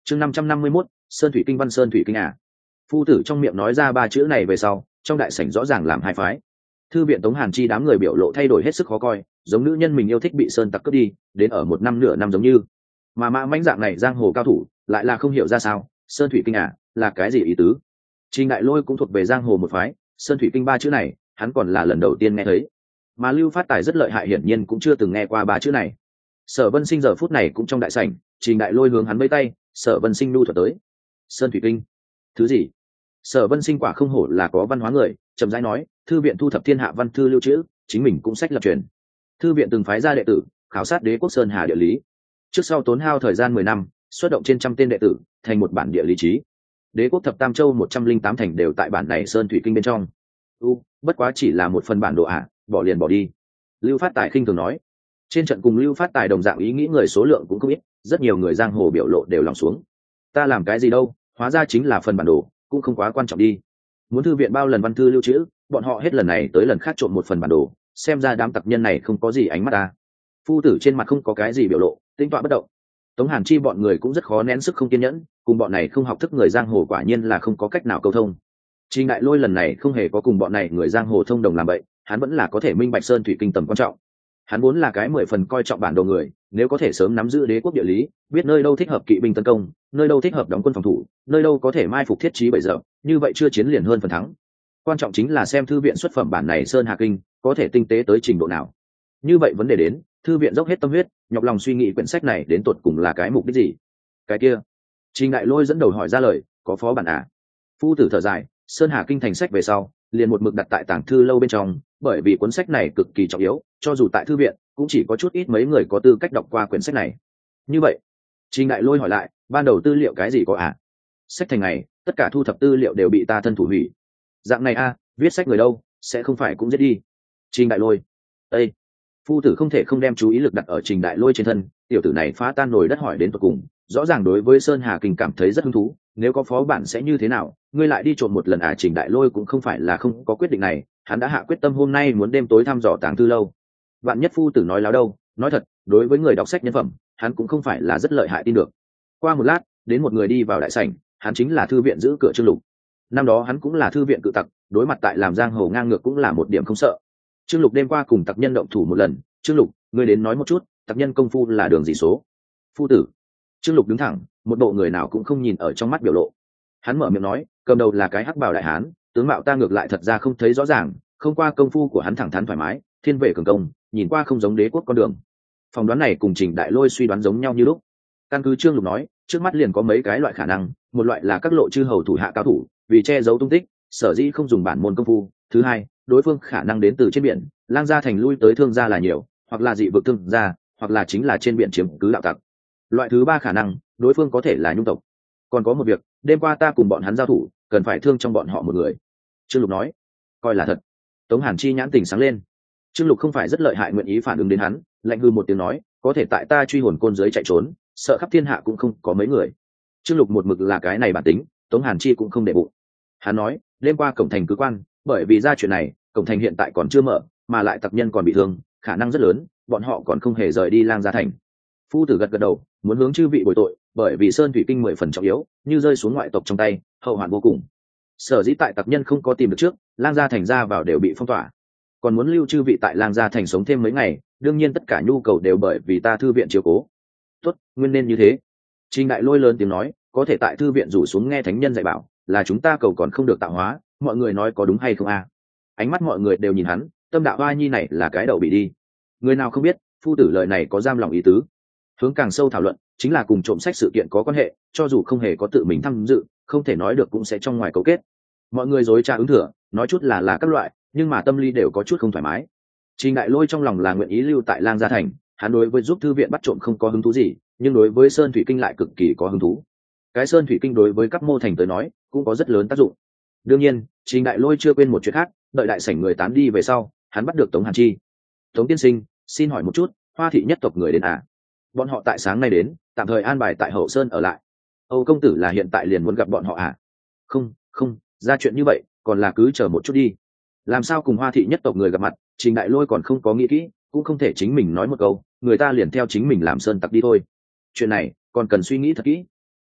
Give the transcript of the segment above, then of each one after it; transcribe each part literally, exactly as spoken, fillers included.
chương năm trăm năm mươi mốt, sơn thủy kinh văn sơn thủy kinh à. Phu tử trong miệng nói ra ba chữ này về sau, trong đại sảnh rõ ràng làm hai phái. Thư viện Tống Hàn Chi đám người biểu lộ thay đổi hết sức khó coi, giống nữ nhân mình yêu thích bị sơn tặc cướp đi, đến ở một năm nửa năm giống như. Mà Mã Mãnh dạng này giang hồ cao thủ, lại là không hiểu ra sao, sơn thủy kinh à, là cái gì ý tứ? Trình Đại Lôi cũng thuộc về giang hồ một phái, sơn thủy kinh ba chữ này, hắn còn là lần đầu tiên nghe thấy. Mà Lưu Phát Tài rất lợi hại hiển nhiên cũng chưa từng nghe qua ba chữ này. Sở Vân Sinh giờ phút này cũng trong đại sảnh, Trình Đại Lôi hướng hắn vẫy tay, Sở Vân Sinh nu thuật tới. Sơn thủy kinh? Thứ gì? Sở Vân Sinh quả không hổ là có văn hóa người, chậm rãi nói, thư viện thu thập thiên hạ văn thư lưu trữ, chính mình cũng sách lập truyền. Thư viện từng phái ra đệ tử khảo sát đế quốc sơn hà địa lý, trước sau tốn hao thời gian mười năm, xuất động trên trăm tên đệ tử thành một bản địa lý trí. Đế quốc thập tam châu một trăm linh tám thành đều tại bản này sơn thủy kinh bên trong. U, bất quá chỉ là một phần bản đồ ạ, à, bỏ liền bỏ đi. Lưu Phát Tài khinh thường nói. Trên trận cùng Lưu Phát Tài đồng dạng ý nghĩ người số lượng cũng không ít, rất nhiều người giang hồ biểu lộ đều lòng xuống. Ta làm cái gì đâu, hóa ra chính là phần bản đồ, cũng không quá quan trọng đi. Muốn thư viện bao lần văn thư lưu trữ, bọn họ hết lần này tới lần khác trộm một phần bản đồ, xem ra đám tặc nhân này không có gì ánh mắt ta. Phu tử trên mặt không có cái gì biểu lộ, tinh tọa bất động. Tống Hàn Chi bọn người cũng rất khó nén sức không kiên nhẫn, cùng bọn này không học thức người giang hồ quả nhiên là không có cách nào câu thông. Trình Đại Lôi lần này không hề có cùng bọn này người giang hồ thông đồng làm vậy, hắn vẫn là có thể minh bạch sơn thủy kinh tầm quan trọng. Hắn vốn là cái mười phần coi trọng bản đồ người, nếu có thể sớm nắm giữ đế quốc địa lý, biết nơi đâu thích hợp kỵ binh tấn công, nơi đâu thích hợp đóng quân phòng thủ, nơi đâu có thể mai phục thiết trí bấy giờ, như vậy chưa chiến liền hơn phần thắng. Quan trọng chính là xem thư viện xuất phẩm bản này sơn hà kinh có thể tinh tế tới trình độ nào. Như vậy vấn đề đến, thư viện dốc hết tâm huyết, nhọc lòng suy nghĩ quyển sách này đến tột cùng là cái mục đích gì? Cái kia, Trình Đại Lôi dẫn đầu hỏi ra lời, có phó bản à? Phu tử thở dài, sơn hà kinh thành sách về sau, liền một mực đặt tại tàng thư lâu bên trong, bởi vì cuốn sách này cực kỳ trọng yếu, cho dù tại thư viện cũng chỉ có chút ít mấy người có tư cách đọc qua quyển sách này. Như vậy, Trình Đại Lôi hỏi lại, ban đầu tư liệu cái gì có à? Sách thành ngày, tất cả thu thập tư liệu đều bị ta thân thủ hủy. Dạng này a, à, viết sách người đâu, sẽ không phải cũng giết đi. Trình Đại Lôi, Ê! Phu tử không thể không đem chú ý lực đặt ở Trình Đại Lôi trên thân, tiểu tử này phá tan nồi đất hỏi đến tận cùng, rõ ràng đối với Sơn Hà Kinh cảm thấy rất hứng thú, nếu có phó bản sẽ như thế nào, ngươi lại đi trộm một lần à? Trình Đại Lôi cũng không phải là không có quyết định này, hắn đã hạ quyết tâm hôm nay muốn đêm tối thăm dò tàng thư lâu. Vạn nhất phu tử nói láo đâu, nói thật, đối với người đọc sách nhân phẩm, hắn cũng không phải là rất lợi hại tin được. Qua một lát, đến một người đi vào đại sảnh, hắn chính là thư viện giữ cửa Trương Lục. Năm đó hắn cũng là thư viện cự tặc, đối mặt tại làm giang hồ ngang ngược cũng là một điểm không sợ. Trương Lục đêm qua cùng tặc nhân động thủ một lần, Trương Lục, ngươi đến nói một chút, tặc nhân công phu là đường gì số? Phu tử. Trương Lục đứng thẳng, một bộ người nào cũng không nhìn ở trong mắt biểu lộ. Hắn mở miệng nói, cầm đầu là cái hắc bào đại hán, tướng mạo ta ngược lại thật ra không thấy rõ ràng, không qua công phu của hắn thẳng thắn thoải mái, thiên vệ cường công, nhìn qua không giống đế quốc con đường. Phỏng đoán này cùng Trình Đại Lôi suy đoán giống nhau như lúc. Căn cứ Trương Lục nói, trước mắt liền có mấy cái loại khả năng, một loại là các lộ chư hầu thủ hạ cao thủ, vì che giấu tung tích, sở dĩ không dùng bản môn công phu. Thứ hai, đối phương khả năng đến từ trên biển, lang gia thành lui tới thương gia là nhiều, hoặc là dị vực thương gia, hoặc là chính là trên biển chiếm cứ đạo tặc. Loại thứ ba khả năng, đối phương có thể là nhung tộc. Còn có một việc, đêm qua ta cùng bọn hắn giao thủ, cần phải thương trong bọn họ một người. Trương Lục nói, coi là thật. Tống Hàn Chi nhãn tình sáng lên. Trương Lục không phải rất lợi hại nguyện ý phản ứng đến hắn, lạnh hư một tiếng nói, có thể tại ta truy hồn côn giới chạy trốn, sợ khắp thiên hạ cũng không có mấy người. Trương Lục một mực là cái này bản tính, Tống Hàn Chi cũng không để bụng. Hắn nói, đêm qua cổng thành cứ quan, bởi vì ra chuyện này, cổng thành hiện tại còn chưa mở, mà lại tặc nhân còn bị thương, khả năng rất lớn, bọn họ còn không hề rời đi Lang Gia thành. Phu tử gật gật đầu, muốn hướng chư vị bồi tội, bởi vì sơn thủy kinh mười phần trọng yếu, như rơi xuống ngoại tộc trong tay, hậu hoạn vô cùng. Sở dĩ tại tặc nhân không có tìm được trước, Lang Gia thành ra vào đều bị phong tỏa, còn muốn lưu chư vị tại Lang Gia thành sống thêm mấy ngày, đương nhiên tất cả nhu cầu đều bởi vì ta thư viện chiếu cố. Tốt, nguyên nên như thế. Trình Đại Lôi lớn tiếng nói, có thể tại thư viện rủ xuống nghe thánh nhân dạy bảo, là chúng ta cầu còn không được tạo hóa, mọi người nói có đúng hay không a? À? Ánh mắt mọi người đều nhìn hắn, tâm đạo hoa nhi này là cái đầu bị đi. Người nào không biết, phu tử lời này có giam lòng ý tứ. Hướng càng sâu thảo luận, chính là cùng trộm sách sự kiện có quan hệ, cho dù không hề có tự mình tham dự, không thể nói được cũng sẽ trong ngoài cấu kết. Mọi người dối tra ứng thừa, nói chút là là các loại, nhưng mà tâm lý đều có chút không thoải mái. Trình Đại Lôi trong lòng là nguyện ý lưu tại Lang Gia thành, hắn đối với giúp thư viện bắt trộm không có hứng thú gì, nhưng đối với sơn thủy kinh lại cực kỳ có hứng thú. Cái sơn thủy kinh đối với các mô thành tới nói cũng có rất lớn tác dụng. Đương nhiên, Trình Đại Lôi chưa quên một chuyện khác, đợi đại sảnh người tán đi về sau, hắn bắt được Tống Hàn Chi. Tống tiên sinh, xin hỏi một chút, Hoa thị nhất tộc người đến à? Bọn họ tại sáng nay đến, tạm thời an bài tại Hậu Sơn ở lại. Âu công tử là hiện tại liền muốn gặp bọn họ à? Không, không, ra chuyện như vậy, còn là cứ chờ một chút đi. Làm sao cùng Hoa thị nhất tộc người gặp mặt, Trình Đại Lôi còn không có nghĩ kỹ, cũng không thể chính mình nói một câu, người ta liền theo chính mình làm sơn tặc đi thôi. Chuyện này còn cần suy nghĩ thật kỹ.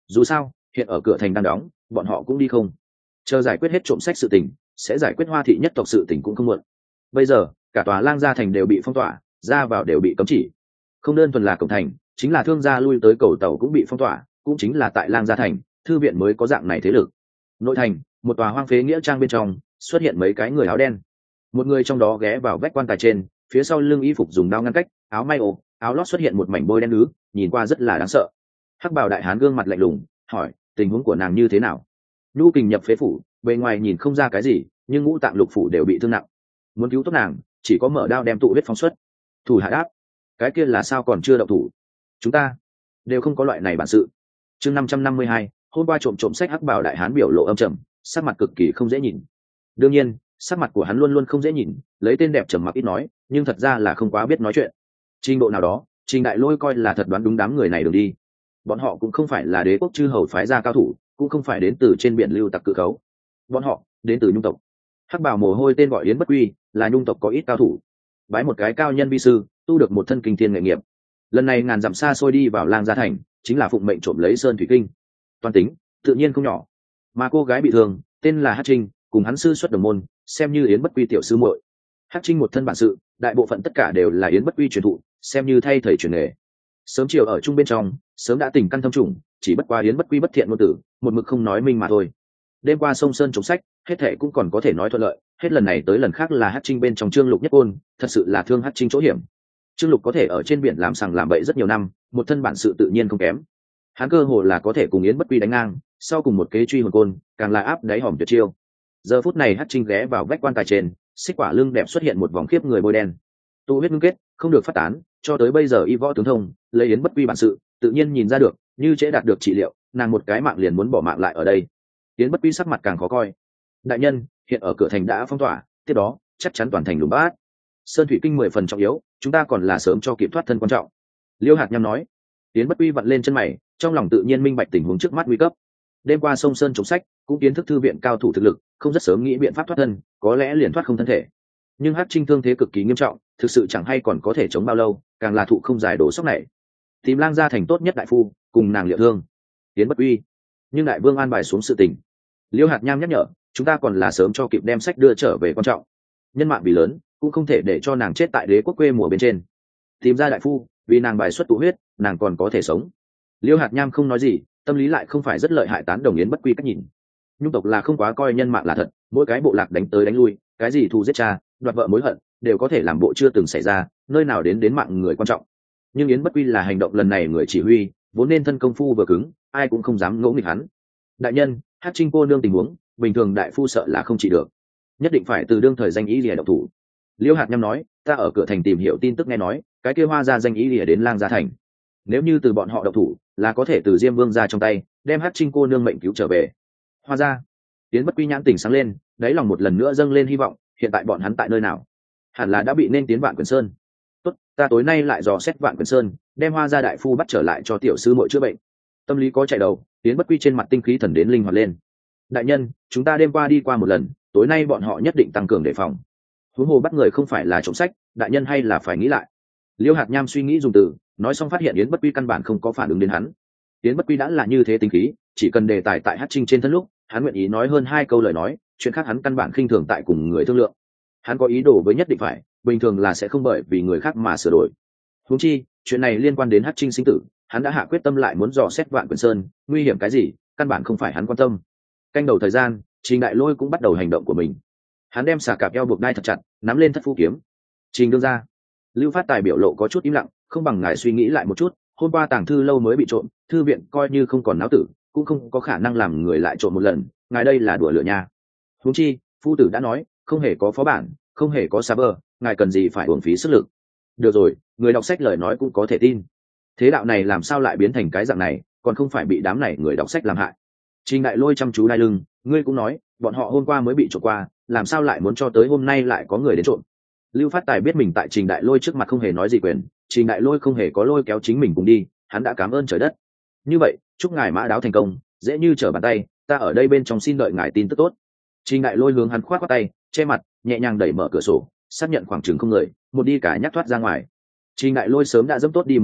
dù sao hiện ở cửa thành đang đóng, bọn họ cũng đi không chờ giải quyết hết trộm sách sự tình, sẽ giải quyết Hoa thị nhất tộc sự tình cũng không muộn. Bây giờ cả tòa Lang Gia thành đều bị phong tỏa, ra vào đều bị cấm chỉ, không đơn thuần là cổng thành, chính là thương gia lui tới cầu tàu cũng bị phong tỏa, cũng chính là tại Lang Gia thành thư viện mới có dạng này thế lực. Nội thành một tòa hoang phế nghĩa trang bên trong xuất hiện mấy cái người áo đen, một người trong đó ghé vào vách quan tài trên, phía sau lưng y phục dùng đao ngăn cách, áo may ồ áo lót xuất hiện một mảnh bôi đen ứ, nhìn qua rất là đáng sợ. Hắc bào đại hán gương mặt lạnh lùng hỏi tình huống của nàng như thế nào. Nhu kình nhập phế phủ, bề ngoài nhìn không ra cái gì, nhưng ngũ tạng lục phủ đều bị thương nặng, muốn cứu tốt nàng chỉ có mở đao đem tụ huyết phóng xuất. Thủ hạ đáp cái kia là sao còn chưa động thủ, chúng ta đều không có loại này bản sự. Chương năm trăm năm mươi hai, hôm qua trộm trộm sách. Hắc bào đại hán biểu lộ âm trầm, sắc mặt cực kỳ không dễ nhìn. Đương nhiên sắc mặt của hắn luôn luôn không dễ nhìn, lấy tên đẹp trầm mặc ít nói, nhưng thật ra là không quá biết nói chuyện. Trình độ nào đó Trình Đại Lôi coi là thật đoán đúng đám người này đường đi. Bọn họ cũng không phải là đế quốc chư hầu phái ra cao thủ, cũng không phải đến từ trên biển lưu tặc cự khấu, bọn họ đến từ nhung tộc. Hắc bào mồ hôi tên gọi Yến Bất Quy, là nhung tộc có ít cao thủ, bái một cái cao nhân vi sư, tu được một thân kinh thiên nghệ nghiệp. Lần này ngàn dặm xa xôi đi vào Lang Gia thành, chính là phụng mệnh trộm lấy sơn thủy kinh. Toàn tính tự nhiên không nhỏ, mà cô gái bị thương tên là Hắc Trinh, cùng hắn sư xuất đồng môn, xem như Yến Bất Quy tiểu sư muội. Hắc Trinh một thân bản sự, đại bộ phận tất cả đều là Yến Bất Quy truyền thụ, xem như thay thầy truyền nghề. Sớm chiều ở chung bên trong, sớm đã tình căn thâm trùng, chỉ bất qua Yến Bất Quy bất thiện ngôn tử, một mực không nói minh mà thôi. Đêm qua sông sơn chống sách, hết thệ cũng còn có thể nói thuận lợi, hết lần này tới lần khác là Hắc Trinh bên trong Trương Lục nhất ôn, thật sự là thương Hắc Trinh chỗ hiểm. Trương Lục có thể ở trên biển làm sằng làm bậy rất nhiều năm, một thân bản sự tự nhiên không kém. Hắn cơ hồ là có thể cùng Yến Bất Quy đánh ngang, sau cùng một kế truy hồn côn, càng là áp đáy hòm tuyệt chiêu. Giờ phút này Hắc Trinh ghé vào vách quan tài trên, xích quả lưng đẹp xuất hiện một vòng khiếp người bôi đen. Tu huyết ngưng kết, không được phát tán, cho tới bây giờ y võ tướng thông, lấy Yến Bất Quy bản sự, tự nhiên nhìn ra được, như trễ đạt được trị liệu, nàng một cái mạng liền muốn bỏ mạng lại ở đây. Yến Bất Quy sắc mặt càng khó coi. Đại nhân, hiện ở cửa thành đã phong tỏa, tiếp đó chắc chắn toàn thành lùm bát. Sơn thủy kinh mười phần trọng yếu, chúng ta còn là sớm cho kịp thoát thân quan trọng. Liêu Hạt Nham nói. Yến Bất Quy vặn lên chân mày, trong lòng tự nhiên minh bạch tình huống trước mắt nguy cấp. Đêm qua sông sơn chống sách, cũng kiến thức thư viện cao thủ thực lực, không rất sớm nghĩ biện pháp thoát thân, có lẽ liền thoát không thân thể. Nhưng Hắc Trinh thương thế cực kỳ nghiêm trọng, thực sự chẳng hay còn có thể chống bao lâu, càng là thụ không giải đổ sốc này. Tìm Lang Gia thành tốt nhất đại phu, cùng nàng liệu thương. Yến Bất Quy. Nhưng đại vương an bài xuống sự tình. Liêu Hạt Nham nhắc nhở, chúng ta còn là sớm cho kịp đem sách đưa trở về quan trọng. Nhân mạng bị lớn, cũng không thể để cho nàng chết tại đế quốc quê mùa bên trên. Tìm ra đại phu, vì nàng bài xuất tụ huyết, nàng còn có thể sống. Liêu Hạt Nham không nói gì, tâm lý lại không phải rất lợi hại, tán đồng Yến Bất Quy cách nhìn. Nhung tộc là không quá coi nhân mạng là thật, mỗi cái bộ lạc đánh tới đánh lui, cái gì thù giết cha, đoạt vợ mối hận, đều có thể làm bộ chưa từng xảy ra, nơi nào đến đến mạng người quan trọng. Nhưng Yến Bất Quy là hành động lần này người chỉ huy, vốn nên thân công phu vừa cứng, ai cũng không dám ngỗ nghịch hắn. Đại nhân, Hắc Trinh cô nương tình huống, bình thường đại phu sợ là không trị được, nhất định phải từ đương thời danh ý lìa độc thủ. Liêu Hạt Nham nói, ta ở cửa thành tìm hiểu tin tức nghe nói, cái kia Hoa gia danh ý lìa đến Lang Gia thành, nếu như từ bọn họ độc thủ, là có thể từ Diêm Vương gia trong tay đem Hắc Trinh cô nương mệnh cứu trở về. Hoa gia. Yến Bất Quy nhãn tỉnh sáng lên, đáy lòng một lần nữa dâng lên hy vọng, hiện tại bọn hắn tại nơi nào? Hẳn là đã bị nên tiến Vạn Quyền Sơn. Tốt, ta tối nay lại dò xét Vạn Quyền Sơn, đem Hoa gia đại phu bắt trở lại cho tiểu sư muội chữa bệnh. Tâm lý có chạy đầu, Yến Bất Quy trên mặt tinh khí thần đến linh hoạt lên. Đại nhân, chúng ta đêm qua đi qua một lần, tối nay bọn họ nhất định tăng cường đề phòng. Huống hồ bắt người không phải là trộm sách, đại nhân hay là phải nghĩ lại. Liêu Hạt Nham suy nghĩ dùng từ, nói xong phát hiện Yến Bất Quy căn bản không có phản ứng đến hắn. Yến Bất Quy đã là như thế tính khí, chỉ cần đề tài tại Hắc Trinh trên thân lúc, hắn nguyện ý nói hơn hai câu lời nói, chuyện khác hắn căn bản khinh thường tại cùng người thương lượng. Hắn có ý đồ với nhất định phải, bình thường là sẽ không bởi vì người khác mà sửa đổi. Huống chi, chuyện này liên quan đến Hắc Trinh sinh tử, hắn đã hạ quyết tâm lại muốn dò xét Vạn Quyền Sơn, nguy hiểm cái gì, căn bản không phải hắn quan tâm. Canh đầu thời gian, Trình Đại Lôi cũng bắt đầu hành động của mình. Hắn đem xà cạp eo buộc đai thật chặt, nắm lên thất phu kiếm. Trình đương ra. Lưu Phát Tài biểu lộ có chút im lặng, không bằng ngài suy nghĩ lại một chút, hôm qua tàng thư lâu mới bị trộm, thư viện coi như không còn náo tử, cũng không có khả năng làm người lại trộm một lần, ngài đây là đùa lửa nha. Huống chi, phu tử đã nói, không hề có phó bản, không hề có server, ngài cần gì phải uổng phí sức lực. Được rồi, người đọc sách lời nói cũng có thể tin. Thế đạo này làm sao lại biến thành cái dạng này, còn không phải bị đám này người đọc sách làm hại. Trình Đại Lôi chăm chú đai lưng, ngươi cũng nói, bọn họ hôm qua mới bị trộm qua, làm sao lại muốn cho tới hôm nay lại có người đến trộm. Lưu Phát Tài biết mình tại Trình Đại Lôi trước mặt không hề nói gì quyền, Trình Đại Lôi không hề có lôi kéo chính mình cùng đi, hắn đã cảm ơn trời đất. Như vậy, chúc ngài mã đáo thành công, dễ như trở bàn tay, ta ở đây bên trong xin đợi ngài tin tức tốt. Trình Đại Lôi hướng hắn khoát qua tay, che mặt, nhẹ nhàng đẩy mở cửa sổ, xác nhận khoảng chừng không người, một đi cả nhắc thoát ra ngoài. Trình Đại Lôi sớm đã dẫm tốt đi một chút,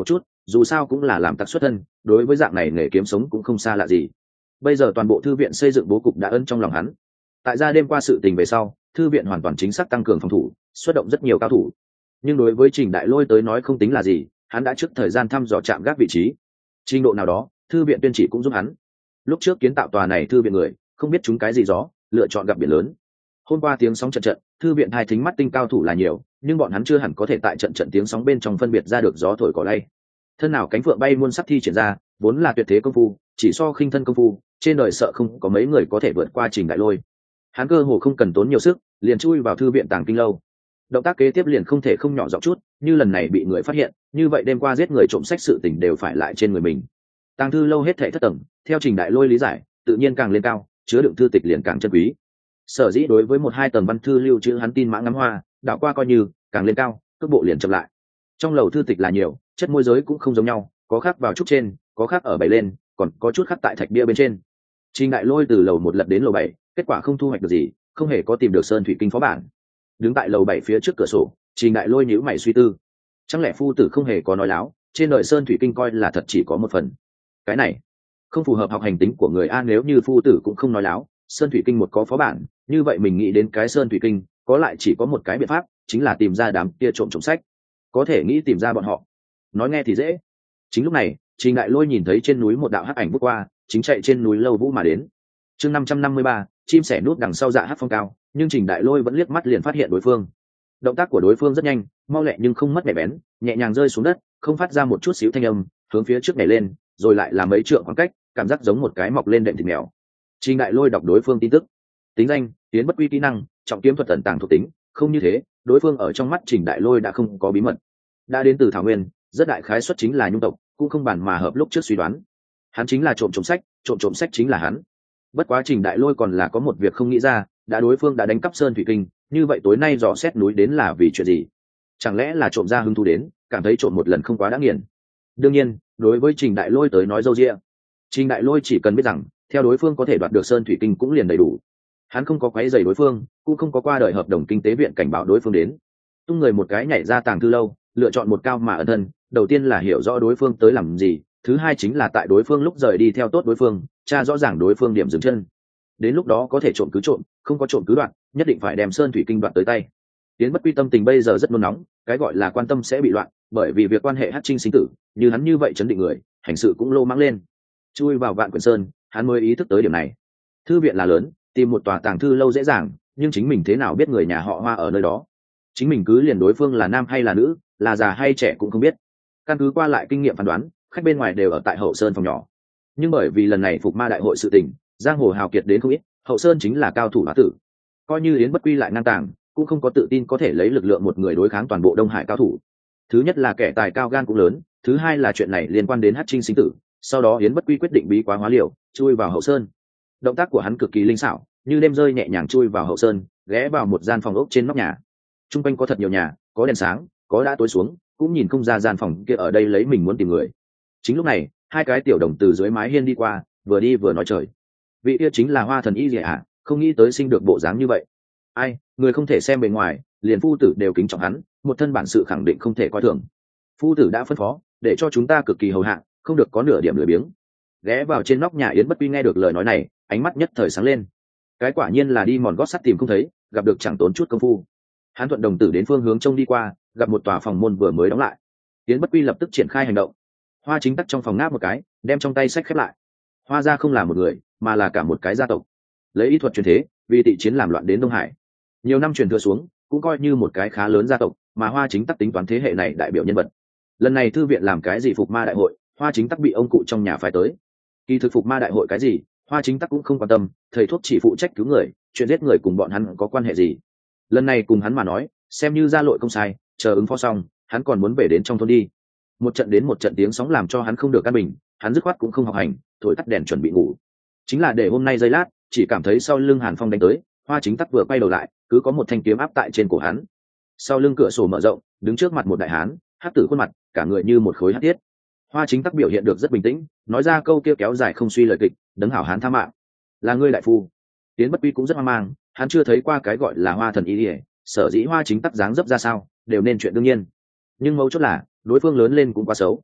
dù sao cũng là làm tặc xuất thân, đối với dạng này nghề kiếm sống cũng không xa lạ gì. Bây giờ toàn bộ thư viện xây dựng bố cục đã ấn trong lòng hắn. Tại ra đêm qua sự tình về sau, thư viện hoàn toàn chính xác tăng cường phòng thủ, xuất động rất nhiều cao thủ. Nhưng đối với Trình Đại Lôi tới nói không tính là gì, hắn đã trước thời gian thăm dò chạm gác vị trí. Trình độ nào đó, thư viện tuyên chỉ cũng giúp hắn. Lúc trước kiến tạo tòa này thư viện người, không biết chúng cái gì gió, lựa chọn gặp biển lớn. Hôm qua tiếng sóng trận trận, thư viện hai thính mắt tinh cao thủ là nhiều, nhưng bọn hắn chưa hẳn có thể tại trận trận tiếng sóng bên trong phân biệt ra được gió thổi cỏ lay. Thân nào cánh phượng bay muôn sắc thi triển ra, vốn là tuyệt thế công phu, chỉ so khinh thân công phu, trên đời sợ không có mấy người có thể vượt qua Trình Đại Lôi. Hắn cơ hồ không cần tốn nhiều sức, liền chui vào thư viện tàng kinh lâu. Động tác kế tiếp liền không thể không nhỏ giọng chút, như lần này bị người phát hiện, như vậy đêm qua giết người trộm sách sự tình đều phải lại trên người mình. Tàng thư lâu hết thảy thất tầng, theo Trình Đại Lôi lý giải, tự nhiên càng lên cao, chứa đựng thư tịch liền càng chân quý. Sở dĩ đối với một hai tầng văn thư lưu trữ hắn tin mã ngắm hoa, đạo qua coi như càng lên cao, cước bộ liền chậm lại. Trong lầu thư tịch là nhiều, chất môi giới cũng không giống nhau, có khắc vào trúc trên, có khắc ở bảy lên, còn có chút khắc tại thạch bia bên trên. Trình Đại Lôi từ lầu một lật đến lầu bảy, kết quả không thu hoạch được gì, không hề có tìm được sơn thủy kinh phó bản. Đứng tại lầu bảy phía trước cửa sổ, Trình Đại Lôi nhíu mày suy tư, chẳng lẽ phu tử không hề có nói láo, trên đời sơn thủy kinh coi là thật chỉ có một phần. Cái này không phù hợp học hành tính của người a, nếu như phu tử cũng không nói láo, sơn thủy kinh một có phó bản, như vậy mình nghĩ đến cái sơn thủy kinh có lại chỉ có một cái biện pháp, chính là tìm ra đám kia trộm trộm sách. Có thể nghĩ tìm ra bọn họ, nói nghe thì dễ. Chính lúc này, Trình Đại Lôi nhìn thấy trên núi một đạo hắc ảnh bước qua, chính chạy trên núi lâu vũ mà đến. Chương năm trăm năm mươi ba, chim sẻ núp đằng sau dạ hắc phong cao, nhưng Trình Đại Lôi vẫn liếc mắt liền phát hiện đối phương. Động tác của đối phương rất nhanh, mau lẹ nhưng không mất vẻ bén, nhẹ nhàng rơi xuống đất, không phát ra một chút xíu thanh âm, hướng phía trước nhảy lên, rồi lại là mấy trượng khoảng cách, cảm giác giống một cái mọc lên đệm thịt mèo. Trình Đại Lôi đọc đối phương tin tức. Tính danh: Tiến Bất Quy, kỹ năng trọng kiếm thuật tận tàng thuộc tính. Không như thế, đối phương ở trong mắt Trình Đại Lôi đã không có bí mật. Đã đến từ Thảo Nguyên, rất đại khái suất chính là nhung tộc, cũng không bàn mà hợp lúc trước suy đoán. Hắn chính là trộm trộm sách, trộm trộm sách chính là hắn. Bất quá Trình Đại Lôi còn là có một việc không nghĩ ra, đã đối phương đã đánh cắp sơn thủy kinh, như vậy tối nay dò xét núi đến là vì chuyện gì? Chẳng lẽ là trộm ra hứng thú đến, cảm thấy trộm một lần không quá đã nghiền? Đương nhiên, đối với Trình Đại Lôi tới nói dâu dịa, Trình Đại Lôi chỉ cần biết rằng, theo đối phương có thể đoạt được sơn thủy kinh cũng liền đầy đủ. Hắn không có quấy rầy đối phương, cũng không có qua đời hợp đồng kinh tế viện cảnh báo đối phương đến. Tung người một cái nhảy ra tàng thư lâu, lựa chọn một cao mà ẩn thân, đầu tiên là hiểu rõ đối phương tới làm gì, thứ hai chính là tại đối phương lúc rời đi theo tốt đối phương, tra rõ ràng đối phương điểm dừng chân. Đến lúc đó có thể trộm cứ trộm, không có trộm cứ đoạn, nhất định phải đem sơn thủy kinh đoạn tới tay. Tiến Bất Quy tâm tình bây giờ rất nôn nóng, cái gọi là quan tâm sẽ bị loạn, bởi vì việc quan hệ hắc trinh sinh tử, như hắn như vậy chấn định người, hành sự cũng lô mãng lên. Chui vào Vạn Quyển Sơn, hắn mới ý thức tới điểm này. Thư viện là lớn, tìm một tòa tàng thư lâu dễ dàng, nhưng chính mình thế nào biết người nhà họ Hoa ở nơi đó? Chính mình cứ liền đối phương là nam hay là nữ, là già hay trẻ cũng không biết. Căn cứ qua lại kinh nghiệm phán đoán, khách bên ngoài đều ở tại Hậu Sơn phòng nhỏ. Nhưng bởi vì lần này phục ma đại hội sự tình, giang hồ hào kiệt đến không ít, Hậu Sơn chính là cao thủ bá tử. Coi như Yến Bất Quy lại ngang tàng, cũng không có tự tin có thể lấy lực lượng một người đối kháng toàn bộ Đông Hải cao thủ. Thứ nhất là kẻ tài cao gan cũng lớn, thứ hai là chuyện này liên quan đến hắc trinh sinh tử. Sau đó Yến Bất Quy quyết định bí quá hóa liều, chui vào Hậu Sơn. Động tác của hắn cực kỳ linh xảo, như đêm rơi nhẹ nhàng chui vào Hậu Sơn, ghé vào một gian phòng ốc trên nóc nhà. Trung quanh có thật nhiều nhà, có đèn sáng, có đã tối xuống, cũng nhìn không ra gian phòng kia ở đây lấy mình muốn tìm người. Chính lúc này, hai cái tiểu đồng từ dưới mái hiên đi qua, vừa đi vừa nói trời. Vị kia chính là Hoa Thần Y Lìa ạ, không nghĩ tới sinh được bộ dáng như vậy. Ai, người không thể xem bề ngoài, liền phu tử đều kính trọng hắn, một thân bản sự khẳng định không thể coi thường. Phu tử đã phân phó, để cho chúng ta cực kỳ hầu hạ, không được có nửa điểm lười biếng. Ghé vào trên nóc nhà Yến Bất Quy nghe được lời nói này, ánh mắt nhất thời sáng lên. Cái quả nhiên là đi mòn gót sắt tìm không thấy, gặp được chẳng tốn chút công phu. Hắn thuận đồng tử đến phương hướng trông đi qua, gặp một tòa phòng môn vừa mới đóng lại. Yến Bất Quy lập tức triển khai hành động. Hoa Chính Tắc trong phòng ngáp một cái, đem trong tay sách khép lại. Hoa gia không là một người, mà là cả một cái gia tộc. Lấy y thuật truyền thế, vì tị chiến làm loạn đến Đông Hải. Nhiều năm truyền thừa xuống, cũng coi như một cái khá lớn gia tộc, mà Hoa Chính Tắc tính toán thế hệ này đại biểu nhân vật. Lần này thư viện làm cái gì phục ma đại hội, Hoa Chính Tắc bị ông cụ trong nhà phái tới. Kỳ thực phục ma đại hội cái gì, Hoa Chính Tắc cũng không quan tâm, thầy thuốc chỉ phụ trách cứu người, chuyện giết người cùng bọn hắn có quan hệ gì. Lần này cùng hắn mà nói, xem như ra lội công sai, chờ ứng phó xong, hắn còn muốn về đến trong thôn đi. Một trận đến một trận tiếng sóng làm cho hắn không được căn bình, hắn dứt khoát cũng không học hành, thổi tắt đèn chuẩn bị ngủ. Chính là để hôm nay giây lát, chỉ cảm thấy sau lưng Hàn Phong đánh tới, Hoa Chính Tắc vừa quay đầu lại, cứ có một thanh kiếm áp tại trên cổ hắn. Sau lưng cửa sổ mở rộng, đứng trước mặt một đại hán, hắc tử khuôn mặt, cả người như một khối hắc thiết. Hoa Chính Tắc biểu hiện được rất bình tĩnh, nói ra câu kia kéo dài không suy lời kịch, đấng hảo hán tha mạng, là ngươi đại phu. Tiến Bất Quy cũng rất hoang mang, hắn chưa thấy qua cái gọi là Hoa Thần Y Lìa, sở dĩ Hoa Chính Tắc dáng dấp ra sao, đều nên chuyện đương nhiên. Nhưng mấu chốt là, đối phương lớn lên cũng quá xấu.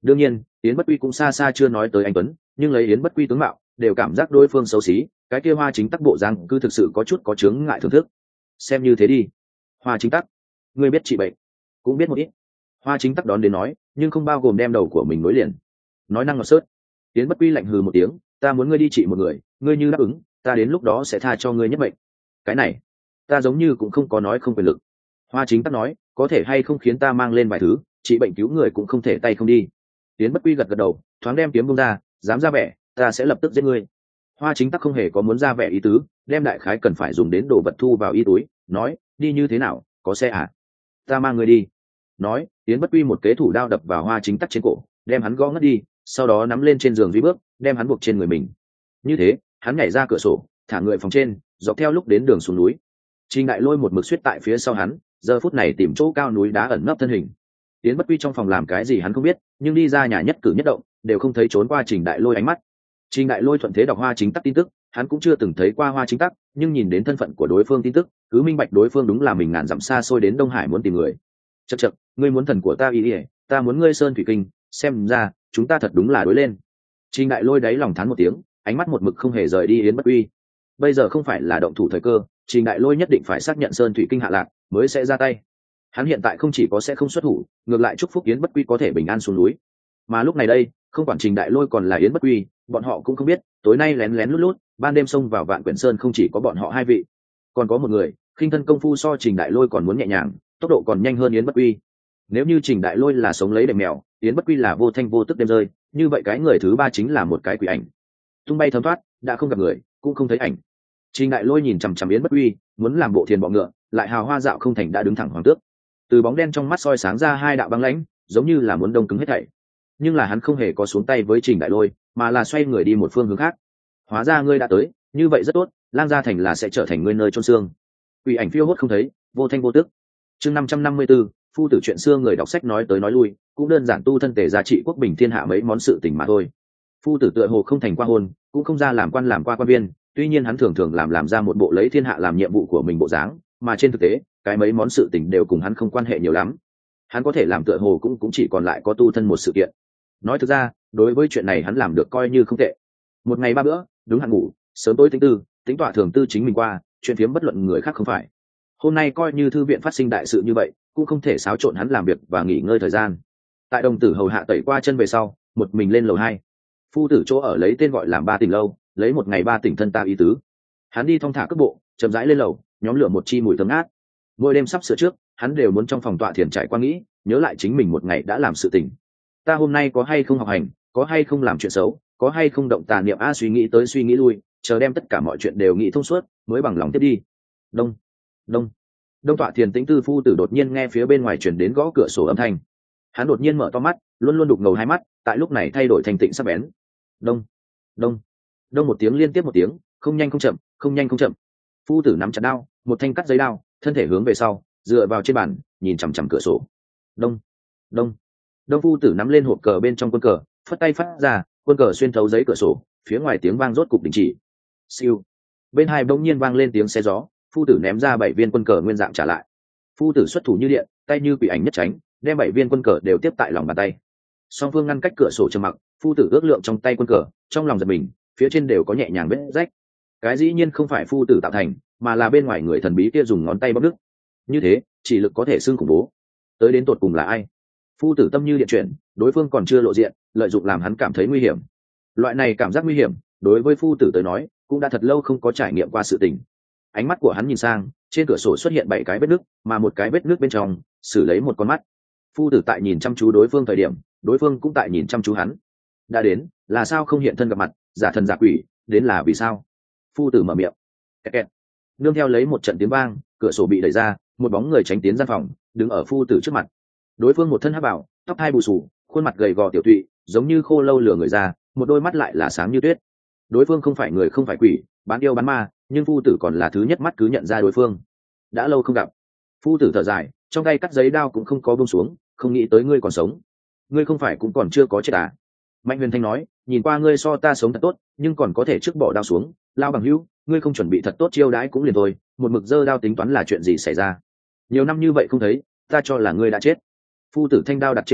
đương nhiên yến bất quy cũng xa xa chưa nói tới anh tuấn, nhưng lấy yến bất quy tướng mạo đều cảm giác đối phương xấu xí, cái kia Hoa Chính Tắc bộ dáng cứ thực sự có chút có chướng ngại thưởng thức. Xem như thế đi. Hoa Chính Tắc, ngươi biết trị bệnh? Cũng biết một ít. Hoa Chính Tắc đón đến nói, nhưng không bao gồm đem đầu của mình nối liền. Nói năng ngọt sớt. Yến bất quy lạnh hừ một tiếng, ta muốn ngươi đi trị một người, ngươi như đáp ứng, ta đến lúc đó sẽ tha cho ngươi nhất bệnh. Cái này, ta giống như cũng không có nói không quyền lực. Hoa Chính Tắc nói, có thể hay không khiến ta mang lên vài thứ, trị bệnh cứu người cũng không thể tay không đi. Yến bất quy gật gật đầu, thoáng đem kiếm bung ra, dám ra vẻ, ta sẽ lập tức giết ngươi. Hoa Chính Tắc không hề có muốn ra vẻ ý tứ, đem đại khái cần phải dùng đến đồ vật thu vào y túi, nói, đi như thế nào, có xe à? Ta mang người đi. Nói, Yến bất quy một kế thủ đao đập vào Hoa Chính Tắc trên cổ, đem hắn gõ ngất đi, sau đó nắm lên trên giường duy bước, đem hắn buộc trên người mình. Như thế, hắn nhảy ra cửa sổ, thả người phòng trên, dọc theo lúc đến đường xuống núi. Trình Đại Lôi một mực suýt tại phía sau hắn, giờ phút này tìm chỗ cao núi đá ẩn nấp thân hình. Yến bất quy trong phòng làm cái gì hắn không biết, nhưng đi ra nhà nhất cử nhất động đều không thấy trốn qua Trình Đại Lôi ánh mắt. Trình Đại Lôi thuận thế đọc Hoa Chính Tắc tin tức, hắn cũng chưa từng thấy qua Hoa Chính Tắc, nhưng nhìn đến thân phận của đối phương tin tức, cứ minh bạch đối phương đúng là mình ngàn dặm xa xôi đến Đông Hải muốn tìm người. Chậc chậc, ngươi muốn thần của ta ý ỉa, ta muốn ngươi sơn thủy kinh, xem ra chúng ta thật đúng là đối lên. Trình Đại Lôi đáy lòng thán một tiếng, ánh mắt một mực không hề rời đi Yến bất quy. Bây giờ không phải là động thủ thời cơ, Trình Đại Lôi nhất định phải xác nhận sơn thủy kinh hạ lạc mới sẽ ra tay. Hắn hiện tại không chỉ có sẽ không xuất thủ, ngược lại chúc phúc Yến bất quy có thể bình an xuống núi. Mà lúc này đây, không quản Trình Đại Lôi còn là Yến bất quy, bọn họ cũng không biết tối nay lén lén lút lút ban đêm xông vào Vạn Quyển Sơn không chỉ có bọn họ hai vị, còn có một người khinh thân công phu so Trình Đại Lôi còn muốn nhẹ nhàng, tốc độ còn nhanh hơn Yến bất quy. Nếu như Trình Đại Lôi là sống lấy đệm mèo, Yến bất quy là vô thanh vô tức đêm rơi, như vậy cái người thứ ba chính là một cái quỷ ảnh, tung bay thấm thoát, đã không gặp người cũng không thấy ảnh. Trình Đại Lôi nhìn chằm chằm Yến bất quy, muốn làm bộ thiền bọ ngựa, lại hào hoa dạo không thành đã đứng thẳng hoàng tước. Từ bóng đen trong mắt soi sáng ra hai đạo băng lãnh, giống như là muốn đông cứng hết thảy. Nhưng là hắn không hề có xuống tay với Trình Đại Lôi, mà là xoay người đi một phương hướng khác. Hóa ra ngươi đã tới, như vậy rất tốt, Lang Gia Thành là sẽ trở thành ngươi nơi chôn xương. Quỷ ảnh phiêu hốt không thấy, vô thanh vô tức. Chương năm trăm năm mươi 554, phu tử chuyện xưa người đọc sách nói tới nói lui, cũng đơn giản tu thân thể giá trị quốc bình thiên hạ mấy món sự tình mà thôi. Phu tử tựa hồ không thành qua hôn, cũng không ra làm quan làm qua quan viên, tuy nhiên hắn thường thường làm làm ra một bộ lấy thiên hạ làm nhiệm vụ của mình bộ dáng, mà trên thực tế, cái mấy món sự tình đều cùng hắn không quan hệ nhiều lắm. Hắn có thể làm tựa hồ cũng cũng chỉ còn lại có tu thân một sự kiện. Nói thực ra, đối với chuyện này hắn làm được coi như không tệ. Một ngày ba bữa, đúng hạn ngủ, sớm tối tính tư, tính tọa thường tư chính mình qua, chuyện phiếm bất luận người khác không phải. Hôm nay coi như thư viện phát sinh đại sự như vậy, cũng không thể xáo trộn hắn làm việc và nghỉ ngơi thời gian. Tại đồng tử hầu hạ tẩy qua chân về sau, một mình lên lầu hai. Phu tử chỗ ở lấy tên gọi làm Ba Tỉnh lâu, lấy một ngày ba tỉnh thân ta ý tứ. Hắn đi thong thả cước bộ, chậm rãi lên lầu, nhóm lửa một chi mùi thơm ngát. Mỗi đêm sắp sửa trước, hắn đều muốn trong phòng tọa thiền trải qua nghĩ, nhớ lại chính mình một ngày đã làm sự tình. Ta hôm nay có hay không học hành, có hay không làm chuyện xấu, có hay không động tà niệm a suy nghĩ tới suy nghĩ lui, chờ đem tất cả mọi chuyện đều nghĩ thông suốt, mới bằng lòng tiếp đi. Đông, đông, đông tọa thiền tĩnh tư phu tử đột nhiên nghe phía bên ngoài truyền đến gõ cửa sổ âm thanh. Hắn đột nhiên mở to mắt, luôn luôn đục ngầu hai mắt, tại lúc này thay đổi thành tĩnh sắc bén. Đông, đông, đông một tiếng liên tiếp một tiếng, không nhanh không chậm, không nhanh không chậm. Phu tử nắm chặt đao, một thanh cắt giấy đao, thân thể hướng về sau, dựa vào trên bàn, nhìn chằm chằm cửa sổ. Đông, đông, đông phu tử nắm lên hộp cờ bên trong quân cờ, phất tay phát ra, quân cờ xuyên thấu giấy cửa sổ, phía ngoài tiếng vang rốt cục đình chỉ. Siêu. Bên hai bỗng nhiên vang lên tiếng xe gió, phu tử ném ra bảy viên quân cờ nguyên dạng trả lại. Phu tử xuất thủ như điện, tay như quỷ ảnh nhất tránh, đem bảy viên quân cờ đều tiếp tại lòng bàn tay. Song phương ngăn cách cửa sổ trầm mặc, phu tử ước lượng trong tay quân cờ, trong lòng giật mình, phía trên đều có nhẹ nhàng vết rách. Cái dĩ nhiên không phải phu tử tạo thành, mà là bên ngoài người thần bí kia dùng ngón tay bóp đứt. Như thế, chỉ lực có thể xưng khủng bố. Tới đến tột cùng là ai? Phu tử tâm như điện chuyển, đối phương còn chưa lộ diện, lợi dụng làm hắn cảm thấy nguy hiểm. Loại này cảm giác nguy hiểm, đối với phu tử tới nói, cũng đã thật lâu không có trải nghiệm qua sự tình. Ánh mắt của hắn nhìn sang, trên cửa sổ xuất hiện bảy cái vết nước, mà một cái vết nước bên trong xử lấy một con mắt. Phu tử tại nhìn chăm chú đối phương thời điểm, đối phương cũng tại nhìn chăm chú hắn. Đã đến, là sao không hiện thân gặp mặt, giả thần giả quỷ, đến là vì sao? Phu tử mở miệng. Kẹt kẹt. Nương theo lấy một trận tiếng vang, cửa sổ bị đẩy ra, một bóng người tránh tiến gian phòng, đứng ở phu tử trước mặt. Đối phương một thân hắc bào, tóc hai bù xù, khuôn mặt gầy gò tiểu tụy, giống như khô lâu lửa người ra, một đôi mắt lại là sáng như tuyết. Đối phương không phải người không phải quỷ, bán yêu bán ma, nhưng phu tử còn là thứ nhất mắt cứ nhận ra đối phương. Đã lâu không gặp. Phu tử thở dài, trong tay cắt giấy đao cũng không có buông xuống, không nghĩ tới ngươi còn sống. Ngươi không phải cũng còn chưa có chết à? Mạnh Huyền Thanh nói, nhìn qua ngươi so ta sống thật tốt, nhưng còn có thể trước bỏ đao xuống. Lao bằng hữu, ngươi không chuẩn bị thật tốt chiêu đãi cũng liền thôi, một mực giơ đao tính toán là chuyện gì xảy ra? Nhiều năm như vậy không thấy, ta cho là ngươi đã chết. Phu tử thanh đao đặt trên bàn,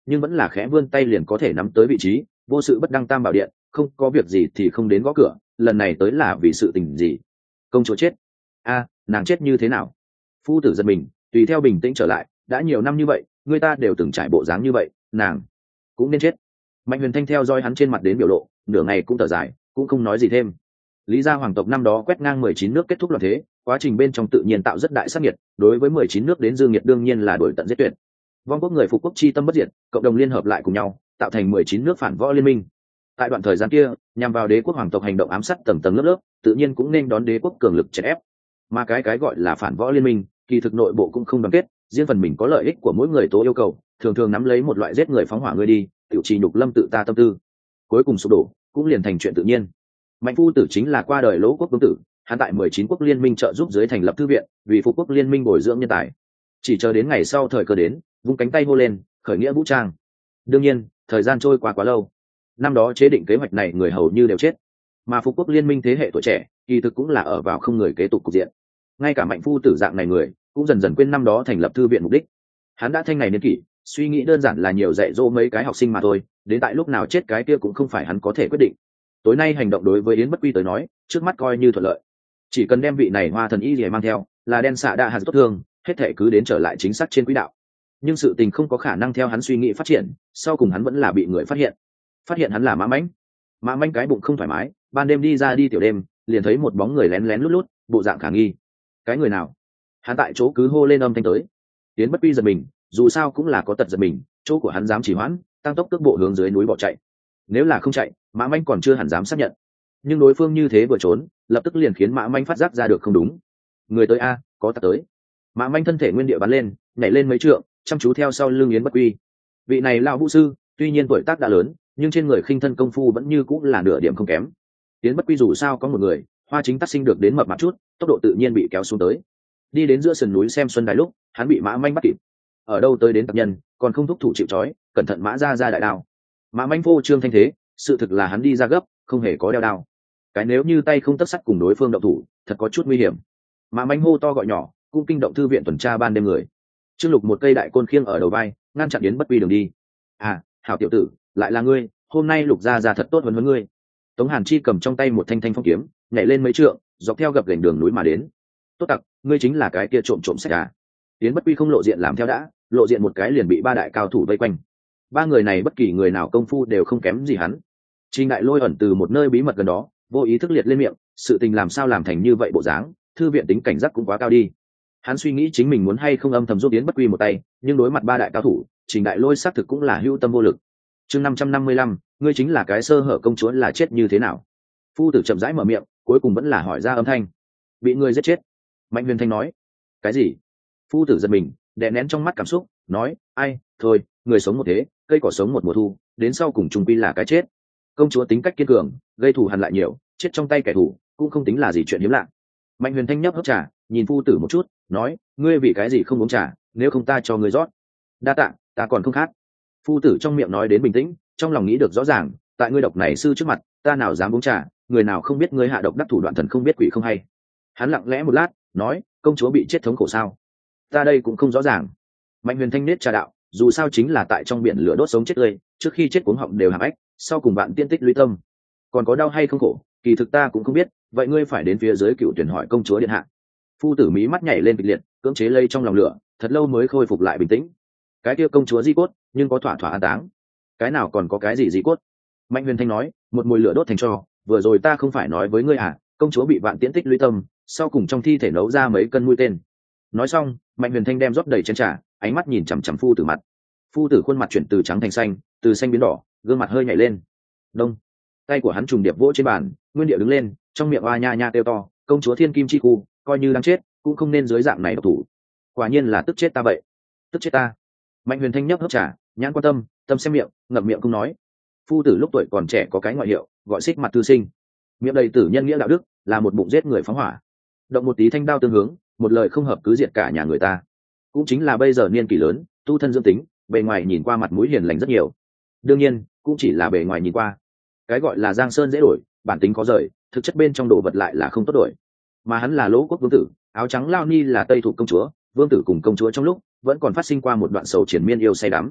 nhưng vẫn là khẽ vươn tay liền có thể nắm tới vị trí, vô sự bất đăng tam bảo điện, không có việc gì thì không đến gõ cửa, lần này tới là vì sự tình gì? Công chúa chết. A, nàng chết như thế nào? Phu tử giật mình, tùy theo bình tĩnh trở lại, đã nhiều năm như vậy, người ta đều từng trải bộ dáng như vậy, nàng cũng nên chết. Mạnh Huyền Thanh theo dõi hắn trên mặt đến biểu lộ, nửa ngày cũng thở dài, cũng không nói gì thêm. Lý gia hoàng tộc năm đó quét ngang mười chín nước kết thúc loạn thế, quá trình bên trong tự nhiên tạo rất đại sát nhiệt, đối với mười chín nước đến dương nhiệt đương nhiên là đổi tận giết tuyệt. Vong quốc người phục quốc chi tâm bất diệt, cộng đồng liên hợp lại cùng nhau, tạo thành mười chín nước phản võ liên minh. Tại đoạn thời gian kia, nhằm vào đế quốc hoàng tộc hành động ám sát tầng tầng lớp lớp, tự nhiên cũng nên đón đế quốc cường lực chèn ép. Mà cái cái gọi là phản võ liên minh, kỳ thực nội bộ cũng không đoàn kết, riêng phần mình có lợi ích của mỗi người tố yêu cầu, thường thường nắm lấy một loại giết người phóng hỏa người đi, tiểu trì nhục lâm tự ta tâm tư, cuối cùng sụp đổ, cũng liền thành chuyện tự nhiên. Mạnh phu tử chính là qua đời lỗ quốc vương tử, hắn tại mười chín quốc liên minh trợ giúp dưới thành lập thư viện, vì phục quốc liên minh bồi dưỡng nhân tài. Chỉ chờ đến ngày sau thời cơ đến, vung cánh tay hô lên, khởi nghĩa vũ trang. Đương nhiên, thời gian trôi qua quá lâu, năm đó chế định kế hoạch này người hầu như đều chết, mà phục quốc liên minh thế hệ tuổi trẻ kỳ thực cũng là ở vào không người kế tục cục diện. Ngay cả mạnh phu tử dạng này người cũng dần dần quên năm đó thành lập thư viện mục đích. Hắn đã thanh này niên kỷ, suy nghĩ đơn giản là nhiều dạy dỗ mấy cái học sinh mà thôi, đến tại lúc nào chết cái kia cũng không phải hắn có thể quyết định. Tối nay hành động đối với Yến Bất Quy tới nói, trước mắt coi như thuận lợi. Chỉ cần đem vị này hoa thần y rìa mang theo, là đen xạ đa hạt tốt thương, hết thể cứ đến trở lại chính xác trên quỹ đạo. Nhưng sự tình không có khả năng theo hắn suy nghĩ phát triển, sau cùng hắn vẫn là bị người phát hiện. Phát hiện hắn là Mã Mãnh. Mã Mãnh cái bụng không thoải mái, ban đêm đi ra đi tiểu đêm, liền thấy một bóng người lén lén lút lút, bộ dạng khả nghi. Cái người nào? Hắn tại chỗ cứ hô lên âm thanh tới. Yến Bất Quy giật mình, dù sao cũng là có tật giật mình, chỗ của hắn dám chỉ hoãn, tăng tốc cước bộ hướng dưới núi bỏ chạy. Nếu là không chạy, Mã Mãnh còn chưa hẳn dám xác nhận. Nhưng đối phương như thế vừa trốn, lập tức liền khiến Mã Mãnh phát giác ra được không đúng. Người tới a, có tật tới. Mã Mãnh thân thể nguyên địa bắn lên, nhảy lên mấy trượng, chăm chú theo sau lưng Yến Bất Quy. Vị này lão vũ sư, tuy nhiên tuổi tác đã lớn, nhưng trên người khinh thân công phu vẫn như cũng là nửa điểm không kém. Yến Bất Quy dù sao có một người, Hoa Chính tác sinh được đến mập mặt chút, tốc độ tự nhiên bị kéo xuống tới. Đi đến giữa sườn núi xem xuân đài lúc, hắn bị Mã Mãnh bắt kịp. Ở đâu tới đến tập nhân, còn không thúc thủ chịu trói, cẩn thận Mã ra ra đại đao. Mã Mãnh vô trương thanh thế, sự thực là hắn đi ra gấp, không hề có đeo đao. Cái nếu như tay không tất sắt cùng đối phương động thủ, thật có chút nguy hiểm. Mã Mãnh hô to gọi nhỏ, cũng kinh động thư viện tuần tra ban đêm người. Trương Lục một cây đại côn khiêng ở đầu vai, ngăn chặn Yến Bất Quy đường đi. À, hảo tiểu tử, lại là ngươi, hôm nay Lục gia gia thật tốt huấn huấn ngươi. Tống Hàn Chi cầm trong tay một thanh thanh phong kiếm, nhảy lên mấy trượng, dọc theo gập gành đường núi mà đến. Tốt tặc, ngươi chính là cái kia trộm trộm sách à? Yến Bất Quy không lộ diện làm theo đã, lộ diện một cái liền bị ba đại cao thủ vây quanh. Ba người này bất kỳ người nào công phu đều không kém gì hắn. Trình Đại Lôi ẩn từ một nơi bí mật gần đó, vô ý thức liệt lên miệng, sự tình làm sao làm thành như vậy bộ dáng, thư viện tính cảnh giác cũng quá cao đi. Hắn suy nghĩ chính mình muốn hay không âm thầm giúp Yến Bất Quy một tay, nhưng đối mặt ba đại cao thủ, Trình Đại Lôi xác thực cũng là hữu tâm vô lực. Chương năm trăm năm mươi lăm, ngươi chính là cái sơ hở công chúa là chết như thế nào? Phu tử chậm rãi mở miệng, cuối cùng vẫn là hỏi ra âm thanh. Bị ngươi giết chết. Mạnh Huyền Thanh nói. Cái gì? Phu tử giật mình, đè nén trong mắt cảm xúc, nói, ai, thôi, người sống một thế, cây cỏ sống một mùa thu, đến sau cùng trùng quy là cái chết. Công chúa tính cách kiên cường, gây thù hằn lại nhiều, chết trong tay kẻ thù, cũng không tính là gì chuyện hiếm lạ. Mạnh Huyền Thanh nhấp hớp trà, nhìn phu tử một chút, nói, ngươi vì cái gì không uống trà, nếu không ta cho ngươi rót. Đa tạ, ta còn không khát. Phu tử trong miệng nói đến bình tĩnh, trong lòng nghĩ được rõ ràng, tại ngươi độc này sư trước mặt, ta nào dám uống trà, người nào không biết ngươi hạ độc đắc thủ đoạn thần không biết quỷ không hay. Hắn lặng lẽ một lát, nói, công chúa bị chết thống khổ sao? Ta đây cũng không rõ ràng. Mạnh Huyền Thanh nết trà đạo, dù sao chính là tại trong biển lửa đốt sống chết tươi, trước khi chết cuống họng đều hàm ếch, sau cùng bạn tiên tích lũy tâm, còn có đau hay không khổ, kỳ thực ta cũng không biết, vậy ngươi phải đến phía dưới cựu tuyển hỏi công chúa điện hạ. Phu tử mí mắt nhảy lên kịch liệt, cưỡng chế lây trong lòng lửa, thật lâu mới khôi phục lại bình tĩnh. Cái kia công chúa di cốt, nhưng có thỏa thỏa an táng. Cái nào còn có cái gì di cốt? Mạnh Huyền Thanh nói, một mùi lửa đốt thành tro, vừa rồi ta không phải nói với ngươi à, công chúa bị vạn tiễn tích lũy tâm, sau cùng trong thi thể nấu ra mấy cân mũi tên. Nói xong, Mạnh Huyền Thanh đem rót đầy chén trà, ánh mắt nhìn chằm chằm phu tử mặt. Phu tử khuôn mặt chuyển từ trắng thành xanh, từ xanh biến đỏ, gương mặt hơi nhảy lên. Đông, tay của hắn trùng điệp vỗ trên bàn, nguyên địa đứng lên, trong miệng oa nha nha kêu to, công chúa thiên kim chi khu, coi như đang chết, cũng không nên dưới dạng này độc thủ. Quả nhiên là tức chết ta vậy, tức chết ta. Mạnh Huyền Thanh nhấp hớp trà, nhãn quan tâm, tâm xem miệng, ngậm miệng không nói. Phu tử lúc tuổi còn trẻ có cái ngoại hiệu, gọi xích mặt tư sinh, miệng đầy tử nhân nghĩa đạo đức, là một bụng giết người phóng hỏa, động một tí thanh đao tương hướng, một lời không hợp cứ diệt cả nhà người ta. Cũng chính là bây giờ niên kỷ lớn, tu thân dưỡng tính, bề ngoài nhìn qua mặt mũi hiền lành rất nhiều. Đương nhiên, cũng chỉ là bề ngoài nhìn qua. Cái gọi là giang sơn dễ đổi, bản tính có rời, thực chất bên trong đồ vật lại là không tốt đổi. Mà hắn là Lỗ quốc vương tử, áo trắng lao ni là Tây Thục công chúa, vương tử cùng công chúa trong lúc vẫn còn phát sinh qua một đoạn sầu triển miên yêu say đắm.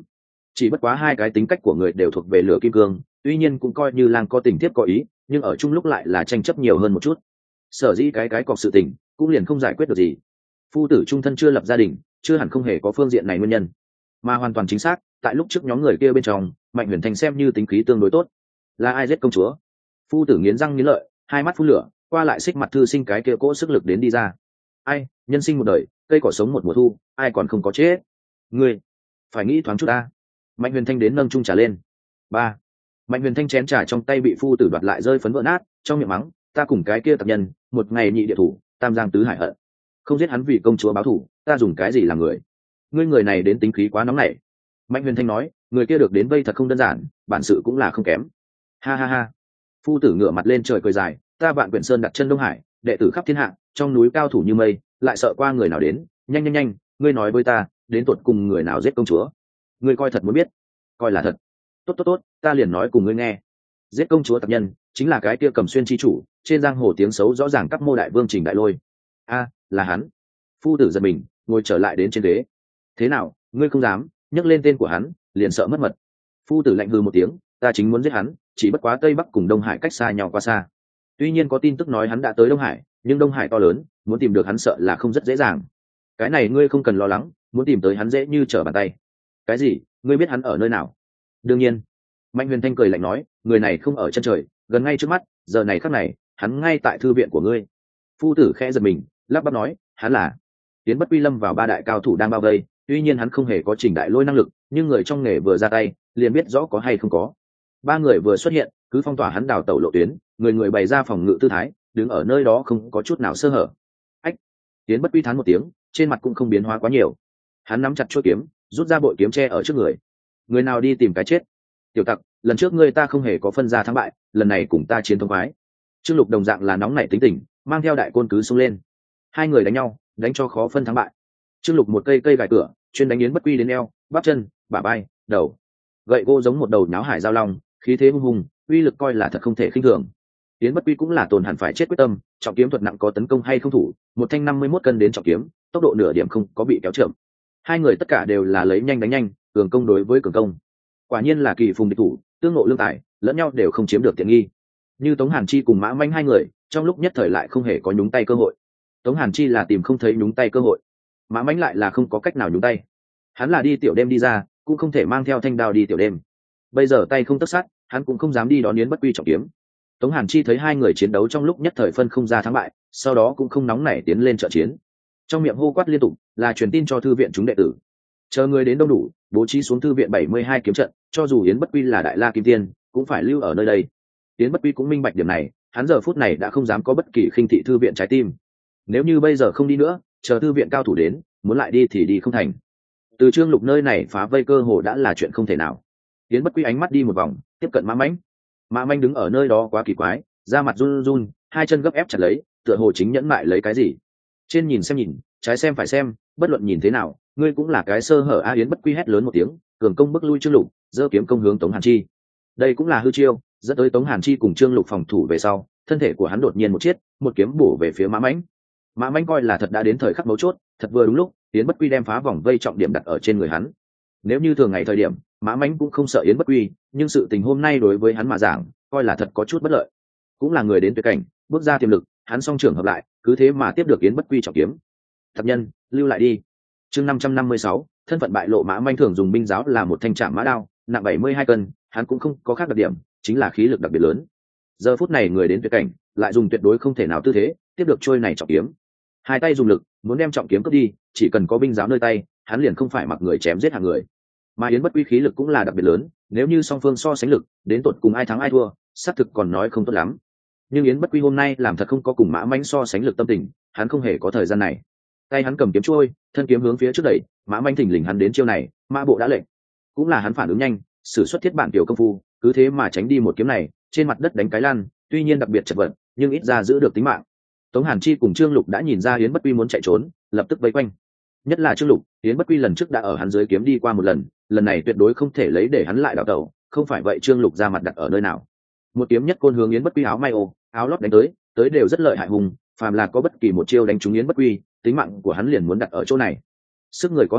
chỉ bất quá hai cái tính cách của người đều thuộc về lửa kim cương, tuy nhiên cũng coi như lang có tình thiếp có ý, nhưng ở chung lúc lại là tranh chấp nhiều hơn một chút. Sở dĩ cái cái cọc sự tình cũng liền không giải quyết được gì. Phu tử trung thân chưa lập gia đình, chưa hẳn không hề có phương diện này nguyên nhân, mà hoàn toàn chính xác tại lúc trước nhóm người kia bên trong, Mạnh Huyền Thanh xem như tính khí tương đối tốt. Là ai giết công chúa? Phu tử nghiến răng nghiến lợi, hai mắt phun lửa, qua lại xích mặt thư sinh cái kia cỗ sức lực đến đi ra. Ai, nhân sinh một đời, cây cỏ sống một mùa thu, ai còn không có chết? Ngươi phải nghĩ thoáng chút ta. Mạnh Huyền Thanh đến nâng chung trà lên. Ba. Mạnh Huyền Thanh chén trà trong tay bị phu tử đoạt lại rơi phấn vỡ nát, trong miệng mắng, ta cùng cái kia tập nhân, một ngày nhị địa thủ, tam giang tứ hải hận. Không giết hắn vì công chúa báo thù, ta dùng cái gì làm người? Ngươi người này đến tính khí quá nóng nảy. Mạnh Huyền Thanh nói, người kia được đến vây thật không đơn giản, bản sự cũng là không kém. Ha ha ha. Phu tử ngửa mặt lên trời cười dài, ta Vạn Quyển Sơn đặt chân Đông Hải, đệ tử khắp thiên hạ, trong núi cao thủ như mây, lại sợ qua người nào đến, nhanh nhanh nhanh, ngươi nói với ta, đến tuột cùng người nào giết công chúa? Ngươi coi thật muốn biết? Coi là thật. Tốt tốt tốt, ta liền nói cùng ngươi nghe. Giết công chúa tập nhân, chính là cái kia Cầm Xuyên chi chủ, trên giang hồ tiếng xấu rõ ràng các mô đại vương Trình Đại Lôi. A, là hắn. Phu tử giật mình, ngồi trở lại đến trên ghế. Thế nào, ngươi không dám nhắc lên tên của hắn, liền sợ mất mật? Phu tử lạnh hừ một tiếng, ta chính muốn giết hắn, chỉ bất quá Tây Bắc cùng Đông Hải cách xa nhau quá xa. Tuy nhiên có tin tức nói hắn đã tới Đông Hải, nhưng Đông Hải to lớn, muốn tìm được hắn sợ là không rất dễ dàng. Cái này ngươi không cần lo lắng, muốn tìm tới hắn dễ như trở bàn tay. Cái gì? Ngươi biết hắn ở nơi nào? Đương nhiên. Mạnh Huyền Thanh cười lạnh nói, người này không ở chân trời, gần ngay trước mắt, giờ này khắc này, hắn ngay tại thư viện của ngươi. Phu tử khẽ giật mình, lắp bắp nói, hắn là Tiến Bất Quy lâm vào ba đại cao thủ đang bao vây, tuy nhiên hắn không hề có Trình Đại Lôi năng lực, nhưng người trong nghề vừa ra tay, liền biết rõ có hay không có. Ba người vừa xuất hiện, cứ phong tỏa hắn đào tẩu lộ tuyến, người người bày ra phòng ngự tư thái, đứng ở nơi đó không có chút nào sơ hở. Ách! Tiến Bất Quy thán một tiếng, trên mặt cũng không biến hóa quá nhiều. Hắn nắm chặt chuôi kiếm, rút ra bội kiếm che ở trước người. Người nào đi tìm cái chết? Tiểu tặc, lần trước ngươi ta không hề có phân ra thắng bại, lần này cùng ta chiến thống khoái. Trương Lục đồng dạng là nóng nảy tính tình, mang theo đại côn cứ xông lên. Hai người đánh nhau, đánh cho khó phân thắng bại. Trương Lục một cây cây gài cửa, chuyên đánh Yến Bất Quy đến eo, bắp chân, bả vai, đầu. Gậy gỗ giống một đầu nháo hải giao long, khí thế hung hùng, uy lực coi là thật không thể khinh thường. Yến Bất Quy cũng là tồn hẳn phải chết quyết tâm, trọng kiếm thuật nặng có tấn công hay không thủ, một thanh năm mươi mốt cân đến trọng kiếm, tốc độ nửa điểm không có bị kéo chậm. Hai người tất cả đều là lấy nhanh đánh nhanh, cường công đối với cường công. Quả nhiên là kỳ phùng địch thủ, tương ngộ lương tài, lẫn nhau đều không chiếm được tiện nghi. Như Tống Hàn Chi cùng Mã Manh hai người, trong lúc nhất thời lại không hề có nhúng tay cơ hội. Tống Hàn Chi là tìm không thấy nhúng tay cơ hội, Mã Manh lại là không có cách nào nhúng tay. Hắn là đi tiểu đêm đi ra, cũng không thể mang theo thanh đao đi tiểu đêm. Bây giờ tay không tất sát, hắn cũng không dám đi đón Yến Bất Quy trọng kiếm. Tống Hàn Chi thấy hai người chiến đấu trong lúc nhất thời phân không ra thắng bại, sau đó cũng không nóng nảy tiến lên trợ chiến. Trong miệng hô quát liên tục, là truyền tin cho thư viện chúng đệ tử. Chờ người đến đông đủ, bố trí xuống thư viện bảy mươi hai kiếm trận, cho dù Yến Bất Quy là đại la kim tiên, cũng phải lưu ở nơi đây. Yến Bất Quy cũng minh bạch điểm này, hắn giờ phút này đã không dám có bất kỳ khinh thị thư viện trái tim. Nếu như bây giờ không đi nữa, chờ thư viện cao thủ đến, muốn lại đi thì đi không thành. Từ Trương Lục nơi này phá vây cơ hồ đã là chuyện không thể nào. Yến Bất Quy ánh mắt đi một vòng, tiếp cận Mã Mãnh. Mã Mãnh đứng ở nơi đó quá kỳ quái, da mặt run run, hai chân gấp ép chặt lấy, tựa hồ chính nhẫn mại lấy cái gì. Trên nhìn xem nhìn, trái xem phải xem, bất luận nhìn thế nào, ngươi cũng là cái sơ hở. A Yến Bất Quy hét lớn một tiếng, cường công bức lui Trương Lục, giơ kiếm công hướng Tống Hàn Chi. Đây cũng là hư chiêu, dẫn tới Tống Hàn Chi cùng Trương Lục phòng thủ về sau, thân thể của hắn đột nhiên một chiết, một kiếm bổ về phía Mã Mãnh. Mã Mãnh coi là thật đã đến thời khắc mấu chốt, thật vừa đúng lúc, Yến Bất Quy đem phá vòng vây trọng điểm đặt ở trên người hắn. Nếu như thường ngày thời điểm, Mã Mãnh cũng không sợ Yến Bất Quy, nhưng sự tình hôm nay đối với hắn mà giảng, coi là thật có chút bất lợi. Cũng là người đến tuyệt cảnh, bước ra tiềm lực, hắn song trưởng hợp lại, cứ thế mà tiếp được Yến Bất Quy trọng kiếm. Thập nhân, lưu lại đi. Chương năm trăm năm mươi sáu, thân phận bại lộ. Mã Mãnh thường dùng binh giáo là một thanh trảm mã đao, nặng bảy mươi hai cân, hắn cũng không có khác đặc điểm, chính là khí lực đặc biệt lớn. Giờ phút này người đến tuyệt cảnh, lại dùng tuyệt đối không thể nào tư thế tiếp được trôi này trọng kiếm. Hai tay dùng lực, muốn đem trọng kiếm cướp đi, chỉ cần có binh giáo nơi tay, hắn liền không phải mặc người chém giết hàng người. Mà Yến Bất Quy khí lực cũng là đặc biệt lớn, nếu như song phương so sánh lực, đến tột cùng ai thắng ai thua, xác thực còn nói không tốt lắm. Nhưng Yến Bất Quy hôm nay làm thật không có cùng Mã Mãnh so sánh lực tâm tình, hắn không hề có thời gian này. Tay hắn cầm kiếm trôi, thân kiếm hướng phía trước đẩy, Mã Mãnh thình lình hắn đến chiêu này, Mã Bộ đã lệnh, cũng là hắn phản ứng nhanh, sử xuất thiết bản tiểu công phu, cứ thế mà tránh đi một kiếm này, trên mặt đất đánh cái lăn, tuy nhiên đặc biệt chật vật, nhưng ít ra giữ được tính mạng. Tống Hàn Chi cùng Trương Lục đã nhìn ra Yến Bất Quy muốn chạy trốn, lập tức vây quanh. Nhất là Trương Lục, Yến Bất Quy lần trước đã ở hắn dưới kiếm đi qua một lần, lần này tuyệt đối không thể lấy để hắn lại đảo tẩu, không phải vậy Trương Lục ra mặt đặt ở nơi nào. Một kiếm nhất côn hướng Yến Bất Quy áo may ô, áo lót đánh tới, tới đều rất lợi hại hùng, phàm là có bất kỳ một chiêu đánh trúng Yến Bất Quy, tính mạng của hắn liền muốn đặt ở chỗ này. Sức người có hạn,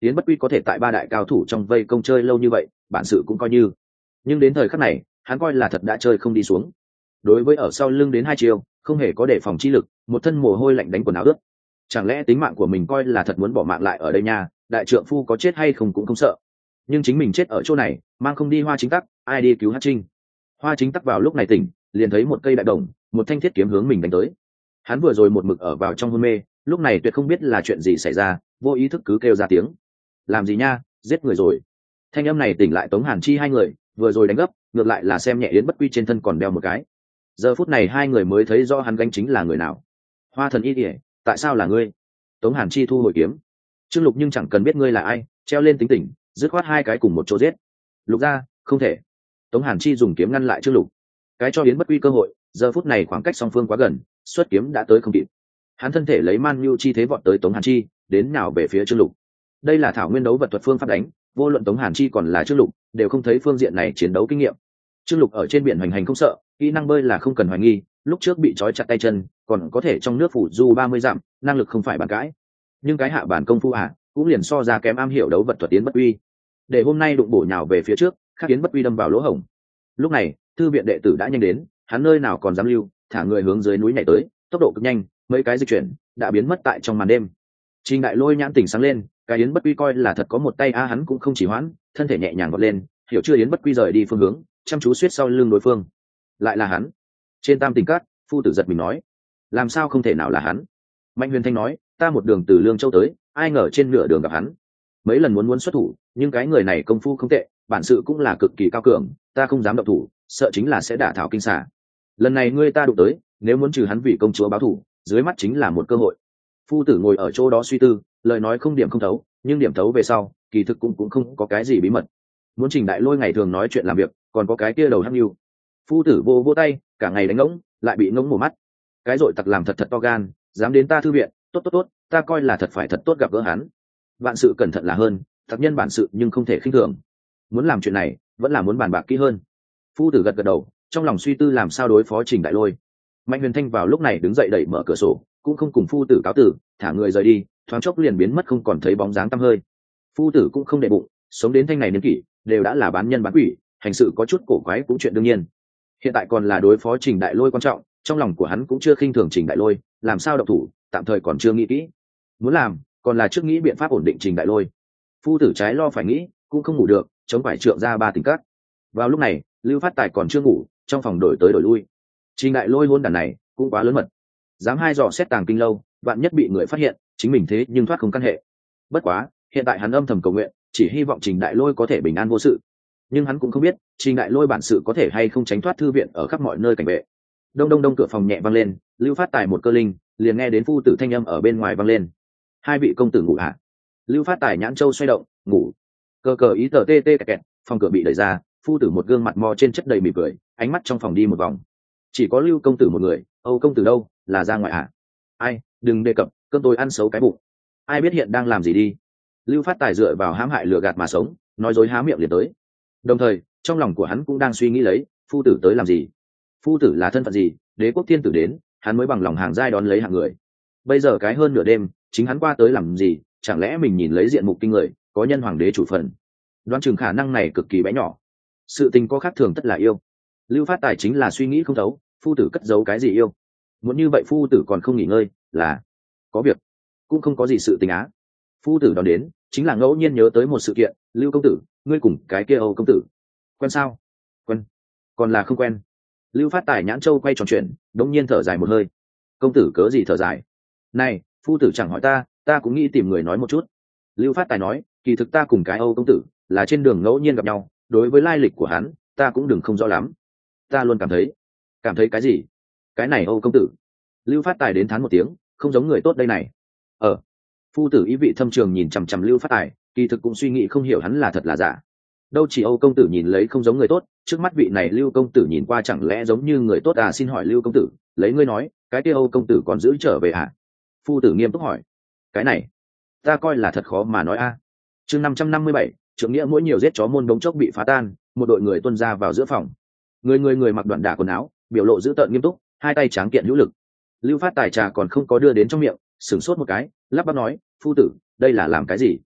Yến Bất Quy có thể tại ba đại cao thủ trong vây công chơi lâu như vậy, bản sự cũng coi như. Nhưng đến thời khắc này, hắn coi là thật đã chơi không đi xuống. Đối với ở sau lưng đến hai chiều, không hề có đề phòng chi lực, một thân mồ hôi lạnh đánh quần áo ướt. Chẳng lẽ tính mạng của mình coi là thật muốn bỏ mạng lại ở đây nha, đại trượng phu có chết hay không cũng không sợ. Nhưng chính mình chết ở chỗ này, mang không đi Hoa Chính Tắc, ai đi cứu Hát Trinh. Hoa Chính Tắc vào lúc này tỉnh, liền thấy một cây đại đồng, một thanh thiết kiếm hướng mình đánh tới. Hắn vừa rồi một mực ở vào trong hôn mê, lúc này tuyệt không biết là chuyện gì xảy ra, vô ý thức cứ kêu ra tiếng. Làm gì nha, giết người rồi. Thanh âm này tỉnh lại Tống Hàn Chi hai người, vừa rồi đánh gấp, ngược lại là xem nhẹ Yến Bất Quy trên thân còn đeo một cái. Giờ phút này hai người mới thấy rõ hắn gánh chính là người nào. Hoa thần y kỉa, tại sao là ngươi? Tống Hàn Chi thu hồi kiếm. Trương Lục nhưng chẳng cần biết ngươi là ai, treo lên tính tình, dứt khoát hai cái cùng một chỗ giết. Lục ra, không thể. Tống Hàn Chi dùng kiếm ngăn lại Trương Lục, cái cho Yến Bất Quy cơ hội. Giờ phút này khoảng cách song phương quá gần, xuất kiếm đã tới không kịp. Hắn thân thể lấy man nhu chi thế vọt tới Tống Hàn Chi, đến nào về phía Trương Lục. Đây là thảo nguyên đấu vật thuật phương pháp đánh, vô luận Tống Hàn Chi còn là Trương Lục đều không thấy phương diện này chiến đấu kinh nghiệm. Trương Lục ở trên biển hoành hành không sợ, kỹ năng bơi là không cần hoài nghi, lúc trước bị trói chặt tay chân, còn có thể trong nước phủ du ba mươi dặm, năng lực không phải bàn cãi. Nhưng cái hạ bản công phu à, cũng liền so ra kém am hiểu đấu vật thuật Yến Bất Quy. Để hôm nay đụng bổ nhào về phía trước, khác Yến Bất Quy đâm vào lỗ hổng. Lúc này, thư viện đệ tử đã nhanh đến, hắn nơi nào còn dám lưu, thả người hướng dưới núi nhảy tới, tốc độ cực nhanh, mấy cái dịch chuyển đã biến mất tại trong màn đêm. Trình Đại Lôi nhãn tỉnh sáng lên, cái Yến Bất Quy coi là thật có một tay a, hắn cũng không chỉ hoãn, thân thể nhẹ nhàng vọt lên, hiểu chưa Yến Bất Quy rời đi phương hướng, chăm chú suýt sau lưng đối phương. Lại là hắn. Trên Tam Tình Cát, phu tử giật mình nói, làm sao không thể nào là hắn? Mạnh Huyền Thanh nói, ta một đường từ Lương Châu tới, ai ngờ trên nửa đường gặp hắn. Mấy lần muốn muốn xuất thủ, nhưng cái người này công phu không tệ, bản sự cũng là cực kỳ cao cường, ta không dám động thủ, sợ chính là sẽ đả thảo kinh xà. Lần này ngươi ta đụng tới, nếu muốn trừ hắn vì công chúa báo thù, dưới mắt chính là một cơ hội. Phu tử ngồi ở chỗ đó suy tư, lời nói không điểm không thấu, nhưng điểm thấu về sau, kỳ thực cũng cũng không có cái gì bí mật. Muốn Trình Đại Lôi ngày thường nói chuyện làm việc, còn có cái kia đầu hắc nhu. Phu tử vô vô tay, cả ngày đánh ngỗng, lại bị ngỗng mổ mắt. Cái dội tặc làm thật thật to gan, dám đến ta thư viện, tốt tốt tốt, ta coi là thật phải thật tốt gặp gỡ hắn. Vạn sự cẩn thận là hơn, thật nhân bản sự nhưng không thể khinh thường. Muốn làm chuyện này, vẫn là muốn bàn bạc kỹ hơn. Phu tử gật gật đầu, trong lòng suy tư làm sao đối phó Trình Đại Lôi. Mạnh Huyền Thanh vào lúc này đứng dậy đẩy mở cửa sổ, cũng không cùng phu tử cáo tử, thả người rời đi, thoáng chốc liền biến mất không còn thấy bóng dáng tăm hơi. Phu tử cũng không để bụng, sống đến thanh này niên kỷ, đều đã là bán nhân bán quỷ, hành sự có chút cổ quái cũng chuyện đương nhiên. Hiện tại còn là đối phó Trình Đại Lôi quan trọng, trong lòng của hắn cũng chưa khinh thường Trình Đại Lôi, làm sao động thủ, tạm thời còn chưa nghĩ kỹ. Muốn làm, còn là trước nghĩ biện pháp ổn định Trình Đại Lôi. Phu tử trái lo phải nghĩ, cũng không ngủ được, chống phải trượng ra ba tình cát. Vào lúc này, Lưu Phát Tài còn chưa ngủ, trong phòng đổi tới đổi lui. Trình Đại Lôi hôn đàn này cũng quá lớn mật, dám hai dò xét tàng kinh lâu, vạn nhất bị người phát hiện, chính mình thế nhưng thoát không căn hệ. Bất quá, hiện tại hắn âm thầm cầu nguyện, chỉ hy vọng Trình Đại Lôi có thể bình an vô sự. Nhưng hắn cũng không biết, Trình Đại Lôi bản sự có thể hay không tránh thoát thư viện ở khắp mọi nơi cảnh vệ. Đông đông đông, cửa phòng nhẹ vang lên, Lưu Phát Tài một cơ linh, liền nghe đến phu tử thanh âm ở bên ngoài vang lên. Hai vị công tử ngủ hả? Lưu Phát Tài nhãn châu xoay động, ngủ. Cờ cờ ý tờ tê tê kẹt kẹt, phòng cửa bị đẩy ra, phu tử một gương mặt mò trên chất đầy mỉm cười, ánh mắt trong phòng đi một vòng. Chỉ có Lưu công tử một người, Âu công tử đâu, là ra ngoài hả? Ai, đừng đề cập, cơm tôi ăn xấu cái bụng. Ai biết hiện đang làm gì đi? Lưu Phát Tài dựa vào hãm hại lừa gạt mà sống, nói dối há miệng liền tới. Đồng thời, trong lòng của hắn cũng đang suy nghĩ lấy, phu tử tới làm gì? Phu tử là thân phận gì? Đế quốc thiên tử đến, hắn mới bằng lòng hàng giai đón lấy hạng người. Bây giờ cái hơn nửa đêm, chính hắn qua tới làm gì? Chẳng lẽ mình nhìn lấy diện mục kinh người, có nhân hoàng đế chủ phần? Đoán chừng khả năng này cực kỳ bé nhỏ. Sự tình có khác thường tất là yêu. Lưu Phát Tài chính là suy nghĩ không thấu, phu tử cất giấu cái gì yêu? Muốn như vậy phu tử còn không nghỉ ngơi, là có việc, cũng không có gì sự tình á. Phu tử đón đến, chính là ngẫu nhiên nhớ tới một sự kiện. Lưu công tử, ngươi cùng cái kia Âu công tử quen sao? Quen, còn là không quen? Lưu Phát Tài nhãn châu quay tròn chuyện, đống nhiên thở dài một hơi. Công tử cớ gì thở dài? Này, phu tử chẳng hỏi ta, ta cũng nghĩ tìm người nói một chút. Lưu Phát Tài nói, kỳ thực ta cùng cái Âu công tử là trên đường ngẫu nhiên gặp nhau, đối với lai lịch của hắn, ta cũng đừng không rõ lắm. Ta luôn cảm thấy, cảm thấy cái gì? Cái này Âu công tử. Lưu Phát Tài đến thán một tiếng, không giống người tốt đây này. Ờ, phu tử ý vị thâm trường nhìn chằm chằm Lưu Phát Tài, kỳ thực cũng suy nghĩ không hiểu hắn là thật là giả. Đâu chỉ Âu công tử nhìn lấy không giống người tốt, trước mắt vị này Lưu công tử nhìn qua chẳng lẽ giống như người tốt à? Xin hỏi Lưu công tử, lấy ngươi nói, cái kia Âu công tử còn giữ trở về à? Phu tử nghiêm túc hỏi. Cái này, ta coi là thật khó mà nói a. À. Chương năm trăm năm mươi bảy, trưởng nghĩa mỗi nhiều giết chó môn đống chốc bị phá tan, một đội người tuân ra vào giữa phòng. Người người người mặc đoạn đả quần áo, biểu lộ dữ tợn nghiêm túc, hai tay tráng kiện hữu lực. Lưu Phát Tài trà còn không có đưa đến trong miệng, sửng sốt một cái, lắp bắp nói, phu tử, đây là làm cái gì?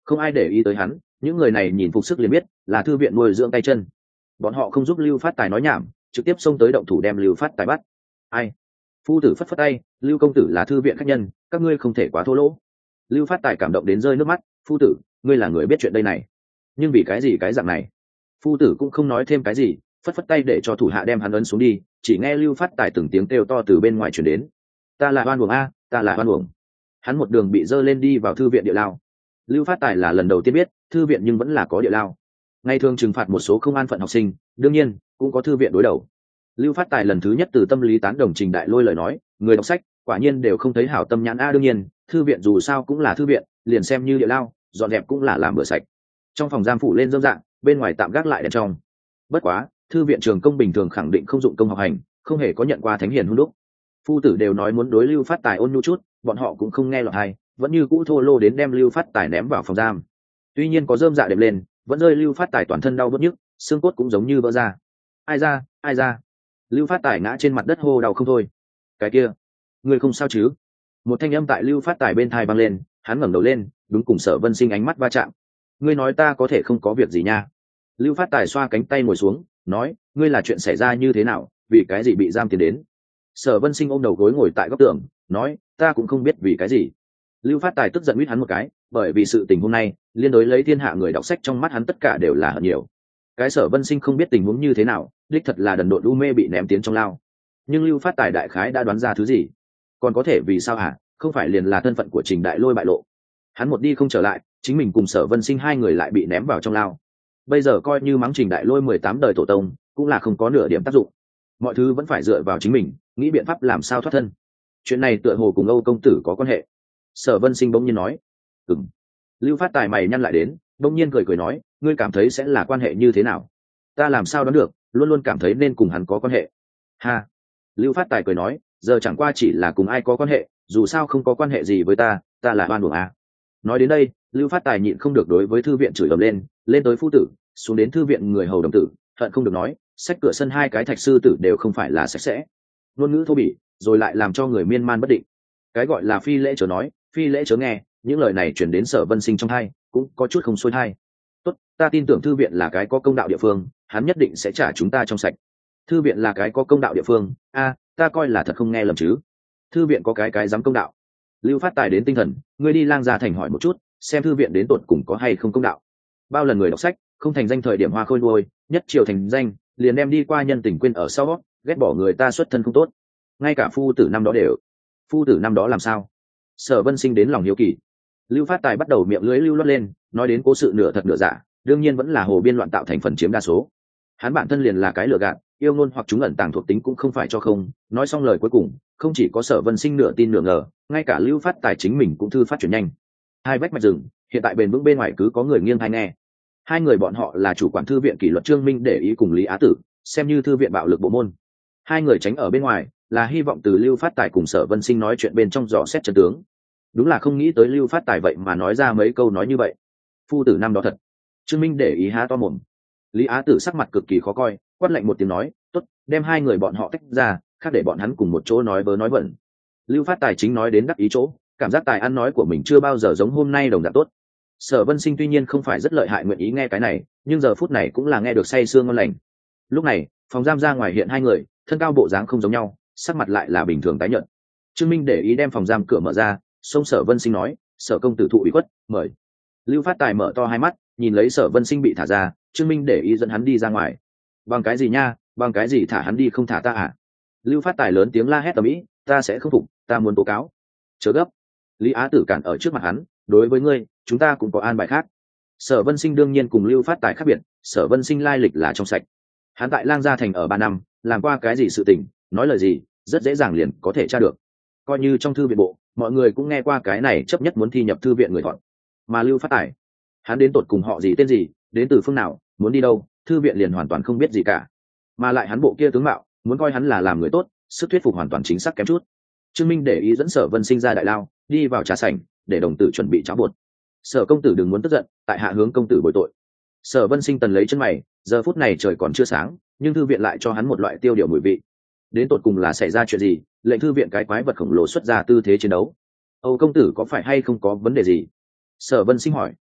Không ai để ý tới hắn, những người này nhìn phục sức liền biết là thư viện nuôi dưỡng tay chân. Bọn họ không giúp Lưu Phát Tài nói nhảm, trực tiếp xông tới động thủ đem Lưu Phát Tài bắt. Ai? Phu tử phất phất tay, Lưu công tử là thư viện khách nhân, các ngươi không thể quá thô lỗ. Lưu Phát Tài cảm động đến rơi nước mắt. Phu tử, ngươi là người biết chuyện đây này, nhưng vì cái gì cái dạng này? Phu tử cũng không nói thêm cái gì, phất phất tay để cho thủ hạ đem hắn ấn xuống đi. Chỉ nghe Lưu Phát Tài từng tiếng kêu to từ bên ngoài truyền đến: ta là oan uổng a, ta là oan uổng. Hắn một đường bị dơ lên đi vào thư viện địa lao. Lưu Phát Tài là lần đầu tiên biết thư viện nhưng vẫn là có địa lao, ngày thường trừng phạt một số không an phận học sinh, đương nhiên cũng có thư viện đối đầu. Lưu Phát Tài lần thứ nhất từ tâm lý tán đồng Trình Đại Lôi lời nói, người đọc sách quả nhiên đều không thấy hảo tâm nhãn a. Đương nhiên thư viện dù sao cũng là thư viện, liền xem như địa lao, dọn dẹp cũng là làm bữa sạch. Trong phòng giam phủ lên rơm rạng, bên ngoài tạm gác lại đèn trong. Bất quá thư viện trường công bình thường khẳng định không dụng công học hành, không hề có nhận qua thánh hiền hung đúc. Phu tử đều nói muốn đối Lưu Phát Tài ôn nhu chút, bọn họ cũng không nghe lọt hay, vẫn như cũ thô lô đến đem Lưu Phát Tài ném vào phòng giam. Tuy nhiên có rơm dạ đệm lên, vẫn rơi Lưu Phát Tài toàn thân đau bứt nhức, xương cốt cũng giống như vỡ ra. Ai ra, ai ra? Lưu Phát Tài ngã trên mặt đất hô đau không thôi. Cái kia, ngươi không sao chứ? Một thanh âm tại Lưu Phát Tài bên tai vang lên, hắn ngẩng đầu lên, đúng cùng Sở Vân Sinh ánh mắt va chạm. Ngươi nói ta có thể không có việc gì nha? Lưu Phát Tài xoa cánh tay ngồi xuống, nói, ngươi là chuyện xảy ra như thế nào, vì cái gì bị giam tiến đến? Sở Vân Sinh ôm đầu gối ngồi tại góc tường, nói, ta cũng không biết vì cái gì. Lưu Phát Tài tức giận huýt hắn một cái, bởi vì sự tình hôm nay liên đối lấy thiên hạ người đọc sách trong mắt hắn tất cả đều là hận nhiều. Cái Sở Vân Sinh không biết tình huống như thế nào, đích thật là đần độn u mê bị ném tiến trong lao. Nhưng Lưu Phát Tài đại khái đã đoán ra thứ gì. Còn có thể vì sao hả? Không phải liền là thân phận của Trình Đại Lôi bại lộ. Hắn một đi không trở lại, chính mình cùng Sở Vân Sinh hai người lại bị ném vào trong lao. Bây giờ coi như mắng Trình Đại Lôi mười tám đời tổ tông, cũng là không có nửa điểm tác dụng. Mọi thứ vẫn phải dựa vào chính mình, nghĩ biện pháp làm sao thoát thân. Chuyện này tựa hồ cùng Âu công tử có quan hệ. Sở Vân Sinh bỗng nhiên nói. Ừm. Lưu Phát Tài mày nhăn lại đến, bỗng nhiên cười cười nói, ngươi cảm thấy sẽ là quan hệ như thế nào? Ta làm sao đoán được, luôn luôn cảm thấy nên cùng hắn có quan hệ. Ha. Lưu Phát Tài cười nói, giờ chẳng qua chỉ là cùng ai có quan hệ, dù sao không có quan hệ gì với ta, ta là oan uổng à. Nói đến đây, Lưu Phát Tài nhịn không được đối với thư viện chửi ầm lên, lên tới phu tử, xuống đến thư viện người hầu đồng tử, hận không được nói, sách cửa sân hai cái thạch sư tử đều không phải là sạch sẽ. Ngôn ngữ thô bỉ, rồi lại làm cho người miên man bất định. Cái gọi là phi lễ chớ nói, phi lễ chớ nghe, những lời này truyền đến Sở Vân Sinh trong tai, cũng có chút không xuôi tai. Tốt, ta tin tưởng thư viện là cái có công đạo địa phương, hắn nhất định sẽ trả chúng ta trong sạch. Thư viện là cái có công đạo địa phương, a, ta coi là thật không nghe lầm chứ. Thư viện có cái cái dám công đạo. Lưu Phát Tài đến tinh thần, ngươi đi Lang Gia thành hỏi một chút, xem thư viện đến tột cùng có hay không công đạo. Bao lần người đọc sách, không thành danh thời điểm hoa khôi nuôi, nhất triều thành danh, liền đem đi qua nhân tình quên ở sau, ghét bỏ người ta xuất thân không tốt. Ngay cả phu tử năm đó đều. Phu tử năm đó làm sao? Sở Vân Sinh đến lòng hiếu kỳ. Lưu Phát Tài bắt đầu miệng lưỡi lưu loát lên, nói đến cố sự nửa thật nửa giả, đương nhiên vẫn là hồ biên loạn tạo thành phần chiếm đa số. Hắn bản thân liền là cái lừa gạt, yêu ngôn hoặc chúng ẩn tàng thuộc tính cũng không phải cho không. Nói xong lời cuối cùng, không chỉ có Sở Vân Sinh nửa tin nửa ngờ, ngay cả Lưu Phát Tài chính mình cũng thư phát chuyển nhanh. Hai vách mạch rừng, hiện tại bền vững bên ngoài cứ có người nghiêng hay nghe. Hai người bọn họ là chủ quản thư viện kỷ luật Trương Minh để ý cùng Lý Á Tử, xem như thư viện bạo lực bộ môn. Hai người tránh ở bên ngoài, là hy vọng từ Lưu Phát Tài cùng Sở Vân Sinh nói chuyện bên trong dò xét chân tướng. Đúng là không nghĩ tới Lưu Phát Tài vậy mà nói ra mấy câu nói như vậy. Phu tử năm đó thật. Trương Minh để ý há to mồm. Lý Á Tử sắc mặt cực kỳ khó coi, quát lạnh một tiếng nói, tốt, đem hai người bọn họ tách ra, khác để bọn hắn cùng một chỗ nói vớ nói vẩn. Lưu Phát Tài chính nói đến đắc ý chỗ, cảm giác tài ăn nói của mình chưa bao giờ giống hôm nay đồng dạng tốt. Sở Vân Sinh tuy nhiên không phải rất lợi hại nguyện ý nghe cái này, nhưng giờ phút này cũng là nghe được say sương ngon lành. Lúc này, phòng giam ra ngoài hiện hai người, thân cao bộ dáng không giống nhau, sắc mặt lại là bình thường tái nhợt. Trương Minh để ý đem phòng giam cửa mở ra, xông Sở Vân Sinh nói, Sở công tử thụ ủy khuất, mời. Lưu Phát Tài mở to hai mắt, nhìn lấy Sở Vân Sinh bị thả ra, Trương Minh để ý dẫn hắn đi ra ngoài. Bằng cái gì nha, bằng cái gì thả hắn đi không thả ta à? Lưu Phát Tài lớn tiếng la hét tầm ý, ta sẽ không phục, ta muốn tố cáo. Chớ gấp. Lý Á Tử cản ở trước mặt hắn, đối với ngươi, chúng ta cũng có an bài khác. Sở Vân Sinh đương nhiên cùng Lưu Phát Tài khác biệt, Sở Vân Sinh lai lịch là trong sạch. Hắn tại Lang Gia thành ở ba năm, làm qua cái gì sự tình, nói lời gì, rất dễ dàng liền có thể tra được. Coi như trong thư viện bộ, mọi người cũng nghe qua cái này chấp nhất muốn thi nhập thư viện người thọn. Mà Lưu Phát Tài, hắn đến tột cùng họ gì tên gì, đến từ phương nào, muốn đi đâu, thư viện liền hoàn toàn không biết gì cả. Mà lại hắn bộ kia tướng mạo, muốn coi hắn là làm người tốt, sức thuyết phục hoàn toàn chính xác kém chút. Trương Minh để ý dẫn Sở Vân Sinh ra đại lao, đi vào trà sảnh, để đồng tử chuẩn bị cháo bột. Sở công tử đừng muốn tức giận, tại hạ hướng công tử bồi tội. Sở Vân Sinh tần lấy chân mày, giờ phút này trời còn chưa sáng, nhưng thư viện lại cho hắn một loại tiêu điều mùi vị. Đến tột cùng là xảy ra chuyện gì, lệnh thư viện cái quái vật khổng lồ xuất ra tư thế chiến đấu. Âu công tử có phải hay không có vấn đề gì? Sở Vân Sinh hỏi.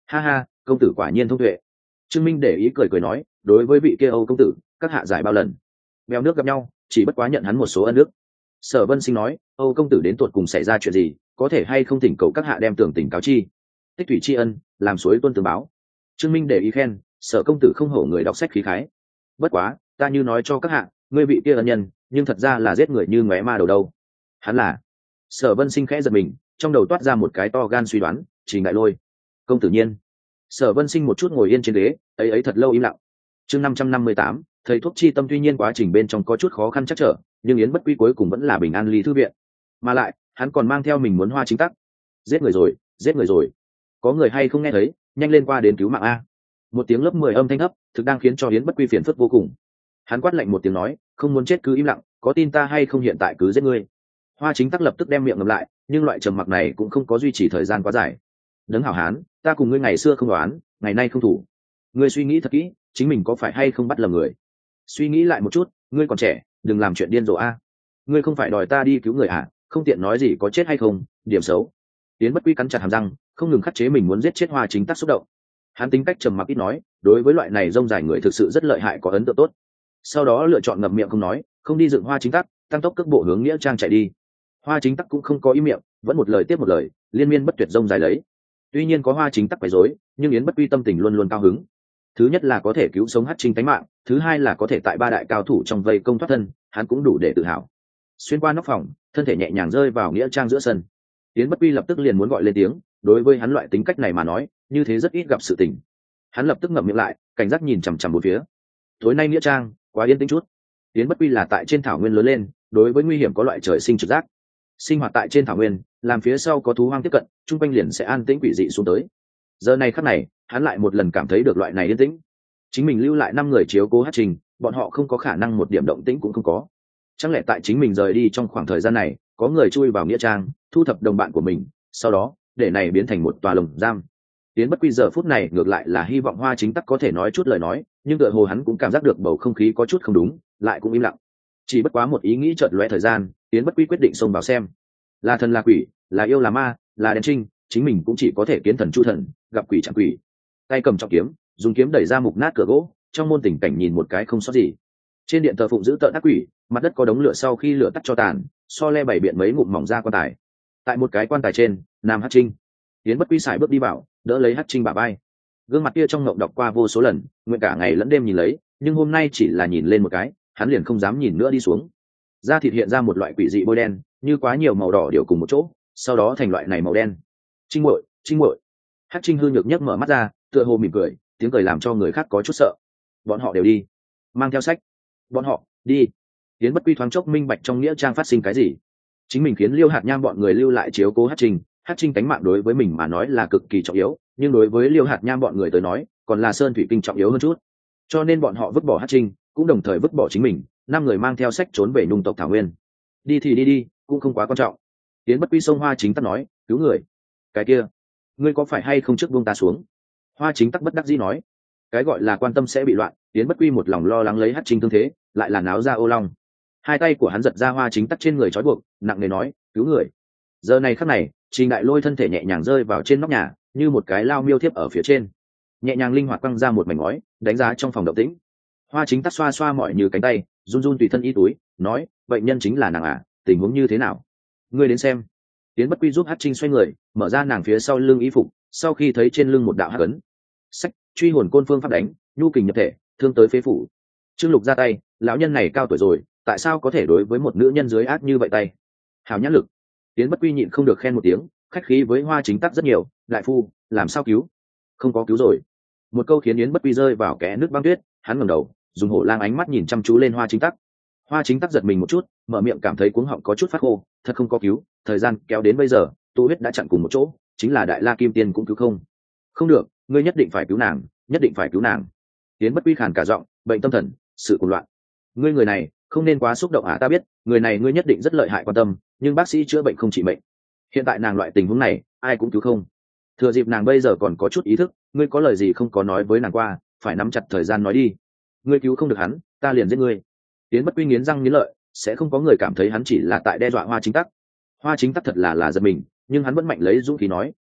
Ha ha, công tử quả nhiên thông tuệ. Trương Minh để ý cười cười nói, đối với vị kia Âu công tử các hạ giải bao lần bèo nước gặp nhau, chỉ bất quá nhận hắn một số ân đức. Sở Vân Sinh nói, Âu công tử đến tuột cùng xảy ra chuyện gì, có thể hay không thỉnh cầu các hạ đem tường tình cáo chi, tích thủy tri ân, làm suối tuân tường báo. Trương Minh để ý khen, Sở công tử không hổ người đọc sách khí khái. Bất quá ta như nói cho các hạ, ngươi vị kia ân nhân nhưng thật ra là giết người như ngóe ma đầu đâu. Hắn là? Sở Vân Sinh khẽ giật mình, trong đầu toát ra một cái to gan suy đoán, Trình Đại Lôi. Công tử nhiên. Sở Vân Sinh một chút ngồi yên trên ghế, ấy ấy thật lâu im lặng. Chương năm trăm năm mươi tám, thầy thuốc chi tâm. Tuy nhiên quá trình bên trong có chút khó khăn chắc trở, nhưng Yến Bất Quy cuối cùng vẫn là bình an ly thư viện. Mà lại, hắn còn mang theo mình muốn hoa chính tắc. Giết người rồi, giết người rồi. Có người hay không nghe thấy, nhanh lên qua đến cứu mạng a. Một tiếng lớp mười âm thanh thấp, thực đang khiến cho Yến Bất Quy phiền phức vô cùng. Hắn quát lạnh một tiếng nói, không muốn chết cứ im lặng, có tin ta hay không hiện tại cứ giết ngươi. Hoa chính tắc lập tức đem miệng ngậm lại, nhưng loại trầm mặc này cũng không có duy trì thời gian quá dài. Đấng hảo hán, ta cùng ngươi ngày xưa không đoán, ngày nay không thủ. Ngươi suy nghĩ thật kỹ, chính mình có phải hay không bắt lầm người. Suy nghĩ lại một chút, ngươi còn trẻ, đừng làm chuyện điên rồ a. Ngươi không phải đòi ta đi cứu người à, không tiện nói gì có chết hay không, điểm xấu. Yến Bất Quy cắn chặt hàm răng, không ngừng khắc chế mình muốn giết chết Hoa chính tắc xúc động. Hắn tính cách trầm mặc ít nói, đối với loại này rông dài người thực sự rất lợi hại, có ấn tượng tốt. Sau đó lựa chọn ngậm miệng không nói, không đi dựng Hoa chính tắc, tăng tốc cước bộ hướng nghĩa trang chạy đi. Hoa chính tắc cũng không có ý miệng, vẫn một lời tiếp một lời, liên miên bất tuyệt rông dài lấy. Tuy nhiên có Hoa chính tắc quấy rối, nhưng Yến Bất Quy tâm tình luôn luôn cao hứng. Thứ nhất là có thể cứu sống Hắc Trinh tánh mạng, thứ hai là có thể tại ba đại cao thủ trong vây công thoát thân, hắn cũng đủ để tự hào. Xuyên qua nóc phòng, thân thể nhẹ nhàng rơi vào nghĩa trang giữa sân. Yến Bất Quy lập tức liền muốn gọi lên tiếng, đối với hắn loại tính cách này mà nói, như thế rất ít gặp sự tình. Hắn lập tức ngậm miệng lại, cảnh giác nhìn chằm chằm bốn phía. Tối nay nghĩa trang quá yên tĩnh chút. Yến Bất Quy là tại trên thảo nguyên lớn lên, đối với nguy hiểm có loại trời sinh trực giác. Sinh hoạt tại trên thảo nguyên, làm phía sau có thú hoang tiếp cận, trung quanh liền sẽ an tĩnh quỷ dị xuống tới. Giờ này khắc này, hắn lại một lần cảm thấy được loại này yên tĩnh. Chính mình lưu lại năm người chiếu cố Hắc Trình, bọn họ không có khả năng một điểm động tĩnh cũng không có. Chẳng lẽ tại chính mình rời đi trong khoảng thời gian này, có người chui vào nghĩa trang, thu thập đồng bạn của mình, sau đó để này biến thành một tòa lồng giam. Yến Bất Quy giờ phút này ngược lại là hy vọng Hoa chính tắc có thể nói chút lời nói, nhưng tựa hồ hắn cũng cảm giác được bầu không khí có chút không đúng, lại cũng im lặng. Chỉ bất quá một ý nghĩ chợt lóe thời gian, Yến Bất Quy quyết định xông vào xem. Là thần là quỷ, là yêu là ma, là đen trinh, chính mình cũng chỉ có thể kiến thần chu thần, gặp quỷ chẳng quỷ. Tay cầm trọng kiếm, dùng kiếm đẩy ra mục nát cửa gỗ, trong môn tình cảnh nhìn một cái không sót gì. Trên điện thờ phụng giữ tợn ác quỷ, mặt đất có đống lửa sau khi lửa tắt cho tàn, so le bảy biện mấy ngụm mỏng ra quan tài. Tại một cái quan tài trên, Nam Hắc Trinh. Yến Bất Quy xài bước đi vào, đỡ lấy Hắc Trinh bả vai. Gương mặt kia trong ngộng đọc qua vô số lần, nguyện cả ngày lẫn đêm nhìn lấy, nhưng hôm nay chỉ là nhìn lên một cái, hắn liền không dám nhìn nữa đi xuống. Da thịt hiện ra một loại quỷ dị bôi đen, như quá nhiều màu đỏ đều cùng một chỗ, sau đó thành loại này màu đen. Trinh muội, Trinh muội. Hắc Trinh hư nhược nhấc mở mắt ra, tựa hồ mỉm cười, tiếng cười làm cho người khác có chút sợ. Bọn họ đều đi, mang theo sách. Bọn họ đi. Yến Bất Quy thoáng chốc minh bạch trong nghĩa trang phát sinh cái gì. Chính mình khiến Liêu Hạt Nham bọn người lưu lại chiếu cố Hắc Trinh, Hắc Trinh tánh mạng đối với mình mà nói là cực kỳ trọng yếu, nhưng đối với Liêu Hạt Nham bọn người tới nói, còn là Sơn Thủy Kinh trọng yếu hơn chút. Cho nên bọn họ vứt bỏ Hắc Trinh, cũng đồng thời vứt bỏ chính mình, năm người mang theo sách trốn về Nhung tộc thảo nguyên. Đi thì đi đi, cũng không quá quan trọng. Yến Bất Quy xông Hoa chính tắc nói, cứu người. Cái kia, ngươi có phải hay không trước buông ta xuống? Hoa chính tắc bất đắc dĩ nói, cái gọi là quan tâm sẽ bị loạn. Yến Bất Quy một lòng lo lắng lấy Hắc Trinh thương thế, lại là náo ra ô long. Hai tay của hắn giật ra Hoa chính tắc trên người trói buộc, nặng nề nói, cứu người. Giờ này khắc này, Trình Đại Lôi thân thể nhẹ nhàng rơi vào trên nóc nhà, như một cái lao miêu thiếp ở phía trên, nhẹ nhàng linh hoạt quăng ra một mảnh ngói, đánh giá trong phòng động tĩnh. Hoa chính tắc xoa xoa mọi như cánh tay, run run tùy thân y túi, nói, bệnh nhân chính là nàng à, tình huống như thế nào? Ngươi đến xem. Yến Bất Quy giúp Hắc Trinh xoay người, mở ra nàng phía sau lưng y phục, sau khi thấy trên lưng một đạo hắc ấn, sách truy hồn côn phương pháp đánh, nhu kình nhập thể, thương tới phế phủ. Trương Lục ra tay, lão nhân này cao tuổi rồi, tại sao có thể đối với một nữ nhân dưới ác như vậy tay? Hảo nhãn lực. Yến Bất Quy nhịn không được khen một tiếng, khách khí với Hoa chính tắc rất nhiều, đại phu, làm sao cứu? Không có cứu rồi. Một câu khiến Yến Bất Quy rơi vào kẽ nước băng tuyết, hắn ngẩng đầu, dùng hổ lang ánh mắt nhìn chăm chú lên Hoa chính tắc. Hoa chính tắc giật mình một chút, mở miệng cảm thấy cuống họng có chút phát khô, thật không có cứu, thời gian kéo đến bây giờ, tu huyết đã chặn cùng một chỗ, chính là Đại La Kim Tiên cũng cứu không. Không được, ngươi nhất định phải cứu nàng, nhất định phải cứu nàng. Yến Bất Quy khàn cả giọng, bệnh tâm thần, sự cuồng loạn. Ngươi người này, không nên quá xúc động à, ta biết, người này ngươi nhất định rất lợi hại quan tâm, nhưng bác sĩ chữa bệnh không trị bệnh. Hiện tại nàng loại tình huống này, ai cũng cứu không. Thừa dịp nàng bây giờ còn có chút ý thức, ngươi có lời gì không có nói với nàng qua, phải nắm chặt thời gian nói đi. Ngươi cứu không được hắn, ta liền giết ngươi. Yến Bất Quy nghiến răng nghiến lợi, sẽ không có người cảm thấy hắn chỉ là tại đe dọa Hoa chính tắc. Hoa chính tắc thật là là giật mình, nhưng hắn vẫn mạnh lấy dũng khí nói,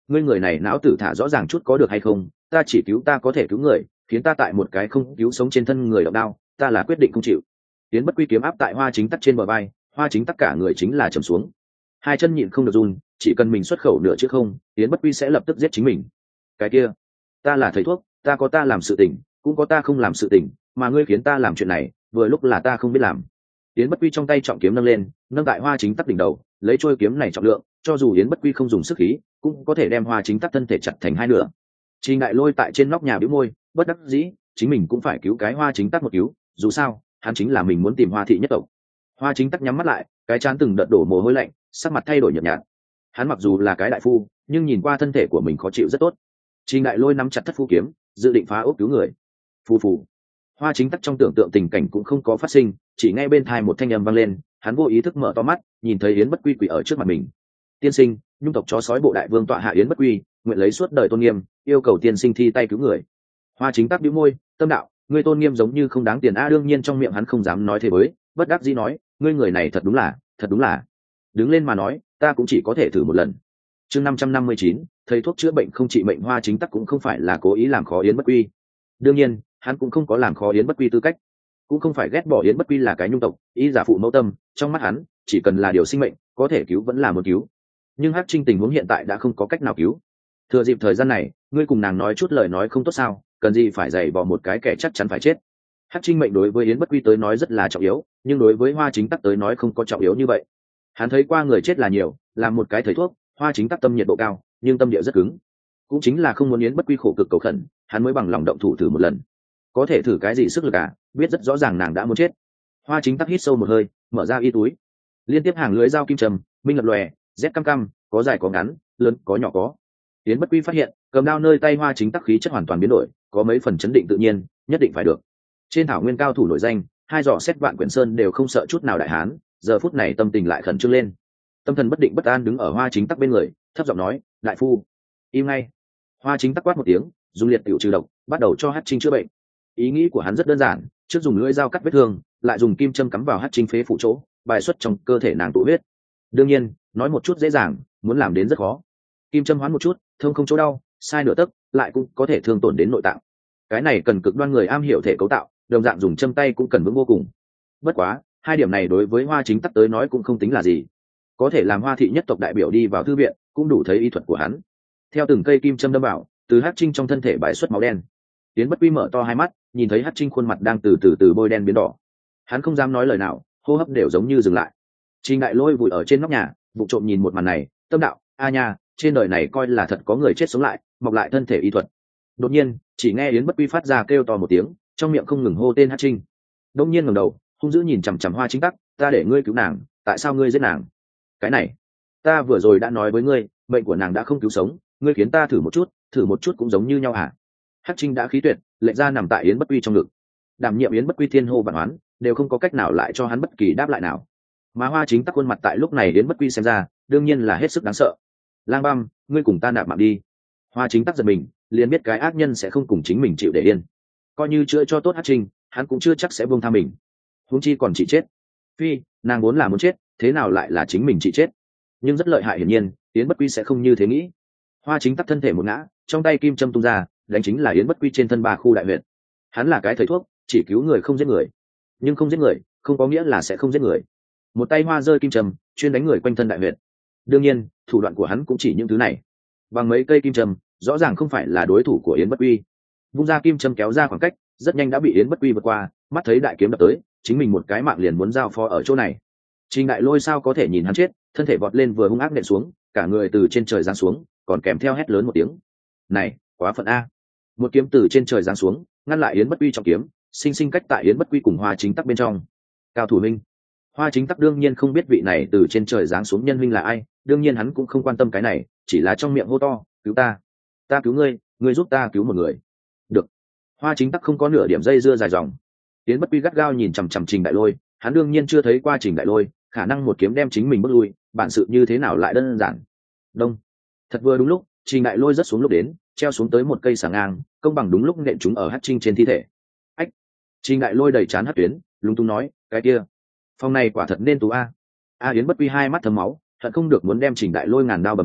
ngươi người này não tử thả rõ ràng chút có được hay không, ta chỉ cứu ta có thể cứu người, khiến ta tại một cái không cứu sống trên thân người động đao, ta là quyết định không chịu. Yến Bất Quy kiếm áp tại Hoa Chính Tắc trên bờ vai, Hoa Chính Tắc cả người chính là trầm xuống, hai chân nhịn không được run, chỉ cần mình xuất khẩu nửa chữ không, Yến Bất Quy sẽ lập tức giết chính mình. Cái kia, ta là thầy thuốc, ta có ta làm sự tình, cũng có ta không làm sự tình, mà ngươi khiến ta làm chuyện này, vừa lúc là ta không biết làm. Yến Bất Quy trong tay trọng kiếm nâng lên, nâng tại Hoa Chính Tắc đỉnh đầu, lấy trôi kiếm này trọng lượng, cho dù Yến Bất Quy không dùng sức khí, cũng có thể đem Hoa Chính Tắc thân thể chặt thành hai nửa. Trình Đại Lôi tại trên nóc nhà bĩu môi, bất đắc dĩ, chính mình cũng phải cứu cái Hoa Chính Tắc một cứu, dù sao, hắn chính là mình muốn tìm Hoa thị nhất tộc. Hoa Chính Tắc nhắm mắt lại, cái trán từng đợt đổ mồ hôi lạnh, sắc mặt thay đổi nhợt nhạt. Hắn mặc dù là cái đại phu, nhưng nhìn qua thân thể của mình khó chịu rất tốt. Trình Đại Lôi nắm chặt thất phu kiếm, dự định phá ốc cứu người. Phù phù. Hoa Chính Tắc trong tưởng tượng tình cảnh cũng không có phát sinh, chỉ nghe bên tai một thanh âm vang lên, hắn vô ý thức mở to mắt, nhìn thấy Yến Bất Quy quỳ ở trước mặt mình. Tiên sinh, nhung tộc chó sói bộ đại vương tọa hạ Yến Bất Quy, nguyện lấy suốt đời tôn nghiêm, yêu cầu tiên sinh thi tay cứu người. Hoa Chính Tắc bĩu môi, tâm đạo, ngươi tôn nghiêm giống như không đáng tiền a. Đương nhiên trong miệng hắn không dám nói thế với, bất đắc dĩ nói, ngươi người này thật đúng là, thật đúng là. Đứng lên mà nói, ta cũng chỉ có thể thử một lần. Chương năm trăm năm mươi chín, thầy thuốc chữa bệnh không trị mệnh. Hoa Chính Tắc cũng không phải là cố ý làm khó Yến Bất Quy. Đương nhiên, hắn cũng không có làm khó Yến Bất Quy tư cách, cũng không phải ghét bỏ Yến Bất Quy là cái nhung tộc, ý giả phụ mẫu tâm, trong mắt hắn, chỉ cần là điều sinh mệnh, có thể cứu vẫn là một cứu. Nhưng Hắc Trinh tình huống hiện tại đã không có cách nào cứu. Thừa dịp thời gian này, ngươi cùng nàng nói chút lời nói không tốt sao, cần gì phải dày vò một cái kẻ chắc chắn phải chết. Hắc Trinh mệnh đối với Yến Bất Quy tới nói rất là trọng yếu, nhưng đối với Hoa Chính Tắc tới nói không có trọng yếu như vậy. Hắn thấy qua người chết là nhiều, làm một cái thầy thuốc, Hoa Chính Tắc tâm nhiệt độ cao, nhưng tâm địa rất cứng. Cũng chính là không muốn Yến Bất Quy khổ cực cầu khẩn, hắn mới bằng lòng động thủ thử một lần. Có thể thử cái gì sức lực à, biết rất rõ ràng nàng đã muốn chết. Hoa Chính Tắc hít sâu một hơi, mở ra y túi, liên tiếp hàng lưới dao kim trầm, minh lập lòe, rét căm căm, có dài có ngắn, lớn có nhỏ có. Yến Bất Quy phát hiện, cầm đao nơi tay Hoa Chính Tắc khí chất hoàn toàn biến đổi, có mấy phần chấn định tự nhiên, nhất định phải được. Trên thảo nguyên cao thủ nổi danh, hai dò xét vạn quyển sơn đều không sợ chút nào đại hán, giờ phút này tâm tình lại khẩn trương lên. Tâm thần bất định bất an đứng ở Hoa Chính Tắc bên người, thấp giọng nói, đại phu, im ngay. Hoa Chính Tắc quát một tiếng, dùng liệt tiểu trừ độc, bắt đầu cho Hắc Trinh chữa bệnh. Ý nghĩ của hắn rất đơn giản, trước dùng lưỡi dao cắt vết thương, lại dùng kim châm cắm vào Hắc Trinh phế phủ chỗ, bài xuất trong cơ thể nàng tụ huyết. Đương nhiên, nói một chút dễ dàng, muốn làm đến rất khó. Kim châm hoán một chút, thương không chỗ đau, sai nửa tấc, lại cũng có thể thương tổn đến nội tạng. Cái này cần cực đoan người am hiểu thể cấu tạo, đồng dạng dùng châm tay cũng cần vững vô cùng. Bất quá, hai điểm này đối với Hoa Chính Tắc tới nói cũng không tính là gì. Có thể làm Hoa thị nhất tộc đại biểu đi vào thư viện, cũng đủ thấy y thuật của hắn. Theo từng cây kim châm đâm vào, từ Hắc Trinh trong thân thể bài xuất máu đen. Yến Bất Quy mở to hai mắt, nhìn thấy Hắc Trinh khuôn mặt đang từ từ từ bôi đen biến đỏ. Hắn không dám nói lời nào, hô hấp đều giống như dừng lại. Trình Đại Lôi vùi ở trên nóc nhà, vụ trộm nhìn một màn này, tâm đạo, a nha, trên đời này coi là thật có người chết sống lại, mọc lại thân thể y thuật. Đột nhiên, chỉ nghe Yến Bất Quy phát ra kêu to một tiếng, trong miệng không ngừng hô tên Hắc Trinh. Đột nhiên ngẩng đầu, hung dữ nhìn chằm chằm Hoa Chính Tắc, ta để ngươi cứu nàng, tại sao ngươi giết nàng? Cái này, ta vừa rồi đã nói với ngươi, mệnh của nàng đã không cứu sống, ngươi khiến ta thử một chút, thử một chút cũng giống như nhau hả? Hắc Trinh đã khí tuyệt, lệnh ra nằm tại Yến Bất Quy trong ngực. Đảm nhiệm Yến Bất Quy thiên hô vạn oán, đều không có cách nào lại cho hắn bất kỳ đáp lại nào. Mà Hoa Chính Tắc khuôn mặt tại lúc này Yến Bất Quy xem ra, đương nhiên là hết sức đáng sợ. Lang Băm, ngươi cùng ta nạp mạng đi. Hoa Chính Tắc giật mình, liền biết cái ác nhân sẽ không cùng chính mình chịu để yên. Coi như chữa cho tốt Hắc Trinh, hắn cũng chưa chắc sẽ buông tha mình. Huống chi còn chị chết. Phi, nàng muốn là muốn chết, thế nào lại là chính mình chị chết? Nhưng rất lợi hại hiển nhiên, Yến Bất Quy sẽ không như thế nghĩ. Hoa Chính Tắc thân thể một ngã, trong tay kim châm tung ra, đánh chính là Yến Bất Quy trên thân ba khu đại huyệt. Hắn là cái thầy thuốc, chỉ cứu người không giết người, nhưng không giết người không có nghĩa là sẽ không giết người. Một tay hoa rơi kim châm, chuyên đánh người quanh thân đại huyệt. Đương nhiên, thủ đoạn của hắn cũng chỉ những thứ này. Bằng mấy cây kim châm, rõ ràng không phải là đối thủ của Yến Bất Quy. Vung ra kim châm kéo ra khoảng cách, rất nhanh đã bị Yến Bất Quy vượt qua, mắt thấy đại kiếm đập tới, chính mình một cái mạng liền muốn giao phó ở chỗ này. Trình Đại Lôi sao có thể nhìn hắn chết, thân thể vọt lên vừa hung ác nện xuống, cả người từ trên trời giáng xuống, còn kèm theo hét lớn một tiếng. Này, quá phận a! Một kiếm từ trên trời giáng xuống, ngăn lại Yến Bất Quy trong kiếm, sinh sinh cách tại Yến Bất Quy cùng Hoa Chính Tắc bên trong. Cao thủ minh. Hoa Chính Tắc đương nhiên không biết vị này từ trên trời giáng xuống nhân huynh là ai, đương nhiên hắn cũng không quan tâm cái này, chỉ là trong miệng hô to, cứu ta, ta cứu ngươi, ngươi giúp ta cứu một người. Được. Hoa Chính Tắc không có nửa điểm dây dưa dài dòng. Yến Bất Quy gắt gao nhìn chằm chằm Trình Đại Lôi, hắn đương nhiên chưa thấy qua Trình Đại Lôi, khả năng một kiếm đem chính mình bước lui, bản sự như thế nào lại đơn giản. Đông. Thật vừa đúng lúc, Trình Đại Lôi rất xuống lúc đến, treo xuống tới một cây xà ngang, công bằng đúng lúc nện chúng ở Hắc Trinh trên thi thể. Ách. Trình Đại Lôi đầy chán hất tuyến, lúng túng nói, cái kia, phòng này quả thật nên tú a. A Yến Bất Quy hai mắt thấm máu, thật không được muốn đem Trình Đại Lôi ngàn đao bầm thây,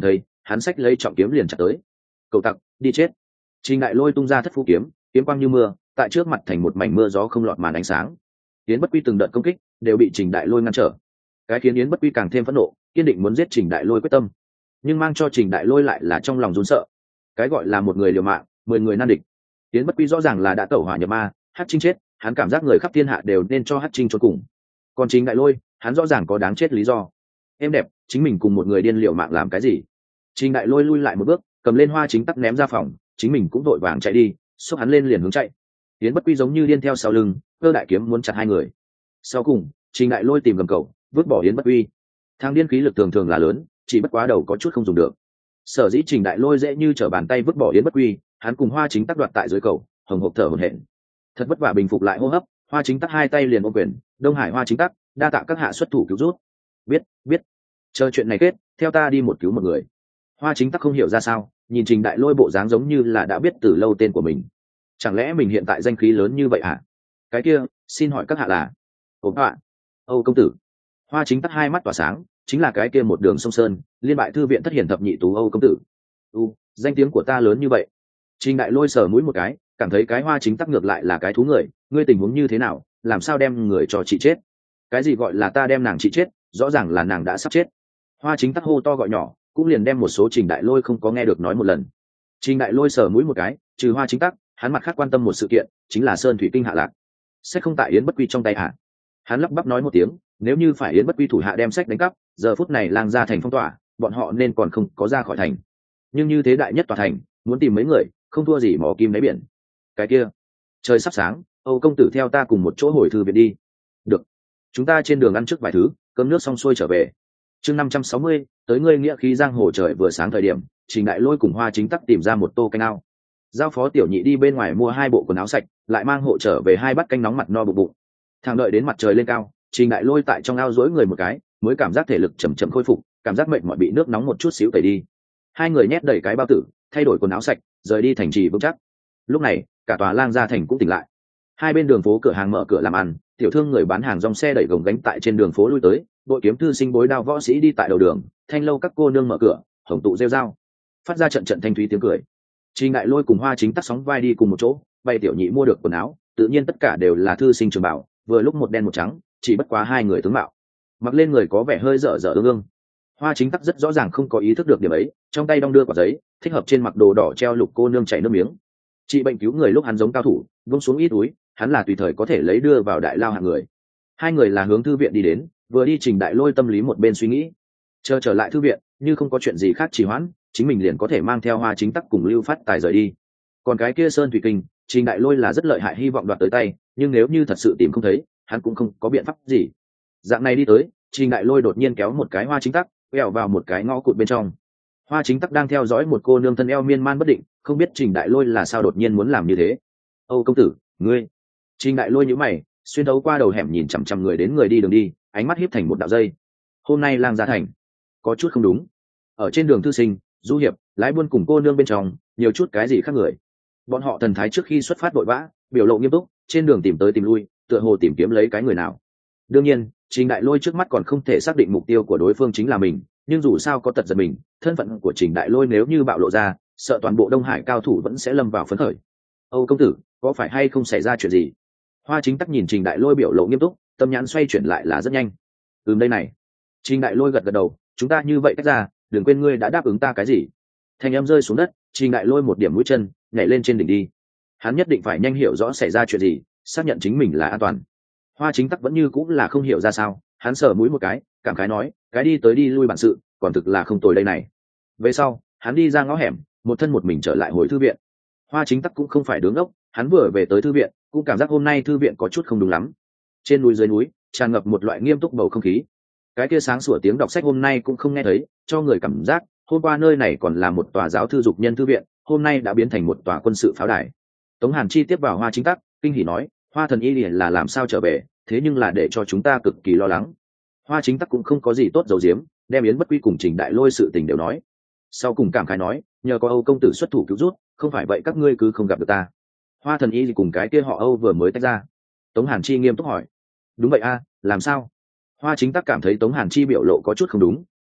hắn xách lấy trọng kiếm liền chặt tới. Cậu tặc, đi chết. Trình Đại Lôi tung ra thất phu kiếm, kiếm quang như mưa, tại trước mặt thành một mảnh mưa gió không lọt màn ánh sáng. Yến Bất Quy từng đợt công kích đều bị Trình Đại Lôi ngăn trở, cái khiến Yến Bất Quy càng thêm phẫn nộ, kiên định muốn giết Trình Đại Lôi quyết tâm. Nhưng mang cho Trình Đại Lôi lại là trong lòng run sợ. Cái gọi là một người liều mạng, mười người nan địch. Yến Bất Quy rõ ràng là đã tẩu hỏa nhập ma, Hắc Trinh chết, hắn cảm giác người khắp thiên hạ đều nên cho Hắc Trinh chôn cùng. Còn Trình Đại Lôi, hắn rõ ràng có đáng chết lý do. Em đẹp, chính mình cùng một người điên liều mạng làm cái gì? Trình Đại Lôi lui lại một bước, cầm lên Hoa Chính Tắc ném ra phòng, chính mình cũng vội vàng chạy đi, xốc hắn lên liền hướng chạy. Yến Bất Quy giống như điên theo sau lưng, cơ đại kiếm muốn chặt hai người. Sau cùng, Trình Đại Lôi tìm gầm cầu, vứt bỏ Yến Bất Quy. Thang điên khí lực thường thường là lớn, chỉ bất quá đầu có chút không dùng được. Sở dĩ Trình Đại Lôi dễ như trở bàn tay vứt bỏ Yến Bất Quy, hắn cùng Hoa Chính Tắc đoạt tại dưới cầu, hồng hộc thở hổn hển. Thật vất vả bình phục lại hô hấp, Hoa Chính Tắc hai tay liền ôm quyền, Đông Hải Hoa Chính Tắc, đa tạ các hạ xuất thủ cứu rút. Biết, biết. Chờ chuyện này kết, theo ta đi một cứu một người. Hoa Chính Tắc không hiểu ra sao, nhìn Trình Đại Lôi bộ dáng giống như là đã biết từ lâu tên của mình. Chẳng lẽ mình hiện tại danh khí lớn như vậy à? Cái kia, xin hỏi các hạ là? Ồ ạ, Âu công tử. Hoa Chính Tắc hai mắt tỏa sáng, chính là cái kia một đường sông sơn, liên bại thư viện thất hiển thập nhị tú Âu công tử. U, danh tiếng của ta lớn như vậy. Trình Đại Lôi sờ mũi một cái, cảm thấy cái Hoa Chính Tắc ngược lại là cái thú người, ngươi tình huống như thế nào, làm sao đem người cho chị chết? Cái gì gọi là ta đem nàng chị chết, rõ ràng là nàng đã sắp chết. Hoa Chính Tắc hô to gọi nhỏ, cũng liền đem một số Trình Đại Lôi không có nghe được nói một lần. Trình Đại Lôi sờ mũi một cái, trừ Hoa Chính Tắc, hắn mặt khác quan tâm một sự kiện, chính là Sơn Thủy Kinh hạ lạc. Sách không tại Yến Bất Quy trong tay hạ. Hắn lắp bắp nói một tiếng, nếu như phải Yến Bất Quy thủ hạ đem sách đánh cắp, giờ phút này lang ra thành phong tỏa, bọn họ nên còn không có ra khỏi thành. Nhưng như thế đại nhất tòa thành, muốn tìm mấy người, không thua gì mỏ kim đáy biển. Cái kia, trời sắp sáng, Âu công tử theo ta cùng một chỗ hồi thư viện đi. Được. Chúng ta trên đường ăn trước vài thứ, cơm nước xong xuôi trở về. Chương năm trăm sáu mươi, tới ngươi nghĩa khí giang hồ trời vừa sáng thời điểm, Trình Đại Lôi cùng Hoa Chính Tắc tìm ra một tô canh ao. Giao phó tiểu nhị đi bên ngoài mua hai bộ quần áo sạch, lại mang hộ trở về hai bát canh nóng mặt no bụng bụng. Thằng đợi đến mặt trời lên cao, Trình Đại Lôi tại trong ao duỗi người một cái, mới cảm giác thể lực chậm chậm khôi phục, cảm giác mệt mỏi bị nước nóng một chút xíu tẩy đi. Hai người nhét đầy cái bao tử, thay đổi quần áo sạch, rời đi thành trì vững chắc. Lúc này, cả tòa lang gia thành cũng tỉnh lại. Hai bên đường phố cửa hàng mở cửa làm ăn, tiểu thương người bán hàng rong xe đẩy gồng gánh tại trên đường phố lui tới, đội kiếm thư sinh bối đao võ sĩ đi tại đầu đường, thanh lâu các cô nương mở cửa, hồng tụ rêu rao, phát ra trận trận thanh thúy tiếng cười. Trình Đại Lôi cùng Hoa Chính Tắc sóng vai đi cùng một chỗ, bay tiểu nhị mua được quần áo, tự nhiên tất cả đều là thư sinh trường bảo, vừa lúc một đen một trắng, chỉ bất quá hai người tướng mạo, mặc lên người có vẻ hơi dở dở ương ương. Hoa Chính Tắc rất rõ ràng không có ý thức được điểm ấy, trong tay đong đưa quả giấy, thích hợp trên mặc đồ đỏ treo lục cô nương chảy nước miếng. Trị bệnh cứu người lúc hắn giống cao thủ, buông xuống ít túi, hắn là tùy thời có thể lấy đưa vào đại lao hạng người. Hai người là hướng thư viện đi đến, vừa đi Trình Đại Lôi tâm lý một bên suy nghĩ, chờ trở lại thư viện, như không có chuyện gì khác trì hoãn, chính mình liền có thể mang theo Hoa Chính Tắc cùng Lưu Phát Tài rời đi. Còn cái kia Sơn Thủy Kinh, Trình Đại Lôi là rất lợi hại, hy vọng đoạt tới tay, nhưng nếu như thật sự tìm không thấy, hắn cũng không có biện pháp gì. Dạng này đi tới, Trình Đại Lôi đột nhiên kéo một cái Hoa Chính Tắc, quẹo vào một cái ngõ cụt bên trong. Hoa Chính Tắc đang theo dõi một cô nương thân eo miên man bất định, không biết Trình Đại Lôi là sao đột nhiên muốn làm như thế. Âu công tử, ngươi. Trình Đại Lôi nhíu mày, xuyên thấu qua đầu hẻm nhìn chằm chằm người đến người đi đường đi, ánh mắt híp thành một đạo dây. Hôm nay lang gia thành có chút không đúng. Ở trên đường thư sinh, du hiệp, lái buôn cùng cô nương bên trong, nhiều chút cái gì khác người. Bọn họ thần thái trước khi xuất phát vội vã, biểu lộ nghiêm túc, trên đường tìm tới tìm lui, tựa hồ tìm kiếm lấy cái người nào. Đương nhiên, Trình Đại Lôi trước mắt còn không thể xác định mục tiêu của đối phương chính là mình, nhưng dù sao có tật giật mình, thân phận của Trình Đại Lôi nếu như bạo lộ ra, sợ toàn bộ Đông Hải cao thủ vẫn sẽ lâm vào phấn khởi. Âu công tử, có phải hay không xảy ra chuyện gì? Hoa Chính Tắc nhìn Trình Đại Lôi biểu lộ nghiêm túc, tâm nhãn xoay chuyển lại là rất nhanh. Ừm đây này. Trình Đại Lôi gật gật đầu, chúng ta như vậy cách ra, đừng quên ngươi đã đáp ứng ta cái gì. Thanh âm rơi xuống đất, Trình Đại Lôi một điểm mũi chân, nhảy lên trên đỉnh đi. Hắn nhất định phải nhanh hiểu rõ xảy ra chuyện gì, xác nhận chính mình là an toàn. Hoa Chính Tắc vẫn như cũng là không hiểu ra sao, hắn sờ mũi một cái, cảm khái nói, cái đi tới đi lui bản sự, còn thực là không tồi đây này. Về sau, hắn đi ra ngõ hẻm, một thân một mình trở lại hồi thư viện. Hoa Chính Tắc cũng không phải đứng ốc, hắn vừa về tới thư viện, cũng cảm giác hôm nay thư viện có chút không đúng lắm. Trên núi dưới núi, tràn ngập một loại nghiêm túc bầu không khí. Cái kia sáng sủa tiếng đọc sách hôm nay cũng không nghe thấy, cho người cảm giác hôm qua nơi này còn là một tòa giáo thư dục nhân thư viện, hôm nay đã biến thành một tòa quân sự pháo đài. Tống Hàn Chi tiếp vào Hoa Chính Tắc, kinh hỉ nói, Hoa thần y là làm sao trở về, thế nhưng là để cho chúng ta cực kỳ lo lắng. Hoa Chính Tắc cũng không có gì tốt giấu giếm, đem Yến Bất Quy cùng Trình Đại Lôi sự tình đều nói. Sau cùng cảm khái nói, nhờ có Âu công tử xuất thủ cứu rút, không phải vậy các ngươi cứ không gặp được ta. Hoa thần y cùng cái kia họ Âu vừa mới tách ra. Tống Hàn Chi nghiêm túc hỏi, đúng vậy a, làm sao? Hoa Chính Tắc cảm thấy Tống Hàn Chi biểu lộ có chút không đúng,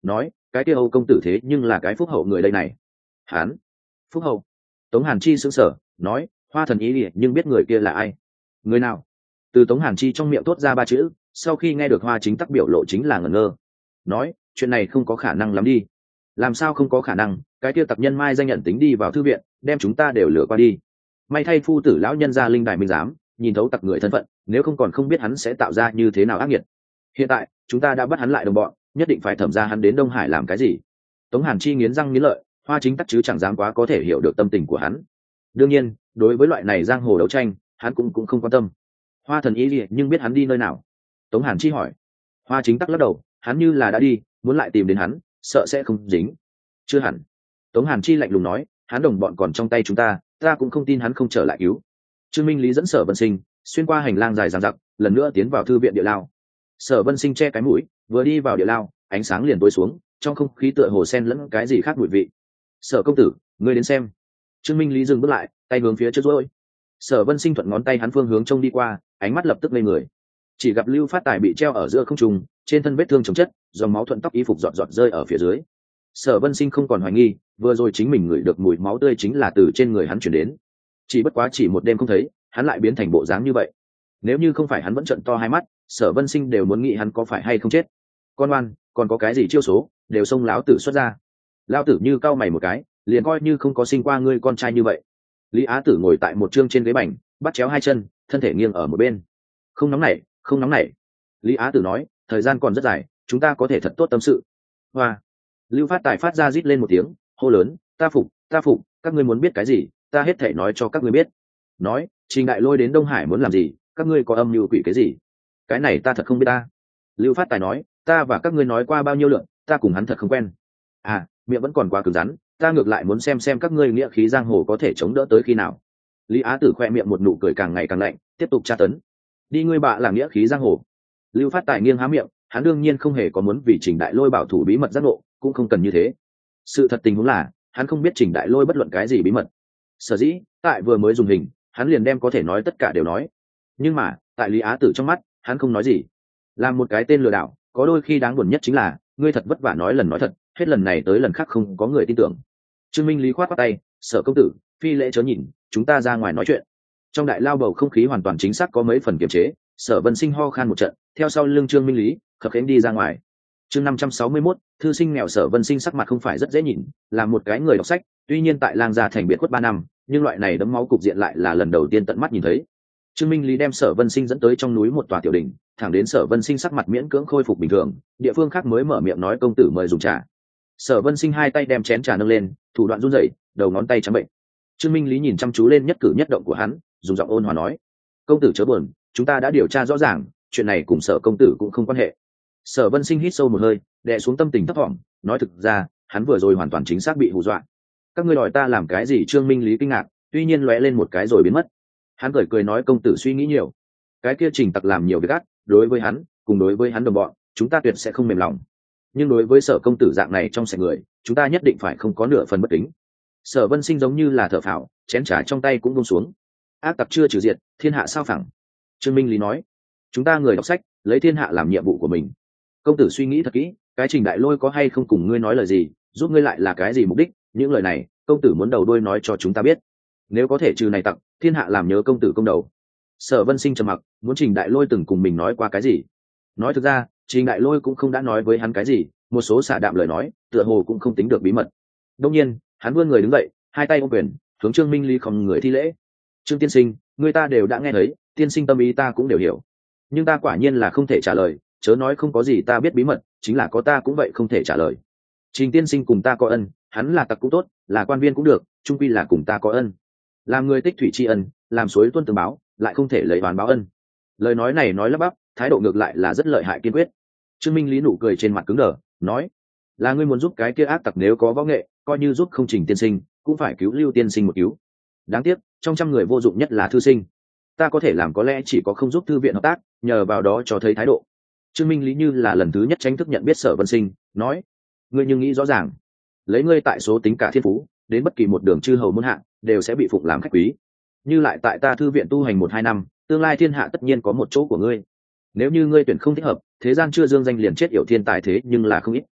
nói cái kia Âu công tử thế nhưng là cái phúc hậu người đây này. Hán, phúc hậu? Tống Hàn Chi sững sờ, nói Hoa thần ý ỉa nhưng biết người kia là ai? Người nào? Từ Tống Hàn Chi trong miệng thốt ra ba chữ, sau khi nghe được Hoa Chính Tắc biểu lộ chính là ngẩn ngơ, nói chuyện này không có khả năng lắm đi. Làm sao không có khả năng? Cái kia tặc nhân mai danh nhận tính đi vào thư viện, đem chúng ta đều lừa qua đi. May thay phu tử lão nhân gia linh đài minh giám nhìn thấu tặc người thân phận, nếu không còn không biết hắn sẽ tạo ra như thế nào ác nghiệt. Hiện tại chúng ta đã bắt hắn lại đồng bọn, nhất định phải thẩm ra hắn đến Đông Hải làm cái gì. Tống Hàn Chi nghiến răng nghiến lợi, Hoa Chính Tắc chứ chẳng dám quá có thể hiểu được tâm tình của hắn. Đương nhiên đối với loại này giang hồ đấu tranh hắn cũng cũng không quan tâm. Hoa thần ý gì nhưng biết hắn đi nơi nào? Tống Hàn Chi hỏi. Hoa Chính Tắc lắc đầu, hắn như là đã đi, muốn lại tìm đến hắn sợ sẽ không dính. Chưa hẳn. Tống Hàn Chi lạnh lùng nói, hắn đồng bọn còn trong tay chúng ta, ta cũng không tin hắn không trở lại cứu. Trương Minh Lý dẫn Sở Vân Sinh xuyên qua hành lang dài dằng dặc, lần nữa tiến vào thư viện địa lao. Sở Vân Sinh che cái mũi, vừa đi vào địa lao ánh sáng liền tối xuống, trong không khí tựa hồ sen lẫn cái gì khác mùi vị. Sở công tử, ngươi đến xem. Trương Minh Lý dừng bước lại, tay hướng phía trước rối. Sở Vân Sinh thuận ngón tay hắn phương hướng trông đi qua, ánh mắt lập tức ngây người. Chỉ gặp Lưu Phát Tài bị treo ở giữa không trung, trên thân vết thương chồng chất, dòng máu thuận tóc y phục giọt giọt rơi ở phía dưới. Sở Vân Sinh không còn hoài nghi, vừa rồi chính mình ngửi được mùi máu tươi chính là từ trên người hắn truyền đến. Chỉ bất quá chỉ một đêm không thấy, hắn lại biến thành bộ dáng như vậy. Nếu như không phải hắn vẫn trợn to hai mắt, Sở Vân Sinh đều muốn nghĩ hắn có phải hay không chết. Con oan, còn có cái gì chiêu số, đều xông lão tử xuất ra. Lão tử như cau mày một cái, liền coi như không có sinh qua ngươi con trai như vậy. Lý Á Tử ngồi tại một trương trên ghế bành, bắt chéo hai chân, thân thể nghiêng ở một bên. Không nóng nảy, không nóng nảy. Lý Á Tử nói, thời gian còn rất dài, chúng ta có thể thật tốt tâm sự. Hoa. Lưu Phát Tài phát ra rít lên một tiếng, hô lớn, ta phục, ta phục, các ngươi muốn biết cái gì, ta hết thể nói cho các ngươi biết. Nói, Trình Đại Lôi đến Đông Hải muốn làm gì, các ngươi có âm mưu quỷ cái gì? Cái này ta thật không biết ta. Lưu Phát Tài nói, ta và các ngươi nói qua bao nhiêu lượt, ta cùng hắn thật không quen. À, miệng vẫn còn quá cứng rắn, ta ngược lại muốn xem xem các ngươi nghĩa khí giang hồ có thể chống đỡ tới khi nào. Lý Á Tử khoe miệng một nụ cười càng ngày càng lạnh, tiếp tục tra tấn. Đi ngươi bạ là nghĩa khí giang hồ. Lưu Phát Tài nghiêng há miệng, hắn đương nhiên không hề có muốn vì Trình Đại Lôi bảo thủ bí mật giác ngộ, cũng không cần như thế. Sự thật tình huống là, hắn không biết Trình Đại Lôi bất luận cái gì bí mật. Sở dĩ, tại vừa mới dùng hình, hắn liền đem có thể nói tất cả đều nói. Nhưng mà, tại Lý Á Tử trong mắt, hắn không nói gì. Làm một cái tên lừa đảo, có đôi khi đáng buồn nhất chính là, ngươi thật vất vả nói lần nói thật, hết lần này tới lần khác không có người tin tưởng. Trương Minh Lý khoát khoát tay, Sở công tử, phi lễ chớ nhìn, chúng ta ra ngoài nói chuyện. Trong đại lao bầu không khí hoàn toàn chính xác có mấy phần kiềm chế, Sở Vân Sinh ho khan một trận, theo sau lưng Trương Minh Lý khập khiễng đi ra ngoài. Chương năm trăm sáu mươi mốt, thư sinh nghèo. Sở Vân Sinh sắc mặt không phải rất dễ nhìn, là một cái người đọc sách, tuy nhiên tại Lang Gia thành biệt khuất ba năm, nhưng loại này đấm máu cục diện lại là lần đầu tiên tận mắt nhìn thấy. Trương Minh Lý đem Sở Vân Sinh dẫn tới trong núi một tòa tiểu đình, thẳng đến Sở Vân Sinh sắc mặt miễn cưỡng khôi phục bình thường, địa phương khác mới mở miệng nói công tử mời dùng trà. Sở Vân Sinh hai tay đem chén trà nâng lên, thủ đoạn run rẩy, đầu ngón tay trắng bệnh. Trương Minh Lý nhìn chăm chú lên nhất cử nhất động của hắn, dùng giọng ôn hòa nói: "Công tử chớ buồn, chúng ta đã điều tra rõ ràng, chuyện này cùng Sở công tử cũng không quan hệ." Sở Vân Sinh hít sâu một hơi, đè xuống tâm tình thấp thỏm, nói thực ra, hắn vừa rồi hoàn toàn chính xác bị hù dọa. "Các ngươi đòi ta làm cái gì?" Trương Minh Lý kinh ngạc, tuy nhiên lóe lên một cái rồi biến mất. Hắn cười cười nói: "Công tử suy nghĩ nhiều. Cái kia Trình Tặc làm nhiều việc ác, đối với hắn, cùng đối với hắn đồng bọn, chúng ta tuyệt sẽ không mềm lòng. Nhưng đối với Sở công tử dạng này trong sạch người, chúng ta nhất định phải không có nửa phần bất kính." Sở Vân Sinh giống như là thở phào, chén trà trong tay cũng buông xuống. "Ác tặc chưa trừ diệt, thiên hạ sao phẳng." Trương Minh Lý nói: "Chúng ta người đọc sách, lấy thiên hạ làm nhiệm vụ của mình. Công tử suy nghĩ thật kỹ, cái Trình Đại Lôi có hay không cùng ngươi nói lời gì, giúp ngươi lại là cái gì mục đích, những lời này, công tử muốn đầu đuôi nói cho chúng ta biết. Nếu có thể trừ này tặc, thiên hạ làm nhớ công tử công đầu." Sở Vân Sinh trầm mặc, muốn Trình Đại Lôi từng cùng mình nói qua cái gì. Nói thực ra, Trình Đại Lôi cũng không đã nói với hắn cái gì, một số xả đạm lời nói, tựa hồ cũng không tính được bí mật. Đương nhiên, hắn vươn người đứng dậy, hai tay ôm quyền, hướng Trương Minh Lý không người thi lễ. "Trương tiên sinh, người ta đều đã nghe thấy, tiên sinh tâm ý ta cũng đều hiểu. Nhưng ta quả nhiên là không thể trả lời, chớ nói không có gì ta biết bí mật, chính là có ta cũng vậy không thể trả lời. Trình tiên sinh cùng ta có ân, hắn là tặc cũng tốt, là quan viên cũng được, chung quy là cùng ta có ân. Làm người tích thủy tri ân, làm suối tuôn tường báo, lại không thể lấy oán báo ân." Lời nói này nói lắp bắp, thái độ ngược lại là rất lợi hại kiên quyết. Trương Minh Lý nụ cười trên mặt cứng đờ, nói: "Là ngươi muốn giúp cái kia ác tặc, nếu có võ nghệ, coi như giúp không Trình tiên sinh, cũng phải cứu Lưu tiên sinh một cứu. Đáng tiếc, trong trăm người vô dụng nhất là thư sinh. Ta có thể làm có lẽ chỉ có không giúp thư viện hợp tác, nhờ vào đó cho thấy thái độ." Trương Minh Lý như là lần thứ nhất tranh thức nhận biết Sở Vân Sinh, nói: "Ngươi nhưng nghĩ rõ ràng, lấy ngươi tại số tính cả thiên phú, đến bất kỳ một đường chư hầu muôn hạng đều sẽ bị phụng làm khách quý. Như lại tại ta thư viện tu hành một hai năm, tương lai thiên hạ tất nhiên có một chỗ của ngươi. Nếu như ngươi tuyển không thích hợp, thế gian chưa dương danh liền chết yểu thiên tài thế nhưng là không ít.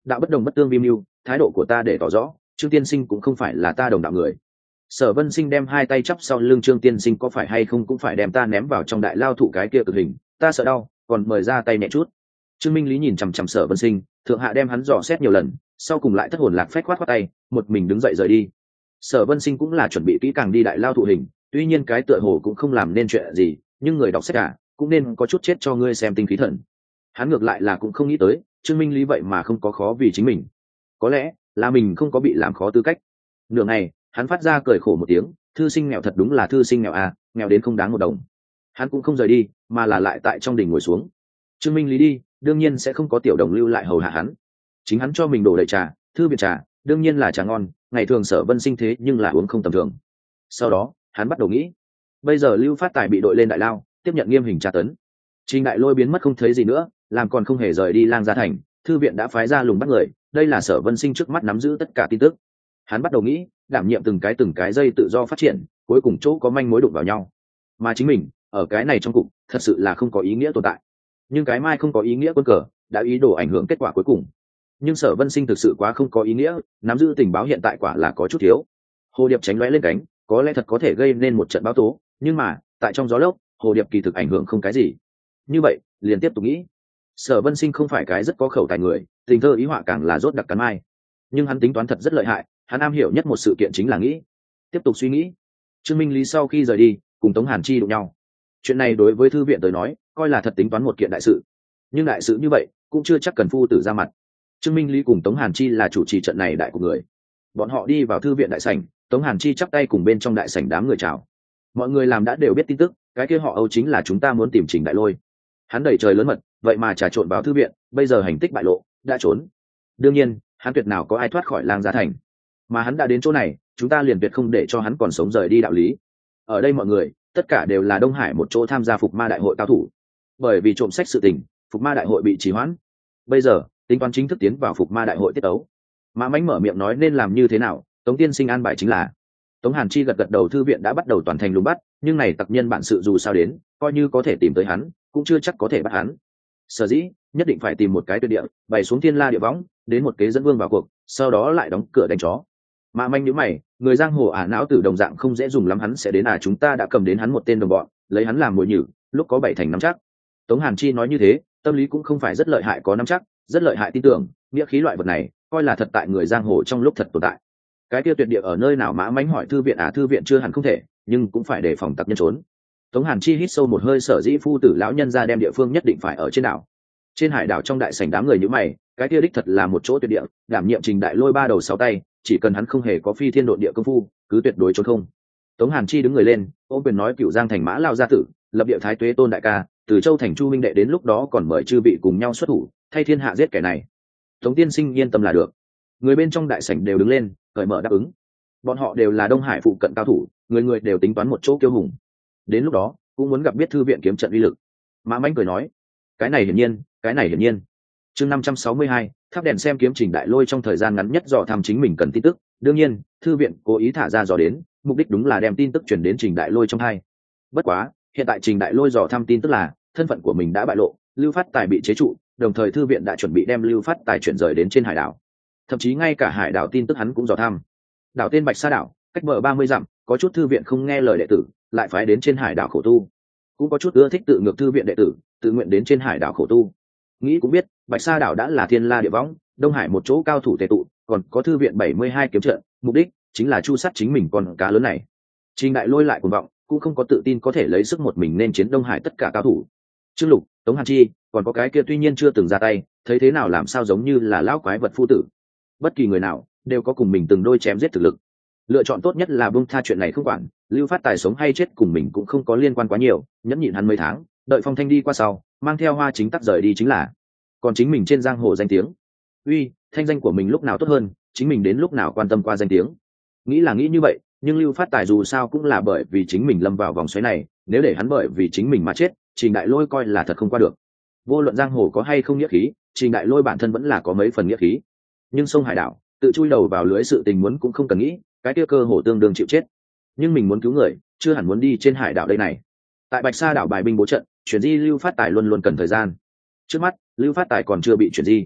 đạo bất đồng bất tương vi mưu, thái độ của ta để tỏ rõ Trương tiên sinh cũng không phải là ta đồng đạo người. Sở Vân Sinh đem hai tay chắp sau lưng Trương tiên sinh, có phải hay không cũng phải đem ta ném vào trong đại lao thụ cái kia cực hình, ta sợ đau, còn mời ra tay nhẹ chút. Trương Minh Lý nhìn chằm chằm Sở Vân Sinh, thượng hạ đem hắn dò xét nhiều lần, sau cùng lại thất hồn lạc phách khoát khoát tay, một mình đứng dậy rời đi. Sở Vân Sinh cũng là chuẩn bị kỹ càng đi đại lao thụ hình, tuy nhiên cái tựa hồ cũng không làm nên chuyện gì, nhưng người đọc sách cả cũng nên có chút chết cho ngươi xem tinh khí thần. Hắn ngược lại là cũng không nghĩ tới Trương Minh Lý vậy mà không có khó vì chính mình, có lẽ là mình không có bị làm khó tư cách. Nửa ngày hắn phát ra cười khổ một tiếng, thư sinh nghèo thật đúng là thư sinh nghèo à, nghèo đến không đáng một đồng. Hắn cũng không rời đi mà là lại tại trong đình ngồi xuống. Trương Minh Lý đi đương nhiên sẽ không có tiểu đồng lưu lại hầu hạ hắn, chính hắn cho mình đổ đầy trà, thư viện trà đương nhiên là trà ngon, ngày thường Sở Vân Sinh thế nhưng là uống không tầm thường. Sau đó hắn bắt đầu nghĩ, bây giờ Lưu Phát Tài bị đội lên đại lao tiếp nhận nghiêm hình tra tấn, Trình Đại Lôi biến mất không thấy gì nữa, làm còn không hề rời đi Lang Gia Thành, thư viện đã phái ra lùng bắt người, đây là Sở Vân Sinh trước mắt nắm giữ tất cả tin tức. Hắn bắt đầu nghĩ, đảm nhiệm từng cái từng cái dây tự do phát triển, cuối cùng chỗ có manh mối đụng vào nhau. Mà chính mình, ở cái này trong cục, thật sự là không có ý nghĩa tồn tại. Nhưng cái mai không có ý nghĩa quân cờ, đã ý đồ ảnh hưởng kết quả cuối cùng. Nhưng Sở Vân Sinh thực sự quá không có ý nghĩa, nắm giữ tình báo hiện tại quả là có chút thiếu. Hồ điệp tránh lóe lên cánh, có lẽ thật có thể gây nên một trận báo tố, nhưng mà, tại trong gió lốc, hồ điệp kỳ thực ảnh hưởng không cái gì. Như vậy, liền tiếp tục nghĩ. Sở Vân Sinh không phải cái rất có khẩu tài người, tình thơ ý họa càng là rốt đặc cắn mai. Nhưng hắn tính toán thật rất lợi hại, hắn am hiểu nhất một sự kiện chính là nghĩ. Tiếp tục suy nghĩ. Trương Minh Lý sau khi rời đi, cùng Tống Hàn Chi đụng nhau. Chuyện này đối với thư viện tới nói, coi là thật tính toán một kiện đại sự. Nhưng đại sự như vậy, cũng chưa chắc cần phu tử ra mặt. Trương Minh Lý cùng Tống Hàn Chi là chủ trì trận này đại của người. Bọn họ đi vào thư viện đại sảnh, Tống Hàn Chi chắp tay cùng bên trong đại sảnh đám người chào. Mọi người làm đã đều biết tin tức, cái kia họ Âu chính là chúng ta muốn tìm Trình Đại Lôi. Hắn đẩy trời lớn mật, vậy mà trà trộn vào thư viện, bây giờ hành tích bại lộ, đã trốn. Đương nhiên, hắn tuyệt nào có ai thoát khỏi Lang Gia Thành. Mà hắn đã đến chỗ này, chúng ta liền tuyệt không để cho hắn còn sống rời đi đạo lý. Ở đây mọi người, tất cả đều là Đông Hải một chỗ tham gia Phục Ma Đại hội cao thủ. Bởi vì trộm sách sự tình, Phục Ma Đại hội bị trì hoãn. Bây giờ, tính toán chính thức tiến vào Phục Ma Đại hội tiết tấu. Mã Mãnh mở miệng nói nên làm như thế nào, Tống tiên sinh an bài chính là. Tống Hàn Chi gật gật đầu, thư viện đã bắt đầu toàn thành lùng bắt, nhưng này tặc nhân bản sự dù sao đến, coi như có thể tìm tới hắn, cũng chưa chắc có thể bắt hắn. Sở dĩ, nhất định phải tìm một cái tuyệt địa, bày xuống thiên la địa võng, đến một kế dẫn vương vào cuộc, sau đó lại đóng cửa đánh chó. Mã Manh nhíu mày, người giang hồ ả não tử đồng dạng không dễ dùng lắm, hắn sẽ đến à, chúng ta đã cầm đến hắn một tên đồng bọn, lấy hắn làm mồi nhử, lúc có bảy thành nắm chắc. Tống Hàn Chi nói như thế, tâm lý cũng không phải rất lợi hại có nắm chắc, rất lợi hại tin tưởng, nghĩa khí loại vật này, coi là thật tại người giang hồ trong lúc thật tồn tại. Cái kia tuyệt địa ở nơi nào? Mã Mánh hỏi. Thư viện à? Thư viện chưa hẳn không thể, nhưng cũng phải đề phòng tặc nhân trốn. Tống Hàn Chi hít sâu một hơi, sở dĩ phu tử lão nhân ra đem địa phương nhất định phải ở trên đảo. Trên hải đảo trong đại sảnh đám người như mày, cái kia đích thật là một chỗ tuyệt địa, đảm nhiệm Trình Đại Lôi ba đầu sáu tay, chỉ cần hắn không hề có phi thiên độn địa công phu, cứ tuyệt đối trốn không. Tống Hàn Chi đứng người lên, ôm quyền nói: Cửu Giang thành Mã Lao gia tử, lập địa Thái Tuế Tôn đại ca, từ Châu thành Chu minh đệ, đến lúc đó còn mời chư vị cùng nhau xuất thủ, thay thiên hạ giết kẻ này. Tống tiên sinh yên tâm là được. Người bên trong đại sảnh đều đứng lên, cởi mở đáp ứng. Bọn họ đều là Đông Hải phụ cận cao thủ, người người đều tính toán một chỗ kiêu hùng. Đến lúc đó, cũng muốn gặp biết thư viện kiếm trận uy lực. Mã Mãnh cười nói: cái này hiển nhiên, cái này hiển nhiên. Chương năm trăm sáu mươi hai, thắp đèn xem kiếm. Trình Đại Lôi trong thời gian ngắn nhất dò thăm chính mình cần tin tức, đương nhiên, thư viện cố ý thả ra dò đến, mục đích đúng là đem tin tức truyền đến Trình Đại Lôi trong hai. Bất quá, hiện tại Trình Đại Lôi dò thăm tin tức là thân phận của mình đã bại lộ, Lưu Phát Tài bị chế trụ, đồng thời thư viện đã chuẩn bị đem Lưu Phát Tài chuyển rời đến trên hải đảo. Thậm chí ngay cả hải đảo tin tức hắn cũng dò thăm. Đảo tên Bạch Sa đảo, cách bờ ba mươi dặm, có chút thư viện không nghe lời đệ tử, lại phái đến trên hải đảo khổ tu. Cũng có chút ưa thích tự ngược thư viện đệ tử, tự nguyện đến trên hải đảo khổ tu. Nghĩ cũng biết, Bạch Sa đảo đã là thiên la địa võng, Đông Hải một chỗ cao thủ tề tụ, còn có thư viện bảy mươi hai kiếm trận, mục đích chính là chu sát chính mình con cá lớn này. Trình Đại Lôi lại cuồng vọng, cũng không có tự tin có thể lấy sức một mình nên chiến Đông Hải tất cả cao thủ. Trương Lục, Tống Hàn Chi, còn có cái kia tuy nhiên chưa từng ra tay, thấy thế nào làm sao giống như là lão quái vật phu tử. Bất kỳ người nào đều có cùng mình từng đôi chém giết thực lực. Lựa chọn tốt nhất là buông tha chuyện này không quản, Lưu Phát Tài sống hay chết cùng mình cũng không có liên quan quá nhiều, nhẫn nhịn hắn mấy tháng, đợi phong thanh đi qua sau, mang theo Hoa Chính Tắc rời đi chính là. Còn chính mình trên giang hồ danh tiếng, uy, thanh danh của mình lúc nào tốt hơn, chính mình đến lúc nào quan tâm qua danh tiếng. Nghĩ là nghĩ như vậy, nhưng Lưu Phát Tài dù sao cũng là bởi vì chính mình lâm vào vòng xoáy này, nếu để hắn bởi vì chính mình mà chết, Trình Đại Lôi coi là thật không qua được. Vô luận giang hồ có hay không nghĩa khí, Trình Đại Lôi bản thân vẫn là có mấy phần nghĩa khí. Nhưng sông hải đảo, tự chui đầu vào lưới sự tình muốn cũng không cần nghĩ, cái kia cơ hồ tương đương chịu chết. Nhưng mình muốn cứu người, chưa hẳn muốn đi trên hải đảo đây này. Tại Bạch Sa đảo bài binh bố trận, chuyển di Lưu Phát Tài luôn luôn cần thời gian. Trước mắt, Lưu Phát Tài còn chưa bị chuyển di.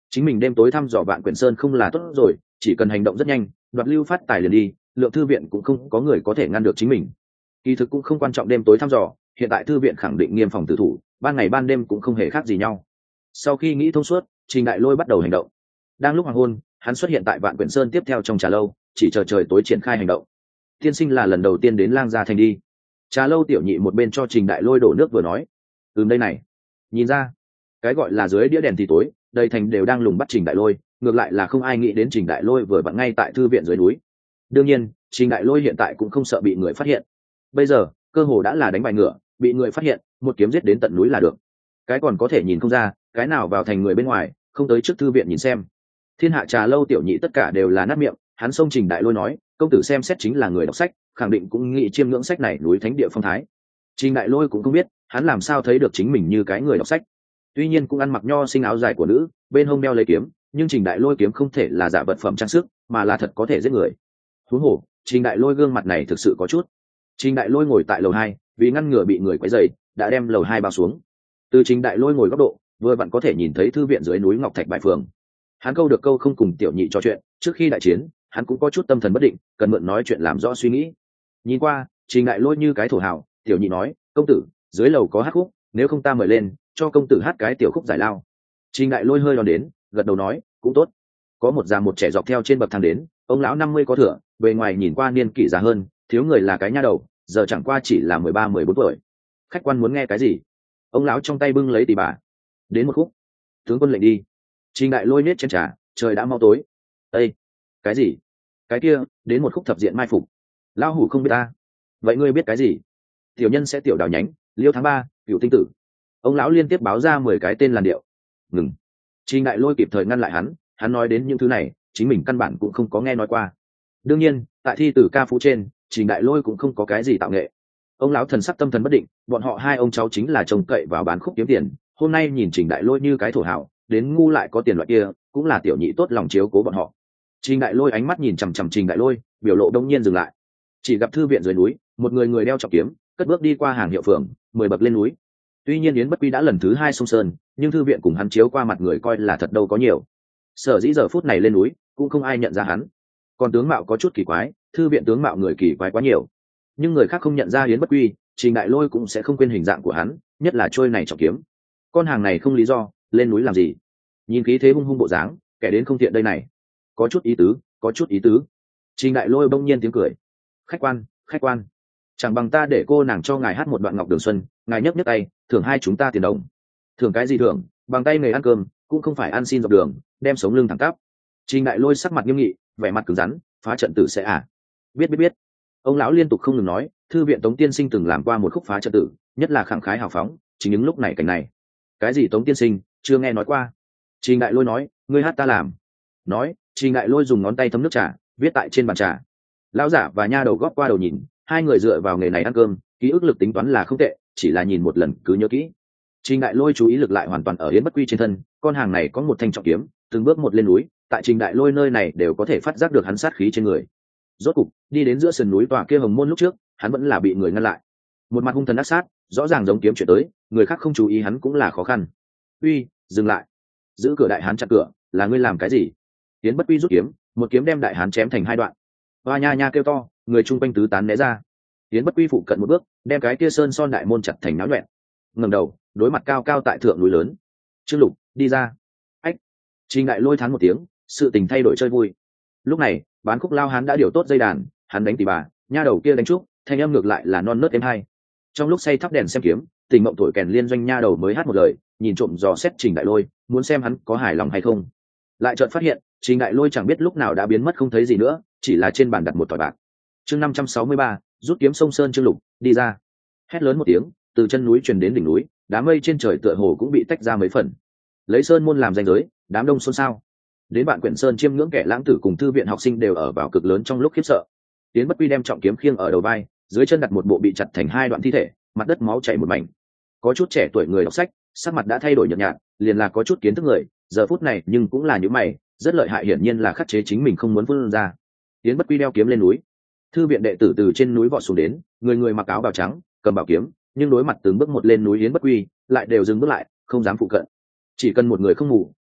chính mình đêm tối thăm dò Vạn Quyển Sơn không là tốt rồi, chỉ cần hành động rất nhanh, đoạt lưu phát tài liền đi, lượng thư viện cũng không có người có thể ngăn được chính mình. Kỳ thực cũng không quan trọng đêm tối thăm dò, hiện tại thư viện khẳng định nghiêm phòng tử thủ, ban ngày ban đêm cũng không hề khác gì nhau. Sau khi nghĩ thông suốt, Trình Đại Lôi bắt đầu hành động. Đang lúc hoàng hôn, hắn xuất hiện tại Vạn Quyển Sơn tiếp theo trong trà lâu, chỉ chờ trời tối triển khai hành động. Tiên sinh là lần đầu tiên đến Lang Gia thành đi. Trà lâu tiểu nhị một bên cho Trình Đại Lôi đổ nước vừa nói, ừm đây này, nhìn ra, cái gọi là dưới đĩa đèn thì tối, đầy thành đều đang lùng bắt Trình Đại Lôi, ngược lại là không ai nghĩ đến Trình Đại Lôi vừa vặn ngay tại thư viện dưới núi. Đương nhiên, Trình Đại Lôi hiện tại cũng không sợ bị người phát hiện. Bây giờ, cơ hồ đã là đánh bài ngựa, bị người phát hiện, một kiếm giết đến tận núi là được. Cái còn có thể nhìn không ra, cái nào vào thành người bên ngoài, không tới trước thư viện nhìn xem. Thiên hạ trà lâu tiểu nhị tất cả đều là nát miệng, hắn xông Trình Đại Lôi nói, công tử xem xét chính là người đọc sách, khẳng định cũng nghĩ chiêm ngưỡng sách này núi thánh địa phong thái. Trình Đại Lôi cũng không biết, hắn làm sao thấy được chính mình như cái người đọc sách. Tuy nhiên cũng ăn mặc nho sinh áo dài của nữ, bên hông đeo lấy kiếm, nhưng Trình Đại Lôi kiếm không thể là giả vật phẩm trang sức, mà là thật có thể giết người. Huống hồ, Trình Đại Lôi gương mặt này thực sự có chút. Trình Đại Lôi ngồi tại lầu hai, vì ngăn ngừa bị người quấy rầy, đã đem lầu hai bao xuống. Từ Trình Đại Lôi ngồi góc độ, vừa vặn có thể nhìn thấy thư viện dưới núi Ngọc Thạch Bại Phường. Hắn câu được câu không cùng tiểu nhị trò chuyện, trước khi đại chiến, hắn cũng có chút tâm thần bất định, cần mượn nói chuyện làm rõ suy nghĩ. Nhìn qua, Trình Đại Lôi như cái thổ hào, tiểu nhị nói, công tử, dưới lầu có hát khúc, nếu không ta mời lên, cho công tử hát cái tiểu khúc giải lao. Trình Đại Lôi hơi đón đến, gật đầu nói, cũng tốt. Có một già một trẻ dọc theo trên bậc thang đến, ông lão năm mươi có thừa, bề ngoài nhìn qua niên kỷ già hơn, thiếu người là cái nha đầu, giờ chẳng qua chỉ là mười ba mười bốn tuổi. Khách quan muốn nghe cái gì? Ông lão trong tay bưng lấy tỷ bà. Đến một khúc. Tướng quân lệnh đi. Trình Đại Lôi nết chén trà, trời đã mau tối. Ê, cái gì? Cái kia, đến một khúc thập diện mai phục. Lão hủ không biết ta. Vậy ngươi biết cái gì? Tiểu nhân sẽ tiểu đào nhánh, liêu tháng ba, cựu tinh tử. Ông lão liên tiếp báo ra mười cái tên làn điệu. Ngừng. Trình Đại Lôi kịp thời ngăn lại hắn, hắn nói đến những thứ này, chính mình căn bản cũng không có nghe nói qua. Đương nhiên, tại thi tử ca phú trên, Trình Đại Lôi cũng không có cái gì tạo nghệ. Ông lão thần sắc tâm thần bất định, bọn họ hai ông cháu chính là trông cậy vào bán khúc kiếm tiền, hôm nay nhìn Trình Đại Lôi như cái thổ hào, đến ngu lại có tiền loại kia, cũng là tiểu nhị tốt lòng chiếu cố bọn họ. Trình Đại Lôi ánh mắt nhìn chằm chằm Trình Đại Lôi, biểu lộ đông nhiên dừng lại. Chỉ gặp thư viện dưới núi, một người người đeo trọng kiếm, cất bước đi qua hàng hiệu phường, mười bậc lên núi. Tuy nhiên Yến Bất Quy đã lần thứ hai xông sơn, nhưng thư viện cùng hắn chiếu qua mặt người coi là thật đâu có nhiều. Sở dĩ giờ phút này lên núi, cũng không ai nhận ra hắn. Còn tướng mạo có chút kỳ quái, thư viện tướng mạo người kỳ quái quá nhiều. Nhưng người khác không nhận ra Yến Bất Quy, Trình Đại Lôi cũng sẽ không quên hình dạng của hắn, nhất là trôi này trọng kiếm. Con hàng này không lý do, lên núi làm gì? Nhìn khí thế hung hung bộ dáng, kẻ đến không tiện đây này. Có chút ý tứ, có chút ý tứ. Trình Đại Lôi bỗng nhiên tiếng cười. Khách quan, khách quan, chẳng bằng ta để cô nàng cho ngài hát một đoạn Ngọc Đường Xuân, ngài nhấc nhấc tay, thưởng hai chúng ta tiền đồng. Thưởng cái gì thưởng? Bằng tay nghề ăn cơm, cũng không phải ăn xin dọc đường, đem sống lưng thẳng tắp. Trình Đại Lôi sắc mặt nghiêm nghị, vẻ mặt cứng rắn, phá trận tử sẽ à? Biết biết biết. Ông lão liên tục không ngừng nói, thư viện Tống tiên sinh từng làm qua một khúc phá trận tử, nhất là khẳng khái hào phóng, chính những lúc này cảnh này. Cái gì Tống tiên sinh, chưa nghe nói qua. Trình Đại Lôi nói, ngươi hát ta làm. Nói, Trình Đại Lôi dùng ngón tay thấm nước trà, viết tại trên bàn trà. Lão giả và nha đầu góp qua đầu nhìn, hai người dựa vào nghề này ăn cơm, ký ức lực tính toán là không tệ, chỉ là nhìn một lần cứ nhớ kỹ. Trình Đại Lôi chú ý lực lại hoàn toàn ở Yến Bất Quy trên thân, con hàng này có một thanh trọng kiếm, từng bước một lên núi, tại Trình Đại Lôi nơi này đều có thể phát giác được hắn sát khí trên người. Rốt cục, đi đến giữa sườn núi tòa kia hồng môn lúc trước, hắn vẫn là bị người ngăn lại. Một mặt hung thần ác sát, rõ ràng giống kiếm chuyển tới, người khác không chú ý hắn cũng là khó khăn. Uy, dừng lại! Giữ cửa đại hán chặn cửa, là ngươi làm cái gì? Yến Bất Quy rút kiếm, một kiếm đem đại hán chém thành hai đoạn. Hoa nha nha kêu to, người chung quanh tứ tán né ra. Yến Bất Quy phụ cận một bước, đem cái kia sơn son đại môn chặt thành náo loạn. Ngẩng đầu, đối mặt cao cao tại thượng núi lớn. Trương Lục, đi ra. Ách! Trình Đại Lôi thán một tiếng, sự tình thay đổi chơi vui. Lúc này, bán khúc lao hán đã điều tốt dây đàn, hắn đánh tỉ bà, nha đầu kia đánh trúc, thanh âm ngược lại là non nớt êm hay. Trong lúc say thắp đèn xem kiếm, Tình Mộng thổi kèn liên doanh nha đầu mới hát một lời, nhìn trộm dò xét Trình Đại Lôi, muốn xem hắn có hài lòng hay không. Lại chợt phát hiện, Trình Đại Lôi chẳng biết lúc nào đã biến mất không thấy gì nữa, chỉ là trên bàn đặt một tỏi bạc. Chương năm trăm sáu mươi ba, rút kiếm sông sơn Trương Lục, đi ra. Hét lớn một tiếng, từ chân núi truyền đến đỉnh núi, đám mây trên trời tựa hồ cũng bị tách ra mấy phần. Lấy sơn môn làm danh giới, đám đông xôn xao. Đến bạn Quyển Sơn chiêm ngưỡng kẻ lãng tử cùng thư viện học sinh đều ở vào cực lớn trong lúc khiếp sợ. Tiến Bất Quy đem trọng kiếm khiêng ở đầu vai, dưới chân đặt một bộ bị chặt thành hai đoạn thi thể, mặt đất máu chảy một mảnh. Có chút trẻ tuổi người đọc sách, sắc mặt đã thay đổi nhợt nhạt, liền là có chút kiến thức người, giờ phút này nhưng cũng là những mày, rất lợi hại, hiển nhiên là khắc chế chính mình không muốn vươn ra. Tiến Bất Quy đeo kiếm lên núi. Thư viện đệ tử từ trên núi vọt xuống đến, người người mặc áo bào trắng, cầm bảo kiếm, nhưng đối mặt từng bước một lên núi Yến Bất Quy, lại đều dừng bước lại, không dám phụ cận. Chỉ cần một người không ngủ,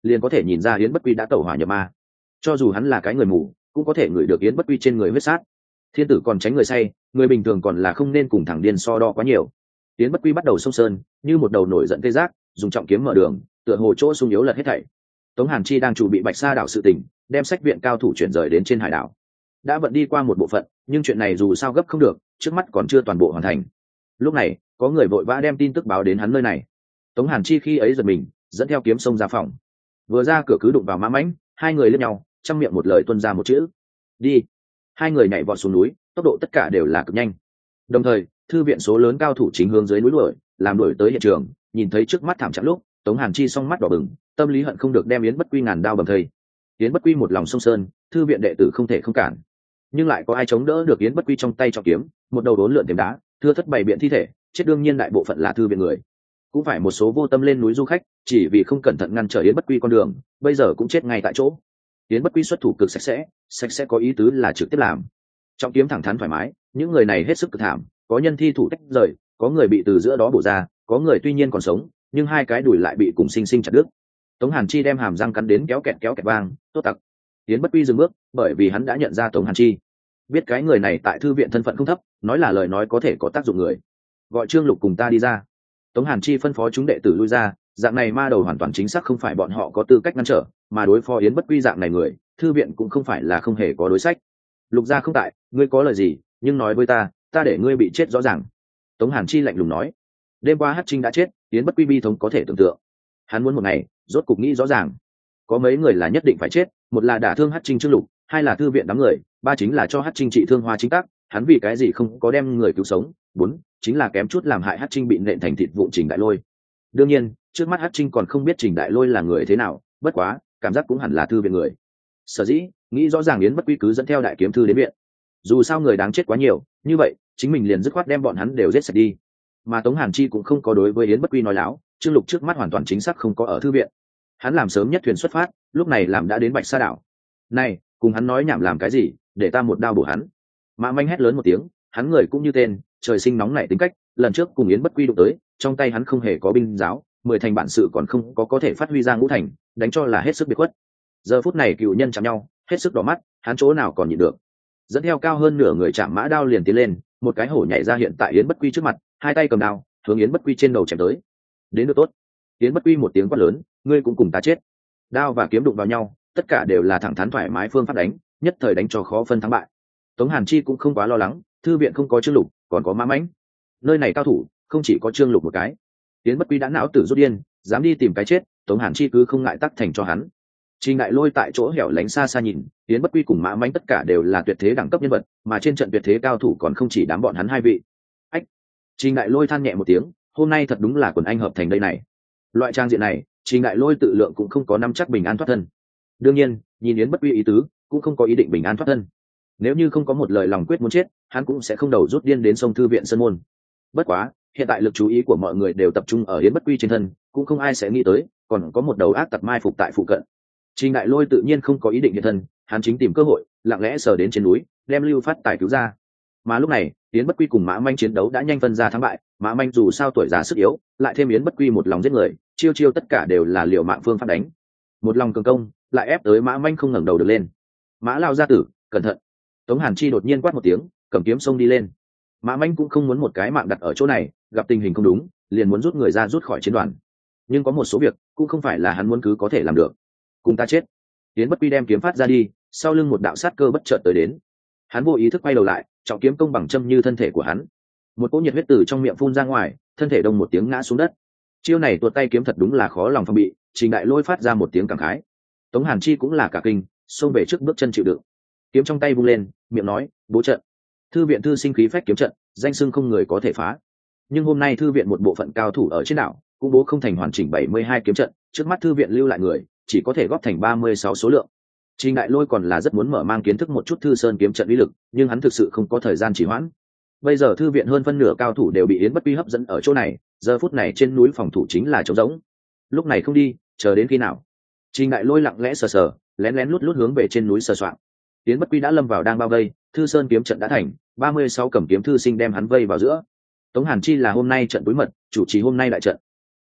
liền có thể nhìn ra yến bất quy đã tẩu hỏa nhập ma. Cho dù hắn là cái người mù cũng có thể ngửi được yến bất quy trên người huyết sát. Thiên tử còn tránh người say, người bình thường còn là không nên cùng thằng điên so đo quá nhiều. Yến bất quy bắt đầu xông sơn như một đầu nổi giận tê giác, dùng trọng kiếm mở đường, tựa hồ chỗ sung yếu lật hết thảy. Tống Hàn Chi đang chuẩn bị Bạch Sa đảo sự tình, đem sách viện cao thủ chuyển rời đến trên hải đảo. Đã vận đi qua một bộ phận, nhưng chuyện này dù sao gấp không được, trước mắt còn chưa toàn bộ hoàn thành. Lúc này, có người vội vã đem tin tức báo đến hắn nơi này. Tống Hàn Chi khi ấy giật mình, dẫn theo kiếm xông ra phòng. Vừa ra cửa cứ đụng vào Mã Mãnh, hai người liếc nhau, trong miệng một lời tuôn ra một chữ: "Đi." Hai người nhảy vọt xuống núi, tốc độ tất cả đều là cực nhanh. Đồng thời, thư viện số lớn cao thủ chính hướng dưới núi đuổi, làm đuổi tới hiện trường, nhìn thấy trước mắt thảm trạng lúc, Tống Hàn Chi song mắt đỏ bừng, tâm lý hận không được đem Yến Bất Quy ngàn đao bầm thây. Yến Bất Quy một lòng sông sơn, thư viện đệ tử không thể không cản, nhưng lại có ai chống đỡ được Yến Bất Quy trong tay trọng kiếm, một đầu đốn lượn tiềm đá, thưa thất bày biện thi thể, chết đương nhiên đại bộ phận là thư viện người. Cũng phải một số vô tâm lên núi du khách, chỉ vì không cẩn thận ngăn trở Yến Bất Quy con đường, bây giờ cũng chết ngay tại chỗ. Yến Bất Quy xuất thủ cực sạch sẽ, sạch sẽ có ý tứ là trực tiếp làm. Trọng kiếm thẳng thắn thoải mái, những người này hết sức cực thảm, có nhân thi thủ tách rời, có người bị từ giữa đó bổ ra, có người tuy nhiên còn sống, nhưng hai cái đùi lại bị cùng sinh sinh chặt đứt. Tống Hàn Chi đem hàm răng cắn đến kéo kẹt kéo kẹt vang, tốt tặc. Yến Bất Quy dừng bước, bởi vì hắn đã nhận ra Tống Hàn Chi, biết cái người này tại thư viện thân phận không thấp, nói là lời nói có thể có tác dụng người. Gọi Trương Lục cùng ta đi ra. Tống Hàn Chi phân phó chúng đệ tử lui ra, dạng này ma đầu hoàn toàn chính xác không phải bọn họ có tư cách ngăn trở, mà đối phó Yến Bất Quy dạng này người, thư viện cũng không phải là không hề có đối sách. Lục gia không tại, ngươi có lời gì, nhưng nói với ta, ta để ngươi bị chết rõ ràng. Tống Hàn Chi lạnh lùng nói. Đêm qua Hắc Trinh đã chết, Yến Bất Quy bi thống có thể tưởng tượng. Hắn muốn một ngày, rốt cục nghĩ rõ ràng. Có mấy người là nhất định phải chết, một là đả thương Hắc Trinh Trương Lục, hai là thư viện đám người, ba chính là cho Hắc Trinh trị thương Hoa Chính Tác, hắn vì cái gì không có đem người cứu sống, bốn chính là kém chút làm hại Hắc Trinh bị nện thành thịt vụn Trình Đại Lôi. Đương nhiên, trước mắt Hắc Trinh còn không biết Trình Đại Lôi là người thế nào, bất quá, cảm giác cũng hẳn là thư viện người. Sở dĩ, nghĩ rõ ràng Yến Bất Quy cứ dẫn theo đại kiếm thư đến viện. Dù sao người đáng chết quá nhiều, như vậy, chính mình liền dứt khoát đem bọn hắn đều giết sạch đi. Mà Tống Hàn Chi cũng không có đối với Yến Bất Quy nói láo, Trương Lục trước mắt hoàn toàn chính xác không có ở thư viện. Hắn làm sớm nhất thuyền xuất phát, lúc này làm đã đến Bạch Sa đảo. Này, cùng hắn nói nhảm làm cái gì, để ta một đao bổ hắn. Mã Manh hét lớn một tiếng, hắn người cũng như tên, trời sinh nóng nảy tính cách, lần trước cùng Yến Bất Quy đụng tới, trong tay hắn không hề có binh giáo, mười thành bản sự còn không có có thể phát huy ra ngũ thành, đánh cho là hết sức biệt khuất. Giờ phút này cựu nhân chạm nhau, hết sức đỏ mắt, hắn chỗ nào còn nhịn được. Dẫn theo cao hơn nửa người chạm mã đao liền tiến lên, một cái hổ nhảy ra hiện tại Yến Bất Quy trước mặt, hai tay cầm đao, hướng Yến Bất Quy trên đầu chém tới. Đến được tốt. Yến Bất Quy một tiếng quát lớn, ngươi cũng cùng ta chết. Đao và kiếm đụng vào nhau, tất cả đều là thẳng thắn thoải mái phương pháp đánh, nhất thời đánh cho khó phân thắng bại. Tống Hàn Chi cũng không quá lo lắng, thư viện không có Trương Lục, còn có Mã Mãnh. Nơi này cao thủ, không chỉ có Trương Lục một cái. Yến Bất Quy đã não tử rút điên, dám đi tìm cái chết, Tống Hàn Chi cứ không ngại tắc thành cho hắn. Trình Đại Lôi tại chỗ hẻo lánh xa xa nhìn, Yến Bất Quy cùng Mã Mãnh tất cả đều là tuyệt thế đẳng cấp nhân vật, mà trên trận tuyệt thế cao thủ còn không chỉ đám bọn hắn hai vị. Ách! Trình Đại Lôi than nhẹ một tiếng, hôm nay thật đúng là quần anh hợp thành đây này. Loại trang diện này, Trình Đại Lôi tự lượng cũng không có nắm chắc bình an thoát thân. Đương nhiên, nhìn Yến Bất Quy ý tứ, cũng không có ý định bình an thoát thân. Nếu như không có một lời lòng quyết muốn chết, hắn cũng sẽ không đầu rút điên đến sông thư viện sơn môn. Bất quá, hiện tại lực chú ý của mọi người đều tập trung ở Yến Bất Quy trên thân, cũng không ai sẽ nghĩ tới, còn có một đầu ác tặc mai phục tại phụ cận. Trình Đại Lôi tự nhiên không có ý định hiện thân, hắn chính tìm cơ hội, lặng lẽ sờ đến trên núi, đem Lưu Phát Tài cứu ra. Mà lúc này, Yến Bất Quy cùng Mã Manh chiến đấu đã nhanh phân ra thắng bại, Mã Manh dù sao tuổi già sức yếu, lại thêm Yến Bất Quy một lòng giết người, chiêu chiêu tất cả đều là liều mạng phương pháp đánh. Một lòng cường công, lại ép tới Mã Manh không ngẩng đầu được lên. Mã Lao gia tử, cẩn thận. Tống Hàn Chi đột nhiên quát một tiếng, cầm kiếm xông đi lên. Mã Manh cũng không muốn một cái mạng đặt ở chỗ này, gặp tình hình không đúng, liền muốn rút người ra rút khỏi chiến đoàn. Nhưng có một số việc, cũng không phải là hắn muốn cứ có thể làm được. Cùng ta chết. Yến Bất Quy đem kiếm phát ra đi, sau lưng một đạo sát cơ bất chợt tới đến. Hắn vô ý thức quay đầu lại, trọng kiếm công bằng châm như thân thể của hắn. Một cỗ nhiệt huyết từ trong miệng phun ra ngoài, thân thể đông một tiếng ngã xuống đất. Chiêu này tuột tay kiếm thật đúng là khó lòng phòng bị, Trình Đại Lôi phát ra một tiếng cảm khái. Tống Hàn Chi cũng là cả kinh, xông về trước bước chân chịu đựng. Kiếm trong tay vung lên, miệng nói, bố trận. Thư viện thư sinh khí phách kiếm trận, danh xưng không người có thể phá. Nhưng hôm nay thư viện một bộ phận cao thủ ở trên đảo, cũng bố không thành hoàn chỉnh bảy mươi hai kiếm trận, trước mắt thư viện lưu lại người, chỉ có thể góp thành ba mươi sáu số lượng. Trình Đại Lôi còn là rất muốn mở mang kiến thức một chút thư sơn kiếm trận uy lực, nhưng hắn thực sự không có thời gian trì hoãn. Bây giờ thư viện hơn phân nửa cao thủ đều bị Yến Bất Quy hấp dẫn ở chỗ này, giờ phút này trên núi phòng thủ chính là trống rỗng. Lúc này không đi, chờ đến khi nào? Trình Đại Lôi lặng lẽ sờ sờ, lén lén lút lút hướng về trên núi sờ soạn. Yến Bất Quy đã lâm vào đang bao vây, thư sơn kiếm trận đã thành, ba mươi sáu cầm kiếm thư sinh đem hắn vây vào giữa. Tống Hàn Chi là hôm nay trận túi mật, chủ trì hôm nay đại trận.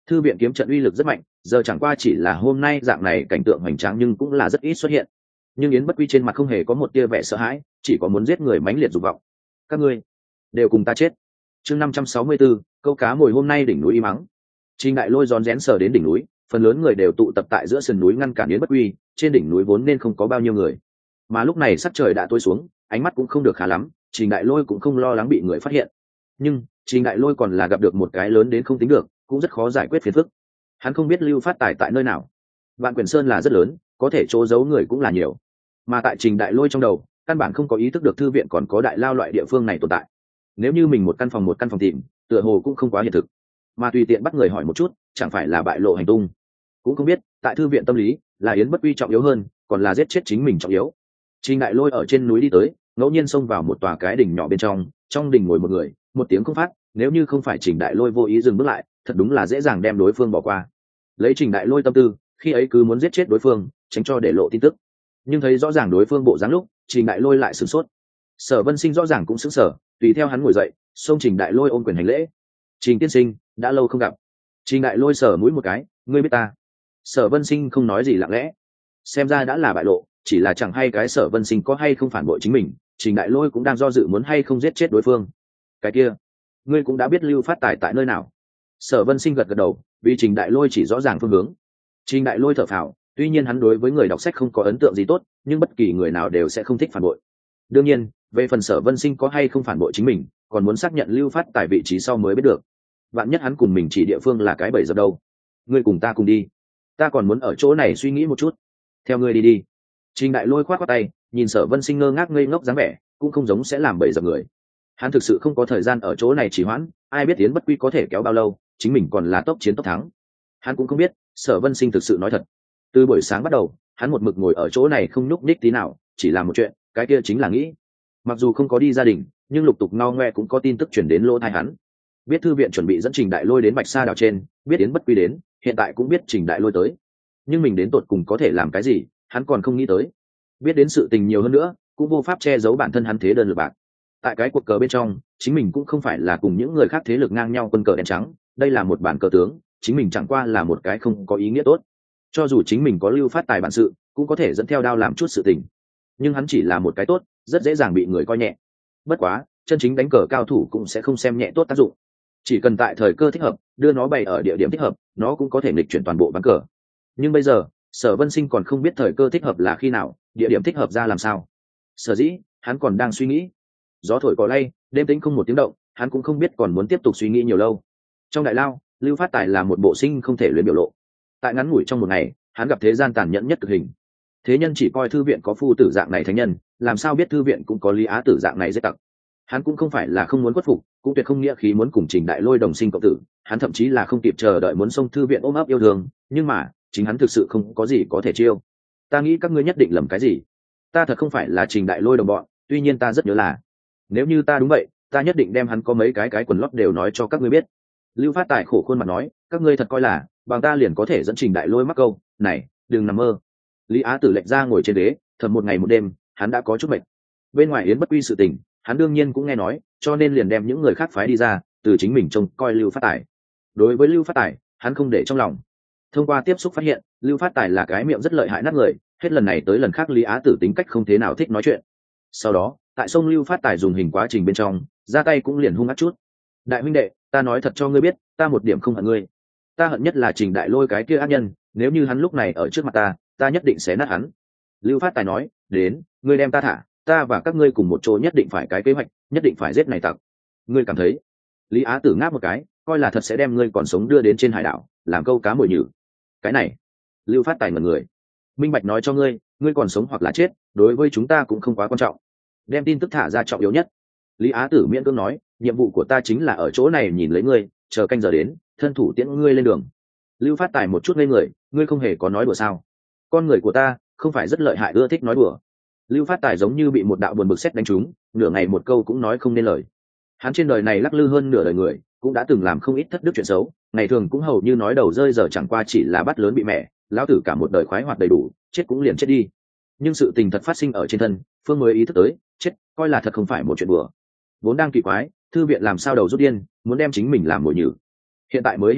Thư viện kiếm trận uy lực rất mạnh, giờ chẳng qua chỉ là hôm nay dạng này cảnh tượng hoành tráng nhưng cũng là rất ít xuất hiện. Nhưng Yến Bất Quy trên mặt không hề có một tia vẻ sợ hãi, chỉ có muốn giết người mãnh liệt dục vọng. Các ngươi đều cùng ta chết. Chương năm trăm sáu mươi tư, câu cá mồi hôm nay đỉnh núi y mắng. Trình Đại Lôi rón rén sờ đến đỉnh núi, phần lớn người đều tụ tập tại giữa sườn núi ngăn cản Yến Bất Quy, trên đỉnh núi vốn nên không có bao nhiêu người. Mà lúc này sắc trời đã tối xuống, ánh mắt cũng không được khá lắm, Trình Đại Lôi cũng không lo lắng bị người phát hiện. Nhưng Trình Đại Lôi còn là gặp được một cái lớn đến không tính được, cũng rất khó giải quyết phiền phức. Hắn không biết Lưu Phát Tài tại nơi nào. Vạn Quyền Sơn là rất lớn, có thể chỗ giấu người cũng là nhiều. Mà tại Trình Đại Lôi trong đầu, căn bản không có ý thức được thư viện còn có đại lao loại địa phương này tồn tại. Nếu như mình một căn phòng một căn phòng tìm, tựa hồ cũng không quá hiện thực. Mà tùy tiện bắt người hỏi một chút, chẳng phải là bại lộ hành tung. Cũng không biết, tại thư viện tâm lý, là Yến Bất Quy trọng yếu hơn, còn là giết chết chính mình trọng yếu. Trình Đại Lôi ở trên núi đi tới, ngẫu nhiên xông vào một tòa cái đỉnh nhỏ bên trong, trong đỉnh ngồi một người, một tiếng không phát, nếu như không phải Trình Đại Lôi vô ý dừng bước lại, thật đúng là dễ dàng đem đối phương bỏ qua. Lấy Trình Đại Lôi tâm tư, khi ấy cứ muốn giết chết đối phương, tránh cho để lộ tin tức. Nhưng thấy rõ ràng đối phương bộ dáng lúc, Trình Đại Lôi lại sửng sốt. Sở Vân Sinh rõ ràng cũng sững sờ, tùy theo hắn ngồi dậy, xông Trình Đại Lôi ôm quyền hành lễ. Trình tiên sinh, đã lâu không gặp. Trình Đại Lôi sờ mũi một cái, ngươi biết ta? Sở Vân Sinh không nói gì lặng lẽ. Xem ra đã là bại lộ, chỉ là chẳng hay cái Sở Vân Sinh có hay không phản bội chính mình, Trình Đại Lôi cũng đang do dự muốn hay không giết chết đối phương. Cái kia, ngươi cũng đã biết Lưu Phát Tài tại nơi nào? Sở Vân Sinh gật gật đầu, vì Trình Đại Lôi chỉ rõ ràng phương hướng. Trình Đại Lôi thở phào, tuy nhiên hắn đối với người đọc sách không có ấn tượng gì tốt, nhưng bất kỳ người nào đều sẽ không thích phản bội. Đương nhiên, về phần Sở Vân Sinh có hay không phản bội chính mình, còn muốn xác nhận Lưu Phát Tài vị trí sau mới biết được. Vạn nhất hắn cùng mình chỉ địa phương là cái bẫy dập đâu. Ngươi cùng ta cùng đi, ta còn muốn ở chỗ này suy nghĩ một chút. Theo ngươi đi đi. Trình Đại Lôi khoát khoát tay, nhìn Sở Vân Sinh ngơ ngác ngây ngốc dáng vẻ, cũng không giống sẽ làm bẫy dập người. Hắn thực sự không có thời gian ở chỗ này trì hoãn, ai biết Yến Bất Quy có thể kéo bao lâu, chính mình còn là tốc chiến tốc thắng. Hắn cũng không biết, Sở Vân Sinh thực sự nói thật. Từ buổi sáng bắt đầu, hắn một mực ngồi ở chỗ này không nhúc nhích tí nào, chỉ làm một chuyện, cái kia chính là nghĩ. Mặc dù không có đi gia đình, nhưng lục tục ngao ngoe cũng có tin tức truyền đến lỗ tai hắn. Biết thư viện chuẩn bị dẫn Trình Đại Lôi đến Bạch Sa đảo trên, biết Yến Bất Quy đến, hiện tại cũng biết Trình Đại Lôi tới. Nhưng mình đến tột cùng có thể làm cái gì, hắn còn không nghĩ tới. Biết đến sự tình nhiều hơn nữa, cũng vô pháp che giấu bản thân hắn thế đơn lực bạc. Tại cái cuộc cờ bên trong, chính mình cũng không phải là cùng những người khác thế lực ngang nhau quân cờ đen trắng, đây là một bản cờ tướng, chính mình chẳng qua là một cái không có ý nghĩa tốt. Cho dù chính mình có Lưu Phát Tài bản sự, cũng có thể dẫn theo đao làm chút sự tình. Nhưng hắn chỉ là một cái tốt, rất dễ dàng bị người coi nhẹ. Bất quá, chân chính đánh cờ cao thủ cũng sẽ không xem nhẹ tốt tác dụng. Chỉ cần tại thời cơ thích hợp, đưa nó bày ở địa điểm thích hợp, nó cũng có thể nghịch chuyển toàn bộ ván cờ. Nhưng bây giờ, Sở Vân Sinh còn không biết thời cơ thích hợp là khi nào, địa điểm thích hợp ra làm sao. Sở dĩ, hắn còn đang suy nghĩ. Gió thổi cỏ lay, đêm tĩnh không một tiếng động, hắn cũng không biết còn muốn tiếp tục suy nghĩ nhiều lâu. Trong đại lao, Lưu Phát Tài là một bộ sinh không thể luyến biểu lộ. Tại ngắn ngủi trong một ngày, hắn gặp thế gian tàn nhẫn nhất cực hình. Thế nhân chỉ coi thư viện có phu tử dạng này thánh nhân, làm sao biết thư viện cũng có Lý Á Tử dạng này giết tặc. Hắn cũng không phải là không muốn khuất phục, cũng tuyệt không nghĩa khí muốn cùng Trình Đại Lôi đồng sinh cộng tử, hắn thậm chí là không kịp chờ đợi muốn xông thư viện ôm ấp yêu thương, nhưng mà chính hắn thực sự không có gì có thể chiêu. Ta nghĩ các ngươi nhất định lầm cái gì. Ta thật không phải là Trình Đại Lôi đồng bọn, tuy nhiên ta rất nhớ là, nếu như ta đúng vậy, ta nhất định đem hắn có mấy cái cái quần lót đều nói cho các ngươi biết. Lưu Phát Tài khổ khuôn mặt nói, các ngươi thật coi là bằng ta liền có thể dẫn Trình Đại Lôi mắc câu, này, đừng nằm mơ. Lý Á Tử lệch ra ngồi trên ghế, thầm một ngày một đêm, hắn đã có chút mệt. Bên ngoài Yến Bất Quy sự tình, hắn đương nhiên cũng nghe nói, cho nên liền đem những người khác phái đi ra, từ chính mình trông coi Lưu Phát Tài. Đối với Lưu Phát Tài, hắn không để trong lòng. Thông qua tiếp xúc phát hiện, Lưu Phát Tài là cái miệng rất lợi hại nát người, hết lần này tới lần khác Lý Á Tử tính cách không thế nào thích nói chuyện. Sau đó, tại sông Lưu Phát Tài dùng hình quá trình bên trong, ra tay cũng liền hung ác chút. Đại huynh đệ, ta nói thật cho ngươi biết, ta một điểm không hận ngươi. Ta hận nhất là Trình Đại Lôi cái kia ác nhân, nếu như hắn lúc này ở trước mặt ta, ta nhất định sẽ nát hắn. Lưu Phát Tài nói, đến, ngươi đem ta thả, ta và các ngươi cùng một chỗ nhất định phải cái kế hoạch, nhất định phải giết này tặc. Ngươi cảm thấy? Lý Á Tử ngáp một cái, coi là thật sẽ đem ngươi còn sống đưa đến trên hải đảo, làm câu cá mồi nhử. Cái này, Lưu Phát Tài ngẩn người. Minh bạch nói cho ngươi, ngươi còn sống hoặc là chết, đối với chúng ta cũng không quá quan trọng. Đem tin tức thả ra trọng yếu nhất. Lý Á Tử miễn cưỡng nói, nhiệm vụ của ta chính là ở chỗ này nhìn lấy ngươi, chờ canh giờ đến, thân thủ tiễn ngươi lên đường. Lưu Phát Tài một chút ngây người, ngươi không hề có nói đùa sao? Con người của ta không phải rất lợi hại ưa thích nói đùa. Lưu Phát Tài giống như bị một đạo buồn bực sét đánh trúng, nửa ngày một câu cũng nói không nên lời. Hắn trên đời này lắc lư hơn nửa đời người, cũng đã từng làm không ít thất đức chuyện xấu, ngày thường cũng hầu như nói đầu rơi giờ chẳng qua chỉ là bắt lớn bị mẹ, lão tử cả một đời khoái hoạt đầy đủ, chết cũng liền chết đi. Nhưng sự tình thật phát sinh ở trên thân, Phương mới ý thức tới, chết, coi là thật không phải một chuyện đùa. Vốn đang kỳ quái, thư viện làm sao đầu rút điên, muốn đem chính mình làm mồi nhử. Hiện tại mới hiểu được,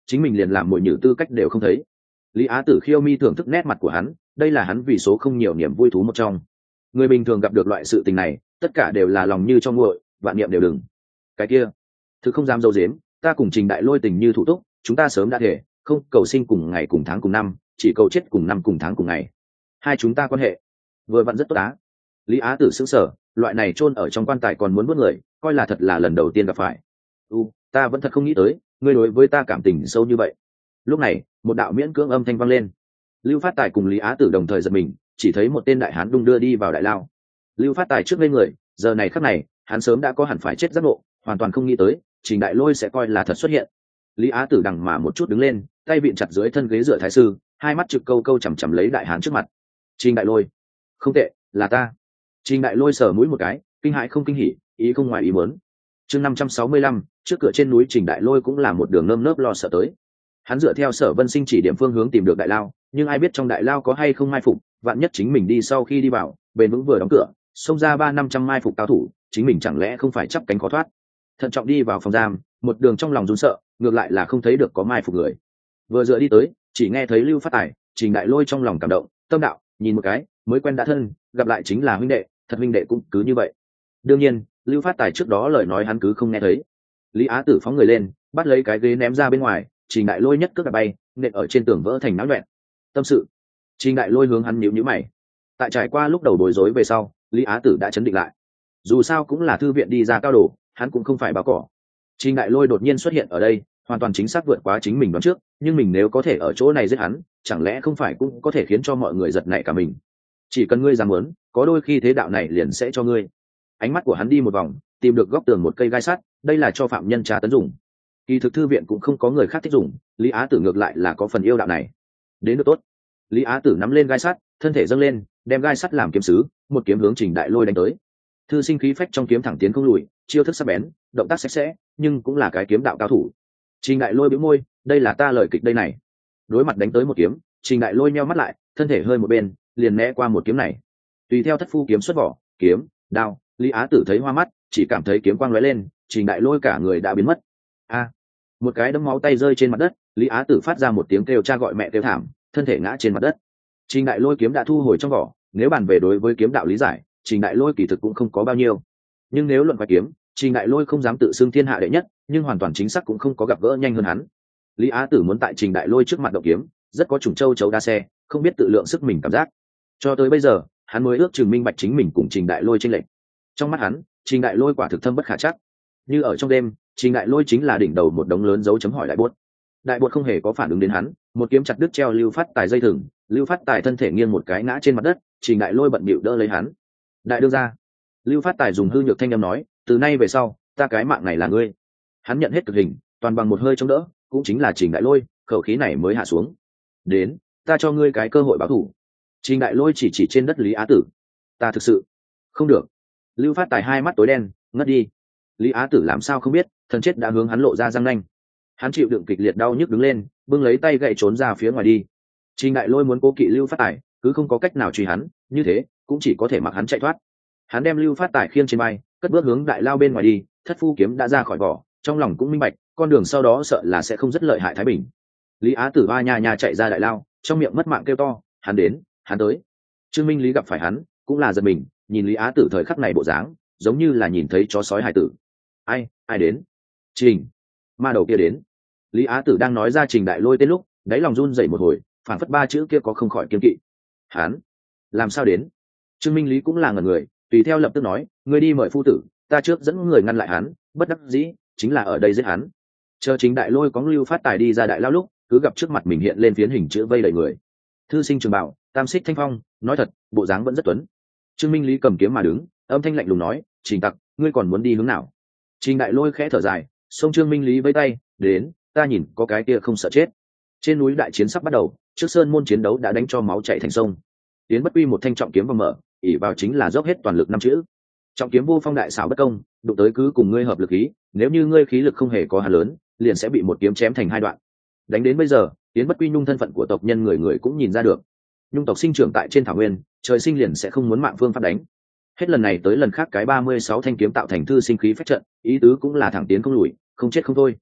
chính mình liền làm mồi nhử tư cách đều không thấy. Lý Á Tử khiêu mi thưởng thức nét mặt của hắn, đây là hắn vì số không nhiều niềm vui thú một trong. Người bình thường gặp được loại sự tình này, tất cả đều là lòng như cho nguội, vạn niệm đều đừng. Cái kia, thực không dám dâu dếm, ta cùng Trình Đại Lôi tình như thủ túc, chúng ta sớm đã thể, không cầu sinh cùng ngày cùng tháng cùng năm, chỉ cầu chết cùng năm cùng tháng cùng ngày. Hai chúng ta quan hệ vừa vặn rất tốt á. Lý Á Tử sững sờ, loại này chôn ở trong quan tài còn muốn bước người, coi là thật là lần đầu tiên gặp phải. U, ta vẫn thật không nghĩ tới, ngươi đối với ta cảm tình sâu như vậy. Lúc này, một đạo miễn cưỡng âm thanh vang lên. Lưu Phát Tài cùng Lý Á Tử đồng thời giật mình, chỉ thấy một tên đại hán đung đưa đi vào đại lao. Lưu Phát Tài trước lên người, giờ này khắc này, hắn sớm đã có hẳn phải chết giác ngộ, hoàn toàn không nghĩ tới, Trình Đại Lôi sẽ coi là thật xuất hiện. Lý Á Tử đằng mà một chút đứng lên, tay vịn chặt dưới thân ghế dựa thái sư, hai mắt trực câu câu chằm chằm lấy đại hán trước mặt. Trình Đại Lôi, không tệ, là ta. Trình Đại Lôi sờ mũi một cái, kinh hãi không kinh hỉ, ý không ngoài ý muốn. Chương năm trăm sáu mươi lăm, trước cửa trên núi Trình Đại Lôi cũng là một đường nơm nớp lo sợ tới. Hắn dựa theo Sở Vân Sinh chỉ điểm phương hướng tìm được đại lao, nhưng ai biết trong đại lao có hay không mai phục, vạn nhất chính mình đi sau khi đi vào, bền vững vừa đóng cửa, xông ra ba năm trăm mai phục cao thủ, chính mình chẳng lẽ không phải chắp cánh khó thoát. Thận trọng đi vào phòng giam, một đường trong lòng run sợ, ngược lại là không thấy được có mai phục người. Vừa dựa đi tới, chỉ nghe thấy Lưu Phát Tài, Trình Đại Lôi trong lòng cảm động, tâm đạo, nhìn một cái, mới quen đã thân, gặp lại chính là huynh đệ, thật huynh đệ cũng cứ như vậy. Đương nhiên, Lưu Phát Tài trước đó lời nói hắn cứ không nghe thấy. Lý Á Tử phóng người lên, bắt lấy cái ghế ném ra bên ngoài, Trình Đại Lôi nhất cước đạp bay, nện ở trên tường vỡ thành náo loạn. Tâm sự. Trình Đại Lôi hướng hắn nhíu nhíu mày. Tại trải qua lúc đầu bối rối về sau, Lý Á Tử đã chấn định lại. Dù sao cũng là thư viện đi ra cao đồ, hắn cũng không phải báo cỏ. Trình Đại Lôi đột nhiên xuất hiện ở đây, hoàn toàn chính xác vượt quá chính mình đoán trước, nhưng mình nếu có thể ở chỗ này giết hắn, chẳng lẽ không phải cũng có thể khiến cho mọi người giật nảy cả mình. Chỉ cần ngươi dám muốn, có đôi khi thế đạo này liền sẽ cho ngươi. Ánh mắt của hắn đi một vòng, tìm được góc tường một cây gai sắt, đây là cho phạm nhân trà tấn dùng. Kỳ thực thư viện cũng không có người khác thích dùng, Lý Á Tử ngược lại là có phần yêu đạo này. Đến được tốt. Lý Á Tử nắm lên gai sắt, thân thể dâng lên, đem gai sắt làm kiếm sứ, một kiếm hướng Trình Đại Lôi đánh tới. Thư sinh khí phách trong kiếm thẳng tiến không lùi, chiêu thức sắc bén, động tác sạch sẽ, nhưng cũng là cái kiếm đạo cao thủ. Trình Đại Lôi bĩu môi, đây là ta lời kịch đây này. Đối mặt đánh tới một kiếm, Trình Đại Lôi nheo mắt lại, thân thể hơi một bên, liền né qua một kiếm này. Tùy theo thất phu kiếm xuất vỏ, kiếm, đao, Lý Á Tử thấy hoa mắt, chỉ cảm thấy kiếm quang lóe lên, Trình Đại Lôi cả người đã biến mất. A! Một cái đấm máu tay rơi trên mặt đất, Lý Á Tử phát ra một tiếng kêu cha gọi mẹ kêu thảm, thân thể ngã trên mặt đất. Trình Đại Lôi kiếm đã thu hồi trong vỏ, nếu bàn về đối với kiếm đạo lý giải, Trình Đại Lôi kỳ thực cũng không có bao nhiêu. Nhưng nếu luận qua kiếm, Trình Đại Lôi không dám tự xưng thiên hạ đệ nhất, nhưng hoàn toàn chính xác cũng không có gặp gỡ nhanh hơn hắn. Lý Á Tử muốn tại Trình Đại Lôi trước mặt động kiếm, rất có chủng châu chấu đa xe, không biết tự lượng sức mình cảm giác. Cho tới bây giờ, hắn mới ước chừng minh bạch chính mình cùng Trình Đại Lôi chênh lệch. Trong mắt hắn, Trình Đại Lôi quả thực thâm bất khả trắc. Như ở trong đêm, Trình Đại Lôi chính là đỉnh đầu một đống lớn dấu chấm hỏi đại buốt. Đại buốt không hề có phản ứng đến hắn, một kiếm chặt đứt treo Lưu Phát Tài dây thừng, Lưu Phát Tài thân thể nghiêng một cái ngã trên mặt đất, Trình Đại Lôi bận bịu đỡ lấy hắn. Đại đương gia. Lưu Phát Tài dùng hư nhược thanh âm nói, từ nay về sau, ta cái mạng này là ngươi. Hắn nhận hết cực hình, toàn bằng một hơi chống đỡ, cũng chính là Trình Đại Lôi, khẩu khí này mới hạ xuống. Đến, ta cho ngươi cái cơ hội báo thù. Trình Đại Lôi chỉ chỉ trên đất Lý Á Tử. Ta thực sự không được. Lưu Phát Tài hai mắt tối đen, ngất đi. Lý Á Tử làm sao không biết, thần chết đã hướng hắn lộ ra răng nanh. Hắn chịu đựng kịch liệt đau nhức đứng lên, bưng lấy tay gậy trốn ra phía ngoài đi. Trình Đại Lôi muốn cố kỵ Lưu Phát Tài, cứ không có cách nào truy hắn, như thế cũng chỉ có thể mặc hắn chạy thoát. Hắn đem Lưu Phát Tài khiêng trên bay, cất bước hướng đại lao bên ngoài đi. Thất phu kiếm đã ra khỏi vỏ, trong lòng cũng minh bạch, con đường sau đó sợ là sẽ không rất lợi hại thái bình. Lý Á Tử ba nhà nhà chạy ra đại lao, trong miệng mất mạng kêu to, hắn đến, hắn tới. Trương Minh Lý gặp phải hắn, cũng là giật mình, nhìn Lý Á Tử thời khắc này bộ dáng, giống như là nhìn thấy chó sói hài tử. Ai, ai đến? Trình, ma đầu kia đến. Lý Á Tử đang nói ra Trình Đại Lôi tên lúc, đáy lòng run dậy một hồi, phản phất ba chữ kia có không khỏi kiên kỵ. Hắn, làm sao đến? Trương Minh Lý cũng là ngẩn người, tùy theo lập tức nói, ngươi đi mời phu tử, ta trước dẫn người ngăn lại hắn, bất đắc dĩ, chính là ở đây giết hắn. Chờ Trình Đại Lôi có Lưu Phát Tài đi ra đại lao lúc, cứ gặp trước mặt mình hiện lên phiến hình chữ vây đầy người. Thư sinh trường bảo, tam xích thanh phong, nói thật, bộ dáng vẫn rất tuấn. Trương Minh Lý cầm kiếm mà đứng, âm thanh lạnh lùng nói, Trình tặc, ngươi còn muốn đi hướng nào? Trình Đại Lôi khẽ thở dài, xông Trương Minh Lý vẫy tay, đến, ta nhìn có cái kia không sợ chết. Trên núi đại chiến sắp bắt đầu, trước sơn môn chiến đấu đã đánh cho máu chảy thành sông. Tiến Bất Quy một thanh trọng kiếm vào mở, ỉ vào chính là dốc hết toàn lực năm chữ. Trọng kiếm vô phong đại xảo bất công, đụng tới cứ cùng ngươi hợp lực khí, nếu như ngươi khí lực không hề có hà lớn, liền sẽ bị một kiếm chém thành hai đoạn. Đánh đến bây giờ, Tiến Bất Quy nhung thân phận của tộc nhân người người cũng nhìn ra được. Nhung tộc sinh trưởng tại trên thảo nguyên, trời sinh liền sẽ không muốn mạng phương pháp đánh. Hết lần này tới lần khác cái ba mươi sáu thanh kiếm tạo thành thư sinh khí phách trận, ý tứ cũng là thẳng tiến không lùi, không chết không thôi.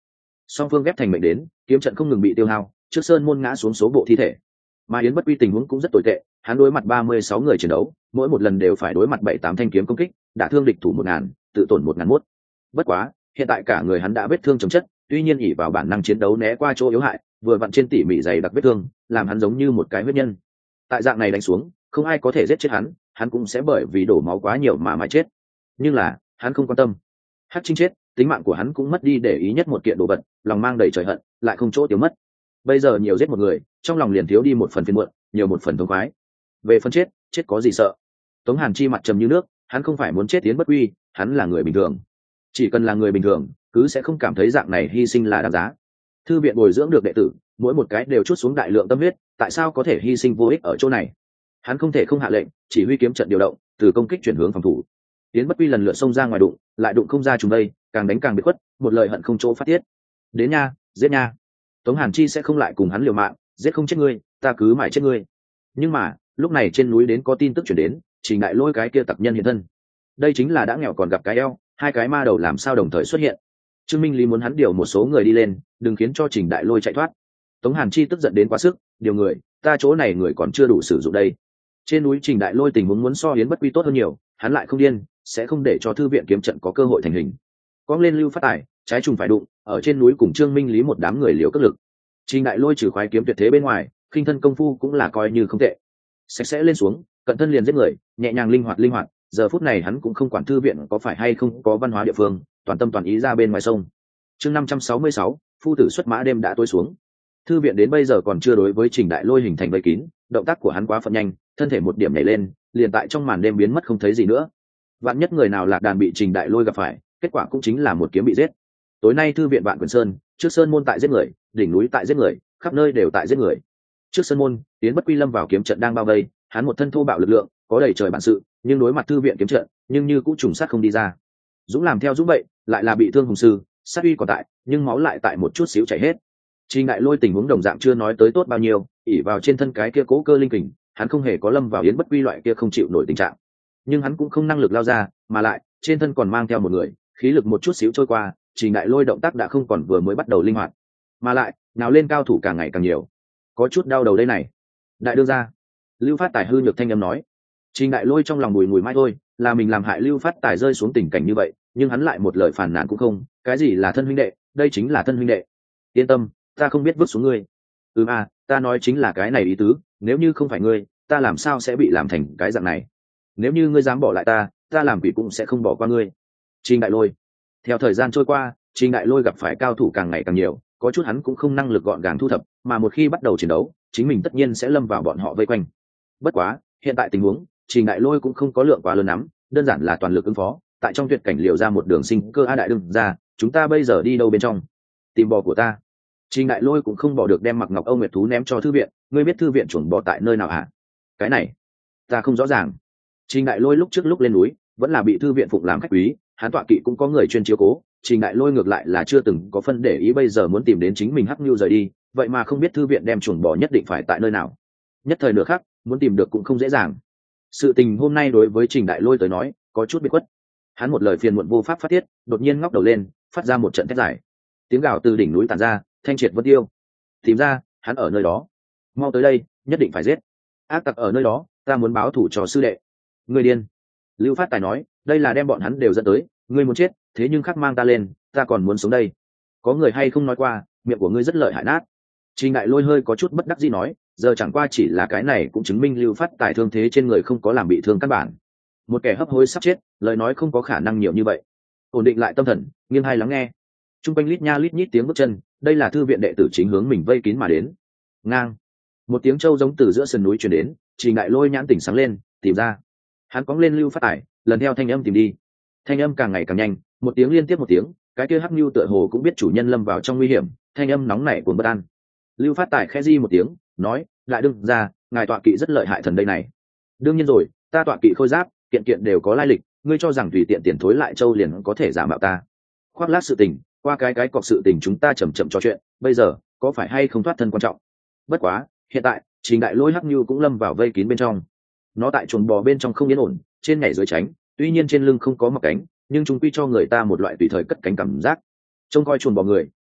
song phương ghép thành mệnh đến, kiếm trận không ngừng bị tiêu hao, trước sơn môn ngã xuống số bộ thi thể. Mà Yến Bất Quy tình huống cũng rất tồi tệ, hắn đối mặt ba mươi sáu người chiến đấu, mỗi một lần đều phải đối mặt bảy tám thanh kiếm công kích, đả thương địch thủ một ngàn, tự tổn một ngàn mốt. Bất quá, hiện tại cả người hắn đã vết thương chồng chất, tuy nhiên ỷ vào bản năng chiến đấu né qua chỗ yếu hại, vừa vặn trên tỉ mỉ dày đặc vết thương, làm hắn giống như một cái huyết nhân. Tại dạng này đánh xuống, không ai có thể giết chết hắn, hắn cũng sẽ bởi vì đổ máu quá nhiều mà mà chết. Nhưng là, hắn không quan tâm. Hắc Trinh chết, tính mạng của hắn cũng mất đi để ý nhất một kiện đồ vật, lòng mang đầy trời hận, lại không chỗ tiêu mất. Bây giờ nhiều giết một người, trong lòng liền thiếu đi một phần phiền muộn, nhiều một phần thống khoái. Về phần chết, chết có gì sợ? Tống Hàn Chi mặt trầm như nước, hắn không phải muốn chết Yến Bất Quy, hắn là người bình thường. Chỉ cần là người bình thường, cứ sẽ không cảm thấy dạng này hy sinh là đáng giá. Thư viện bồi dưỡng được đệ tử, mỗi một cái đều chút xuống đại lượng tâm huyết, tại sao có thể hy sinh vô ích ở chỗ này? Hắn không thể không hạ lệnh, chỉ huy kiếm trận điều động, từ công kích chuyển hướng phòng thủ. Yến Bất Quy lần lượt xông ra ngoài đụng, lại đụng không ra chúng đây, càng đánh càng bị khuất, một lời hận không chỗ phát tiết. Đến nha, giết nha. Tống Hàn Chi sẽ không lại cùng hắn liều mạng, giết không chết ngươi, ta cứ mãi chết ngươi. Nhưng mà, lúc này trên núi đến có tin tức chuyển đến, Trình Đại Lôi cái kia tặc nhân hiện thân. Đây chính là đã nghèo còn gặp cái eo, hai cái ma đầu làm sao đồng thời xuất hiện. Trương Minh Lý muốn hắn điều một số người đi lên, đừng khiến cho Trình Đại Lôi chạy thoát. Tống Hàn Chi tức giận đến quá sức, điều người, ta chỗ này người còn chưa đủ sử dụng đây. Trên núi Trình Đại Lôi tình huống muốn so Yến Bất Quy tốt hơn nhiều, hắn lại không điên, sẽ không để cho thư viện kiếm trận có cơ hội thành hình. Cong lên Lưu Phát Tài, trái trùng phải đụng, ở trên núi cùng Trương Minh Lý một đám người liều cất lực. Trình Đại Lôi trừ khoái kiếm tuyệt thế bên ngoài, khinh thân công phu cũng là coi như không tệ. Sạch sẽ lên xuống, cận thân liền giết người, nhẹ nhàng linh hoạt linh hoạt, giờ phút này hắn cũng không quản thư viện có phải hay không có văn hóa địa phương, toàn tâm toàn ý ra bên ngoài sông. Chương năm trăm sáu mươi sáu, phu tử xuất mã đêm đã tối xuống. Thư viện đến bây giờ còn chưa đối với Trình Đại Lôi hình thành vây kín, động tác của hắn quá phận nhanh, thân thể một điểm nhảy lên, liền tại trong màn đêm biến mất không thấy gì nữa. Vạn nhất người nào lạc đàn bị Trình Đại Lôi gặp phải, kết quả cũng chính là một kiếm bị giết. Tối nay thư viện Vạn Quyền Sơn, trước sơn môn tại giết người, đỉnh núi tại giết người, khắp nơi đều tại giết người. Trước sơn môn, Yến Bất Quy lâm vào kiếm trận đang bao vây, hắn một thân thô bạo lực lượng, có đầy trời bản sự, nhưng đối mặt thư viện kiếm trận, nhưng như cũng trùng sát không đi ra. Dũng làm theo Dũng vậy, lại là bị thương hùng sư, sát uy còn tại, nhưng máu lại tại một chút xíu chảy hết. Trình Đại Lôi tình huống đồng dạng chưa nói tới tốt bao nhiêu, ỉ vào trên thân cái kia cố cơ linh kình, hắn không hề có lâm vào Yến Bất Quy loại kia không chịu nổi tình trạng. Nhưng hắn cũng không năng lực lao ra, mà lại trên thân còn mang theo một người, khí lực một chút xíu trôi qua, Trình Đại Lôi động tác đã không còn vừa mới bắt đầu linh hoạt, mà lại nào lên cao thủ càng ngày càng nhiều, có chút đau đầu đây này. Đại đương gia, Lưu Phát Tài hư nhược thanh âm nói. Trình Đại Lôi trong lòng bùi ngùi mãi thôi, là mình làm hại Lưu Phát Tài rơi xuống tình cảnh như vậy, nhưng hắn lại một lời phản nàn cũng không, cái gì là thân huynh đệ, đây chính là thân huynh đệ. Yên tâm, ta không biết vứt xuống ngươi. Ừm à, ta nói chính là cái này ý tứ, nếu như không phải ngươi, ta làm sao sẽ bị làm thành cái dạng này? Nếu như ngươi dám bỏ lại ta, ta làm quỷ cũng sẽ không bỏ qua ngươi. Trình Đại Lôi. Theo thời gian trôi qua, Trình Đại Lôi gặp phải cao thủ càng ngày càng nhiều, có chút hắn cũng không năng lực gọn gàng thu thập, mà một khi bắt đầu chiến đấu, chính mình tất nhiên sẽ lâm vào bọn họ vây quanh. Bất quá, hiện tại tình huống, Trình Đại Lôi cũng không có lượng quá lớn lắm, đơn giản là toàn lực ứng phó, tại trong tuyệt cảnh liều ra một đường sinh cơ. A đại đương ra, chúng ta bây giờ đi đâu bên trong? Tìm bò của ta. Trình Đại Lôi cũng không bỏ được đem Mặc Ngọc Âu Nguyệt thú ném cho thư viện, ngươi biết thư viện chuồng bò tại nơi nào hả? Cái này, ta không rõ ràng. Trình Đại Lôi lúc trước lúc lên núi, vẫn là bị thư viện phụng làm khách quý, hắn tọa kỵ cũng có người chuyên chiếu cố. Trình Đại Lôi ngược lại là chưa từng có phân để ý, bây giờ muốn tìm đến chính mình hắc nhu rời đi, vậy mà không biết thư viện đem chuồng bò nhất định phải tại nơi nào. Nhất thời nửa khắc, muốn tìm được cũng không dễ dàng. Sự tình hôm nay đối với Trình Đại Lôi tới nói, có chút biệt khuất. Hắn một lời phiền muộn vô pháp phát tiết, đột nhiên ngóc đầu lên, phát ra một trận thét dài. Tiếng gào từ đỉnh núi tản ra, thanh triệt vân tiêu. Tìm ra, hắn ở nơi đó. Mau tới đây, nhất định phải giết. Ác tặc ở nơi đó, ta muốn báo thù cho sư đệ. Ngươi điên. Lưu Phát Tài nói, đây là đem bọn hắn đều dẫn tới, ngươi muốn chết, thế nhưng khắc mang ta lên, ta còn muốn sống đây. Có người hay không nói qua, miệng của ngươi rất lợi hại nát. Trình Đại Lôi hơi có chút bất đắc dĩ nói, giờ chẳng qua chỉ là cái này cũng chứng minh Lưu Phát Tài thương thế trên người không có làm bị thương căn bản. Một kẻ hấp hối sắp chết, lời nói không có khả năng nhiều như vậy. Ổn định lại tâm thần, nghiêng hai lắng nghe. Trung quanh lít nha lít nhít tiếng bước chân, đây là thư viện đệ tử chính hướng mình vây kín mà đến. Ngang, một tiếng trâu giống từ giữa sườn núi truyền đến, Trình Đại Lôi nhãn tỉnh sáng lên, tìm ra. Hắn cóng lên Lưu Phát Tài, lần theo thanh âm tìm đi. Thanh âm càng ngày càng nhanh, một tiếng liên tiếp một tiếng, cái kia hắc nhu tựa hồ cũng biết chủ nhân lâm vào trong nguy hiểm, thanh âm nóng nảy cuồng bất an. Lưu Phát Tài khẽ di một tiếng, nói, đại đương gia, ngài tọa kỵ rất lợi hại thần đây này. Đương nhiên rồi, ta tọa kỵ khôi giáp, kiện kiện đều có lai lịch, ngươi cho rằng tùy tiện tiền thối lại châu liền có thể giả mạo ta? Khoác lác sự tình, qua cái cái cọc sự tình chúng ta chậm chậm trò chuyện, bây giờ có phải hay không thoát thân quan trọng. Bất quá, hiện tại Trình Đại Lôi hắc nhu cũng lâm vào vây kín bên trong. Nó tại chuồng bò bên trong không yên ổn, trên nhảy dưới tránh, tuy nhiên trên lưng không có mọc cánh, nhưng chúng quy cho người ta một loại tùy thời cất cánh cảm giác. Trông coi chuồng bò người,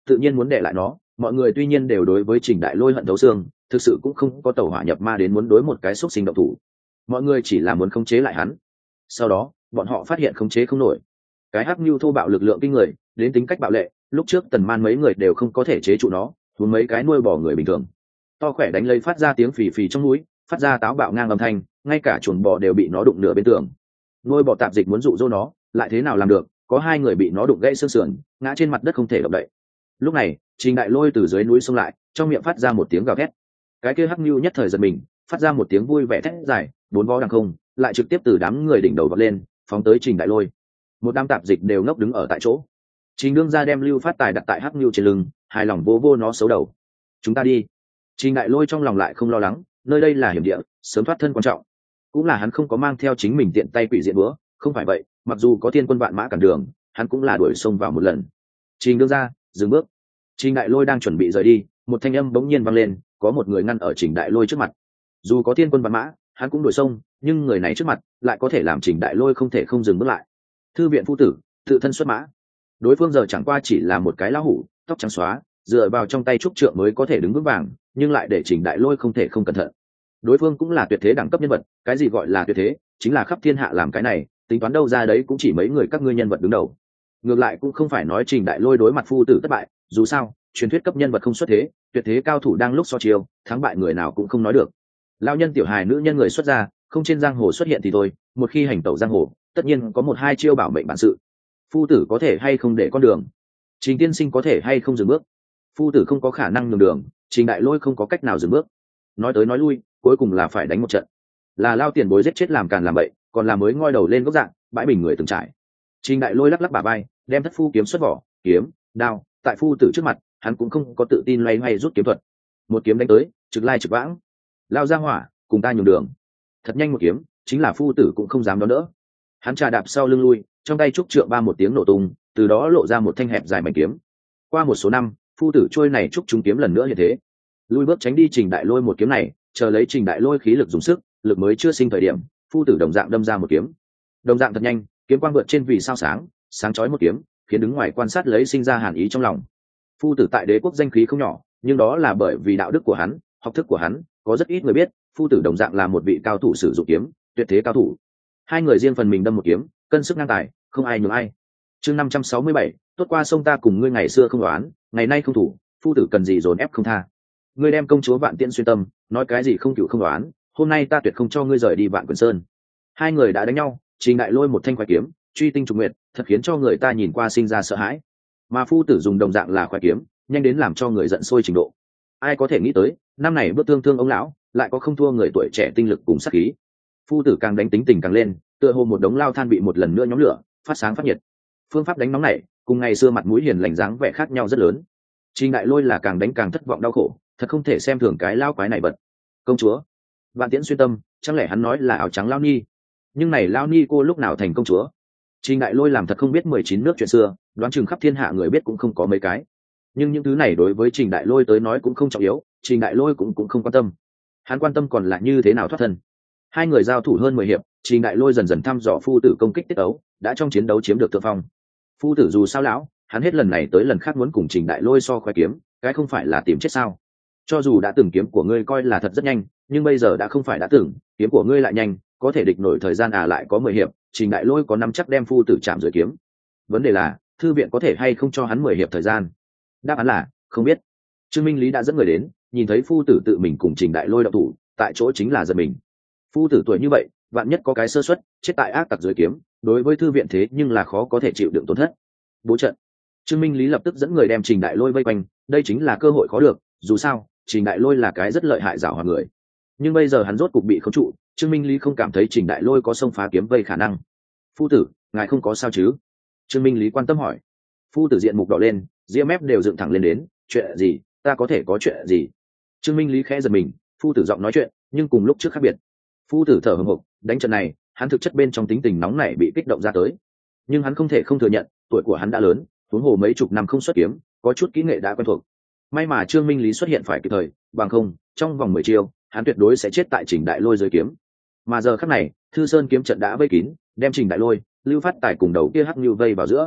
tự nhiên muốn để lại nó. Mọi người tuy nhiên đều đối với Trình Đại Lôi hận thấu xương, thực sự cũng không có tẩu hỏa nhập ma đến muốn đối một cái xúc sinh động thủ. Mọi người chỉ là muốn khống chế lại hắn. Sau đó bọn họ phát hiện khống chế không nổi, cái hắc nhu thô bạo lực lượng kinh người, đến tính cách bạo lệ, lúc trước Tần Man mấy người đều không có thể chế trụ nó, huống mấy cái nuôi bò người bình thường. To khỏe đánh lấy phát ra tiếng phì phì trong núi, phát ra táo bạo ngang âm thanh, ngay cả chuồn bò đều bị nó đụng nửa bên tường. Nuôi bò tạp dịch muốn dụ dỗ nó, lại thế nào làm được, có hai người bị nó đụng gãy xương sườn, ngã trên mặt đất không thể động đậy. Lúc này Trình Đại Lôi từ dưới núi xông lại, trong miệng phát ra một tiếng gào thét. Cái kia hắc nhu nhất thời giật mình, phát ra một tiếng vui vẻ thét dài, bốn vó đằng không, lại trực tiếp từ đám người đỉnh đầu vọt lên, phóng tới Trình Đại Lôi. Một đám tạp dịch đều ngốc đứng ở tại chỗ. Trình đương gia đem Lưu Phát Tài đặt tại hắc nhu trên lưng, hài lòng vô vô nó xấu đầu. Chúng ta đi. Trình Đại Lôi trong lòng lại không lo lắng, nơi đây là hiểm địa, sớm thoát thân quan trọng. Cũng là hắn không có mang theo chính mình tiện tay quỷ diện búa, không phải vậy, mặc dù có thiên quân vạn mã cản đường, hắn cũng là đuổi xông vào một lần. Trình đương gia, dừng bước. Trình Đại Lôi đang chuẩn bị rời đi, một thanh âm bỗng nhiên vang lên, có một người ngăn ở Trình Đại Lôi trước mặt. Dù có thiên quân vạn mã, hắn cũng đuổi xông, nhưng người này trước mặt lại có thể làm Trình Đại Lôi không thể không dừng bước lại. Thư viện phu tử, tự thân xuất mã. Đối phương giờ chẳng qua chỉ là một cái lão hủ, tóc trắng xóa, dựa vào trong tay trúc trượng mới có thể đứng vững vàng, nhưng lại để Trình Đại Lôi không thể không cẩn thận. Đối phương cũng là tuyệt thế đẳng cấp nhân vật, cái gì gọi là tuyệt thế, chính là khắp thiên hạ làm cái này, tính toán đâu ra đấy cũng chỉ mấy người các ngươi nhân vật đứng đầu. Ngược lại cũng không phải nói Trình Đại Lôi đối mặt phu tử thất bại, dù sao, truyền thuyết cấp nhân vật không xuất thế, tuyệt thế cao thủ đang lúc so chiêu, thắng bại người nào cũng không nói được. Lão nhân tiểu hài nữ nhân người xuất gia, không trên giang hồ xuất hiện thì thôi, một khi hành tẩu giang hồ, tất nhiên có một hai chiêu bảo mệnh bản sự. Phu tử có thể hay không để con đường, Trình tiên sinh có thể hay không dừng bước. Phu tử không có khả năng nhường đường, Trình Đại Lôi không có cách nào dừng bước. Nói tới nói lui, cuối cùng là phải đánh một trận. Là lao tiền bối giết chết làm càn làm bậy, còn là mới ngoi đầu lên gốc dạng, bãi bình người từng trải. Trình Đại Lôi lắc lắc bả vai, đem thất phu kiếm xuất vỏ, kiếm, đao, tại phu tử trước mặt, hắn cũng không có tự tin loay hoay rút kiếm thuật. Một kiếm đánh tới, trực lai trực vãng. Lao ra hỏa, cùng ta nhường đường. Thật nhanh một kiếm, chính là phu tử cũng không dám đón đỡ. Hắn trà đạp sau lưng lui, trong tay trúc trượng ba một tiếng nổ tung, từ đó lộ ra một thanh hẹp dài mảnh kiếm. Qua một số năm, phu tử trôi này trúc trúng kiếm lần nữa như thế. Lui bước tránh đi Trình Đại Lôi một kiếm này, chờ lấy Trình Đại Lôi khí lực dùng sức, lực mới chưa sinh thời điểm, phu tử đồng dạng đâm ra một kiếm. Đồng dạng thật nhanh, kiếm quang vượt trên vì sao sáng, sáng chói một kiếm, khiến đứng ngoài quan sát lấy sinh ra hàn ý trong lòng. Phu tử tại đế quốc danh khí không nhỏ, nhưng đó là bởi vì đạo đức của hắn, học thức của hắn, có rất ít người biết, phu tử đồng dạng là một vị cao thủ sử dụng kiếm, tuyệt thế cao thủ. Hai người riêng phần mình đâm một kiếm, cân sức ngang tài, không ai nhường ai. Chương năm trăm sáu mươi bảy, tốt qua sông ta cùng ngươi ngày xưa không đoán, ngày nay không thủ, phu tử cần gì dồn ép không tha. Ngươi đem công chúa Vạn Tiễn xuyên tâm, nói cái gì không cựu không đoán, hôm nay ta tuyệt không cho ngươi rời đi Vạn Quyền Sơn. Hai người đã đánh nhau, Trình Đại Lôi một thanh khoái kiếm, truy tinh trục nguyệt, thật khiến cho người ta nhìn qua sinh ra sợ hãi. Mà phu tử dùng đồng dạng là khoái kiếm, nhanh đến làm cho người giận sôi trình độ. Ai có thể nghĩ tới, năm này bước thương thương ông lão, lại có không thua người tuổi trẻ tinh lực cùng sát khí. Phu tử càng đánh tính tình càng lên, tựa hồ một đống lao than bị một lần nữa nhóm lửa, phát sáng phát nhiệt. Phương pháp đánh nóng này, cùng ngày xưa mặt mũi hiền lành dáng vẻ khác nhau rất lớn. Trình Đại Lôi là càng đánh càng thất vọng đau khổ, thật không thể xem thường cái lao quái này bật. Công chúa Vạn Tiễn xuyên tâm, chẳng lẽ hắn nói là áo trắng lao ni? Nhưng này lao ni cô lúc nào thành công chúa? Trình Đại Lôi làm thật không biết mười chín nước chuyện xưa, đoán chừng khắp thiên hạ người biết cũng không có mấy cái. Nhưng những thứ này đối với Trình Đại Lôi tới nói cũng không trọng yếu, Trình Đại Lôi cũng cũng không quan tâm. Hắn quan tâm còn là như thế nào thoát thân. Hai người giao thủ hơn mười hiệp, Trình Đại Lôi dần dần thăm dò phu tử công kích tiết ấu, đã trong chiến đấu chiếm được thượng phong. Phu tử dù sao lão, hắn hết lần này tới lần khác muốn cùng Trình Đại Lôi so khoái kiếm, cái không phải là tìm chết sao? Cho dù đã từng kiếm của ngươi coi là thật rất nhanh, nhưng bây giờ đã không phải đã từng, kiếm của ngươi lại nhanh, có thể địch nổi thời gian à lại có mười hiệp, Trình Đại Lôi có nắm chắc đem phu tử chạm dưới kiếm. Vấn đề là, thư viện có thể hay không cho hắn mười hiệp thời gian? Đáp án là không biết. Trương Minh Lý đã dẫn người đến, nhìn thấy phu tử tự mình cùng Trình Đại Lôi động thủ, tại chỗ chính là giật mình. Phu tử tuổi như vậy, vạn nhất có cái sơ suất, chết tại ác tặc dưới kiếm, đối với thư viện thế nhưng là khó có thể chịu đựng tổn thất. Bố trận. Trương Minh Lý lập tức dẫn người đem Trình Đại Lôi vây quanh, đây chính là cơ hội khó được, dù sao, Trình Đại Lôi là cái rất lợi hại giảo hòa người. Nhưng bây giờ hắn rốt cục bị khống trụ, Trương Minh Lý không cảm thấy Trình Đại Lôi có xông phá kiếm vây khả năng. Phu tử, ngài không có sao chứ? Trương Minh Lý quan tâm hỏi. Phu tử diện mục đỏ lên, ria mép đều dựng thẳng lên đến, chuyện gì, ta có thể có chuyện gì? Trương Minh Lý khẽ giật mình, phu tử giọng nói chuyện, nhưng cùng lúc trước khác biệt. Phu tử thở hổn hộc, đánh trận này, hắn thực chất bên trong tính tình nóng nảy bị kích động ra tới. Nhưng hắn không thể không thừa nhận, tuổi của hắn đã lớn, huống hồ mấy chục năm không xuất kiếm, có chút kỹ nghệ đã quen thuộc. May mà Trương Minh Lý xuất hiện phải kịp thời, bằng không, trong vòng mười chiêu, hắn tuyệt đối sẽ chết tại Trình Đại Lôi dưới kiếm. Mà giờ khắc này, Thư Sơn kiếm trận đã vây kín, đem Trình Đại Lôi, Lưu Phát Tài cùng đầu kia hắc nhu vây vào giữa.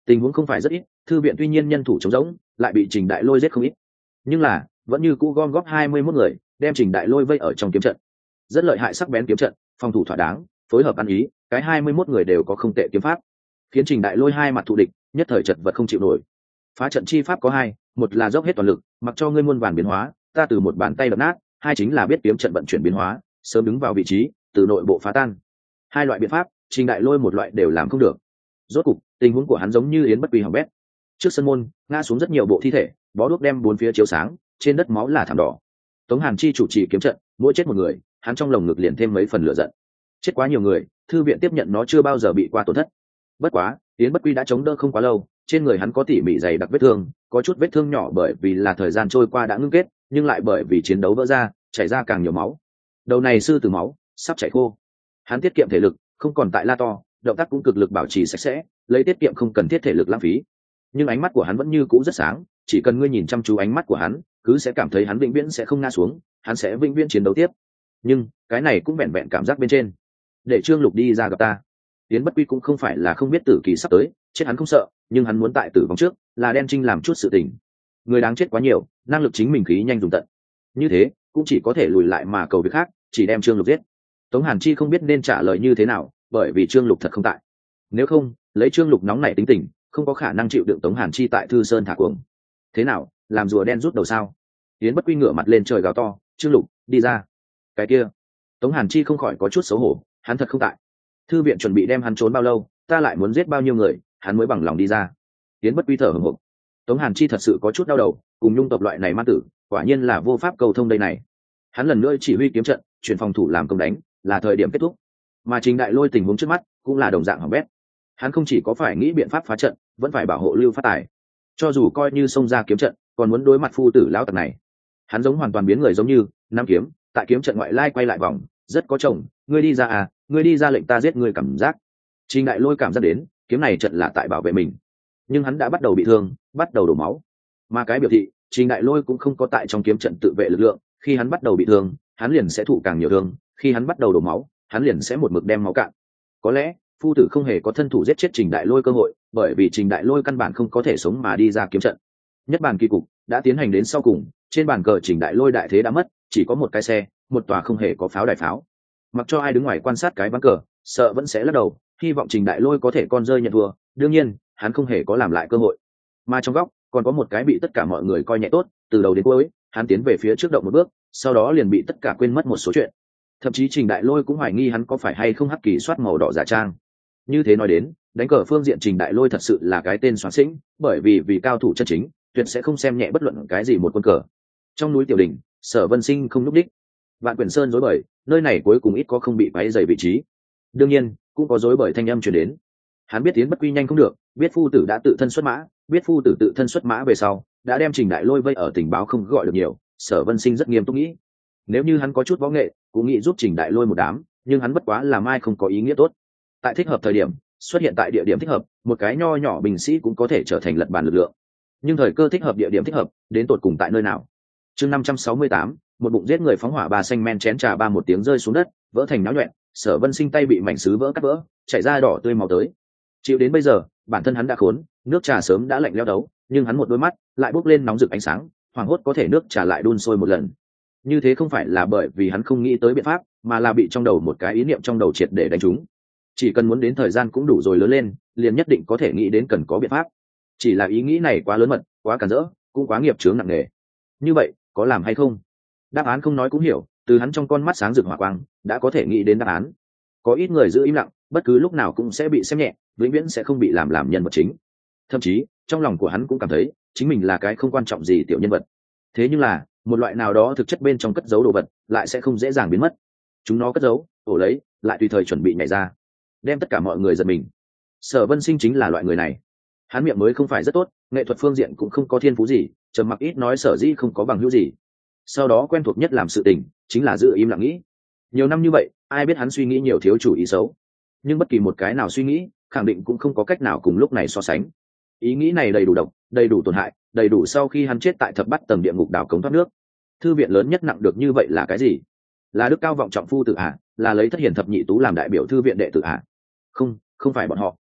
tình huống không phải rất ít, thư viện tuy nhiên nhân thủ trống rỗng, lại bị Trình Đại Lôi giết không ít, nhưng là vẫn như cũ gom góp hai mươi mốt người đem Trình Đại Lôi vây ở trong kiếm trận. Rất lợi hại sắc bén kiếm trận, phòng thủ thỏa đáng, phối hợp ăn ý, cái hai mươi mốt người đều có không tệ kiếm pháp, khiến Trình Đại Lôi hai mặt thù địch nhất thời chật vật không chịu nổi. Phá trận chi pháp có hai, một là dốc hết toàn lực, mặc cho ngươi muôn vàn biến hóa, ta từ một bàn tay đập nát, hai chính là biết kiếm trận vận chuyển biến hóa, sớm đứng vào vị trí, từ nội bộ phá tan. Hai loại biện pháp, Trình Đại Lôi một loại đều làm không được. Rốt cục, tình huống của hắn giống như yến bất quy hỏng bét. Trước sân môn, ngã xuống rất nhiều bộ thi thể, bó đuốc đem bốn phía chiếu sáng, trên đất máu là thảm đỏ. Tống Hàn Chi chủ trì kiếm trận, mỗi chết một người, hắn trong lồng ngực liền thêm mấy phần lửa giận. Chết quá nhiều người, thư viện tiếp nhận nó chưa bao giờ bị qua tổn thất. Bất quá, yến bất quy đã chống đỡ không quá lâu, trên người hắn có tỉ mỉ dày đặc vết thương, có chút vết thương nhỏ bởi vì là thời gian trôi qua đã ngưng kết, nhưng lại bởi vì chiến đấu vỡ ra, chảy ra càng nhiều máu. Đầu này sư tử máu sắp chảy khô. Hắn tiết kiệm thể lực, không còn tại la to, động tác cũng cực lực bảo trì sạch sẽ, lấy tiết kiệm không cần thiết thể lực lãng phí. Nhưng ánh mắt của hắn vẫn như cũ rất sáng, chỉ cần ngươi nhìn chăm chú ánh mắt của hắn, cứ sẽ cảm thấy hắn vĩnh viễn sẽ không ngã xuống, hắn sẽ vĩnh viễn chiến đấu tiếp. Nhưng cái này cũng vẹn vẹn cảm giác bên trên. Để Trương Lục đi ra gặp ta. Yến Bất Quy cũng không phải là không biết tử kỳ sắp tới, chết hắn không sợ, nhưng hắn muốn tại tử vong trước, là đen trinh làm chút sự tình. Người đáng chết quá nhiều, năng lực chính mình khí nhanh dùng tận. Như thế, cũng chỉ có thể lùi lại mà cầu việc khác, chỉ đem Trương Lục giết. Tống Hàn Chi không biết nên trả lời như thế nào, bởi vì Trương Lục thật không tại. Nếu không, lấy Trương Lục nóng nảy tính tình, không có khả năng chịu đựng Tống Hàn Chi tại Thư Sơn thả cuồng. Thế nào, làm rùa đen rút đầu sao? Yến Bất Quy ngửa mặt lên trời gào to, "Trương Lục, đi ra!" Cái kia, Tống Hàn Chi không khỏi có chút xấu hổ, hắn thật không tại. Thư viện chuẩn bị đem hắn trốn bao lâu, ta lại muốn giết bao nhiêu người, hắn mới bằng lòng đi ra. Yến Bất Quy thở hổn hển. Tống Hàn Chi thật sự có chút đau đầu, cùng nhung tộc loại này ma tử, quả nhiên là vô pháp cầu thông đây này. Hắn lần nữa chỉ huy kiếm trận, chuyển phòng thủ làm công đánh, là thời điểm kết thúc. Mà Trình Đại Lôi tình huống trước mắt cũng là đồng dạng hỏng bét. Hắn không chỉ có phải nghĩ biện pháp phá trận, vẫn phải bảo hộ Lưu Phát Tài. Cho dù coi như xông ra kiếm trận, còn muốn đối mặt phu tử lão tặc này. Hắn giống hoàn toàn biến người giống như năm kiếm, tại kiếm trận ngoại lai quay lại vòng, rất có chồng, ngươi đi ra à, ngươi đi ra lệnh ta giết ngươi cảm giác. Trình Đại Lôi cảm giác đến, kiếm này trận là tại bảo vệ mình. Nhưng hắn đã bắt đầu bị thương, bắt đầu đổ máu. Mà cái biểu thị, Trình Đại Lôi cũng không có tại trong kiếm trận tự vệ lực lượng, khi hắn bắt đầu bị thương, hắn liền sẽ thụ càng nhiều thương, khi hắn bắt đầu đổ máu, hắn liền sẽ một mực đem máu cạn. Có lẽ, phu tử không hề có thân thủ giết chết Trình Đại Lôi cơ hội, bởi vì Trình Đại Lôi căn bản không có thể sống mà đi ra kiếm trận. Nhất bàn kỳ cục đã tiến hành đến sau cùng, trên bàn cờ Trình Đại Lôi đại thế đã mất, chỉ có một cái xe, một tòa không hề có pháo đài pháo. Mặc cho ai đứng ngoài quan sát cái ván cờ, sợ vẫn sẽ lắc đầu, hy vọng Trình Đại Lôi có thể con rơi nhận thua, đương nhiên, hắn không hề có làm lại cơ hội. Mà trong góc, còn có một cái bị tất cả mọi người coi nhẹ tốt, từ đầu đến cuối, hắn tiến về phía trước động một bước, sau đó liền bị tất cả quên mất một số chuyện. Thậm chí Trình Đại Lôi cũng hoài nghi hắn có phải hay không hắc kỳ soát màu đỏ giả trang. Như thế nói đến, đánh cờ phương diện Trình Đại Lôi thật sự là cái tên xoắn xĩnh, bởi vì vì cao thủ chân chính, tuyệt sẽ không xem nhẹ bất luận cái gì một quân cờ. Trong núi Tiểu Đình, Sở Vân Sinh không núp đích. Vạn Quyển Sơn rối bời, nơi này cuối cùng ít có không bị quấy rầy vị trí. Đương nhiên, cũng có rối bời thanh âm truyền đến. Hắn biết Yến Bất Quy nhanh không được, biết phu tử đã tự thân xuất mã, biết phu tử tự thân xuất mã về sau, đã đem Trình Đại Lôi vây ở tình báo không gọi được nhiều. Sở Vân Sinh rất nghiêm túc nghĩ, nếu như hắn có chút võ nghệ, cũng nghĩ giúp Trình Đại Lôi một đám, nhưng hắn bất quá làm ai không có ý nghĩa tốt. Tại thích hợp thời điểm, xuất hiện tại địa điểm thích hợp, một cái nho nhỏ bình sĩ cũng có thể trở thành lật bàn lực lượng. Nhưng thời cơ thích hợp, địa điểm thích hợp, đến tột cùng tại nơi nào? Chương năm trăm sáu mươi tám, một bụng giết người phóng hỏa ba xanh men chén trà ba một tiếng rơi xuống đất, vỡ thành náo nhuyễn, Sở Vân Sinh tay bị mảnh sứ vỡ cắt vỡ, chảy ra đỏ tươi máu tới. Chịu đến bây giờ, bản thân hắn đã khốn, nước trà sớm đã lạnh lẽo đấu, nhưng hắn một đôi mắt lại bốc lên nóng rực ánh sáng, hoảng hốt có thể nước trà lại đun sôi một lần. Như thế không phải là bởi vì hắn không nghĩ tới biện pháp, mà là bị trong đầu một cái ý niệm trong đầu triệt để đánh trúng. Chỉ cần muốn đến thời gian cũng đủ rồi lớn lên, liền nhất định có thể nghĩ đến cần có biện pháp. Chỉ là ý nghĩ này quá lớn mật, quá cản rỡ, cũng quá nghiệp chướng nặng nề. Như vậy, có làm hay không? Đáp án không nói cũng hiểu, từ hắn trong con mắt sáng rực hỏa quang, đã có thể nghĩ đến đáp án. Có ít người giữ im lặng, bất cứ lúc nào cũng sẽ bị xem nhẹ, vĩnh viễn sẽ không bị làm làm nhân vật chính. Thậm chí, trong lòng của hắn cũng cảm thấy, chính mình là cái không quan trọng gì tiểu nhân vật. Thế nhưng là, một loại nào đó thực chất bên trong cất giấu đồ vật, lại sẽ không dễ dàng biến mất. Chúng nó cất giấu, ổ lấy, lại tùy thời chuẩn bị nhảy ra, đem tất cả mọi người giật mình. Sở Vân Sinh chính là loại người này. Hắn miệng mới không phải rất tốt, nghệ thuật phương diện cũng không có thiên phú gì, trầm mặc ít nói, sở dĩ không có bằng hữu gì. Sau đó quen thuộc nhất làm sự tình, chính là giữ im lặng nghĩ. Nhiều năm như vậy, ai biết hắn suy nghĩ nhiều thiếu chủ ý xấu. Nhưng bất kỳ một cái nào suy nghĩ, khẳng định cũng không có cách nào cùng lúc này so sánh. Ý nghĩ này đầy đủ độc, đầy đủ tổn hại, đầy đủ sau khi hắn chết tại thập bát tầng địa ngục đào cống thoát nước. Thư viện lớn nhất nặng được như vậy là cái gì? Là đức cao vọng trọng phu tử ạ, là lấy thất hiển thập nhị tú làm đại biểu thư viện đệ tử ạ? Không, không phải bọn họ.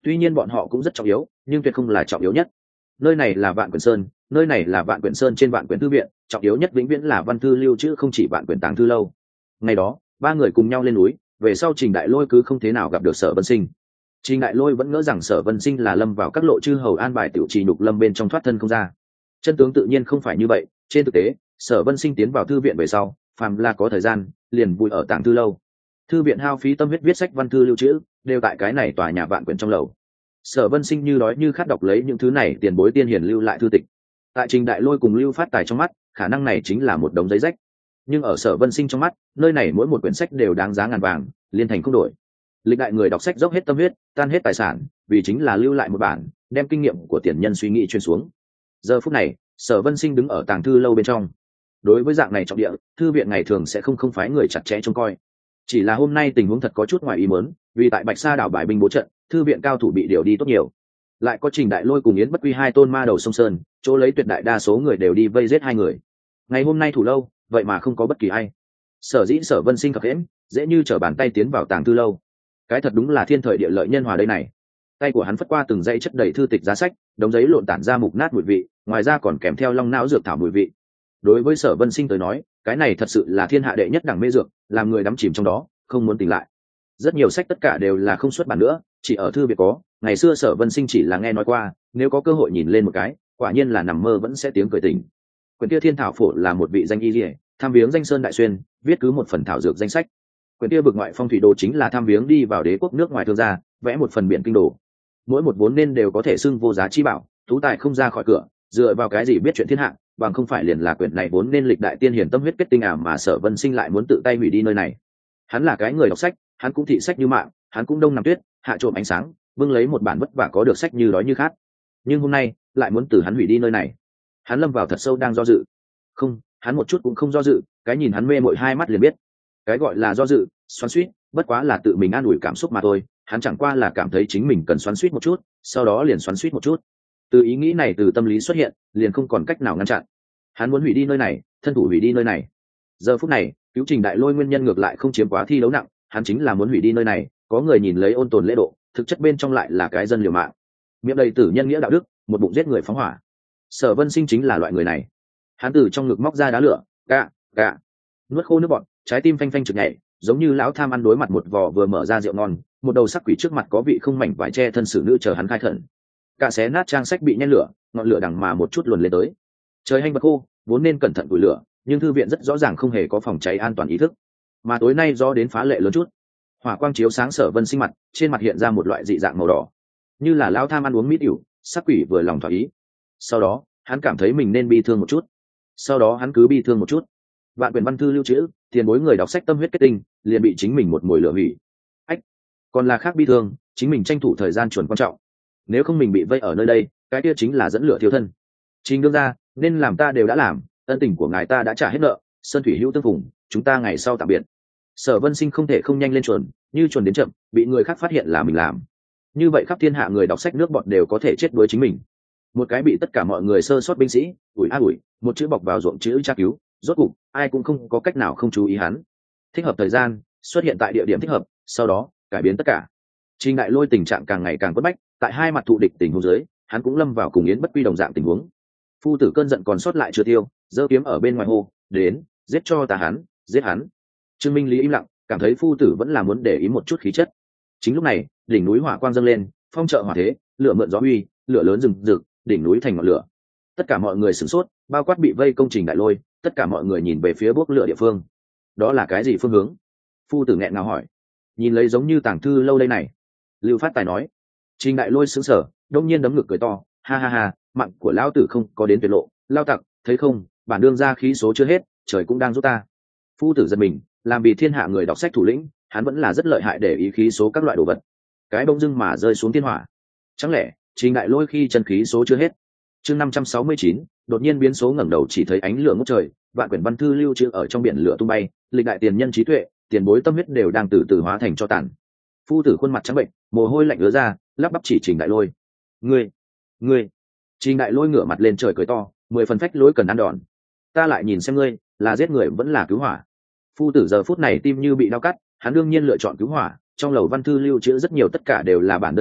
tuy nhiên bọn họ cũng rất trọng yếu nhưng tuyệt không là trọng yếu nhất. Nơi này là Vạn Quyển Sơn, nơi này là Vạn Quyển Sơn trên Vạn Quyển thư viện, trọng yếu nhất vĩnh viễn là văn thư lưu trữ, không chỉ Vạn Quyển tàng thư lâu. Ngày đó ba người cùng nhau lên núi, về sau Trình Đại Lôi cứ không thế nào gặp được Sở Vân Sinh. Trình Đại Lôi vẫn ngỡ rằng Sở Vân Sinh là lâm vào các lộ chư hầu an bài tiểu trì nhục lâm bên trong thoát thân không ra. Chân tướng tự nhiên không phải như vậy. Trên thực tế, Sở Vân Sinh tiến vào thư viện về sau, phàm là có thời gian, liền vui ở tàng thư lâu. Thư viện hao phí tâm huyết viết sách văn thư lưu trữ, đều tại cái này tòa nhà Vạn Quyển trong lầu. Sở Vân Sinh như đói như khát đọc lấy những thứ này tiền bối tiên hiền lưu lại thư tịch. Tại Trình Đại Lôi cùng Lưu Phát Tài trong mắt, khả năng này chính là một đống giấy rách, nhưng ở Sở Vân Sinh trong mắt, nơi này mỗi một quyển sách đều đáng giá ngàn vàng, liên thành không đổi. Lịch đại người đọc sách dốc hết tâm huyết, tan hết tài sản, vì chính là lưu lại một bản, đem kinh nghiệm của tiền nhân suy nghĩ truyền xuống. Giờ phút này, Sở Vân Sinh đứng ở tàng thư lâu bên trong. Đối với dạng này trọng địa, thư viện ngày thường sẽ không không phái người chặt chẽ trông coi. Chỉ là hôm nay tình huống thật có chút ngoài ý muốn, vì tại Bạch Sa đảo bài binh bố trận, thư viện cao thủ bị điều đi tốt nhiều. Lại có Trình Đại Lôi cùng Yến Bất Quy hai tôn ma đầu sông sơn, chỗ lấy tuyệt đại đa số người đều đi vây giết hai người. Ngày hôm nay thủ lâu, vậy mà không có bất kỳ ai. Sở dĩ Sở Vân Sinh khập khiễng, dễ như trở bàn tay tiến vào tàng thư lâu. Cái thật đúng là thiên thời địa lợi nhân hòa đây này. Tay của hắn phất qua từng dãy chất đầy thư tịch giá sách, đống giấy lộn tản ra mục nát mùi vị, ngoài ra còn kèm theo long não dược thảo mùi vị. Đối với Sở Vân Sinh tới nói, cái này thật sự là thiên hạ đệ nhất đẳng mê dược, làm người đắm chìm trong đó, không muốn tỉnh lại. Rất nhiều sách tất cả đều là không xuất bản nữa, chỉ ở thư viện có. Ngày xưa Sở Vân Sinh chỉ là nghe nói qua, nếu có cơ hội nhìn lên một cái, quả nhiên là nằm mơ vẫn sẽ tiếng cười tỉnh. Quyển kia Thiên Thảo Phổ là một vị danh y liễu, tham viếng danh sơn đại xuyên, viết cứ một phần thảo dược danh sách. Quyển kia Vực Ngoại Phong Thủy Đồ chính là tham viếng đi vào đế quốc nước ngoài thương gia, vẽ một phần biển kinh đồ. Mỗi một vốn nên đều có thể xưng vô giá chi bảo, tú tài không ra khỏi cửa, dựa vào cái gì biết chuyện thiên hạ, bằng không phải liền là quyển này vốn nên lịch đại tiên hiển tâm huyết kết tinh à mà Sở Vân Sinh lại muốn tự tay hủy đi nơi này. Hắn là cái người đọc sách, hắn cũng thị sách như mạng, hắn cũng đông nằm tuyết, hạ trộm ánh sáng, vương lấy một bản vất vả có được sách như đói như khát. Nhưng hôm nay lại muốn từ hắn hủy đi nơi này. Hắn lâm vào thật sâu đang do dự. Không, hắn một chút cũng không do dự, cái nhìn hắn mê mội hai mắt liền biết. Cái gọi là do dự, xoắn xuýt, bất quá là tự mình an ủi cảm xúc mà thôi, hắn chẳng qua là cảm thấy chính mình cần xoắn xuýt một chút, sau đó liền xoắn xuýt một chút. Từ ý nghĩ này từ tâm lý xuất hiện, liền không còn cách nào ngăn chặn. Hắn muốn hủy đi nơi này, thân thủ hủy đi nơi này. Giờ phút này, cứu Trình Đại Lôi nguyên nhân ngược lại không chiếm quá thi đấu nặng, hắn chính là muốn hủy đi nơi này, có người nhìn lấy ôn tồn lễ độ, thực chất bên trong lại là cái dân liều mạng. Miệng đầy tử nhân nghĩa đạo đức, một bụng giết người phóng hỏa. Sở Vân Sinh chính là loại người này. Hắn từ trong ngực móc ra đá lửa, cạ, cạ, nuốt khô nước bọt, trái tim phanh phanh chực nhảy, giống như lão tham ăn đối mặt một vò vừa mở ra rượu ngon, một đầu sắc quỷ trước mặt có vị không mảnh vải che thân xử nữ chờ hắn khai khẩn. Cả xé nát trang sách bị nhen lửa, ngọn lửa đằng mà một chút luồn lên tới. Trời hanh bật khô, vốn nên cẩn thận củi lửa, nhưng thư viện rất rõ ràng không hề có phòng cháy an toàn ý thức. Mà tối nay do đến phá lệ lớn chút. Hỏa quang chiếu sáng Sở Vân Sinh mặt, trên mặt hiện ra một loại dị dạng màu đỏ, như là lão tham ăn uống mỹ tiểu, sắc quỷ vừa lòng thỏa ý. Sau đó, hắn cảm thấy mình nên bi thương một chút. Sau đó hắn cứ bi thương một chút. Vạn quyển văn thư lưu trữ, tiền bối người đọc sách tâm huyết kết tinh, liền bị chính mình một mồi lửa hủy. Ách, còn là khác bi thương, chính mình tranh thủ thời gian chuẩn quan trọng. Nếu không mình bị vây ở nơi đây, cái kia chính là dẫn lửa thiêu thân. Trình đương ra, nên làm ta đều đã làm, ân tình của ngài ta đã trả hết nợ, sơn thủy hữu tương phùng, chúng ta ngày sau tạm biệt. Sở Vân Sinh không thể không nhanh lên chuồn, như chuồn đến chậm, bị người khác phát hiện là mình làm. Như vậy khắp thiên hạ người đọc sách nước bọt đều có thể chết đuối chính mình. Một cái bị tất cả mọi người sơ sót binh sĩ, ủi a ủi, một chữ bọc vào ruộng chữ tra cứu, rốt cục ai cũng không có cách nào không chú ý hắn. Thích hợp thời gian, xuất hiện tại địa điểm thích hợp, sau đó cải biến tất cả. Trình Đại Lôi tình trạng càng ngày càng quất bách, tại hai mặt thụ địch tình huống dưới, hắn cũng lâm vào cùng Yến Bất Quy đồng dạng tình huống. Phu tử cơn giận còn sót lại chưa tiêu, giơ kiếm ở bên ngoài hô, đến, giết cho ta hắn, giết hắn. Trương Minh Lý im lặng, cảm thấy phu tử vẫn là muốn để ý một chút khí chất. Chính lúc này, đỉnh núi hỏa quang dâng lên, phong trợ hỏa thế, lửa mượn gió uy, lửa lớn rừng rực, đỉnh núi thành ngọn lửa. Tất cả mọi người sửng sốt, bao quát bị vây công Trình Đại Lôi, tất cả mọi người nhìn về phía bốc lửa địa phương. Đó là cái gì phương hướng? Phu tử nghẹn ngào hỏi. Nhìn lấy giống như tàng thư lâu đây này. Lưu Phát Tài nói. Trình Đại Lôi sững sờ, đông nhiên đấm ngực cười to, ha ha ha, mạng của lão tử không có đến tuyệt lộ, lao tặc, thấy không, bản đương ra khí số chưa hết, trời cũng đang giúp ta. Phu tử giật mình, làm vì thiên hạ người đọc sách thủ lĩnh, hắn vẫn là rất lợi hại để ý khí số các loại đồ vật. Cái bông dưng mà rơi xuống thiên hỏa. Chẳng lẽ Trình Đại Lôi khi chân khí số chưa hết? Chương năm trăm sáu mươi chín, đột nhiên biến số ngẩng đầu chỉ thấy ánh lửa ngút trời, vạn quyển văn thư lưu trữ ở trong biển lửa tung bay, lịch đại tiền nhân trí tuệ, tiền bối tâm huyết đều đang từ từ hóa thành cho tàn. Phu tử khuôn mặt trắng bệnh, mồ hôi lạnh ứa ra, lắp bắp chỉ Trình Đại Lôi. Ngươi, ngươi! Trình Đại Lôi ngửa mặt lên trời cười to, mười phần phách lối cần ăn đòn. Ta lại nhìn xem ngươi, là giết người vẫn là cứu hỏa. Phu tử giờ phút này tim như bị đau cắt, hắn đương nhiên lựa chọn cứu hỏa. Trong lầu văn thư lưu trữ rất nhiều tất cả đều là bản đơn lẻ,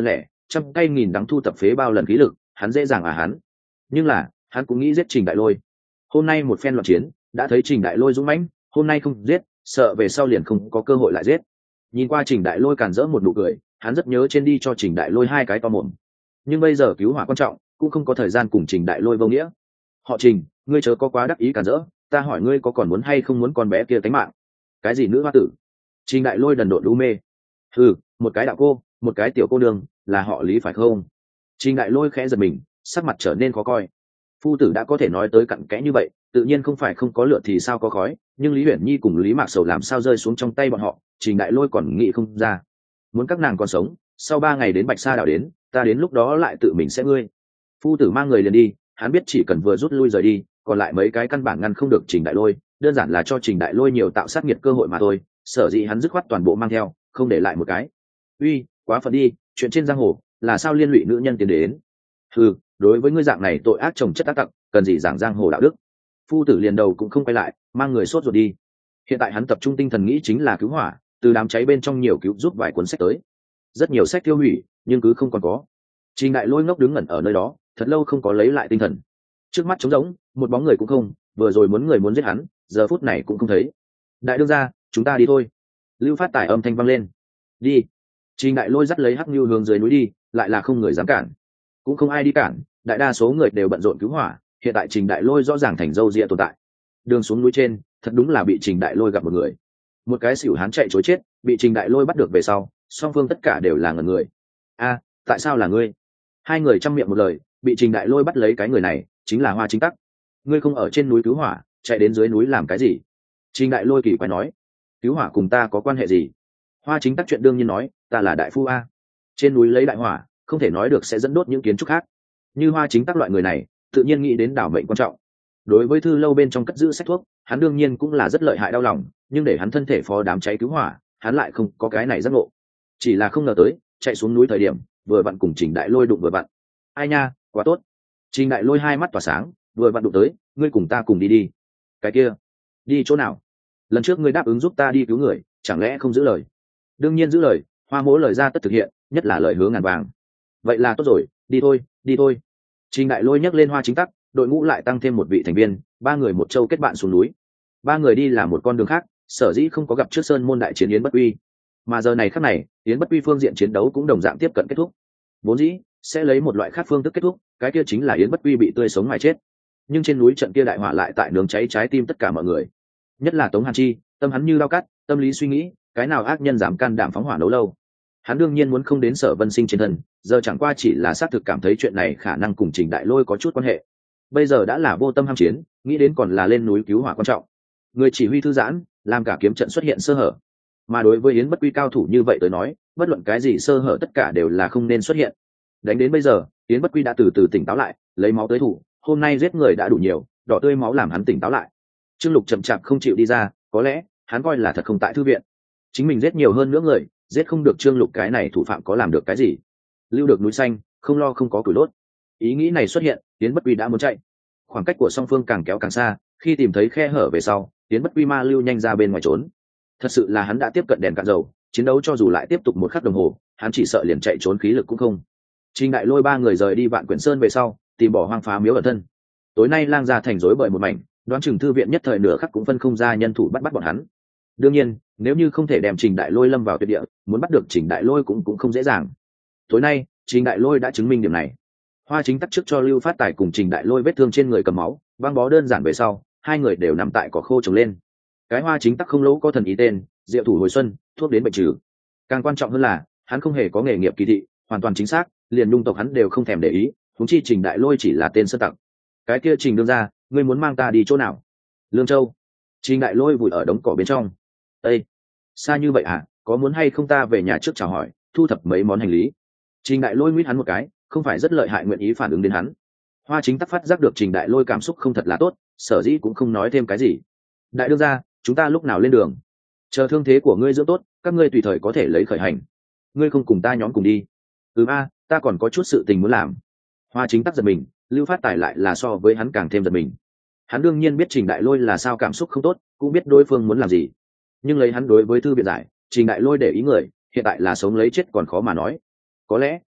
trăm cây nghìn đắng thu tập phế bao lần khí lực, hắn dễ dàng à hắn. Nhưng là hắn cũng nghĩ giết Trình Đại Lôi. Hôm nay một phen loạn chiến, đã thấy Trình Đại Lôi dũng mãnh, hôm nay không giết, sợ về sau liền không có cơ hội lại giết. Nhìn qua Trình Đại Lôi càn rỡ một nụ cười, hắn rất nhớ trên đi cho Trình Đại Lôi hai cái to mồm. Nhưng bây giờ cứu hỏa quan trọng, cũng không có thời gian cùng Trình Đại Lôi vô nghĩa. Họ Trình, ngươi chớ có quá đắc ý càn rỡ, ta hỏi ngươi có còn muốn hay không muốn con bé kia tánh mạng? Cái gì nữ hoa tử? Trình Đại Lôi đần độn đu mê. Ừ, một cái đạo cô, một cái tiểu cô nương, là họ Lý phải không? Trình Đại Lôi khẽ giật mình, sắc mặt trở nên khó coi. Phu tử đã có thể nói tới cặn kẽ như vậy, tự nhiên không phải không có lửa thì sao có khói, nhưng Lý Uyển Nhi cùng Lý Mạc Sầu làm sao rơi xuống trong tay bọn họ, Trình Đại Lôi còn nghĩ không ra. Muốn các nàng còn sống, sau ba ngày đến Bạch Sa đảo đến, ta đến lúc đó lại tự mình sẽ ngươi. Phu tử mang người liền đi, hắn biết chỉ cần vừa rút lui rời đi, còn lại mấy cái căn bản ngăn không được Trình Đại Lôi, đơn giản là cho Trình Đại Lôi nhiều tạo sát nghiệt cơ hội mà thôi, sở dĩ hắn dứt khoát toàn bộ mang theo, không để lại một cái. Uy, quá phận đi, chuyện trên giang hồ, là sao liên lụy nữ nhân tiến đến? Ừ, đối với ngươi dạng này tội ác chồng chất tác tặc, cần gì giảng giang hồ đạo đức? Phu tử liền đầu cũng không quay lại, mang người sốt ruột đi. Hiện tại hắn tập trung tinh thần nghĩ chính là cứu hỏa, từ đám cháy bên trong nhiều cứu giúp vài cuốn sách tới. Rất nhiều sách tiêu hủy, nhưng cứ không còn có. Trình Đại Lôi ngốc đứng ngẩn ở nơi đó, thật lâu không có lấy lại tinh thần. Trước mắt trống rỗng, một bóng người cũng không, vừa rồi muốn người muốn giết hắn, giờ phút này cũng không thấy. Đại đương gia, chúng ta đi thôi. Lưu Phát Tài âm thanh vang lên. Đi. Trình Đại Lôi dắt lấy Hắc Nưu hướng dưới núi đi, lại là không người dám cản. Cũng không ai đi cản, đại đa số người đều bận rộn cứu hỏa, hiện tại Trình Đại Lôi rõ ràng thành dâu ria tồn tại. Đường xuống núi trên, thật đúng là bị Trình Đại Lôi gặp một người. Một cái xỉu hán chạy trối chết, bị Trình Đại Lôi bắt được về sau, song phương tất cả đều là ngẩn người. A, tại sao là ngươi? Hai người trăm miệng một lời, bị Trình Đại Lôi bắt lấy cái người này, chính là Hoa Chính Tắc. Ngươi không ở trên núi cứu hỏa, chạy đến dưới núi làm cái gì? Trình Đại Lôi kỳ quái nói. Cứu hỏa cùng ta có quan hệ gì? Hoa Chính Tắc chuyện đương nhiên nói, ta là đại phu a. Trên núi lấy đại hỏa, không thể nói được sẽ dẫn đốt những kiến trúc khác. Như Hoa Chính Tắc loại người này, tự nhiên nghĩ đến đảo mệnh quan trọng. Đối với thư lâu bên trong cất giữ sách thuốc, hắn đương nhiên cũng là rất lợi hại đau lòng, nhưng để hắn thân thể phó đám cháy cứu hỏa, hắn lại không có cái này giác ngộ. Chỉ là không ngờ tới, chạy xuống núi thời điểm, vừa vặn cùng Trình Đại Lôi đụng vừa vặn. Ai nha, quá tốt. Trình Đại Lôi hai mắt tỏa sáng, vừa vặn đụng tới, ngươi cùng ta cùng đi đi. Cái kia, đi chỗ nào? Lần trước ngươi đáp ứng giúp ta đi cứu người, chẳng lẽ không giữ lời? Đương nhiên giữ lời, Hoa Mỗ lời ra tất thực hiện, nhất là lời hứa ngàn vàng. Vậy là tốt rồi, đi thôi, đi thôi. Trình Đại Lôi nhấc lên Hoa Chính Tắc, đội ngũ lại tăng thêm một vị thành viên, ba người một châu kết bạn xuống núi. Ba người đi là một con đường khác, sở dĩ không có gặp trước sơn môn đại chiến Yến Bất Uy, mà giờ này khắc này, Yến Bất Uy phương diện chiến đấu cũng đồng dạng tiếp cận kết thúc. Vốn dĩ sẽ lấy một loại khác phương thức kết thúc, cái kia chính là Yến Bất Uy bị tươi sống mà chết. Nhưng trên núi trận kia đại hỏa lại tại nướng cháy trái tim tất cả mọi người, nhất là Tống Hàn Chi, tâm hắn như dao cắt, tâm lý suy nghĩ, cái nào ác nhân dám can đảm phóng hỏa nấu lâu. Hắn đương nhiên muốn không đến Sở Vân Sinh trên thân, giờ chẳng qua chỉ là xác thực cảm thấy chuyện này khả năng cùng Trình Đại Lôi có chút quan hệ. Bây giờ đã là vô tâm ham chiến, nghĩ đến còn là lên núi cứu hỏa quan trọng. Người chỉ huy thư giãn, làm cả kiếm trận xuất hiện sơ hở. Mà đối với Yến Bất Uy cao thủ như vậy tới nói, bất luận cái gì sơ hở tất cả đều là không nên xuất hiện. Đánh đến bây giờ, Yến Bất Uy đã từ từ tỉnh táo lại, lấy máu tới thủ, hôm nay giết người đã đủ nhiều, đỏ tươi máu làm hắn tỉnh táo lại. Trương Lục chậm chạp không chịu đi ra, có lẽ hắn coi là thật không tại thư viện. Chính mình giết nhiều hơn nữa người, giết không được Trương Lục cái này thủ phạm có làm được cái gì? Lưu được núi xanh, không lo không có củi đốt. Ý nghĩ này xuất hiện, Yến Bất Uy đã muốn chạy. Khoảng cách của song phương càng kéo càng xa, khi tìm thấy khe hở về sau, Yến Bất Uy ma lưu nhanh ra bên ngoài trốn. Thật sự là hắn đã tiếp cận đèn cạn dầu, chiến đấu cho dù lại tiếp tục một khắc đồng hồ, hắn chỉ sợ liền chạy trốn khí lực cũng không. Trình Đại Lôi ba người rời đi Vạn Quyển Sơn về sau, tìm bỏ hoang phá miếu ẩn thân. Tối nay lang gia thành rối bời một mảnh, đoán chừng thư viện nhất thời nửa khắc cũng phân không ra nhân thủ bắt bắt bọn hắn. Đương nhiên, nếu như không thể đem Trình Đại Lôi lâm vào tuyệt địa, muốn bắt được Trình Đại Lôi cũng cũng không dễ dàng. Tối nay, Trình Đại Lôi đã chứng minh điểm này. Hoa Chính Tắc trước cho Lưu Phát Tài cùng Trình Đại Lôi vết thương trên người cầm máu, băng bó đơn giản về sau, hai người đều nằm tại cỏ khô trồng lên. Cái Hoa Chính Tắc không lỗ có thần ý tên, diệu thủ hồi xuân, thuốc đến bệnh trừ. Càng quan trọng hơn là, hắn không hề có nghề nghiệp kỳ thị, hoàn toàn chính xác, liền nhung tộc hắn đều không thèm để ý, huống chi Trình Đại Lôi chỉ là tên sơn tặc. Cái kia Trình đương gia, ngươi muốn mang ta đi chỗ nào? Lương Châu. Trình Đại Lôi vùi ở đống cỏ bên trong. Ê, xa như vậy à, có muốn hay không ta về nhà trước chào hỏi, thu thập mấy món hành lý? Trình Đại Lôi nguyết hắn một cái, không phải rất lợi hại nguyện ý phản ứng đến hắn. Hoa Chính Tắc phát giác được Trình Đại Lôi cảm xúc không thật là tốt, sở dĩ cũng không nói thêm cái gì. Đại đương gia, chúng ta lúc nào lên đường? Chờ thương thế của ngươi dưỡng tốt, các ngươi tùy thời có thể lấy khởi hành. Ngươi không cùng ta nhóm cùng đi? Ừ a, ta còn có chút sự tình muốn làm. Hoa Chính Tắc giật mình, Lưu Phát Tài lại là so với hắn càng thêm giật mình. Hắn đương nhiên biết Trình Đại Lôi là sao cảm xúc không tốt, cũng biết đối phương muốn làm gì. Nhưng lấy hắn đối với thư viện giải, Trình Đại Lôi để ý người, hiện tại là sống lấy chết còn khó mà nói. Có lẽ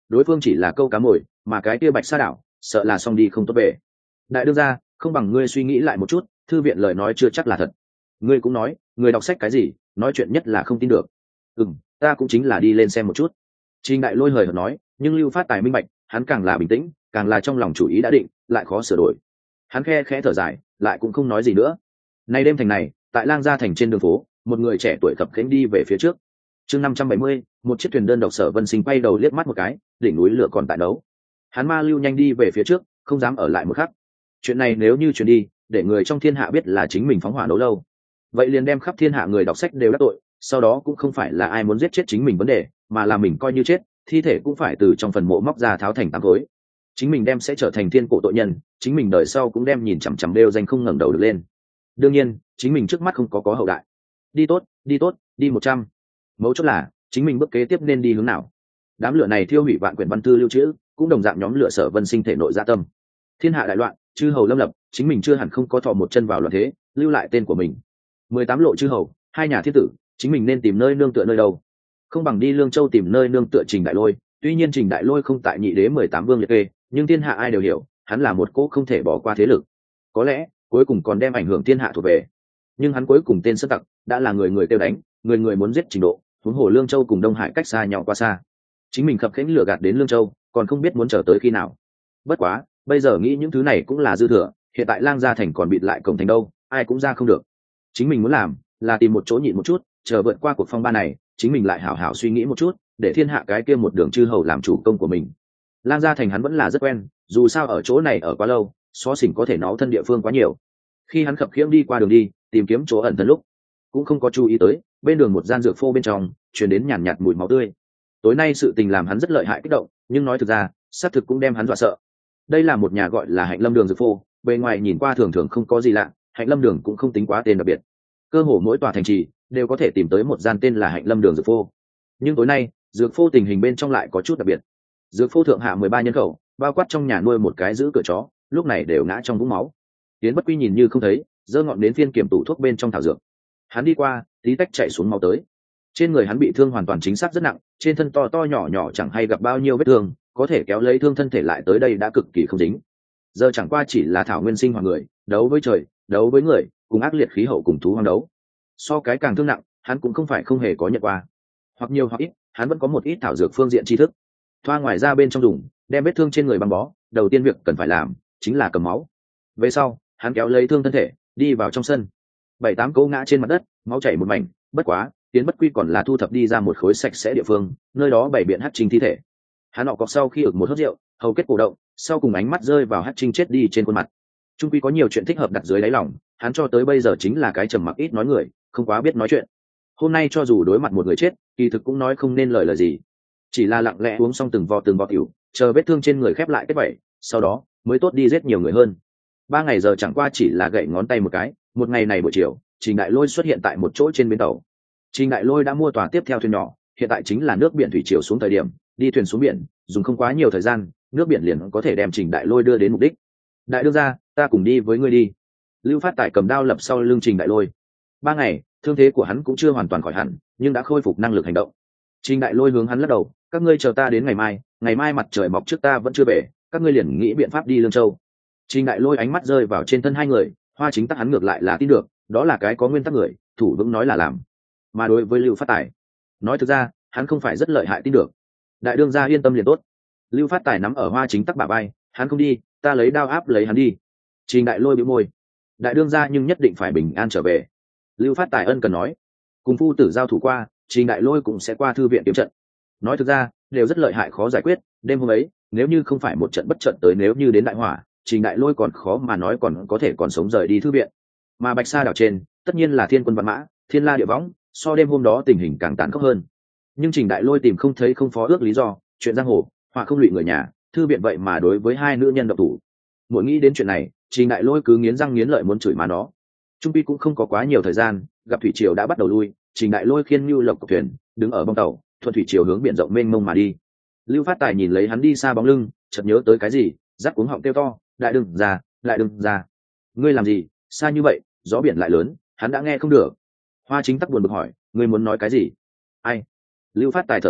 đối phương chỉ là câu cá mồi, mà cái kia bạch sa đảo sợ là xong đi không tốt bể. Đại đương gia, không bằng ngươi suy nghĩ lại một chút, thư viện lời nói chưa chắc là thật. Ngươi cũng nói, người đọc sách cái gì, nói chuyện nhất là không tin được. Ừm, ta cũng chính là đi lên xem một chút. Trình Đại Lôi hời hợt nói, nhưng Lưu Phát Tài minh bạch, hắn càng là bình tĩnh, càng là trong lòng chủ ý đã định, lại khó sửa đổi. Hắn khe khẽ thở dài, lại cũng không nói gì nữa. Nay đêm thành này, tại Lang Gia thành trên đường phố, một người trẻ tuổi khập khiễng đi về phía trước. Chương năm trăm bảy mươi, một chiếc thuyền đơn độc Sở Vân Sinh quay đầu liếc mắt một cái, đỉnh núi lửa còn tại đấu. Hắn ma lưu nhanh đi về phía trước, không dám ở lại một khắc. Chuyện này nếu như truyền đi, để người trong thiên hạ biết là chính mình phóng hỏa đấu lâu, vậy liền đem khắp thiên hạ người đọc sách đều đắc tội, sau đó cũng không phải là ai muốn giết chết chính mình vấn đề, mà là mình coi như chết, thi thể cũng phải từ trong phần mộ móc ra tháo thành tám khối. Chính mình đem sẽ trở thành thiên cổ tội nhân, chính mình đời sau cũng đem nhìn chằm chằm đeo danh không ngẩng đầu được lên. Đương nhiên, chính mình trước mắt không có có hậu đại. Đi tốt, đi tốt, đi một trăm. Mấu chốt là, chính mình bước kế tiếp nên đi hướng nào? Đám lửa này thiêu hủy vạn quyển văn thư lưu trữ, cũng đồng dạng nhóm lửa Sở Vân Sinh thể nội dạ tâm. Thiên hạ đại loạn, chư hầu lâm lập, chính mình chưa hẳn không có thò một chân vào loạn thế, lưu lại tên của mình. Mười tám lộ chư hầu, hai nhà thiên tử, chính mình nên tìm nơi nương tựa nơi đâu? Không bằng đi Lương Châu tìm nơi nương tựa Trình Đại Lôi. Tuy nhiên Trình Đại Lôi không tại nhị đế mười tám vương liệt kê, nhưng thiên hạ ai đều hiểu, hắn là một cỗ không thể bỏ qua thế lực. Có lẽ cuối cùng còn đem ảnh hưởng thiên hạ thuộc về. Nhưng hắn cuối cùng tên sơn tặc đã là người người tiêu đánh, người người muốn giết trình độ, huống hồ Lương Châu cùng Đông Hải cách xa nhau quá xa. Chính mình khập khiễng lừa gạt đến Lương Châu, còn không biết muốn chờ tới khi nào. Bất quá, bây giờ nghĩ những thứ này cũng là dư thừa, hiện tại Lang Gia thành còn bịt lại cổng thành đâu, ai cũng ra không được. Chính mình muốn làm là tìm một chỗ nhịn một chút, chờ vượt qua cuộc phong ba này, chính mình lại hảo hảo suy nghĩ một chút, để thiên hạ cái kia một đường chư hầu làm chủ công của mình. Lang Gia thành hắn vẫn là rất quen, dù sao ở chỗ này ở quá lâu, xó xỉnh có thể nó thân địa phương quá nhiều. Khi hắn khập khiễng đi qua đường đi, tìm kiếm chỗ ẩn thân lúc, cũng không có chú ý tới bên đường một gian dược phô bên trong truyền đến nhàn nhạt, nhạt mùi máu tươi. Tối nay sự tình làm hắn rất lợi hại kích động, nhưng nói thực ra, xác thực cũng đem hắn dọa sợ. Đây là một nhà gọi là Hạnh Lâm đường dược phô, bề ngoài nhìn qua thường thường không có gì lạ, Hạnh Lâm đường cũng không tính quá tên đặc biệt. Cơ hồ mỗi tòa thành trì đều có thể tìm tới một gian tên là Hạnh Lâm đường dược phô. Nhưng tối nay, dược phô tình hình bên trong lại có chút đặc biệt. Dược phô thượng hạ mười ba nhân khẩu, bao quát trong nhà nuôi một cái giữ cửa chó, lúc này đều ngã trong vũng máu. Tiến Bất Quy nhìn như không thấy, giơ ngọn đến phiên kiểm tủ thuốc bên trong thảo dược. Hắn đi qua, tí tách chạy xuống máu tới. Trên người hắn bị thương hoàn toàn chính xác rất nặng, trên thân to to nhỏ nhỏ chẳng hay gặp bao nhiêu vết thương, có thể kéo lấy thương thân thể lại tới đây đã cực kỳ không dính. Giờ chẳng qua chỉ là thảo nguyên sinh hoạt người, đấu với trời, đấu với người, cùng ác liệt khí hậu cùng thú hoang đấu. So cái càng thương nặng, hắn cũng không phải không hề có nhận qua. Hoặc nhiều hoặc ít, hắn vẫn có một ít thảo dược phương diện tri thức. Thoa ngoài ra bên trong dùng, đem vết thương trên người băng bó, đầu tiên việc cần phải làm chính là cầm máu. Về sau, hắn kéo lấy thương thân thể, đi vào trong sân. Bảy tám cỗ ngã trên mặt đất, máu chảy một mảnh, bất quá, Tiến Bất Quy còn là thu thập đi ra một khối sạch sẽ địa phương, nơi đó bày biện Hắc Trinh thi thể. Hắn họ cọc sau khi ực một hớp rượu, hầu kết cổ động, sau cùng ánh mắt rơi vào Hắc Trinh chết đi trên khuôn mặt. Trung quy có nhiều chuyện thích hợp đặt dưới đáy lòng, hắn cho tới bây giờ chính là cái trầm mặc ít nói người, không quá biết nói chuyện. Hôm nay cho dù đối mặt một người chết, kỳ thực cũng nói không nên lời lời gì, chỉ là lặng lẽ uống xong từng vò từng vò tiểu, chờ vết thương trên người khép lại kết vảy, sau đó mới tốt đi giết nhiều người hơn. Ba ngày giờ chẳng qua chỉ là gậy ngón tay một cái. Một ngày này buổi chiều, Trình Đại Lôi xuất hiện tại một chỗ trên bến tàu. Trình Đại Lôi đã mua tòa tiếp theo thuyền nhỏ, hiện tại chính là nước biển thủy triều xuống thời điểm, đi thuyền xuống biển, dùng không quá nhiều thời gian, nước biển liền có thể đem Trình Đại Lôi đưa đến mục đích. Đại đương gia, ta cùng đi với ngươi đi. Lưu Phát Tài cầm đao lập sau lưng Trình Đại Lôi. Ba ngày, thương thế của hắn cũng chưa hoàn toàn khỏi hẳn, nhưng đã khôi phục năng lực hành động. Trình Đại Lôi hướng hắn lắc đầu, các ngươi chờ ta đến ngày mai, ngày mai mặt trời mọc trước ta vẫn chưa về, các ngươi liền nghĩ biện pháp đi Lương Châu. Trình Đại Lôi ánh mắt rơi vào trên thân hai người, Hoa Chính Tắc hắn ngược lại là tin được, đó là cái có nguyên tắc người, thủ vững nói là làm. Mà đối với Lưu Phát Tài, nói thực ra, hắn không phải rất lợi hại tin được. Đại đương gia yên tâm liền tốt. Lưu Phát Tài nắm ở Hoa Chính Tắc bả vai, hắn không đi, ta lấy đao áp lấy hắn đi. Trình Đại Lôi bĩu môi, đại đương gia nhưng nhất định phải bình an trở về. Lưu Phát Tài ân cần nói, cùng phu tử giao thủ qua, Trình Đại Lôi cũng sẽ qua thư viện kiếm trận. Nói thực ra, đều rất lợi hại khó giải quyết. Đêm hôm ấy, nếu như không phải một trận bất trận tới, nếu như đến đại hỏa, Trình Đại Lôi còn khó mà nói còn có thể còn sống rời đi thư viện. Mà Bạch Sa đảo trên, tất nhiên là thiên quân vạn mã, thiên la địa võng, so đêm hôm đó tình hình càng tàn khốc hơn. Nhưng Trình Đại Lôi tìm không thấy không phó ước lý do, chuyện giang hồ, họa không lụy người nhà, thư viện vậy mà đối với hai nữ nhân độc thủ. Mỗi nghĩ đến chuyện này, Trình Đại Lôi cứ nghiến răng nghiến lợi muốn chửi má nó. Trung pi cũng không có quá nhiều thời gian, gặp thủy triều đã bắt đầu lui, Trình Đại Lôi khiên nhu lộc của thuyền, đứng ở bong tàu, thuận thủy triều hướng biển rộng mênh mông mà đi. Lưu Phát Tài nhìn lấy hắn đi xa bóng lưng, chợt nhớ tới cái gì, rắc cuống họng kêu to, đại đừng ra, đại đừng ra. Ngươi làm gì, xa như vậy, gió biển lại lớn, hắn đã nghe không được. Hoa Chính Tắc buồn bực hỏi, ngươi muốn nói cái gì? Ai? Lưu Phát Tài thở dài,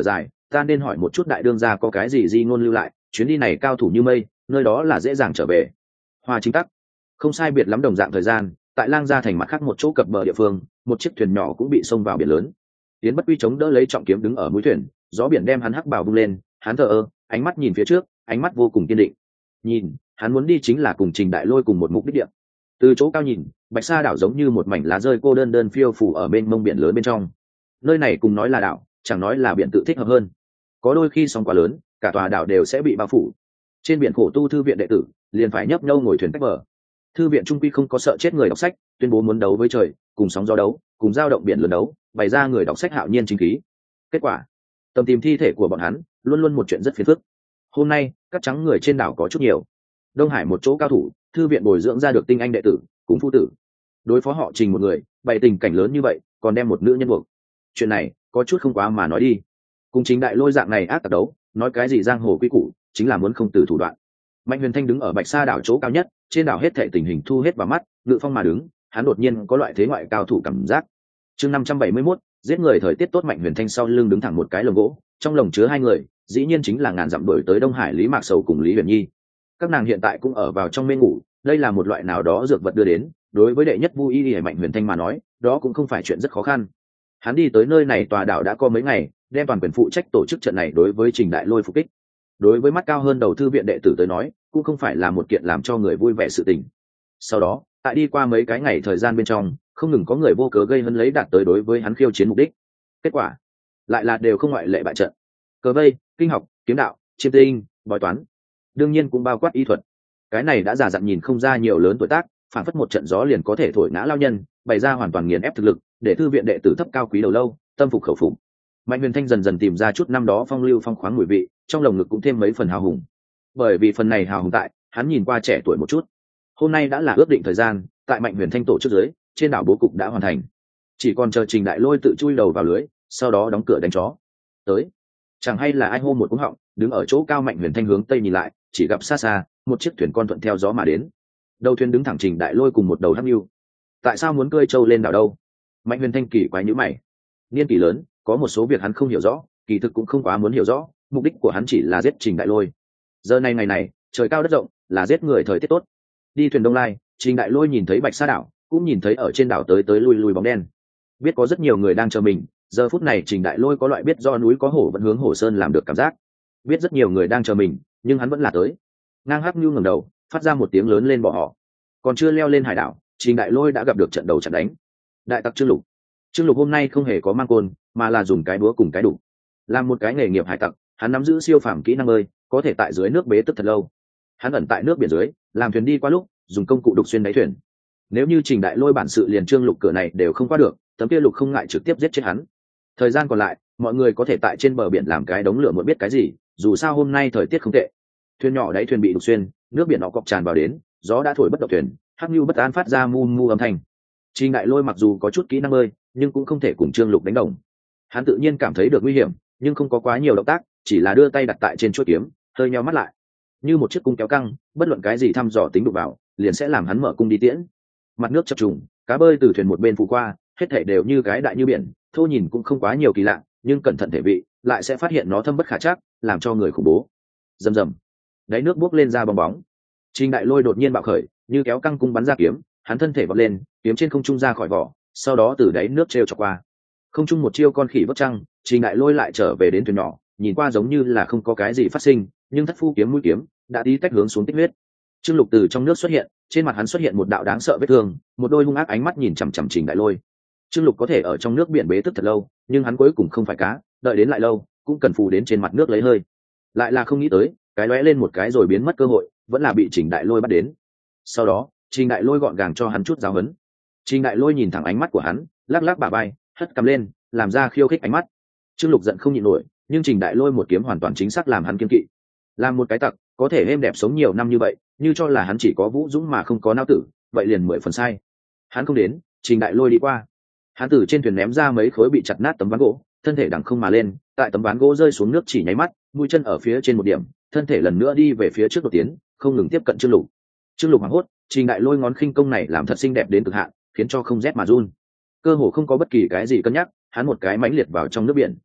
ta nên hỏi một chút đại đương gia có cái gì di ngôn lưu lại, chuyến đi này cao thủ như mây, nơi đó là dễ dàng trở về. Hoa chính tắc, không sai biệt lắm đồng dạng thời gian, tại Lang Gia thành mặt khác một chỗ cập bờ địa phương, một chiếc thuyền nhỏ cũng bị xông vào biển lớn. Tiến Bất Quy chống đỡ lấy trọng kiếm đứng ở mũi thuyền, gió biển đem hắn hắc bào bung lên, hắn thờ ơ, ánh mắt nhìn phía trước, ánh mắt vô cùng kiên định. Nhìn, hắn muốn đi chính là cùng Trình Đại Lôi cùng một mục đích địa. Từ chỗ cao nhìn, Bạch Sa đảo giống như một mảnh lá rơi cô đơn đơn phiêu phù ở bên mông biển lớn bên trong. Nơi này cùng nói là đảo, chẳng nói là biển tự thích hợp hơn. Có đôi khi sóng quá lớn, cả tòa đảo đều sẽ bị bao phủ. Trên biển khổ tu thư viện đệ tử, liền phải nhấp nhâu ngồi thuyền cách bờ. Thư viện trung quy không có sợ chết người đọc sách, tuyên bố muốn đấu với trời, cùng sóng gió đấu, cùng dao động biển lớn đấu, bày ra người đọc sách hạo nhiên chính khí. Kết quả, tầm tìm thi thể của bọn hắn, luôn luôn một chuyện rất phiền phức. Hôm nay, cắt trắng người trên đảo có chút nhiều. Đông Hải một chỗ cao thủ, thư viện bồi dưỡng ra được tinh anh đệ tử, cùng phu tử. Đối phó họ Trình một người, bày tình cảnh lớn như vậy, còn đem một nữ nhân buộc. Chuyện này, có chút không quá mà nói đi. Cùng Trình Đại Lôi dạng này ác tặc đấu, nói cái gì giang hồ quy củ, chính là muốn không từ thủ đoạn. Mạnh Huyền Thanh đứng ở Bạch Sa đảo chỗ cao nhất, trên đảo hết thảy tình hình thu hết vào mắt, ngự phong mà đứng, hắn đột nhiên có loại thế ngoại cao thủ cảm giác. Chương năm trăm bảy mươi mốt, giết người thời tiết tốt. Mạnh Huyền Thanh sau lưng đứng thẳng một cái lồng gỗ, trong lồng chứa hai người, dĩ nhiên chính là ngàn dặm đuổi tới Đông Hải Lý Mạc Sầu cùng Lý Huyền Nhi. Các nàng hiện tại cũng ở vào trong mê ngủ, đây là một loại nào đó dược vật đưa đến, đối với đệ nhất Vu Y Y Mạnh Huyền Thanh mà nói, đó cũng không phải chuyện rất khó khăn. Hắn đi tới nơi này tòa đảo đã có mấy ngày, đem toàn quyền phụ trách tổ chức trận này đối với Trình Đại Lôi phục kích. Đối với mắt cao hơn đầu thư viện đệ tử tới nói, cũng không phải là một kiện làm cho người vui vẻ sự tình. Sau đó, tại đi qua mấy cái ngày thời gian bên trong, không ngừng có người vô cớ gây hấn lấy đạt tới đối với hắn khiêu chiến mục đích. Kết quả lại là đều không ngoại lệ bại trận. Cờ vây, kinh học, kiếm đạo, chiêm tinh, bói toán, đương nhiên cũng bao quát y thuật. Cái này đã giả dặn nhìn không ra nhiều lớn tuổi tác, phản phất một trận gió liền có thể thổi ngã lao nhân, bày ra hoàn toàn nghiền ép thực lực, để thư viện đệ tử thấp cao quý đầu lâu, tâm phục khẩu phục. Mạnh Huyền Thanh dần dần tìm ra chút năm đó phong lưu phong khoáng mùi vị, trong lồng ngực cũng thêm mấy phần hào hùng. Bởi vì phần này hào hùng tại, hắn nhìn qua trẻ tuổi một chút. Hôm nay đã là ước định thời gian, tại Mạnh Huyền Thanh tổ chức dưới, trên đảo bố cục đã hoàn thành. Chỉ còn chờ Trình Đại Lôi tự chui đầu vào lưới, sau đó đóng cửa đánh chó. Tới, chẳng hay là ai hô một cú họng, đứng ở chỗ cao Mạnh Huyền Thanh hướng tây nhìn lại, chỉ gặp xa xa, một chiếc thuyền con thuận theo gió mà đến. Đầu thuyền đứng thẳng Trình Đại Lôi cùng một đầu hắc nưu. Tại sao muốn cơi trâu lên đảo đâu? Mạnh Huyền Thanh kỳ quái nhíu mày. Niên kỷ lớn, có một số việc hắn không hiểu rõ, kỳ thực cũng không quá muốn hiểu rõ, mục đích của hắn chỉ là giết Trình Đại Lôi. Giờ này ngày này, trời cao đất rộng, là giết người thời tiết tốt. Đi thuyền Đông Lai, Trình Đại Lôi nhìn thấy Bạch Sa đảo, cũng nhìn thấy ở trên đảo tới tới lui lui bóng đen. Biết có rất nhiều người đang chờ mình, giờ phút này Trình Đại Lôi có loại biết do núi có hổ vẫn hướng hổ sơn làm được cảm giác. Biết rất nhiều người đang chờ mình, nhưng hắn vẫn là tới. Ngang Hắc Nhu ngẩng đầu, phát ra một tiếng lớn lên bỏ họ. Còn chưa leo lên hải đảo, Trình Đại Lôi đã gặp được trận đầu trận đánh. Đại tặc Trương Lục. Trương Lục hôm nay không hề có mang côn, mà là dùng cái búa cùng cái đủ. Làm một cái nghề nghiệp hải tặc, hắn nắm giữ siêu phàm kỹ năng bơi, có thể tại dưới nước bế tức thật lâu. Hắn ẩn tại nước biển dưới, làm thuyền đi qua lúc, dùng công cụ đục xuyên đáy thuyền. Nếu như Trình Đại Lôi bản sự liền Trương Lục cửa này đều không qua được, tấm kia Lục không ngại trực tiếp giết chết hắn. Thời gian còn lại, mọi người có thể tại trên bờ biển làm cái đống lửa muốn biết cái gì, dù sao hôm nay thời tiết không tệ. Thuyền nhỏ đáy thuyền bị đục xuyên, nước biển nó cọp tràn vào đến, gió đã thổi bất động thuyền, Hắc Nhu bất an phát ra mu mu âm thanh. Trình Đại Lôi mặc dù có chút kỹ năng bơi, nhưng cũng không thể cùng Trương Lục đánh đồng. Hắn tự nhiên cảm thấy được nguy hiểm, nhưng không có quá nhiều động tác, chỉ là đưa tay đặt tại trên chuôi kiếm, hơi nheo mắt lại. Như một chiếc cung kéo căng, bất luận cái gì thăm dò tính đụng vào, liền sẽ làm hắn mở cung đi tiễn. Mặt nước chập trùng, cá bơi từ thuyền một bên phụ qua, hết thảy đều như cái đại như biển, thô nhìn cũng không quá nhiều kỳ lạ, nhưng cẩn thận thể vị, lại sẽ phát hiện nó thâm bất khả trắc, làm cho người khủng bố. Rầm rầm, đáy nước bốc lên ra bong bóng. Trình Đại Lôi đột nhiên bạo khởi, như kéo căng cung bắn ra kiếm, hắn thân thể vọt lên, kiếm trên không trung ra khỏi vỏ, sau đó từ đáy nước treo chọc qua. Không trung một chiêu con khỉ vấp trăng, Trình Đại Lôi lại trở về đến thuyền nhỏ, nhìn qua giống như là không có cái gì phát sinh, nhưng thất phu kiếm mũi kiếm đã tí tách hướng xuống tích huyết. Trương Lục từ trong nước xuất hiện, trên mặt hắn xuất hiện một đạo đáng sợ vết thương, một đôi hung ác ánh mắt nhìn chằm chằm Trình Đại Lôi. Trương Lục có thể ở trong nước biển bế tức thật lâu, nhưng hắn cuối cùng không phải cá, đợi đến lại lâu, cũng cần phù đến trên mặt nước lấy hơi. Lại là không nghĩ tới, cái lóe lên một cái rồi biến mất cơ hội, vẫn là bị Trình Đại Lôi bắt đến. Sau đó, Trình Đại Lôi gọn gàng cho hắn chút giáo huấn. Trình Đại Lôi nhìn thẳng ánh mắt của hắn, lắc lắc bả vai, hất cầm lên, làm ra khiêu khích ánh mắt. Trương Lục giận không nhịn nổi, nhưng Trình Đại Lôi một kiếm hoàn toàn chính xác làm hắn kiêng kỵ. Làm một cái tặc, có thể êm đẹp sống nhiều năm như vậy, như cho là hắn chỉ có vũ dũng mà không có não tử, vậy liền mười phần sai. Hắn không đến, Trình Đại Lôi đi qua. Hắn từ trên thuyền ném ra mấy khối bị chặt nát tấm ván gỗ, thân thể đằng không mà lên, tại tấm ván gỗ rơi xuống nước chỉ nháy mắt, mũi chân ở phía trên một điểm, thân thể lần nữa đi về phía trước đột tiến, không ngừng tiếp cận Trương Lục. Trương Lục hoảng hốt, Trình Đại Lôi ngón khinh công này làm thật xinh đẹp đến cực hạn, khiến cho không rét mà run. Cơ hồ không có bất kỳ cái gì cân nhắc, hắn một cái mãnh liệt vào trong nước biển.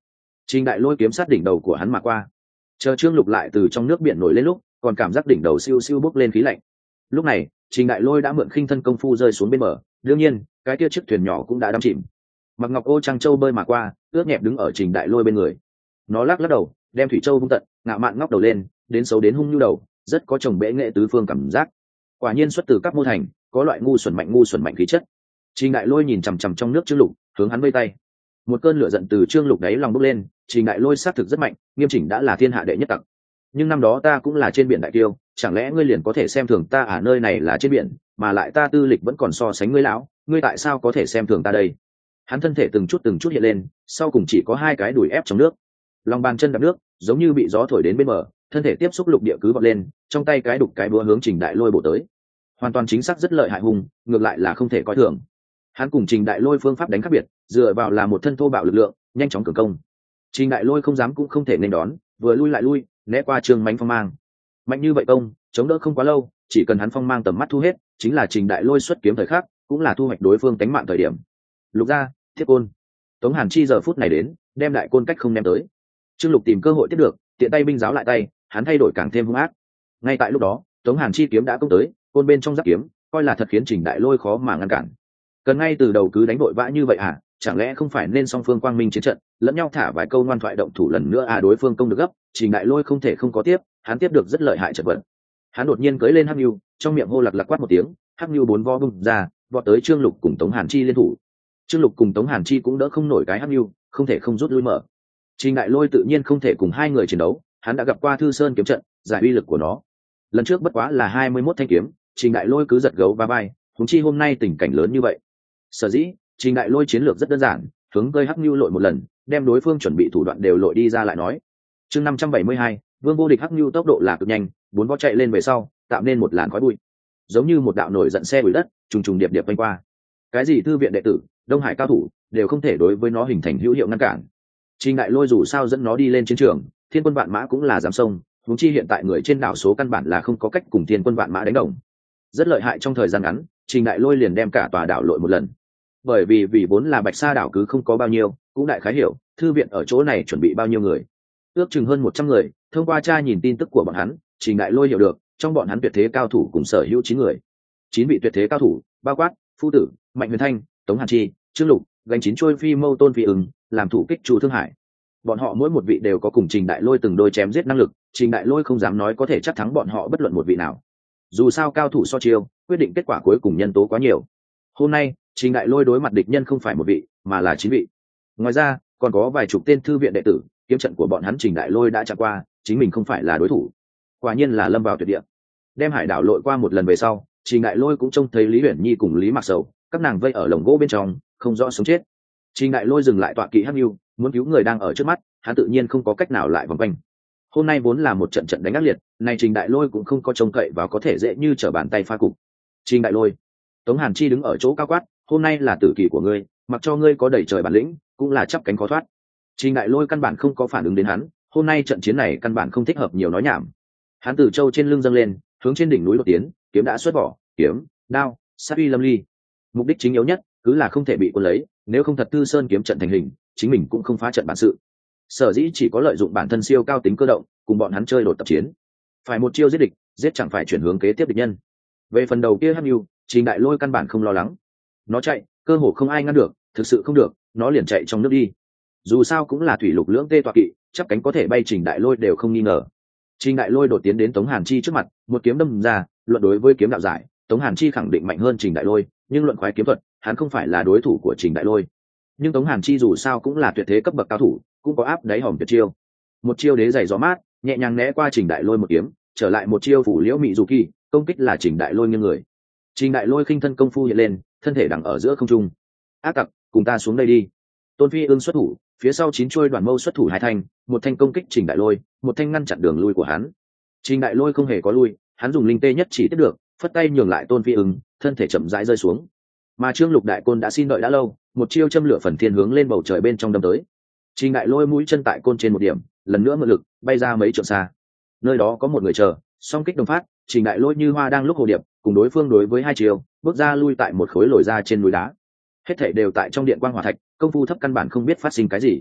Trình Đại Lôi kiếm sát đỉnh đầu của hắn mà qua. Chờ Trương Lục lại từ trong nước biển nổi lên lúc, còn cảm giác đỉnh đầu siêu siêu bốc lên khí lạnh. Lúc này, Trình Đại Lôi đã mượn khinh thân công phu rơi xuống bên bờ, đương nhiên, cái kia chiếc thuyền nhỏ cũng đã đắm chìm. Mặc Ngọc Ô Trăng Châu bơi mà qua, ướt nhẹp đứng ở Trình Đại Lôi bên người. Nó lắc lắc đầu, đem thủy châu vung tận, ngạo mạn ngóc đầu lên, đến xấu đến hung nhu đầu, rất có chồng bệ nghệ tứ phương cảm giác. Quả nhiên xuất từ các mô thành, có loại ngu xuẩn mạnh ngu xuẩn mạnh khí chất. Trình Đại Lôi nhìn chằm chằm trong nước Trương Lục, hướng hắn vây tay. Một cơn lửa giận từ Trương Lục đáy lòng bốc lên, Trình Đại Lôi xác thực rất mạnh, nghiêm chỉnh đã là thiên hạ đệ nhất tặc. Nhưng năm đó ta cũng là trên biển đại tiêu, chẳng lẽ ngươi liền có thể xem thường ta à? Nơi này là trên biển, mà lại ta tư lịch vẫn còn so sánh ngươi lão, ngươi tại sao có thể xem thường ta đây? Hắn thân thể từng chút từng chút hiện lên, sau cùng chỉ có hai cái đùi ép trong nước, lòng bàn chân đạp nước, giống như bị gió thổi đến bên bờ, thân thể tiếp xúc lục địa cứ vọt lên, trong tay cái đục cái búa hướng Trình Đại Lôi bổ tới. Hoàn toàn chính xác rất lợi hại hùng, ngược lại là không thể coi thường. Hắn cùng Trình Đại Lôi phương pháp đánh khác biệt, dựa vào là một thân thô bạo lực lượng, nhanh chóng cường công. Trình Đại Lôi không dám cũng không thể nên đón, vừa lui lại lui, né qua Trương Mánh phong mang. Mạnh như vậy công, chống đỡ không quá lâu, chỉ cần hắn phong mang tầm mắt thu hết, chính là Trình Đại Lôi xuất kiếm thời khắc, cũng là thu hoạch đối phương tánh mạng thời điểm. Lục gia, thiết côn. Tống Hàn Chi giờ phút này đến, đem đại côn cách không đem tới. Trương Lục tìm cơ hội tiếp được, tiện tay binh giáo lại tay, hắn thay đổi càng thêm hung ác. Ngay tại lúc đó, Tống Hàn Chi kiếm đã công tới, côn bên trong giáp kiếm, coi là thật khiến Trình Đại Lôi khó mà ngăn cản. Cần ngay từ đầu cứ đánh vội vã như vậy à? Chẳng lẽ không phải nên song phương quang minh chiến trận, lẫn nhau thả vài câu ngoan thoại động thủ lần nữa à? Đối phương công được gấp, Trình Đại Lôi không thể không có tiếp, hắn tiếp được rất lợi hại chật vật. Hắn đột nhiên cưỡi lên Hắc Nưu, trong miệng hô lặc lặc quát một tiếng, Hắc Nưu bốn vo bung ra, vọt tới Trương Lục cùng Tống Hàn Chi liên thủ. Trương Lục cùng Tống Hàn Chi cũng đỡ không nổi cái Hắc Nưu, không thể không rút lui mở. Trình Đại Lôi tự nhiên không thể cùng hai người chiến đấu, hắn đã gặp qua Thư Sơn kiếm trận, giải uy lực của nó. Lần trước bất quá là hai mươi mốt thanh kiếm, Trình Đại Lôi cứ giật gấu va vai, huống chi hôm nay tình cảnh lớn như vậy. Sở dĩ, Trình Đại Lôi chiến lược rất đơn giản, hướng gây Hắc Nưu lội một lần, đem đối phương chuẩn bị thủ đoạn đều lội đi ra lại nói. Chương năm trăm bảy mươi hai, Vương vô địch Hắc Nưu tốc độ là cực nhanh, bốn vó chạy lên về sau, tạo nên một làn khói bụi. Giống như một đạo nổi giận xe bụi đất, trùng trùng điệp điệp vây qua. Cái gì thư viện đệ tử, Đông Hải cao thủ, đều không thể đối với nó hình thành hữu hiệu ngăn cản. Trình Đại Lôi dù sao dẫn nó đi lên chiến trường, thiên quân vạn mã cũng là dám sông, huống chi hiện tại người trên đảo số căn bản là không có cách cùng thiên quân vạn mã đánh đồng. Rất lợi hại, trong thời gian ngắn, Trình Đại Lôi liền đem cả tòa đảo lội một lần. Bởi vì vì vốn là Bạch Sa đảo cứ không có bao nhiêu, cũng đại khái hiểu, thư viện ở chỗ này chuẩn bị bao nhiêu người. Ước chừng hơn một trăm người, thông qua tra nhìn tin tức của bọn hắn, Trình Đại Lôi hiểu được, trong bọn hắn tuyệt thế cao thủ cùng sở hữu chín người. Chín vị tuyệt thế cao thủ, bao quát Phu Tử, Mạnh Huyền Thanh, Tống Hàn Chi, Trương Lục, gánh chín trôi phi mâu Tôn Phi Ứng, làm thủ kích Chu Thương Hải. Bọn họ mỗi một vị đều có cùng Trình Đại Lôi từng đôi chém giết năng lực, Trình Đại Lôi không dám nói có thể chắc thắng bọn họ bất luận một vị nào. Dù sao cao thủ so chiêu, quyết định kết quả cuối cùng nhân tố quá nhiều. Hôm nay, Trình Đại Lôi đối mặt địch nhân không phải một vị, mà là chín vị. Ngoài ra, còn có vài chục tên thư viện đệ tử, kiếm trận của bọn hắn Trình Đại Lôi đã chạm qua, chính mình không phải là đối thủ. Quả nhiên là lâm vào tuyệt địa. Đem hải đảo lội qua một lần về sau, Trình Đại Lôi cũng trông thấy Lý Uyển Nhi cùng Lý Mạc Sầu, các nàng vây ở lồng gỗ bên trong, không rõ sống chết. Trình Đại Lôi dừng lại tọa kỵ Hắc Nưu, muốn cứu người đang ở trước mắt, hắn tự nhiên không có cách nào lại vòng quanh. Hôm nay vốn là một trận trận đánh ác liệt, nay Trình Đại Lôi cũng không có trông cậy vào có thể dễ như trở bàn tay pha cục. Trình Đại Lôi, Tống Hàn Chi đứng ở chỗ cao quát, hôm nay là tử kỳ của ngươi, mặc cho ngươi có đầy trời bản lĩnh, cũng là chắp cánh khó thoát. Trình Đại Lôi căn bản không có phản ứng đến hắn, hôm nay trận chiến này căn bản không thích hợp nhiều nói nhảm. Hắn từ châu trên lưng dâng lên, hướng trên đỉnh núi đột tiến, kiếm đã xuất vỏ, kiếm, đao, sát uy lâm ly. Mục đích chính yếu nhất cứ là không thể bị quân lấy, nếu không thật Thư Sơn kiếm trận thành hình, chính mình cũng không phá trận bản sự. Sở dĩ chỉ có lợi dụng bản thân siêu cao tính cơ động, cùng bọn hắn chơi đột tập chiến. Phải một chiêu giết địch, giết chẳng phải chuyển hướng kế tiếp địch nhân. Về phần đầu kia Hắc Nưu, Trình Đại Lôi căn bản không lo lắng. Nó chạy, cơ hồ không ai ngăn được, thực sự không được, nó liền chạy trong nước đi. Dù sao cũng là thủy lục lưỡng tê tọa kỵ, chắc cánh có thể bay, Trình Đại Lôi đều không nghi ngờ. Trình Đại Lôi đột tiến đến Tống Hàn Chi trước mặt, một kiếm đâm ra, luận đối với kiếm đạo giải, Tống Hàn Chi khẳng định mạnh hơn Trình Đại Lôi, nhưng luận khoái kiếm thuật, hắn không phải là đối thủ của Trình Đại Lôi. Nhưng Tống Hàn Chi dù sao cũng là tuyệt thế cấp bậc cao thủ, cũng có áp đáy hòm tuyệt chiêu. Một chiêu đế giày gió mát, nhẹ nhàng né qua Trình Đại Lôi một kiếm, trở lại một chiêu phủ liễu mị dù kỳ, công kích là Trình Đại Lôi nghiêng người. Trình Đại Lôi khinh thân công phu hiện lên, thân thể đằng ở giữa không trung. Ác tặc, cùng ta xuống đây đi. Tôn Phi Ương xuất thủ, phía sau chín chuôi đoàn mâu xuất thủ hai thanh, một thanh công kích Trình Đại Lôi, một thanh ngăn chặn đường lui của hắn. Trình Đại Lôi không hề có lui, hắn dùng linh tê nhất chỉ tiếp được, phất tay nhường lại Tôn Phi Ưng, thân thể chậm rãi rơi xuống. Mà Trương Lục đại côn đã xin đợi đã lâu, một chiêu châm lửa phần thiên hướng lên bầu trời bên trong đâm tới. Trình Đại Lôi mũi chân tại côn trên một điểm, lần nữa mượn lực, bay ra mấy trượng xa. Nơi đó có một người chờ, song kích đồng phát, Trình Đại Lôi như hoa đang lúc hồ điệp, cùng đối phương đối với hai chiều, bước ra lui tại một khối lồi ra trên núi đá. Hết thảy đều tại trong điện quang hỏa thạch, công phu thấp căn bản không biết phát sinh cái gì.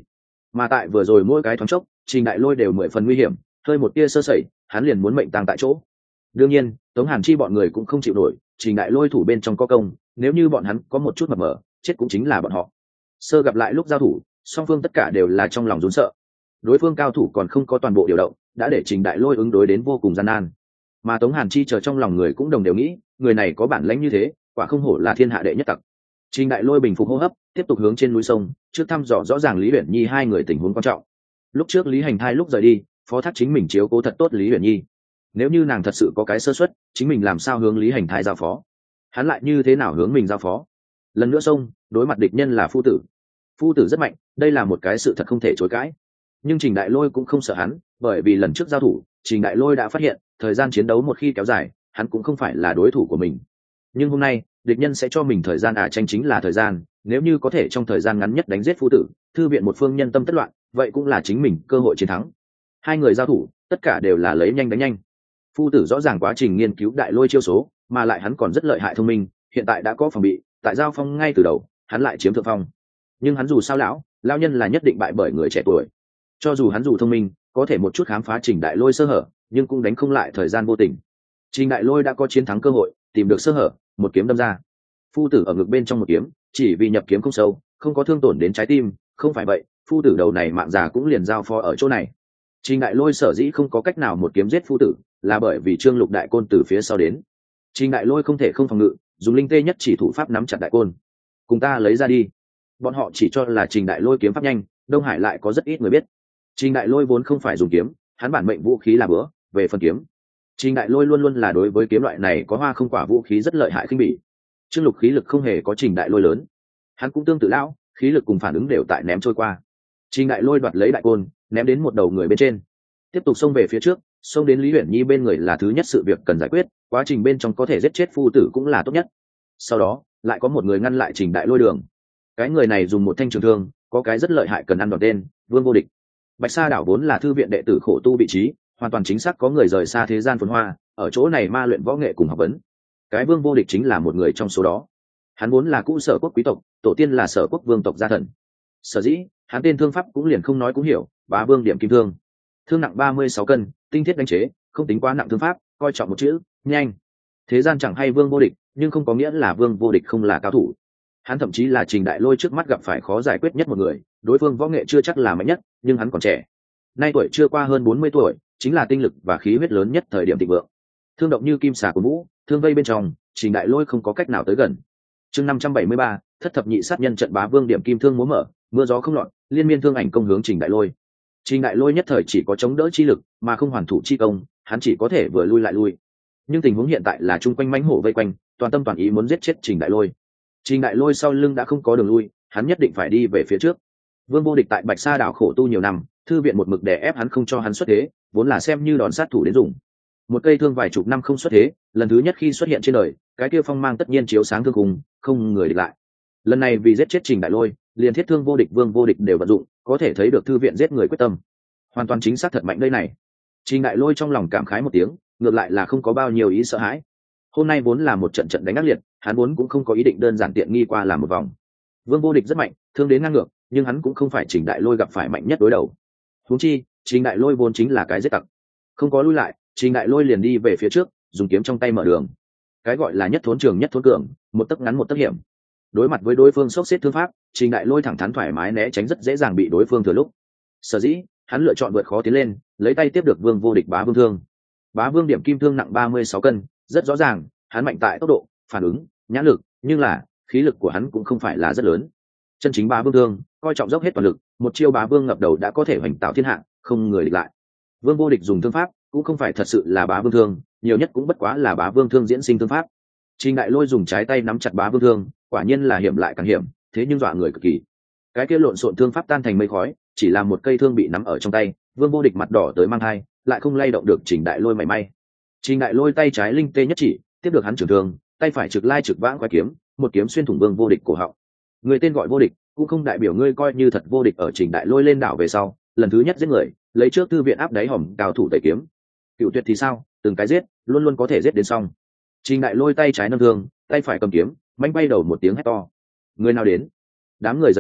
mà tại vừa rồi mỗi cái thoáng chốc trình đại lôi đều mười phần nguy hiểm, hơi một tia sơ sẩy hắn liền muốn mệnh tang tại chỗ. Đương nhiên Tống Hàn Chi bọn người cũng không chịu nổi, trình đại lôi thủ bên trong có công, nếu như bọn hắn có một chút mập mờ chết cũng chính là bọn họ. Sơ gặp lại lúc giao thủ song phương tất cả đều là trong lòng run sợ, đối phương cao thủ còn không có toàn bộ điều động đã để trình đại lôi ứng đối đến vô cùng gian nan. Mà Tống Hàn Chi chờ trong lòng người cũng đồng đều nghĩ người này có bản lãnh như thế, quả không hổ là thiên hạ đệ nhất tặc. Trình đại lôi bình phục hô hấp tiếp tục hướng trên núi sông, trước thăm dò rõ ràng Lý Uyển Nhi hai người tình huống quan trọng. Lúc trước Lý Hành Thai lúc rời đi phó thác chính mình chiếu cố thật tốt Lý Uyển Nhi, nếu như nàng thật sự có cái sơ suất chính mình làm sao hướng Lý Hành Thai giao phó, hắn lại như thế nào hướng mình giao phó. Lần nữa sông đối mặt địch nhân là phu tử, phu tử rất mạnh, đây là một cái sự thật không thể chối cãi. Nhưng Trình đại lôi cũng không sợ hắn, bởi vì lần trước giao thủ Trình đại lôi đã phát hiện thời gian chiến đấu một khi kéo dài hắn cũng không phải là đối thủ của mình. Nhưng hôm nay địch nhân sẽ cho mình thời gian, à tranh chính là thời gian, nếu như có thể trong thời gian ngắn nhất đánh giết phu tử, thư viện một phương nhân tâm tất loạn, vậy cũng là chính mình cơ hội chiến thắng. Hai người giao thủ tất cả đều là lấy nhanh đánh nhanh. Phu tử rõ ràng quá trình nghiên cứu đại lôi chiêu số, mà lại hắn còn rất lợi hại thông minh, hiện tại đã có phòng bị, tại giao phong ngay từ đầu hắn lại chiếm thượng phong. Nhưng hắn dù sao lão lão nhân là nhất định bại bởi người trẻ tuổi, cho dù hắn dù thông minh có thể một chút khám phá Trình đại lôi sơ hở, nhưng cũng đánh không lại thời gian vô tình. Trình đại lôi đã có chiến thắng cơ hội, tìm được sơ hở một kiếm đâm ra. Phu tử ở ngực bên trong một kiếm, chỉ vì nhập kiếm không sâu không có thương tổn đến trái tim, không phải vậy phu tử đầu này mạng già cũng liền giao phó ở chỗ này. Trình đại lôi sở dĩ không có cách nào một kiếm giết phu tử là bởi vì Trương Lục đại côn từ phía sau đến. Trình đại lôi không thể không phòng ngự, dùng linh tê nhất chỉ thủ pháp nắm chặt đại côn. Cùng ta lấy ra đi. Bọn họ chỉ cho là Trình đại lôi kiếm pháp nhanh, Đông Hải lại có rất ít người biết. Trình đại lôi vốn không phải dùng kiếm, hắn bản mệnh vũ khí là bữa, về phần kiếm Trình đại lôi luôn luôn là đối với kiếm loại này có hoa không quả vũ khí rất lợi hại khinh bỉ. Trương Lục khí lực không hề có Trình đại lôi lớn, hắn cũng tương tự lão, khí lực cùng phản ứng đều tại ném trôi qua. Trình đại lôi đoạt lấy đại côn ném đến một đầu người bên trên, tiếp tục xông về phía trước, xông đến Lý Uyển Nhi bên người là thứ nhất sự việc cần giải quyết, quá trình bên trong có thể giết chết phu tử cũng là tốt nhất. Sau đó lại có một người ngăn lại Trình đại lôi đường, cái người này dùng một thanh trường thương, có cái rất lợi hại cần ăn đòn tên Vương Vô Địch. Bạch Sa đảo vốn là thư viện đệ tử khổ tu vị trí, hoàn toàn chính xác có người rời xa thế gian phồn hoa, ở chỗ này ma luyện võ nghệ cùng học vấn. Cái Vương Vô Địch chính là một người trong số đó. Hắn vốn là cũ Sở Quốc quý tộc, tổ tiên là Sở Quốc vương tộc gia thần. Sở dĩ hắn tên thương pháp cũng liền không nói cũng hiểu, Bá Vương điểm kim thương. Thương nặng ba mươi sáu cân, tinh thiết đánh chế, không tính quá nặng thương pháp, coi trọng một chữ, nhanh. Thế gian chẳng hay Vương Vô Địch, nhưng không có nghĩa là Vương Vô Địch không là cao thủ. Hắn thậm chí là Trình đại lôi trước mắt gặp phải khó giải quyết nhất một người, đối phương võ nghệ chưa chắc là mạnh nhất, nhưng hắn còn trẻ. Nay tuổi chưa qua hơn bốn mươi tuổi, chính là tinh lực và khí huyết lớn nhất thời điểm thịnh vượng. Thương động như kim xà của vũ, thương vây bên trong, Trình đại lôi không có cách nào tới gần. Chương năm trăm bảy mươi ba, thất thập nhị sát nhân trận Bá Vương điểm kim thương múa mở, mưa gió không loạn, liên miên thương ảnh công hướng Trình đại lôi. Trình đại lôi nhất thời chỉ có chống đỡ chi lực, mà không hoàn thủ chi công, hắn chỉ có thể vừa lui lại lui. Nhưng tình huống hiện tại là chung quanh mãnh hổ vây quanh, toàn tâm toàn ý muốn giết chết Trình đại lôi. Trình đại lôi sau lưng đã không có đường lui, hắn nhất định phải đi về phía trước. Vương Vô Địch tại Bạch Sa đảo khổ tu nhiều năm, thư viện một mực đè ép hắn không cho hắn xuất thế, vốn là xem như đòn sát thủ đến dùng. Một cây thương vài chục năm không xuất thế, lần thứ nhất khi xuất hiện trên đời, cái kia phong mang tất nhiên chiếu sáng thương cùng, không người địch lại. Lần này vì giết chết Trình đại lôi, liền thiết thương Vô Địch, Vương Vô Địch đều vận dụng, có thể thấy được thư viện giết người quyết tâm, hoàn toàn chính xác thật mạnh đây này. Trình đại lôi trong lòng cảm khái một tiếng, ngược lại là không có bao nhiêu ý sợ hãi. Hôm nay vốn là một trận trận đánh ác liệt, hắn vốn cũng không có ý định đơn giản tiện nghi qua làm một vòng. Vương Vô Địch rất mạnh, thương đến ngang ngược, nhưng hắn cũng không phải Trình đại lôi gặp phải mạnh nhất đối đầu. Huống chi Trình đại lôi vốn chính là cái giết tặc, không có lui lại, Trình đại lôi liền đi về phía trước, dùng kiếm trong tay mở đường. Cái gọi là nhất thốn trường nhất thốn cường, một tấc ngắn một tấc hiểm. Đối mặt với đối phương sốc xếp thương pháp, Trình đại lôi thẳng thắn thoải mái né tránh, rất dễ dàng bị đối phương thừa lúc. Sở dĩ hắn lựa chọn vượt khó tiến lên, lấy tay tiếp được Vương Vô Địch Bá Vương thương. Bá Vương điểm kim thương nặng ba mươi sáu cân, rất rõ ràng hắn mạnh tại tốc độ, phản ứng, nhãn lực, nhưng là khí lực của hắn cũng không phải là rất lớn. Chân chính Bá Vương thương coi trọng dốc hết toàn lực, một chiêu Bá Vương ngập đầu đã có thể hoành tạo thiên hạ, không người địch lại. Vương Vô Địch dùng thương pháp cũng không phải thật sự là Bá Vương thương, nhiều nhất cũng bất quá là Bá Vương thương diễn sinh thương pháp. Trình đại lôi dùng trái tay nắm chặt Bá Vương thương, quả nhiên là hiểm lại càng hiểm, thế nhưng dọa người cực kỳ. Cái kia lộn xộn thương pháp tan thành mây khói, chỉ là một cây thương bị nắm ở trong tay, Vương Vô Địch mặt đỏ tới mang hai, lại không lay động được Trình đại lôi mảy may. Trình đại lôi tay trái linh tê nhất chỉ, tiếp được hắn trường thương, tay phải trực lai trực vãng quái kiếm, một kiếm xuyên thủng Vương Vô Địch cổ họng. Người tên gọi Vô Địch, cũng không đại biểu ngươi coi như thật vô địch. Ở Trình đại lôi lên đảo về sau, lần thứ nhất giết người, lấy trước thư viện áp đáy hòm cao thủ tẩy kiếm. Cựu Tuyệt thì sao, từng cái giết, luôn luôn có thể giết đến xong. Trình đại lôi tay trái nâng thương, tay phải cầm kiếm, manh bay đầu một tiếng hét to. Người nào đến? Đám người giật mình,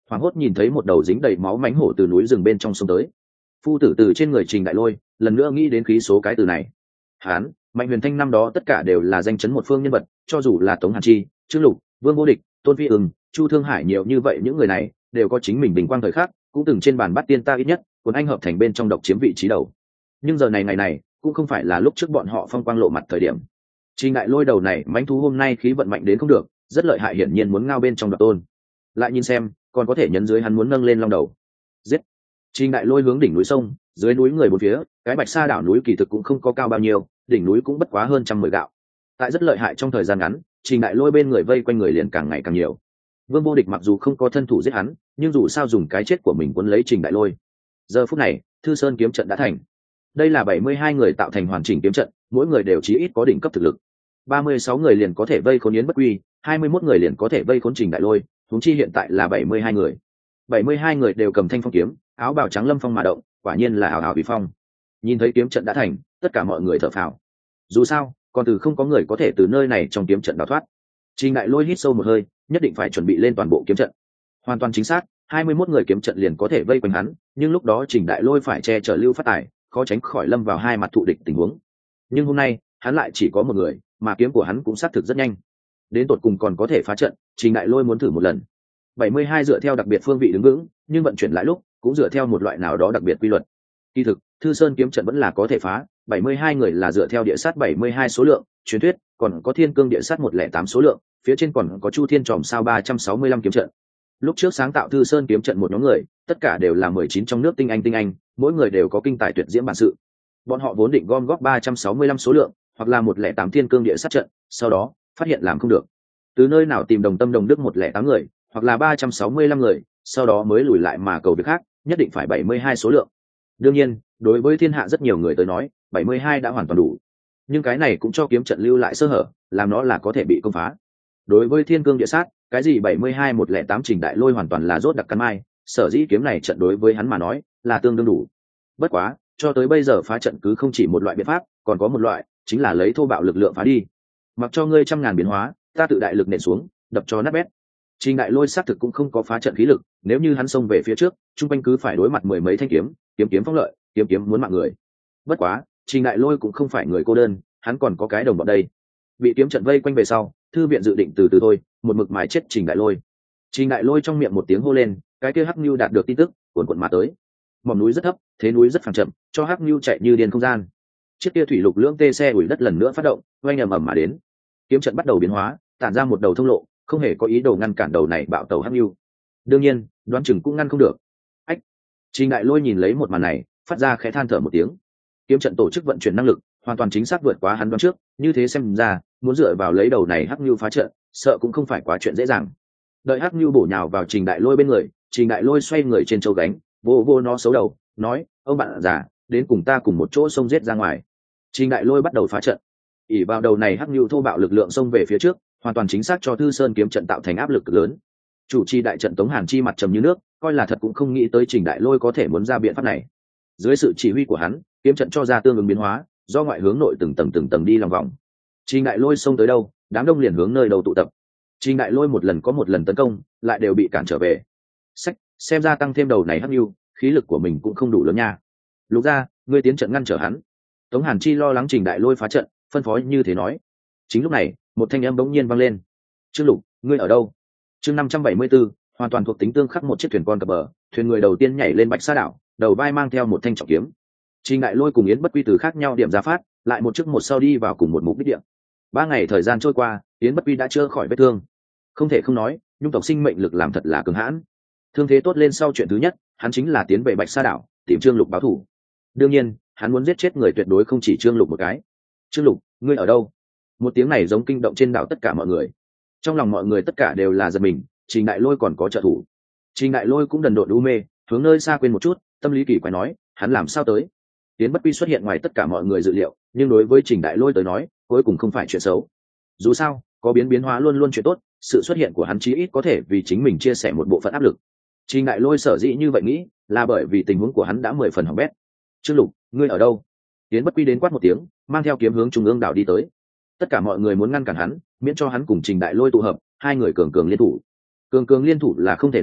hoảng hốt nhìn thấy một đầu dính đầy máu mánh hổ từ núi rừng bên trong sông tới. Phu tử từ trên người Trình Đại Lôi lần nữa nghĩ đến khí số cái từ này. Hán, Mạnh Huyền Thanh năm đó tất cả đều là danh chấn một phương nhân vật, cho dù là Tống Hàn Chi, Trương Lục, Vương Vô Địch, Tôn Phi Ưng, Chu Thương Hải, nhiều như vậy những người này đều có chính mình bình quang thời khắc, cũng từng trên bàn bắt tiên ta ít nhất cuốn anh hợp thành bên trong độc chiếm vị trí đầu. Nhưng giờ này ngày này cũng không phải là lúc trước bọn họ phong quang lộ mặt thời điểm. Trình Đại Lôi đầu này mãnh thú hôm nay khí vận mạnh đến không được, rất lợi hại, hiển nhiên muốn ngao bên trong độc tôn. Lại nhìn xem, còn có thể nhấn dưới hắn muốn nâng lên long đầu. Giết! Trình Đại Lôi hướng đỉnh núi sông, dưới núi người bốn phía, cái Bạch Sa đảo núi kỳ thực cũng không có cao bao nhiêu, đỉnh núi cũng bất quá hơn trăm mười gạo. Tại rất lợi hại trong thời gian ngắn, Trình Đại Lôi bên người vây quanh người liền càng ngày càng nhiều. Vương Vô Địch mặc dù không có thân thủ giết hắn, nhưng dù sao dùng cái chết của mình cuốn lấy Trình Đại Lôi. Giờ phút này, Thư Sơn kiếm trận đã thành. Đây là bảy mươi hai người tạo thành hoàn chỉnh kiếm trận, mỗi người đều chí ít có đỉnh cấp thực lực. ba mươi sáu người liền có thể vây khốn Yến Bất Quy, hai mươi mốt người liền có thể vây khốn Trình Đại Lôi, huống chi hiện tại là bảy mươi hai người. bảy mươi hai người đều cầm thanh phong kiếm, áo bào trắng lâm phong mà động, quả nhiên là hào hào vì phong. Nhìn thấy kiếm trận đã thành, tất cả mọi người thở phào. Dù sao, còn từ không có người có thể từ nơi này trong kiếm trận đào thoát. Trình Đại Lôi hít sâu một hơi, nhất định phải chuẩn bị lên toàn bộ kiếm trận. Hoàn toàn chính xác, hai mươi mốt người kiếm trận liền có thể vây quanh hắn, nhưng lúc đó Trình Đại Lôi phải che chở Lưu Phát Tài, khó tránh khỏi lâm vào hai mặt thụ địch tình huống. Nhưng hôm nay, hắn lại chỉ có một người, mà kiếm của hắn cũng sát thực rất nhanh. Đến tột cùng còn có thể phá trận, Trình Đại Lôi muốn thử một lần. bảy mươi hai dựa theo đặc biệt phương vị đứng vững, nhưng vận chuyển lại lúc cũng dựa theo một loại nào đó đặc biệt quy luật. Kỳ thực, Thư Sơn kiếm trận vẫn là có thể phá, bảy mươi hai người là dựa theo địa sát bảy mươi hai số lượng, truyền thuyết, còn có Thiên Cương địa sát một không tám số lượng, phía trên còn có Chu Thiên Tròm sao ba trăm sáu mươi lăm kiếm trận. Lúc trước sáng tạo Thư Sơn kiếm trận một nhóm người, tất cả đều là mười chín trong nước tinh anh tinh anh, mỗi người đều có kinh tài tuyệt diễm bản sự. Bọn họ vốn định gom góp ba trăm sáu mươi lăm số lượng, hoặc là một không tám Thiên Cương địa sát trận, sau đó phát hiện làm không được. Từ nơi nào tìm đồng tâm đồng đức một không tám người, hoặc là ba trăm sáu mươi lăm người, sau đó mới lùi lại mà cầu việc khác, nhất định phải bảy mươi hai số lượng. Đương nhiên, đối với thiên hạ rất nhiều người tới nói, bảy mươi hai đã hoàn toàn đủ. Nhưng cái này cũng cho kiếm trận lưu lại sơ hở, làm nó là có thể bị công phá. Đối với Thiên Cương địa sát, cái gì bảy mươi hai một không tám Trình Đại Lôi hoàn toàn là rốt đặc cắn mai, sở dĩ kiếm này trận đối với hắn mà nói là tương đương đủ. Bất quá, cho tới bây giờ phá trận cứ không chỉ một loại biện pháp, còn có một loại, chính là lấy thô bạo lực lượng phá đi. Mặc cho ngươi trăm ngàn biến hóa, ta tự đại lực nện xuống, đập cho nát bét. Trình Đại Lôi xác thực cũng không có phá trận khí lực, nếu như hắn xông về phía trước, trung quanh cứ phải đối mặt mười mấy thanh kiếm, kiếm kiếm phong lợi, kiếm kiếm muốn mạng người. Bất quá, Trình Đại Lôi cũng không phải người cô đơn, hắn còn có cái đồng bọn đây. Bị kiếm trận vây quanh về sau, thư viện dự định từ từ thôi, một mực mài chết Trình Đại Lôi. Trình Đại Lôi trong miệng một tiếng hô lên, cái kia Hắc Nưu đạt được tin tức, cuồn cuộn mà tới. Mỏm núi rất thấp, thế núi rất phẳng chậm, cho Hắc Nưu chạy như điên không gian. Chiếc kia thủy lục lưỡng tê xe ủi đất lần nữa phát động, oanh ầm ầm mà đến. Kiếm trận bắt đầu biến hóa, tản ra một đầu thông lộ, không hề có ý đồ ngăn cản đầu này bạo tàu Hắc Nưu. Đương nhiên, đoán chừng cũng ngăn không được. Ách! Trình Đại Lôi nhìn lấy một màn này, phát ra khẽ than thở một tiếng. Kiếm trận tổ chức vận chuyển năng lực, hoàn toàn chính xác vượt quá hắn đoán trước, như thế xem ra, muốn dựa vào lấy đầu này Hắc Nưu phá trận, sợ cũng không phải quá chuyện dễ dàng. Đợi Hắc Nưu bổ nhào vào Trình Đại Lôi bên người, Trình Đại Lôi xoay người trên châu gánh, vô vô nó xấu đầu, nói: "Ông bạn già, đến cùng ta cùng một chỗ xông giết ra ngoài." Trình Đại Lôi bắt đầu phá trận. ỷ vào đầu này Hắc Nưu thô bạo lực lượng xông về phía trước, hoàn toàn chính xác cho Thư Sơn kiếm trận tạo thành áp lực lớn. Chủ trì đại trận Tống Hàn Chi mặt trầm như nước, coi là thật cũng không nghĩ tới Trình Đại Lôi có thể muốn ra biện pháp này. Dưới sự chỉ huy của hắn, kiếm trận cho ra tương ứng biến hóa, do ngoại hướng nội từng tầng từng tầng đi lòng vòng. Trình Đại Lôi xông tới đâu, đám đông liền hướng nơi đầu tụ tập. Trình Đại Lôi một lần có một lần tấn công, lại đều bị cản trở về. Sách, xem ra tăng thêm đầu này Hắc Nưu, khí lực của mình cũng không đủ lớn nha. Lục gia, ngươi tiến trận ngăn trở hắn. Tống Hàn Chi lo lắng Trình Đại Lôi phá trận, phân phó như thế nói. Chính lúc này, một thanh âm bỗng nhiên vang lên. "Trương Lục, ngươi ở đâu?" Chương năm trăm bảy mươi 574, hoàn toàn thuộc tính tương khắc một chiếc thuyền con cập bờ, thuyền người đầu tiên nhảy lên Bạch Sa đảo, đầu vai mang theo một thanh trọng kiếm. Trình Đại Lôi cùng Yến Bất Quy từ khác nhau điểm ra phát, lại một trước một sau đi vào cùng một mục đích điểm. Ba ngày thời gian trôi qua, Yến Bất Quy đã chữa khỏi vết thương. Không thể không nói, nhung tộc sinh mệnh lực làm thật là cường hãn. Thương thế tốt lên sau chuyện thứ nhất, hắn chính là tiến về Bạch Sa đảo, tìm Trương Lục báo thù. Đương nhiên, hắn muốn giết chết người tuyệt đối không chỉ Trương Lục một cái. "Trương Lục, ngươi ở đâu?" Một tiếng này giống kinh động trên đảo tất cả mọi người. Trong lòng mọi người tất cả đều là giật mình, Trình Đại Lôi còn có trợ thủ. Trình Đại Lôi cũng đần độn u mê, hướng nơi xa quên một chút, tâm lý kỳ quái nói, hắn làm sao tới? Yến Bất Quy xuất hiện ngoài tất cả mọi người dự liệu, nhưng đối với Trình Đại Lôi tới nói, cuối cùng không phải chuyện xấu. Dù sao, có biến biến hóa luôn luôn chuyện tốt, sự xuất hiện của hắn chí ít có thể vì chính mình chia sẻ một bộ phận áp lực. Trình Đại Lôi sở dĩ như vậy nghĩ, là bởi vì tình huống của hắn đã mười phần hỏng bét. "Trương Lục, ngươi ở đâu?" Yến Bất Quy đến quát một tiếng, mang theo kiếm hướng trung ương đảo đi tới. Tất cả mọi người muốn ngăn cản hắn, miễn cho hắn cùng Trình Đại Lôi tụ hợp, hai người cường cường liên thủ. Cường cường liên thủ là không thể nào,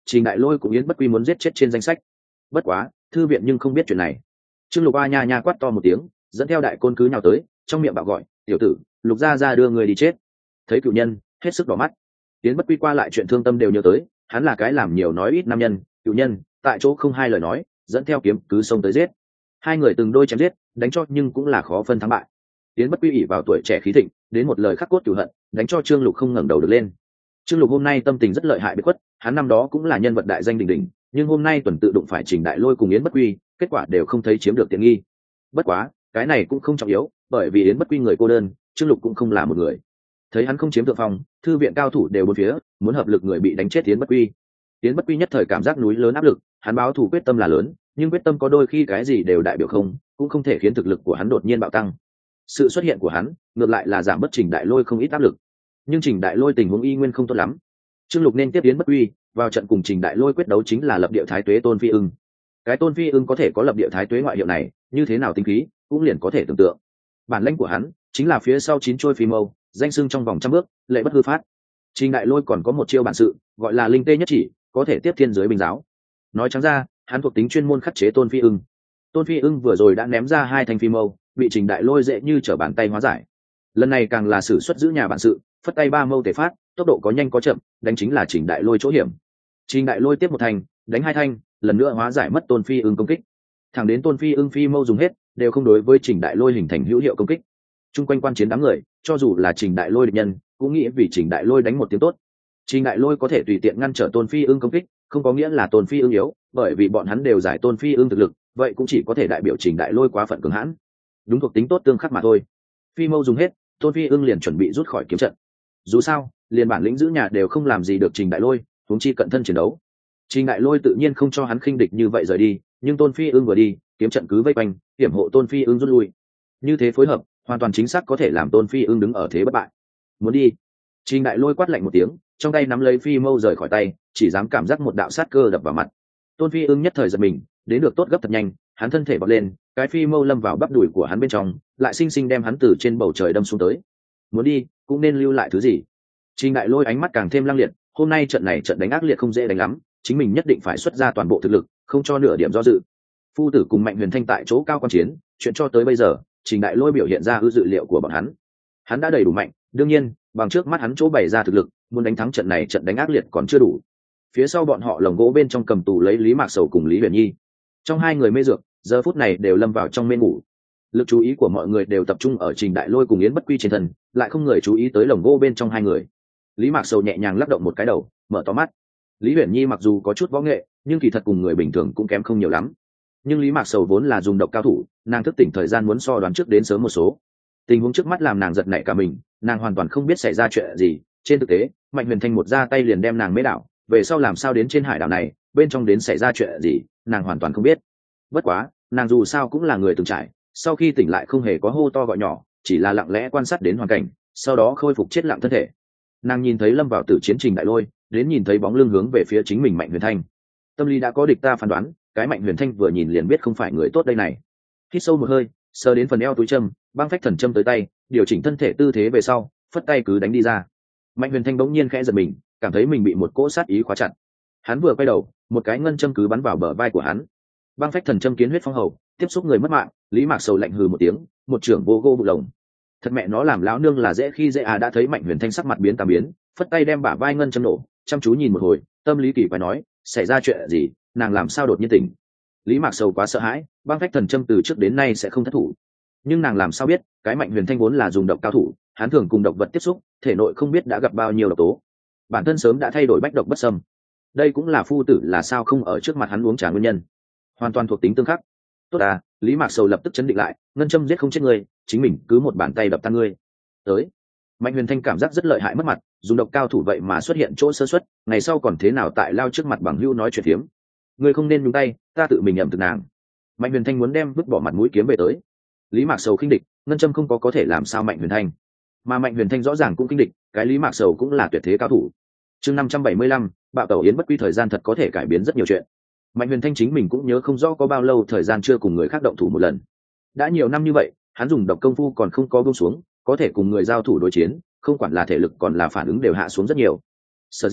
Trình Đại Lôi cũng Yến Bất Quy muốn giết chết trên danh sách. Bất quá thư viện nhưng không biết chuyện này. Trương Lục a nha nha quát to một tiếng, dẫn theo đại côn cứ nhào tới, trong miệng bạo gọi, tiểu tử, Lục gia gia đưa người đi chết. Thấy cựu nhân hết sức đỏ mắt. Yến Bất Quy qua lại chuyện thương tâm đều nhớ tới, hắn là cái làm nhiều nói ít nam nhân, cựu nhân tại chỗ không hai lời nói, dẫn theo kiếm cứ xông tới giết. Hai người từng đôi chém giết, đánh cho nhưng cũng là khó phân thắng bại. Yến Bất Quy ỷ vào tuổi trẻ khí thịnh, đến một lời khắc cốt cửu hận, đánh cho Trương Lục không ngẩng đầu được lên. Trương Lục hôm nay tâm tình rất lợi hại biệt khuất, hắn năm đó cũng là nhân vật đại danh đỉnh đỉnh, nhưng hôm nay tuần tự đụng phải Trình Đại Lôi cùng Yến Bất Quy, kết quả đều không thấy chiếm được tiện nghi. Bất quá, cái này cũng không trọng yếu, bởi vì Yến Bất Quy người cô đơn, Trương Lục cũng không là một người. Thấy hắn không chiếm thượng phong, thư viện cao thủ đều bốn phía, muốn hợp lực người bị đánh chết Yến Bất Quy. Yến Bất Quy nhất thời cảm giác núi lớn áp lực, hắn báo thù quyết tâm là lớn, nhưng quyết tâm có đôi khi cái gì đều đại biểu không, cũng không thể khiến thực lực của hắn đột nhiên bạo tăng. Sự xuất hiện của hắn, ngược lại là giảm bất Trình Đại Lôi không ít áp lực. Nhưng Trình Đại Lôi tình huống y nguyên không tốt lắm. Trương Lục nên tiếp Yến Bất Quy, vào trận cùng Trình Đại Lôi quyết đấu chính là lập địa thái tuế Tôn Phi Ưng. Cái Tôn Phi Ưng có thể có lập địa thái tuế ngoại hiệu này, như thế nào tính khí, cũng liền có thể tưởng tượng. Bản lĩnh của hắn chính là phía sau chín trôi phi mâu, danh xưng trong vòng trăm bước, lệ bất hư phát. Trình Đại Lôi còn có một chiêu bản sự, gọi là linh tê nhất chỉ, có thể tiếp thiên giới bình giáo. Nói trắng ra, hắn thuộc tính chuyên môn khắc chế Tôn Phi Ưng. Tôn Phi Ưng vừa rồi đã ném ra hai thanh phi mâu, bị Trình Đại Lôi dễ như trở bàn tay hóa giải. Lần này càng là sử xuất giữ nhà bản sự, phất tay ba mâu tề phát, tốc độ có nhanh có chậm, đánh chính là Trình Đại Lôi chỗ hiểm. Trình Đại Lôi tiếp một thanh, đánh hai thanh, lần nữa hóa giải mất Tôn Phi Ưng công kích. Thẳng đến Tôn Phi Ưng phi mâu dùng hết, đều không đối với Trình Đại Lôi hình thành hữu hiệu công kích. Trung quanh quan chiến đám người, cho dù là Trình Đại Lôi địch nhân, cũng nghĩ vì Trình Đại Lôi đánh một tiếng tốt. Trình Đại Lôi có thể tùy tiện ngăn trở Tôn Phi Ưng công kích, không có nghĩa là Tôn Phi Ưng yếu, bởi vì bọn hắn đều giải Tôn Phi Ưng thực lực, vậy cũng chỉ có thể đại biểu Trình Đại Lôi quá phận cường hãn. Đúng thuộc tính tốt tương khắc mà thôi. Phi mâu dùng hết, Tôn Phi Ưng liền chuẩn bị rút khỏi kiếm trận. Dù sao, liền bản lĩnh giữ nhà đều không làm gì được Trình Đại Lôi, huống chi cận thân chiến đấu. Trình Đại Lôi tự nhiên không cho hắn khinh địch như vậy rời đi, nhưng Tôn Phi Ưng vừa đi, kiếm trận cứ vây quanh, hiểm hộ Tôn Phi Ưng rút lui. Như thế phối hợp, hoàn toàn chính xác có thể làm Tôn Phi Ưng đứng ở thế bất bại. Muốn đi? Trình Đại Lôi quát lạnh một tiếng, trong tay nắm lấy phi mâu rời khỏi tay, chỉ dám cảm giác một đạo sát cơ đập vào mặt. Tôn Phi Ưng nhất thời giật mình, đến được tốt gấp thật nhanh, hắn thân thể bật lên, cái phi mâu lâm vào bắp đùi của hắn bên trong, lại sinh sinh đem hắn từ trên bầu trời đâm xuống tới. Muốn đi, cũng nên lưu lại thứ gì. Trình Đại Lôi ánh mắt càng thêm lăng liệt, hôm nay trận này trận đánh ác liệt không dễ đánh lắm, chính mình nhất định phải xuất ra toàn bộ thực lực, không cho nửa điểm do dự. Phu tử cùng Mạnh Huyền Thanh tại chỗ cao quan chiến, chuyện cho tới bây giờ, Trình Đại Lôi biểu hiện ra ư dự liệu của bọn hắn. Hắn đã đầy đủ mạnh, đương nhiên, bằng trước mắt hắn chỗ bày ra thực lực, muốn đánh thắng trận này trận đánh ác liệt còn chưa đủ. Phía sau bọn họ lồng gỗ bên trong cầm tù lấy Lý Mạc Sầu cùng Lý Huyền Nhi. Trong hai người mê dược, giờ phút này đều lâm vào trong mê ngủ. Lực chú ý của mọi người đều tập trung ở Trình Đại Lôi cùng Yến Bất Quy trên thân, lại không người chú ý tới lồng gỗ bên trong hai người. Lý Mạc Sầu nhẹ nhàng lắc động một cái đầu, mở to mắt. Lý Huyền Nhi mặc dù có chút võ nghệ, nhưng kỳ thật cùng người bình thường cũng kém không nhiều lắm. Nhưng Lý Mạc Sầu vốn là dùng độc cao thủ, nàng thức tỉnh thời gian muốn so đoán trước đến sớm một số. Tình huống trước mắt làm nàng giật nảy cả mình, nàng hoàn toàn không biết xảy ra chuyện gì. Trên thực tế, Mạnh Huyền Thanh một ra tay liền đem nàng mê đảo, về sau làm sao đến trên hải đảo này, bên trong đến xảy ra chuyện gì, nàng hoàn toàn không biết. Bất quá, nàng dù sao cũng là người từng trải, sau khi tỉnh lại không hề có hô to gọi nhỏ, chỉ là lặng lẽ quan sát đến hoàn cảnh, sau đó khôi phục chết lặng thân thể. Nàng nhìn thấy lâm vào tử chiến Trình Đại Lôi, đến nhìn thấy bóng lưng hướng về phía chính mình Mạnh Huyền Thanh. Tâm lý đã có địch ta phán đoán, cái Mạnh Huyền Thanh vừa nhìn liền biết không phải người tốt đây này. Hít sâu một hơi, sờ đến phần eo túi châm, băng phách thần châm tới tay, điều chỉnh thân thể tư thế về sau, phất tay cứ đánh đi ra. Mạnh Huyền Thanh bỗng nhiên khẽ giật mình, cảm thấy mình bị một cỗ sát ý khóa chặt. Hắn vừa quay đầu, một cái ngân châm cứ bắn vào bờ vai của hắn. Băng phách thần châm kiến huyết phong hầu, tiếp xúc người mất mạng. Lý Mạc Sầu lạnh hừ một tiếng, một trưởng vô gô bụng lồng. Thật mẹ nó làm lão nương là dễ khi dễ à. Đã thấy Mạnh Huyền Thanh sắc mặt biến tam biến, phất tay đem bả vai ngân châm nổ, chăm chú nhìn một hồi, tâm lý kỳ quái nói, xảy ra chuyện gì, nàng làm sao đột nhiên tỉnh. Lý Mạc Sầu quá sợ hãi, băng phách thần châm từ trước đến nay sẽ không thất thủ, nhưng nàng làm sao biết, cái Mạnh Huyền Thanh vốn là dùng độc cao thủ, hắn thường cùng độc vật tiếp xúc, thể nội không biết đã gặp bao nhiêu độc tố, bản thân sớm đã thay đổi bách độc bất xâm. Đây cũng là phu tử là sao không ở trước mặt hắn uống trà nguyên nhân, hoàn toàn thuộc tính tương khắc. Tốt à, Lý Mạc Sầu lập tức chấn định lại, ngân châm giết không chết ngươi, chính mình cứ một bàn tay đập tan ngươi. Tới. Mạnh Huyền Thanh cảm giác rất lợi hại mất mặt, dùng độc cao thủ vậy mà xuất hiện chỗ sơ suất, ngày sau còn thế nào tại lao trước mặt bằng hữu nói chuyện thiếm. Ngươi không nên nhúng tay, ta tự mình ẩm thực nàng. Mạnh Huyền Thanh muốn đem vứt bỏ mặt mũi kiếm về tới. Lý Mạc Sầu khinh địch, ngân châm không có có thể làm sao Mạnh Huyền Thanh, mà Mạnh Huyền Thanh rõ ràng cũng khinh địch, cái Lý Mạc Sầu cũng là tuyệt thế cao thủ. Chương năm trăm bảy mươi lăm, bạo tẩu Yến Bất Quy thời gian thật có thể cải biến rất nhiều chuyện. Mạnh Huyền Thanh chính mình cũng nhớ không rõ có bao lâu thời gian chưa cùng người khác động thủ một lần. Đã nhiều năm như vậy, hắn dùng độc công phu còn không có buông xuống, có thể cùng người giao thủ đối chiến, không quản là thể lực còn là phản ứng đều hạ xuống rất nhiều. Sở dĩ,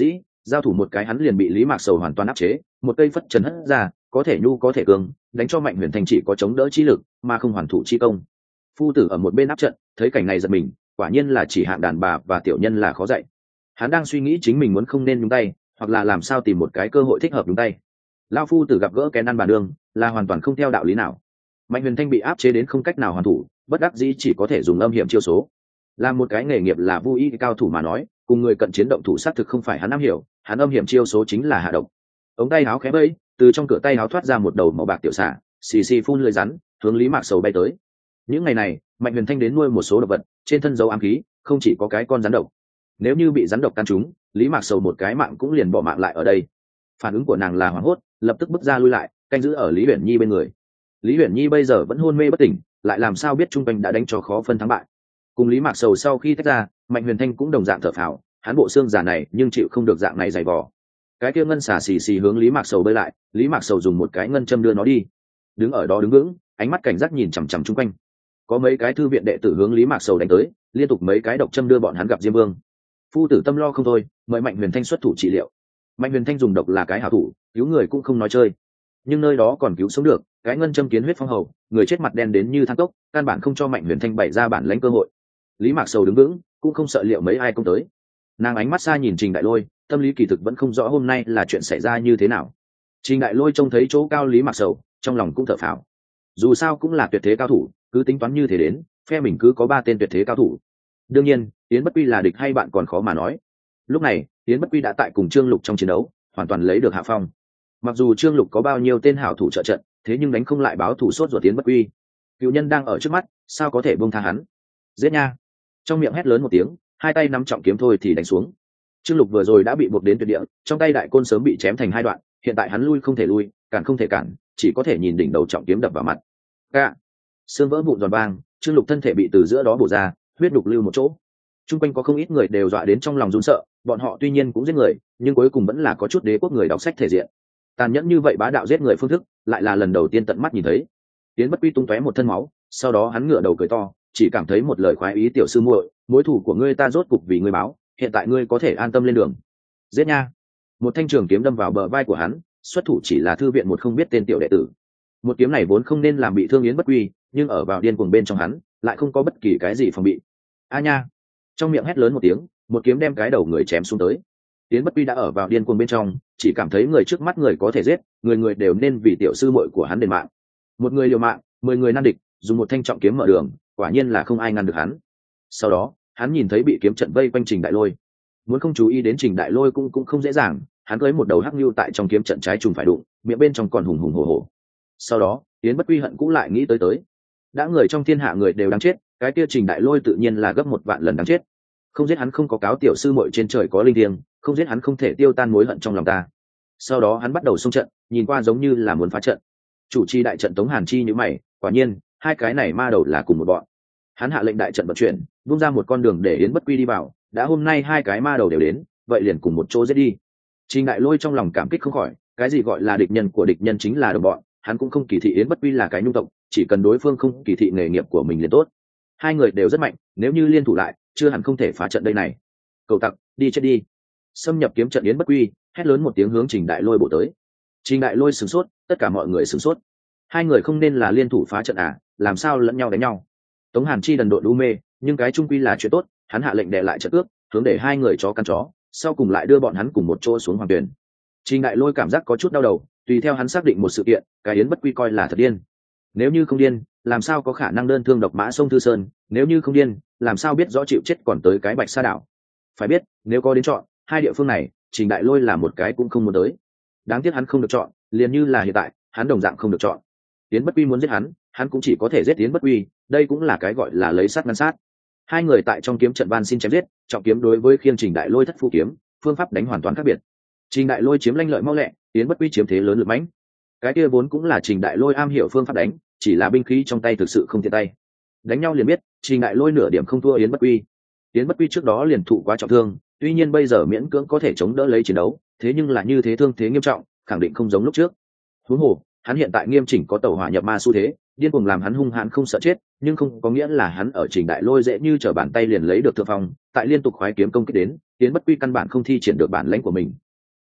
giao thủ một cái hắn liền bị Lý Mạc Sầu hoàn toàn áp chế, một cây phất trần hất ra, có thể nhu có thể cường, đánh cho Mạnh Huyền Thanh chỉ có chống đỡ chi lực mà không hoàn thủ chi công. Phu tử ở một bên áp trận, thấy cảnh này giật mình, quả nhiên là chỉ hạng đàn bà và tiểu nhân là khó dạy. Hắn đang suy nghĩ chính mình muốn không nên nhúng tay, hoặc là làm sao tìm một cái cơ hội thích hợp nhúng tay. Lão phu tử gặp gỡ kén ăn bà đường, là hoàn toàn không theo đạo lý nào. Mạnh Huyền Thanh bị áp chế đến không cách nào hoàn thủ, bất đắc dĩ chỉ có thể dùng âm hiểm chiêu số. Là một cái nghề nghiệp là vu y cao thủ mà nói, cùng người cận chiến động thủ sát thực không phải hắn am hiểu, hắn âm hiểm chiêu số chính là hạ độc. Ống tay áo khẽ bẫy, từ trong cửa tay áo thoát ra một đầu màu bạc tiểu xà, xì xì phun lưỡi rắn, hướng Lý Mạc Sầu bay tới. Những ngày này, Mạnh Huyền Thanh đến nuôi một số độc vật, trên thân dấu ám khí, không chỉ có cái con rắn độc. Nếu như bị rắn độc căn trúng, Lý Mạc Sầu một cái mạng cũng liền bỏ mạng lại ở đây. Phản ứng của nàng là hoảng hốt, lập tức bước ra lui lại, canh giữ ở Lý Uyển Nhi bên người. Lý Uyển Nhi bây giờ vẫn hôn mê bất tỉnh, lại làm sao biết trung quanh đã đánh cho khó phân thắng bại. Cùng Lý Mạc Sầu sau khi tách ra, Mạnh Huyền Thanh cũng đồng dạng thở phào, hắn bộ xương giả này nhưng chịu không được dạng này dày vò. Cái kia ngân xà xì xì hướng Lý Mạc Sầu bơi lại, Lý Mạc Sầu dùng một cái ngân châm đưa nó đi. Đứng ở đó đứng vững, ánh mắt cảnh giác nhìn chằm chằm chung quanh. Có mấy cái thư viện đệ tử hướng Lý Mạc Sầu đánh tới, liên tục mấy cái độc châm đưa bọn hắn gặp Diêm Vương. Phu tử tâm lo không thôi, mời Mạnh Huyền Thanh xuất thủ trị liệu. Mạnh Huyền Thanh dùng độc là cái hảo thủ, cứu người cũng không nói chơi. Nhưng nơi đó còn cứu sống được, cái ngân châm kiến huyết phong hầu, người chết mặt đen đến như than cốc, căn bản không cho Mạnh Huyền Thanh bày ra bản lãnh cơ hội. Lý Mạc Sầu đứng vững, cũng không sợ liệu mấy ai công tới. Nàng ánh mắt xa nhìn Trình Đại Lôi, tâm lý kỳ thực vẫn không rõ hôm nay là chuyện xảy ra như thế nào. Trình Đại Lôi trông thấy chỗ cao Lý Mạc Sầu, trong lòng cũng thở phào. Dù sao cũng là tuyệt thế cao thủ, cứ tính toán như thế đến, phe mình cứ có ba tên tuyệt thế cao thủ. Đương nhiên, Yến Bất Quy là địch hay bạn còn khó mà nói. Lúc này, Yến Bất Quy đã tại cùng Trương Lục trong chiến đấu, hoàn toàn lấy được hạ phong. Mặc dù Trương Lục có bao nhiêu tên hảo thủ trợ trận, thế nhưng đánh không lại báo thủ sốt ruột Yến Bất Quy. Cựu nhân đang ở trước mắt, sao có thể buông tha hắn? Giết nha! Trong miệng hét lớn một tiếng, hai tay nắm trọng kiếm thôi thì đánh xuống. Trương Lục vừa rồi đã bị buộc đến tuyệt địa, trong tay đại côn sớm bị chém thành hai đoạn, hiện tại hắn lui không thể lui, cản không thể cản, chỉ có thể nhìn đỉnh đầu trọng kiếm đập vào mặt. Ca! Xương vỡ vụn giòn vang, Trương Lục thân thể bị từ giữa đó bổ ra, huyết đục lưu một chỗ. Trung quanh có không ít người đều dọa đến trong lòng run sợ, bọn họ tuy nhiên cũng giết người, nhưng cuối cùng vẫn là có chút đế quốc người đọc sách thể diện. Tàn nhẫn như vậy bá đạo giết người phương thức, lại là lần đầu tiên tận mắt nhìn thấy. Tiến Bất Quy tung tóe một thân máu, sau đó hắn ngửa đầu cười to, chỉ cảm thấy một lời khoái ý tiểu sư muội, mối thù của ngươi ta rốt cục vì ngươi báo, hiện tại ngươi có thể an tâm lên đường. Giết nha! Một thanh trường kiếm đâm vào bờ vai của hắn, xuất thủ chỉ là thư viện một không biết tên tiểu đệ tử. Một kiếm này vốn không nên làm bị thương Yến Bất Quy, nhưng ở vào điên cuồng bên trong hắn, lại không có bất kỳ cái gì phòng bị. A nha! Trong miệng hét lớn một tiếng, một kiếm đem cái đầu người chém xuống tới. Yến Bất Quy đã ở vào điên cuồng bên trong, chỉ cảm thấy người trước mắt người có thể giết, người người đều nên vì tiểu sư muội của hắn đền mạng. Một người liều mạng, mười người nan địch, dùng một thanh trọng kiếm mở đường, quả nhiên là không ai ngăn được hắn. Sau đó, hắn nhìn thấy bị kiếm trận vây quanh Trình Đại Lôi, muốn không chú ý đến Trình Đại Lôi cũng cũng không dễ dàng, hắn cưới một đầu hắc nhu tại trong kiếm trận trái trùng phải đụng, miệng bên trong còn hùng hùng hổ hổ. Sau đó, Yến Bất Quy hận cũng lại nghĩ tới tới, đã người trong thiên hạ người đều đáng chết, cái kia Trình Đại Lôi tự nhiên là gấp một vạn lần đáng chết. Không giết hắn không có cáo tiểu sư muội trên trời có linh thiêng, không giết hắn không thể tiêu tan mối hận trong lòng ta. Sau đó hắn bắt đầu xung trận, nhìn qua giống như là muốn phá trận. Chủ trì đại trận Tống Hàn Chi như mày, quả nhiên, hai cái này ma đầu là cùng một bọn. Hắn hạ lệnh đại trận vận chuyển, vung ra một con đường để Yến Bất Quy đi vào, đã hôm nay hai cái ma đầu đều đến, vậy liền cùng một chỗ giết đi. Trình Đại Lôi trong lòng cảm kích không khỏi, cái gì gọi là địch nhân của địch nhân chính là đồng bọn, hắn cũng không kỳ thị Yến Bất Quy là cái nhu tộc, chỉ cần đối phương không kỳ thị nghề nghiệp của mình liền tốt. Hai người đều rất mạnh, nếu như liên thủ lại, chưa hẳn không thể phá trận đây này. Cầu tặc, đi chết đi! Xâm nhập kiếm trận Yến Bất Quy, hét lớn một tiếng hướng Trình Đại Lôi bổ tới. Trình Đại Lôi sửng sốt, tất cả mọi người sửng sốt. Hai người không nên là liên thủ phá trận à, làm sao lẫn nhau đánh nhau? Tống Hàn Chi đần độn u mê, nhưng cái trung quy là chuyện tốt, hắn hạ lệnh đè lại trận ước, hướng để hai người chó căn chó, sau cùng lại đưa bọn hắn cùng một chỗ xuống hoàng tuyển. Trình Đại Lôi cảm giác có chút đau đầu, tùy theo hắn xác định một sự kiện, cái Yến Bất Quy coi là thật điên. Nếu như không điên, làm sao có khả năng đơn thương độc mã sông Thư Sơn, nếu như không điên, làm sao biết rõ chịu chết còn tới cái Bạch Sa đảo. Phải biết, nếu có đến chọn, hai địa phương này, Trình Đại Lôi là một cái cũng không muốn tới. Đáng tiếc hắn không được chọn, liền như là hiện tại, hắn đồng dạng không được chọn. Yến Bất Quy muốn giết hắn, hắn cũng chỉ có thể giết Yến Bất Quy, đây cũng là cái gọi là lấy sát ngăn sát. Hai người tại trong kiếm trận van xin chém giết, trọng kiếm đối với khiêng Trình Đại Lôi thất phu kiếm, phương pháp đánh hoàn toàn khác biệt. Trình Đại Lôi chiếm lanh lợi mau lẹ, Yến Bất Quy chiếm thế lớn lực mãnh. Cái kia vốn cũng là Trình Đại Lôi am hiểu phương pháp đánh, chỉ là binh khí trong tay thực sự không tiện tay. Đánh nhau liền biết, Trình Đại Lôi nửa điểm không thua Yến Bất Quy. Yến Bất Quy trước đó liền thụ quá trọng thương, tuy nhiên bây giờ miễn cưỡng có thể chống đỡ lấy chiến đấu, thế nhưng là như thế thương thế nghiêm trọng, khẳng định không giống lúc trước. Huống hồ, hắn hiện tại nghiêm chỉnh có tẩu hỏa nhập ma xu thế, điên cuồng làm hắn hung hãn không sợ chết, nhưng không có nghĩa là hắn ở Trình Đại Lôi dễ như trở bàn tay liền lấy được thượng phong, tại liên tục khoái kiếm công kích đến, Yến Bất Quy căn bản không thi triển được bản lãnh của mình.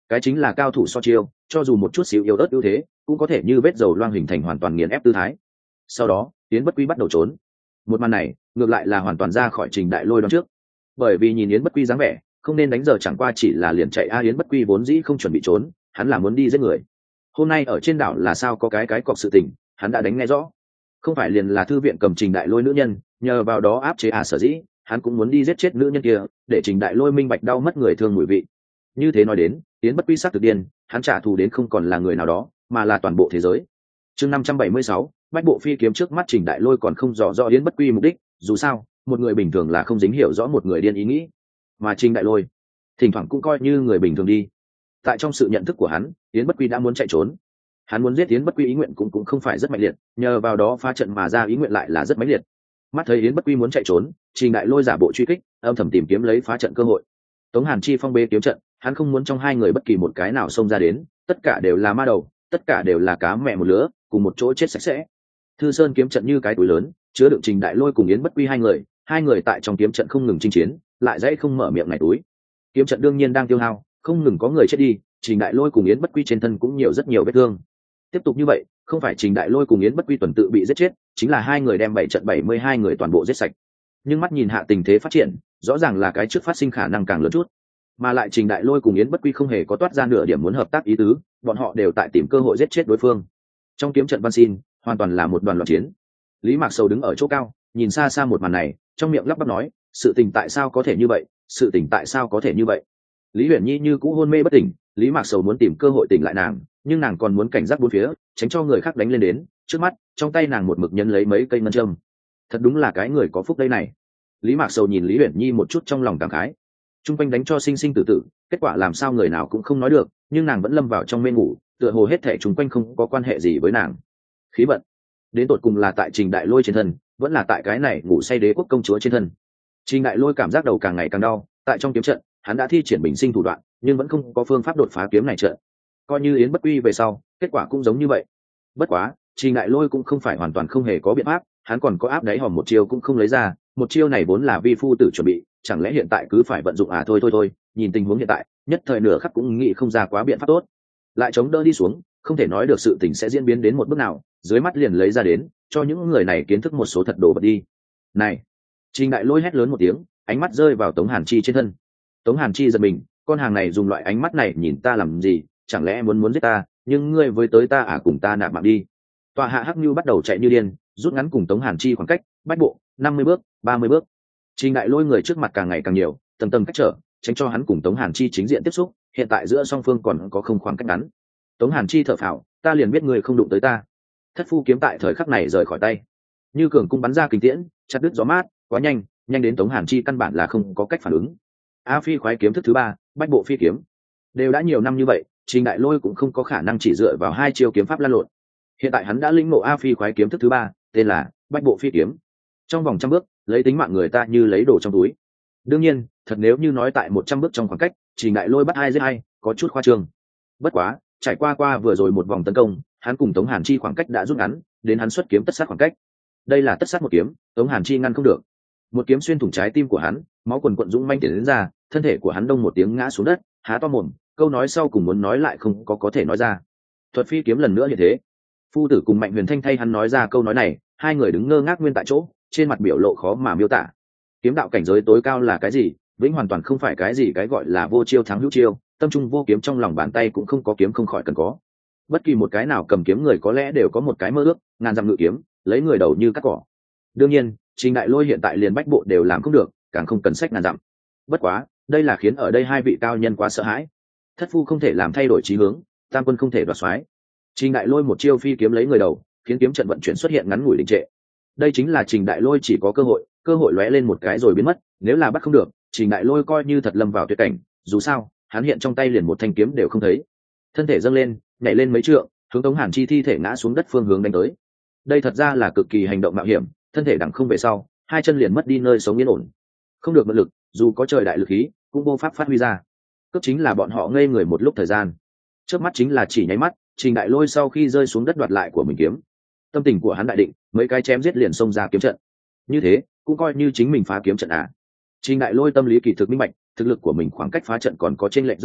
cái chính là cao thủ so chiêu, cho dù một chút xíu yếu ớt ưu thế cũng có thể như vết dầu loang hình thành hoàn toàn nghiền ép tư thái. Sau đó Yến Bất Quy bắt đầu trốn. Một màn này ngược lại là hoàn toàn ra khỏi Trình Đại Lôi đoán trước, bởi vì nhìn Yến Bất Quy dáng vẻ không nên đánh giờ, chẳng qua chỉ là liền chạy. A Yến Bất Quy vốn dĩ không chuẩn bị trốn, hắn là muốn đi giết người. Hôm nay ở trên đảo là sao có cái cái cọc sự tình, hắn đã đánh nghe rõ. Không phải liền là thư viện cầm Trình Đại Lôi nữ nhân, nhờ vào đó áp chế à, sở dĩ hắn cũng muốn đi giết chết nữ nhân kia, để Trình Đại Lôi minh bạch đau mất người thương mùi vị. Như thế nói đến, Yến Bất Quy sát thực điên, hắn trả thù đến không còn là người nào đó, mà là toàn bộ thế giới. Chương năm trăm bảy mươi sáu, bách bộ phi kiếm. Trước mắt Trình Đại Lôi còn không rõ rõ Yến Bất Quy mục đích, dù sao, một người bình thường là không dính hiểu rõ một người điên ý nghĩ, mà Trình Đại Lôi thỉnh thoảng cũng coi như người bình thường đi. Tại trong sự nhận thức của hắn, Yến Bất Quy đã muốn chạy trốn. Hắn muốn giết Yến Bất Quy ý nguyện cũng cũng không phải rất mạnh liệt, nhờ vào đó phá trận mà ra ý nguyện lại là rất mãnh liệt. Mắt thấy Yến Bất Quy muốn chạy trốn, Trình Đại Lôi giả bộ truy kích, âm thầm tìm kiếm lấy phá trận cơ hội. Tống Hàn Chi phong bế kiếm trận, hắn không muốn trong hai người bất kỳ một cái nào xông ra đến, tất cả đều là ma đầu, tất cả đều là cá mẹ một lứa, cùng một chỗ chết sạch sẽ. Thư Sơn kiếm trận như cái túi lớn, chứa đựng Trình Đại Lôi cùng Yến Bất Quy hai người, hai người tại trong kiếm trận không ngừng chinh chiến, lại dãy không mở miệng này túi. Kiếm trận đương nhiên đang tiêu hao, không ngừng có người chết đi, Trình Đại Lôi cùng Yến Bất Quy trên thân cũng nhiều rất nhiều vết thương. Tiếp tục như vậy, không phải Trình Đại Lôi cùng Yến Bất Quy tuần tự bị giết chết, chính là hai người đem bảy trận bảy mươi hai người toàn bộ giết sạch. Nhưng mắt nhìn hạ tình thế phát triển, rõ ràng là cái trước phát sinh khả năng càng lớn chút. Mà lại Trình Đại Lôi cùng Yến Bất Quy không hề có toát ra nửa điểm muốn hợp tác ý tứ, bọn họ đều tại tìm cơ hội giết chết đối phương. Trong kiếm trận văn xin, hoàn toàn là một đoàn loạn chiến. Lý Mạc Sầu đứng ở chỗ cao, nhìn xa xa một màn này, trong miệng lắp bắp nói, sự tình tại sao có thể như vậy, sự tình tại sao có thể như vậy. Lý Uyển Nhi như cũ hôn mê bất tỉnh, Lý Mạc Sầu muốn tìm cơ hội tỉnh lại nàng, nhưng nàng còn muốn cảnh giác bốn phía, tránh cho người khác đánh lên đến. Trước mắt, trong tay nàng một mực nhấn lấy mấy cây ngân châm. Thật đúng là cái người có phúc đây này. Lý Mạc Sầu nhìn Lý Uyển Nhi một chút trong lòng cảm khái. Trung quanh đánh cho sinh sinh tử tử, kết quả làm sao người nào cũng không nói được, nhưng nàng vẫn lâm vào trong mê ngủ, tựa hồ hết thảy chúng quanh không có quan hệ gì với nàng. Khí vận, đến tột cùng là tại Trình Đại Lôi trên thân, vẫn là tại cái này ngủ say đế quốc công chúa trên thân. Trình Đại Lôi cảm giác đầu càng ngày càng đau, tại trong kiếm trận, hắn đã thi triển bình sinh thủ đoạn, nhưng vẫn không có phương pháp đột phá kiếm này trận. Coi như Yến Bất Quy về sau, kết quả cũng giống như vậy. Bất quá, Trình Đại Lôi cũng không phải hoàn toàn không hề có biện pháp, hắn còn có áp đáy hòm một chiêu cũng không lấy ra, một chiêu này vốn là vi phu tử chuẩn bị, chẳng lẽ hiện tại cứ phải vận dụng à? Thôi thôi thôi, nhìn tình huống hiện tại, nhất thời nửa khắc cũng nghĩ không ra quá biện pháp tốt. Lại chống đỡ đi xuống, không thể nói được sự tình sẽ diễn biến đến một bước nào, dưới mắt liền lấy ra đến, cho những người này kiến thức một số thật đồ vật đi. Này, Trình Đại Lôi hét lớn một tiếng, ánh mắt rơi vào Tống Hàn Chi trên thân. Tống Hàn Chi giật mình, con hàng này dùng loại ánh mắt này nhìn ta làm gì, chẳng lẽ muốn muốn giết ta, nhưng ngươi với tới ta à, cùng ta nạp mạng đi. Tòa hạ Hắc Nưu bắt đầu chạy như điên, rút ngắn cùng Tống Hàn Chi khoảng cách, bách bộ, năm mươi bước, ba mươi bước. Trình Đại Lôi người trước mặt càng ngày càng nhiều, tầng tầng cách trở, tránh cho hắn cùng Tống Hàn Chi chính diện tiếp xúc, hiện tại giữa song phương còn có không khoảng cách ngắn. Tống Hàn Chi thở phào, ta liền biết ngươi không đụng tới ta. Thất phu kiếm tại thời khắc này rời khỏi tay, như cường cung bắn ra kình tiễn, chặt đứt gió mát, quá nhanh, nhanh đến Tống Hàn Chi căn bản là không có cách phản ứng. A Phi khoái kiếm thức thứ ba, bách bộ phi kiếm. Đều đã nhiều năm như vậy, Trình Đại Lôi cũng không có khả năng chỉ dựa vào hai chiêu kiếm pháp lan lộn. Hiện tại hắn đã lĩnh ngộ A Phi khoái kiếm thức thứ ba, tên là bách bộ phi kiếm. Trong vòng trăm bước, lấy tính mạng người ta như lấy đồ trong túi. Đương nhiên, thật nếu như nói tại một trăm bước trong khoảng cách, Trình Đại Lôi bắt hai giết hai, có chút khoa trương. Bất quá, trải qua qua vừa rồi một vòng tấn công, hắn cùng Tống Hàn Chi khoảng cách đã rút ngắn, đến hắn xuất kiếm tất sát khoảng cách. Đây là tất sát một kiếm, Tống Hàn Chi ngăn không được. Một kiếm xuyên thủng trái tim của hắn, máu quần quận dũng manh tiến đến ra, thân thể của hắn đông một tiếng ngã xuống đất, há to mồm, câu nói sau cùng muốn nói lại không có có thể nói ra. Thuật phi kiếm lần nữa như thế. Phu tử cùng Mạnh Huyền Thanh thay hắn nói ra câu nói này, hai người đứng ngơ ngác nguyên tại chỗ, trên mặt biểu lộ khó mà miêu tả. Kiếm đạo cảnh giới tối cao là cái gì? Vĩnh hoàn toàn không phải cái gì cái gọi là vô chiêu thắng hữu chiêu, tâm trung vô kiếm trong lòng bàn tay cũng không có kiếm không khỏi cần có. Bất kỳ một cái nào cầm kiếm người có lẽ đều có một cái mơ ước, ngàn dặm ngự kiếm, lấy người đầu như cắt cỏ. Đương nhiên, Trình Đại Lôi hiện tại liền bách bộ đều làm không được, càng không cần sách ngàn dặm. Bất quá, đây là khiến ở đây hai vị cao nhân quá sợ hãi. Thất phu không thể làm thay đổi chí hướng, tam quân không thể đoạt soái. Trình Đại Lôi một chiêu phi kiếm lấy người đầu, khiến kiếm trận vận chuyển xuất hiện ngắn ngủi đình trệ. Đây chính là Trình Đại Lôi chỉ có cơ hội, cơ hội lóe lên một cái rồi biến mất, nếu là bắt không được, Trình Đại Lôi coi như thật lâm vào tuyệt cảnh, dù sao, hắn hiện trong tay liền một thanh kiếm đều không thấy. Thân thể dâng lên, nhảy lên mấy trượng, hướng Tống Hàn Chi thi thể ngã xuống đất phương hướng đánh tới. Đây thật ra là cực kỳ hành động mạo hiểm, thân thể đằng không về sau, hai chân liền mất đi nơi sống yên ổn. Không được mượn lực, dù có trời đại lực khí, cũng vô pháp phát huy ra. Cấp chính là bọn họ ngây người một lúc thời gian. Trước mắt chính là chỉ nháy mắt, Trình Đại Lôi sau khi rơi xuống đất đoạt lại của mình kiếm. Tâm tình của hắn đại định, mấy cái chém giết liền xông ra kiếm trận. Như thế, cũng coi như chính mình phá kiếm trận à. Trình Đại Lôi tâm lý kỳ thực minh bạch, thực lực của mình khoảng cách phá trận còn có chênh lệch rất lớn,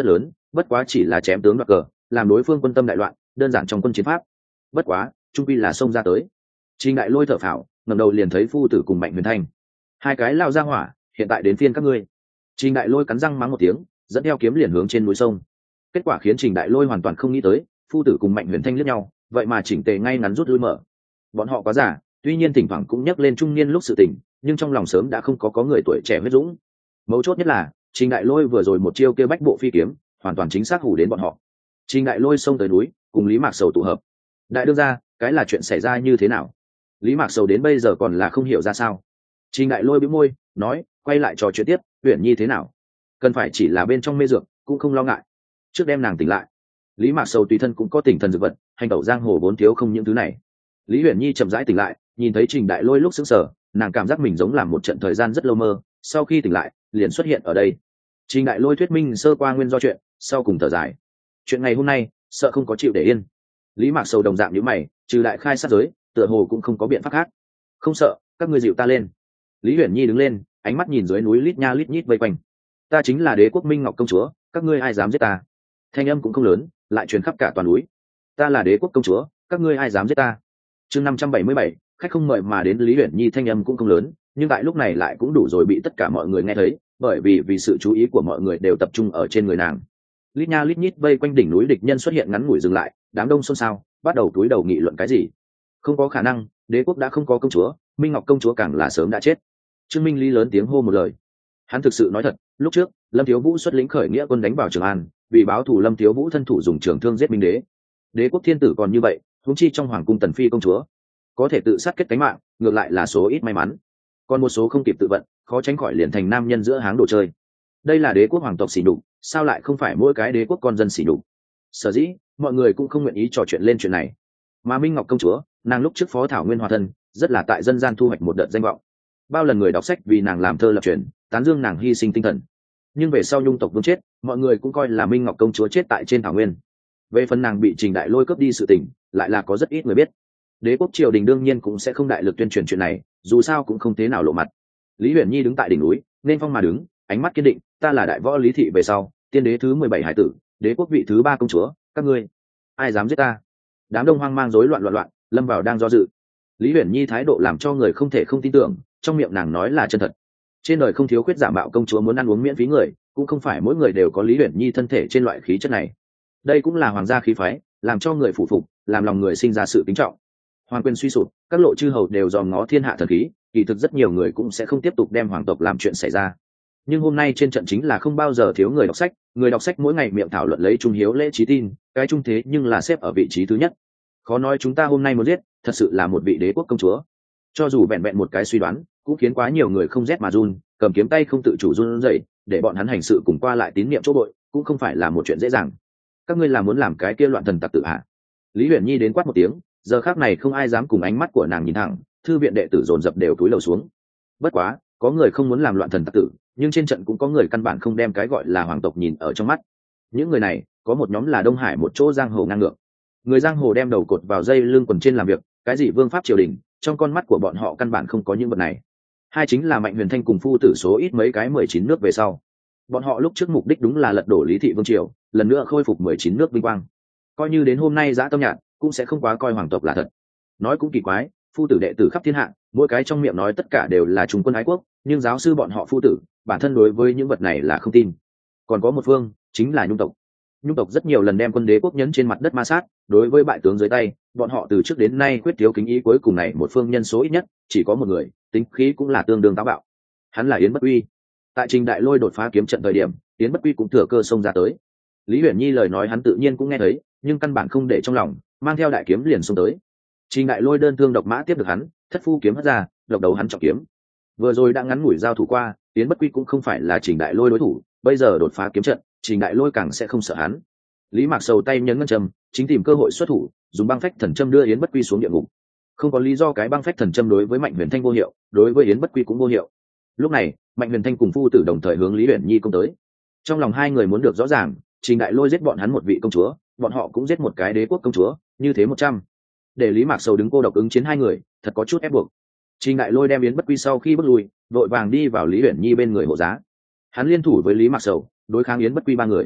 bất quá chỉ là chém tướng đoạt cờ, làm đối phương quân tâm đại loạn, đơn giản trong quân chiến pháp. Bất quá trung quy là xông ra tới. Trình Đại Lôi thở phào, ngẩng đầu liền thấy phu tử cùng Mạnh Huyền Thanh, hai cái lao ra hỏa, hiện tại đến phiên các ngươi. Trình Đại Lôi cắn răng mắng một tiếng, dẫn theo kiếm liền hướng trên núi sông. Kết quả khiến Trình Đại Lôi hoàn toàn không nghĩ tới, phu tử cùng Mạnh Huyền Thanh liếc nhau, vậy mà chỉnh tề ngay ngắn rút lui mở. Bọn họ quá giả, tuy nhiên thỉnh thoảng cũng nhắc lên trung niên lúc sự tình, nhưng trong lòng sớm đã không có có người tuổi trẻ huyết dũng. Mấu chốt nhất là Trình Đại Lôi vừa rồi một chiêu kia bách bộ phi kiếm, hoàn toàn chính xác hủ đến bọn họ. Trình Đại Lôi xông tới núi, cùng Lý Mạc Sầu tụ hợp. Đại đương gia, cái là chuyện xảy ra như thế nào? Lý Mạc Sầu đến bây giờ còn là không hiểu ra sao. Trình Đại Lôi bĩu môi, nói, quay lại trò chuyện tiếp, Uyển Nhi thế nào? Cần phải chỉ là bên trong mê dược, cũng không lo ngại. Trước đem nàng tỉnh lại. Lý Mạc Sầu tùy thân cũng có tỉnh thần dược vật, hành tẩu giang hồ vốn thiếu không những thứ này. Lý Uyển Nhi chậm rãi tỉnh lại, nhìn thấy Trình Đại Lôi lúc sững sờ, nàng cảm giác mình giống làm một trận thời gian rất lâu mơ, sau khi tỉnh lại, liền xuất hiện ở đây. Trình Đại Lôi thuyết minh sơ qua nguyên do chuyện, sau cùng thở dài. Chuyện ngày hôm nay, sợ không có chịu để yên. Lý Mạc Sầu đồng dạng nhíu mày, trừ đại khai sát giới, tựa hồ cũng không có biện pháp khác. Không sợ, các ngươi dịu ta lên. Lý Uyển Nhi đứng lên, ánh mắt nhìn dưới núi lít nha lít nhít vây quanh. Ta chính là Đế quốc Minh Ngọc công chúa, các ngươi ai dám giết ta? Thanh âm cũng không lớn, lại truyền khắp cả toàn núi. Ta là Đế quốc công chúa, các ngươi ai dám giết ta? Chương năm trăm bảy mươi bảy, khách không mời mà đến. Lý Uyển Nhi thanh âm cũng không lớn, nhưng tại lúc này lại cũng đủ rồi bị tất cả mọi người nghe thấy, bởi vì vì sự chú ý của mọi người đều tập trung ở trên người nàng. Lít nha lít nhít vây quanh đỉnh núi địch nhân xuất hiện ngắn ngủi dừng lại, đám đông xôn xao, bắt đầu túi đầu nghị luận cái gì. Không có khả năng, Đế quốc đã không có công chúa, Minh Ngọc công chúa càng là sớm đã chết. Trương Minh Lý lớn tiếng hô một lời. Hắn thực sự nói thật, lúc trước Lâm Thiếu Vũ xuất lĩnh khởi nghĩa quân đánh vào Trường An, vì báo thù Lâm Thiếu Vũ thân thủ dùng trường thương giết Minh Đế. Đế quốc thiên tử còn như vậy, huống chi trong hoàng cung Tần Phi công chúa, có thể tự sát kết cánh mạng, ngược lại là số ít may mắn. Còn một số không kịp tự vận, khó tránh khỏi liền thành nam nhân giữa háng đồ chơi. Đây là Đế quốc hoàng tộc sỉ nhục, sao lại không phải mỗi cái Đế quốc con dân sỉ nhục? Sở dĩ mọi người cũng không nguyện ý trò chuyện lên chuyện này. Mà Minh Ngọc công chúa, nàng lúc trước phó thảo nguyên hòa thân, rất là tại dân gian thu hoạch một đợt danh vọng. Bao lần người đọc sách vì nàng làm thơ lập truyền, tán dương nàng hy sinh tinh thần. Nhưng về sau Nhung tộc vương chết, mọi người cũng coi là Minh Ngọc công chúa chết tại trên thảo nguyên. Về phần nàng bị Trình Đại Lôi cướp đi sự tình, lại là có rất ít người biết. Đế quốc triều đình đương nhiên cũng sẽ không đại lực tuyên truyền chuyện này, dù sao cũng không thế nào lộ mặt. Lý Uyển Nhi đứng tại đỉnh núi, nên phong mà đứng, ánh mắt kiên định, ta là đại võ Lý thị về sau, tiên đế thứ mười bảy hải tử, Đế quốc vị thứ ba công chúa, các ngươi ai dám giết ta? Đám đông hoang mang rối loạn loạn loạn, lâm vào đang do dự. Lý Uyển Nhi thái độ làm cho người không thể không tin tưởng, trong miệng nàng nói là chân thật. Trên đời không thiếu khuyết giả mạo công chúa muốn ăn uống miễn phí người, cũng không phải mỗi người đều có Lý Uyển Nhi thân thể trên loại khí chất này. Đây cũng là hoàng gia khí phái, làm cho người phụ phục, làm lòng người sinh ra sự kính trọng. Hoàng quyền suy sụp, các lộ chư hầu đều dòm ngó thiên hạ thần khí, kỳ thực rất nhiều người cũng sẽ không tiếp tục đem hoàng tộc làm chuyện xảy ra. Nhưng hôm nay trên trận chính là không bao giờ thiếu người đọc sách, người đọc sách mỗi ngày miệng thảo luận lấy trung hiếu lễ trí tin, cái trung thế nhưng là xếp ở vị trí thứ nhất. Khó nói chúng ta hôm nay muốn giết, thật sự là một vị đế quốc công chúa. Cho dù vẹn vẹn một cái suy đoán, cũng khiến quá nhiều người không rét mà run, cầm kiếm tay không tự chủ run rẩy, để bọn hắn hành sự cùng qua lại tín niệm chỗ bội, cũng không phải là một chuyện dễ dàng. Các ngươi là muốn làm cái kia loạn thần tặc tử hả? Lý Uyển Nhi đến quát một tiếng, giờ khắc này không ai dám cùng ánh mắt của nàng nhìn thẳng, thư viện đệ tử dồn dập đều cúi đầu xuống. Bất quá, có người không muốn làm loạn thần tặc tử, nhưng trên trận cũng có người căn bản không đem cái gọi là hoàng tộc nhìn ở trong mắt. Những người này, có một nhóm là Đông Hải một chỗ giang hồ ngang ngược. Người giang hồ đem đầu cột vào dây lưng quần trên làm việc, cái gì vương pháp triều đình, trong con mắt của bọn họ căn bản không có những vật này. Hai chính là Mạnh Huyền Thanh cùng phu tử số ít mấy cái mười chín nước về sau. Bọn họ lúc trước mục đích đúng là lật đổ Lý thị vương triều, lần nữa khôi phục mười chín nước vinh quang. Coi như đến hôm nay dã tâm nhạn, cũng sẽ không quá coi hoàng tộc là thật. Nói cũng kỳ quái, phu tử đệ tử khắp thiên hạ, mỗi cái trong miệng nói tất cả đều là trung quân ái quốc, nhưng giáo sư bọn họ phu tử, bản thân đối với những vật này là không tin. Còn có một phương, chính là Nhung tộc. Nhung tộc rất nhiều lần đem quân đế quốc nhấn trên mặt đất ma sát, đối với bại tướng dưới tay, bọn họ từ trước đến nay quyết thiếu kính ý, cuối cùng này một phương nhân số ít nhất chỉ có một người, tính khí cũng là tương đương táo bạo. Hắn là Yến Bất Uy. Tại Trình Đại Lôi đột phá kiếm trận thời điểm, Yến Bất Uy cũng thừa cơ xông ra tới. Lý Uyển Nhi lời nói hắn tự nhiên cũng nghe thấy, nhưng căn bản không để trong lòng, mang theo đại kiếm liền xông tới. Trình Đại Lôi đơn thương độc mã tiếp được hắn, thất phu kiếm hất ra, độc đầu hắn trọng kiếm. Vừa rồi đã ngắn ngủi giao thủ qua, Yến Bất Uy cũng không phải là Trình Đại Lôi đối thủ, bây giờ đột phá kiếm trận, Trình Đại Lôi càng sẽ không sợ hắn. Lý Mạc Sầu tay nhấn ngân châm, chính tìm cơ hội xuất thủ, dùng băng phách thần châm đưa Yến Bất Quy xuống địa ngục. Không có lý do cái băng phách thần châm đối với Mạnh Huyền Thanh vô hiệu, đối với Yến Bất Quy cũng vô hiệu. Lúc này, Mạnh Huyền Thanh cùng phu tử đồng thời hướng Lý Uyển Nhi công tới. Trong lòng hai người muốn được rõ ràng, Trình Đại Lôi giết bọn hắn một vị công chúa, bọn họ cũng giết một cái đế quốc công chúa, như thế một trăm. Để Lý Mạc Sầu đứng cô độc ứng chiến hai người, thật có chút ép buộc. Trình Đại Lôi đem Yến Bất Quy sau khi bước lui, vội vàng đi vào Lý Uyển Nhi bên người hộ giá. Hắn liên thủ với Lý Mạc Sầu, đối kháng Yến Bất Quy ba người.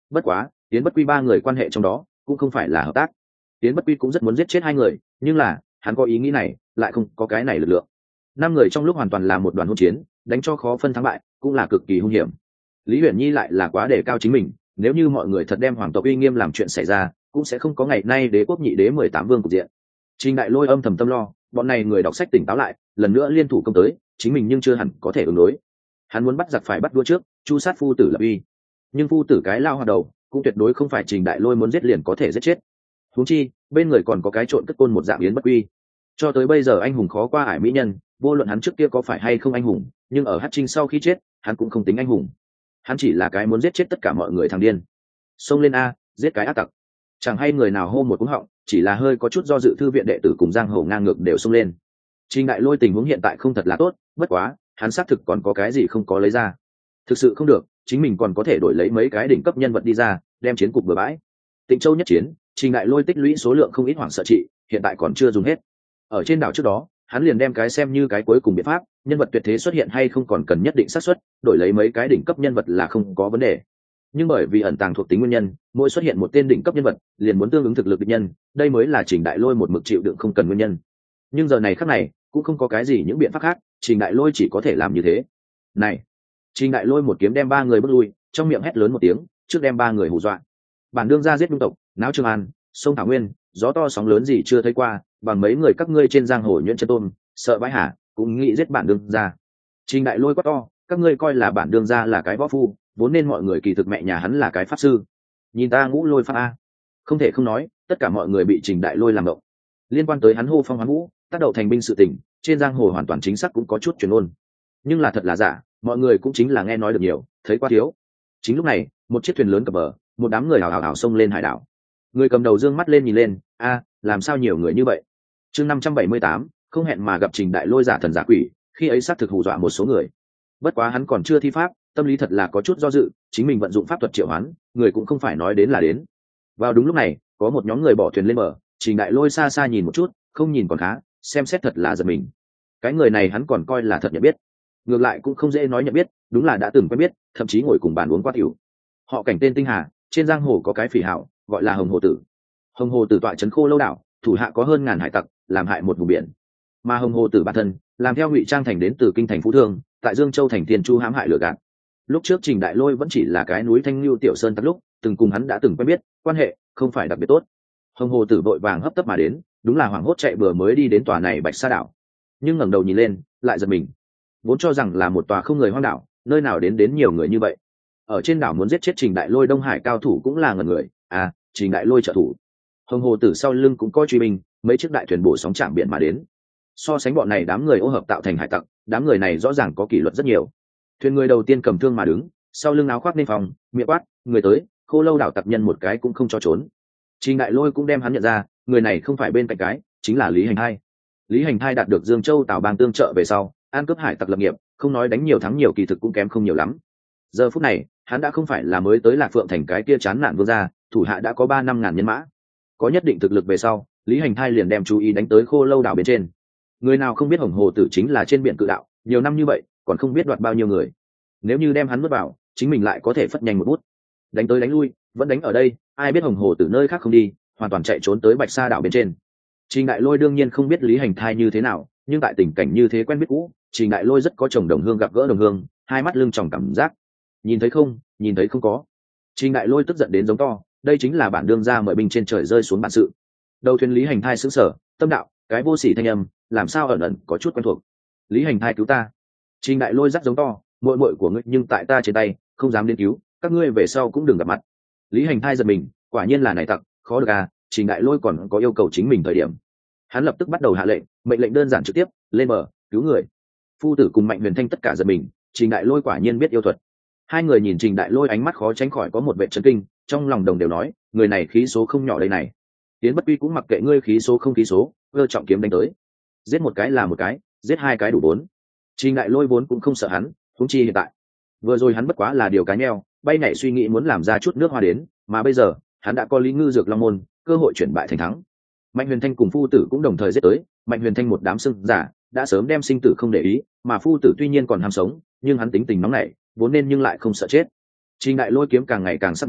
Bất quá tiến bất quy ba người quan hệ trong đó cũng không phải là hợp tác. Tiến bất quy cũng rất muốn giết chết hai người, nhưng là hắn có ý nghĩ này lại không có cái này lực lượng. Năm người trong lúc hoàn toàn là một đoàn hỗn chiến, đánh cho khó phân thắng bại, cũng là cực kỳ hung hiểm. Lý Huyền Nhi lại là quá đề cao chính mình, nếu như mọi người thật đem hoàng tộc uy nghiêm làm chuyện xảy ra, cũng sẽ không có ngày nay đế quốc nhị đế mười tám vương cục diện. Trình Đại Lôi âm thầm tâm lo, bọn này người đọc sách tỉnh táo lại, lần nữa liên thủ công tới, chính mình nhưng chưa hẳn có thể ứng đối. Hắn muốn bắt giặc phải bắt đua trước, chu sát phu tử lập uy. Nhưng phu tử cái lao hoa đầu, cũng tuyệt đối không phải Trình Đại Lôi muốn giết liền có thể giết chết. Huống chi, bên người còn có cái trộn cất côn một dạng Yến Bất Quy. Cho tới bây giờ anh hùng khó qua ải mỹ nhân, vô luận hắn trước kia có phải hay không anh hùng, nhưng ở Hắc Trinh sau khi chết, hắn cũng không tính anh hùng. Hắn chỉ là cái muốn giết chết tất cả mọi người thằng điên. Xông lên a, giết cái ác tặc. Chẳng hay người nào hô một cú họng, chỉ là hơi có chút do dự thư viện đệ tử cùng giang hồ ngang ngược đều xông lên. Trình Đại Lôi tình huống hiện tại không thật là tốt, bất quá, hắn xác thực còn có cái gì không có lấy ra. Thực sự không được, chính mình còn có thể đổi lấy mấy cái đỉnh cấp nhân vật đi ra, đem chiến cục bừa bãi. Tịnh Châu nhất chiến, Trình Đại Lôi tích lũy số lượng không ít hoảng sợ trị, hiện tại còn chưa dùng hết. Ở trên đảo trước đó, hắn liền đem cái xem như cái cuối cùng biện pháp, nhân vật tuyệt thế xuất hiện hay không còn cần nhất định xác suất, đổi lấy mấy cái đỉnh cấp nhân vật là không có vấn đề. Nhưng bởi vì ẩn tàng thuộc tính nguyên nhân, mỗi xuất hiện một tên đỉnh cấp nhân vật, liền muốn tương ứng thực lực địch nhân, đây mới là Trình Đại Lôi một mực chịu đựng không cần nguyên nhân. Nhưng giờ này khắc này, cũng không có cái gì những biện pháp khác, Trình Đại Lôi chỉ có thể làm như thế. Này, Trình Đại Lôi một kiếm đem ba người bước lui, trong miệng hét lớn một tiếng, trước đem ba người hù dọa. Bản đương gia giết nhung tộc, náo Trường An, sông Thảo Nguyên, gió to sóng lớn gì chưa thấy qua, bằng mấy người các ngươi trên giang hồ nhuyễn chân tôm, sợ bãi hả, cũng nghĩ giết bản đương gia. Trình Đại Lôi quát to, các ngươi coi là bản đương gia là cái võ phu, vốn nên mọi người kỳ thực mẹ nhà hắn là cái pháp sư. Nhìn ta ngũ lôi pháp a. Không thể không nói, tất cả mọi người bị Trình Đại Lôi làm động. Liên quan tới hắn hô phong hoán vũ, tác động thành binh sự tình, trên giang hồ hoàn toàn chính xác cũng có chút truyền ôn. Nhưng là thật là giả, mọi người cũng chính là nghe nói được nhiều, thấy quá thiếu. Chính lúc này, một chiếc thuyền lớn cập bờ, một đám người hào hào hào xông lên hải đảo. Người cầm đầu dương mắt lên nhìn lên, a, làm sao nhiều người như vậy? Chương năm trăm bảy mươi tám, không hẹn mà gặp Trình Đại Lôi giả thần giả quỷ, khi ấy xác thực hù dọa một số người. Bất quá hắn còn chưa thi pháp, tâm lý thật là có chút do dự, chính mình vận dụng pháp thuật triệu hoán, người cũng không phải nói đến là đến. Vào đúng lúc này, có một nhóm người bỏ thuyền lên bờ, Trình Đại Lôi xa xa nhìn một chút, không nhìn còn khá, xem xét thật là giật mình. Cái người này hắn còn coi là thật nhận biết, ngược lại cũng không dễ nói nhận biết, đúng là đã từng quen biết, thậm chí ngồi cùng bàn uống qua tiểu. Họ Cảnh tên Tinh Hà, trên giang hồ có cái phỉ hảo, gọi là Hồng Hồ Tử. Hồng Hồ Tử tọa trấn Khô Lâu đảo, thủ hạ có hơn ngàn hải tặc, làm hại một vùng biển. Mà Hồng Hồ Tử bản thân, làm theo ngụy trang thành đến từ kinh thành Phú Thương, tại Dương Châu thành Tiền Chu hãm hại lừa gạt. Lúc trước Trình Đại Lôi vẫn chỉ là cái núi Thanh Lưu tiểu sơn tặc lúc, từng cùng hắn đã từng quen biết, quan hệ không phải đặc biệt tốt. Hồng Hồ Tử vội vàng hấp tấp mà đến, đúng là hoảng hốt chạy bừa mới đi đến tòa này Bạch Sa đảo. Nhưng ngẩng đầu nhìn lên, lại giật mình. Vốn cho rằng là một tòa không người hoang đảo, nơi nào đến đến nhiều người như vậy. Ở trên đảo muốn giết chết Trình Đại Lôi Đông Hải cao thủ cũng là ngần người, à, Trình Đại Lôi trợ thủ. Hồng Hồ Tử sau lưng cũng có truy binh, mấy chiếc đại thuyền bổ sóng chạm biển mà đến. So sánh bọn này đám người ô hợp tạo thành hải tặc, đám người này rõ ràng có kỷ luật rất nhiều. Thuyền người đầu tiên cầm thương mà đứng, sau lưng áo khoác nên phòng, miệng quát, người tới, Khô Lâu đảo tặc nhân một cái cũng không cho trốn. Trình Đại Lôi cũng đem hắn nhận ra, người này không phải bên cạnh cái, chính là Lý Hành Hai. Lý Hành Hai đạt được Dương Châu Tào Bang tương trợ về sau, an cướp hải tặc lập nghiệp, không nói đánh nhiều thắng nhiều kỳ thực cũng kém không nhiều lắm. Giờ phút này, hắn đã không phải là mới tới Lạc Phượng thành cái kia chán nản vương gia, thủ hạ đã có ba năm ngàn nhân mã, có nhất định thực lực về sau, Lý Hành Thai liền đem chú ý đánh tới Khô Lâu đảo bên trên. Người nào không biết Hồng Hồ Tử chính là trên biển cự đạo, nhiều năm như vậy, còn không biết đoạt bao nhiêu người. Nếu như đem hắn mất vào, chính mình lại có thể phất nhanh một bút. Đánh tới đánh lui, vẫn đánh ở đây, ai biết Hồng Hồ Tử nơi khác không đi, hoàn toàn chạy trốn tới Bạch Sa đảo bên trên. Trình Đại Lôi đương nhiên không biết Lý Hành Thai như thế nào, nhưng tại tình cảnh như thế quen biết cũ, Trình Đại Lôi rất có chồng đồng hương gặp gỡ đồng hương, hai mắt lưng tròng cảm giác. Nhìn thấy không, nhìn thấy không có. Trình Đại Lôi tức giận đến giống to, đây chính là bản đương gia mời binh trên trời rơi xuống bản sự. Đầu thuyền Lý Hành Thai sững sờ, tâm đạo, cái vô sỉ thanh âm, làm sao ẩn ẩn có chút quen thuộc. Lý Hành Thai cứu ta. Trình Đại Lôi rắc giống to, muội muội của ngươi nhưng tại ta trên tay, không dám đến cứu, các ngươi về sau cũng đừng gặp mặt. Lý Hành Thai giật mình, quả nhiên là này tặc, khó được à, Trình Đại Lôi còn có yêu cầu chính mình thời điểm. Hắn lập tức bắt đầu hạ lệnh, mệnh lệnh đơn giản trực tiếp, lên bờ, cứu người. Phu tử cùng Mạnh Huyền Thanh tất cả giật mình, Trình Đại Lôi quả nhiên biết yêu thuật. Hai người nhìn Trình Đại Lôi ánh mắt khó tránh khỏi có một vẻ chấn kinh, trong lòng đồng đều nói, người này khí số không nhỏ đây này. Tiến Bất Quy cũng mặc kệ ngươi khí số không khí số, vơ trọng kiếm đánh tới. Giết một cái là một cái, giết hai cái đủ bốn. Trình Đại Lôi vốn cũng không sợ hắn, huống chi hiện tại. Vừa rồi hắn bất quá là điều cái neo, bay nhảy suy nghĩ muốn làm ra chút nước hoa đến, mà bây giờ, hắn đã có Lý Ngư Dược Long môn, cơ hội chuyển bại thành thắng. Mạnh Huyền Thanh cùng phu tử cũng đồng thời giết tới, Mạnh Huyền Thanh một đám sưng giả, đã sớm đem sinh tử không để ý, mà phu tử tuy nhiên còn ham sống, nhưng hắn tính tình nóng nảy, vốn nên nhưng lại không sợ chết. Trình Đại Lôi kiếm càng ngày càng sắc bén,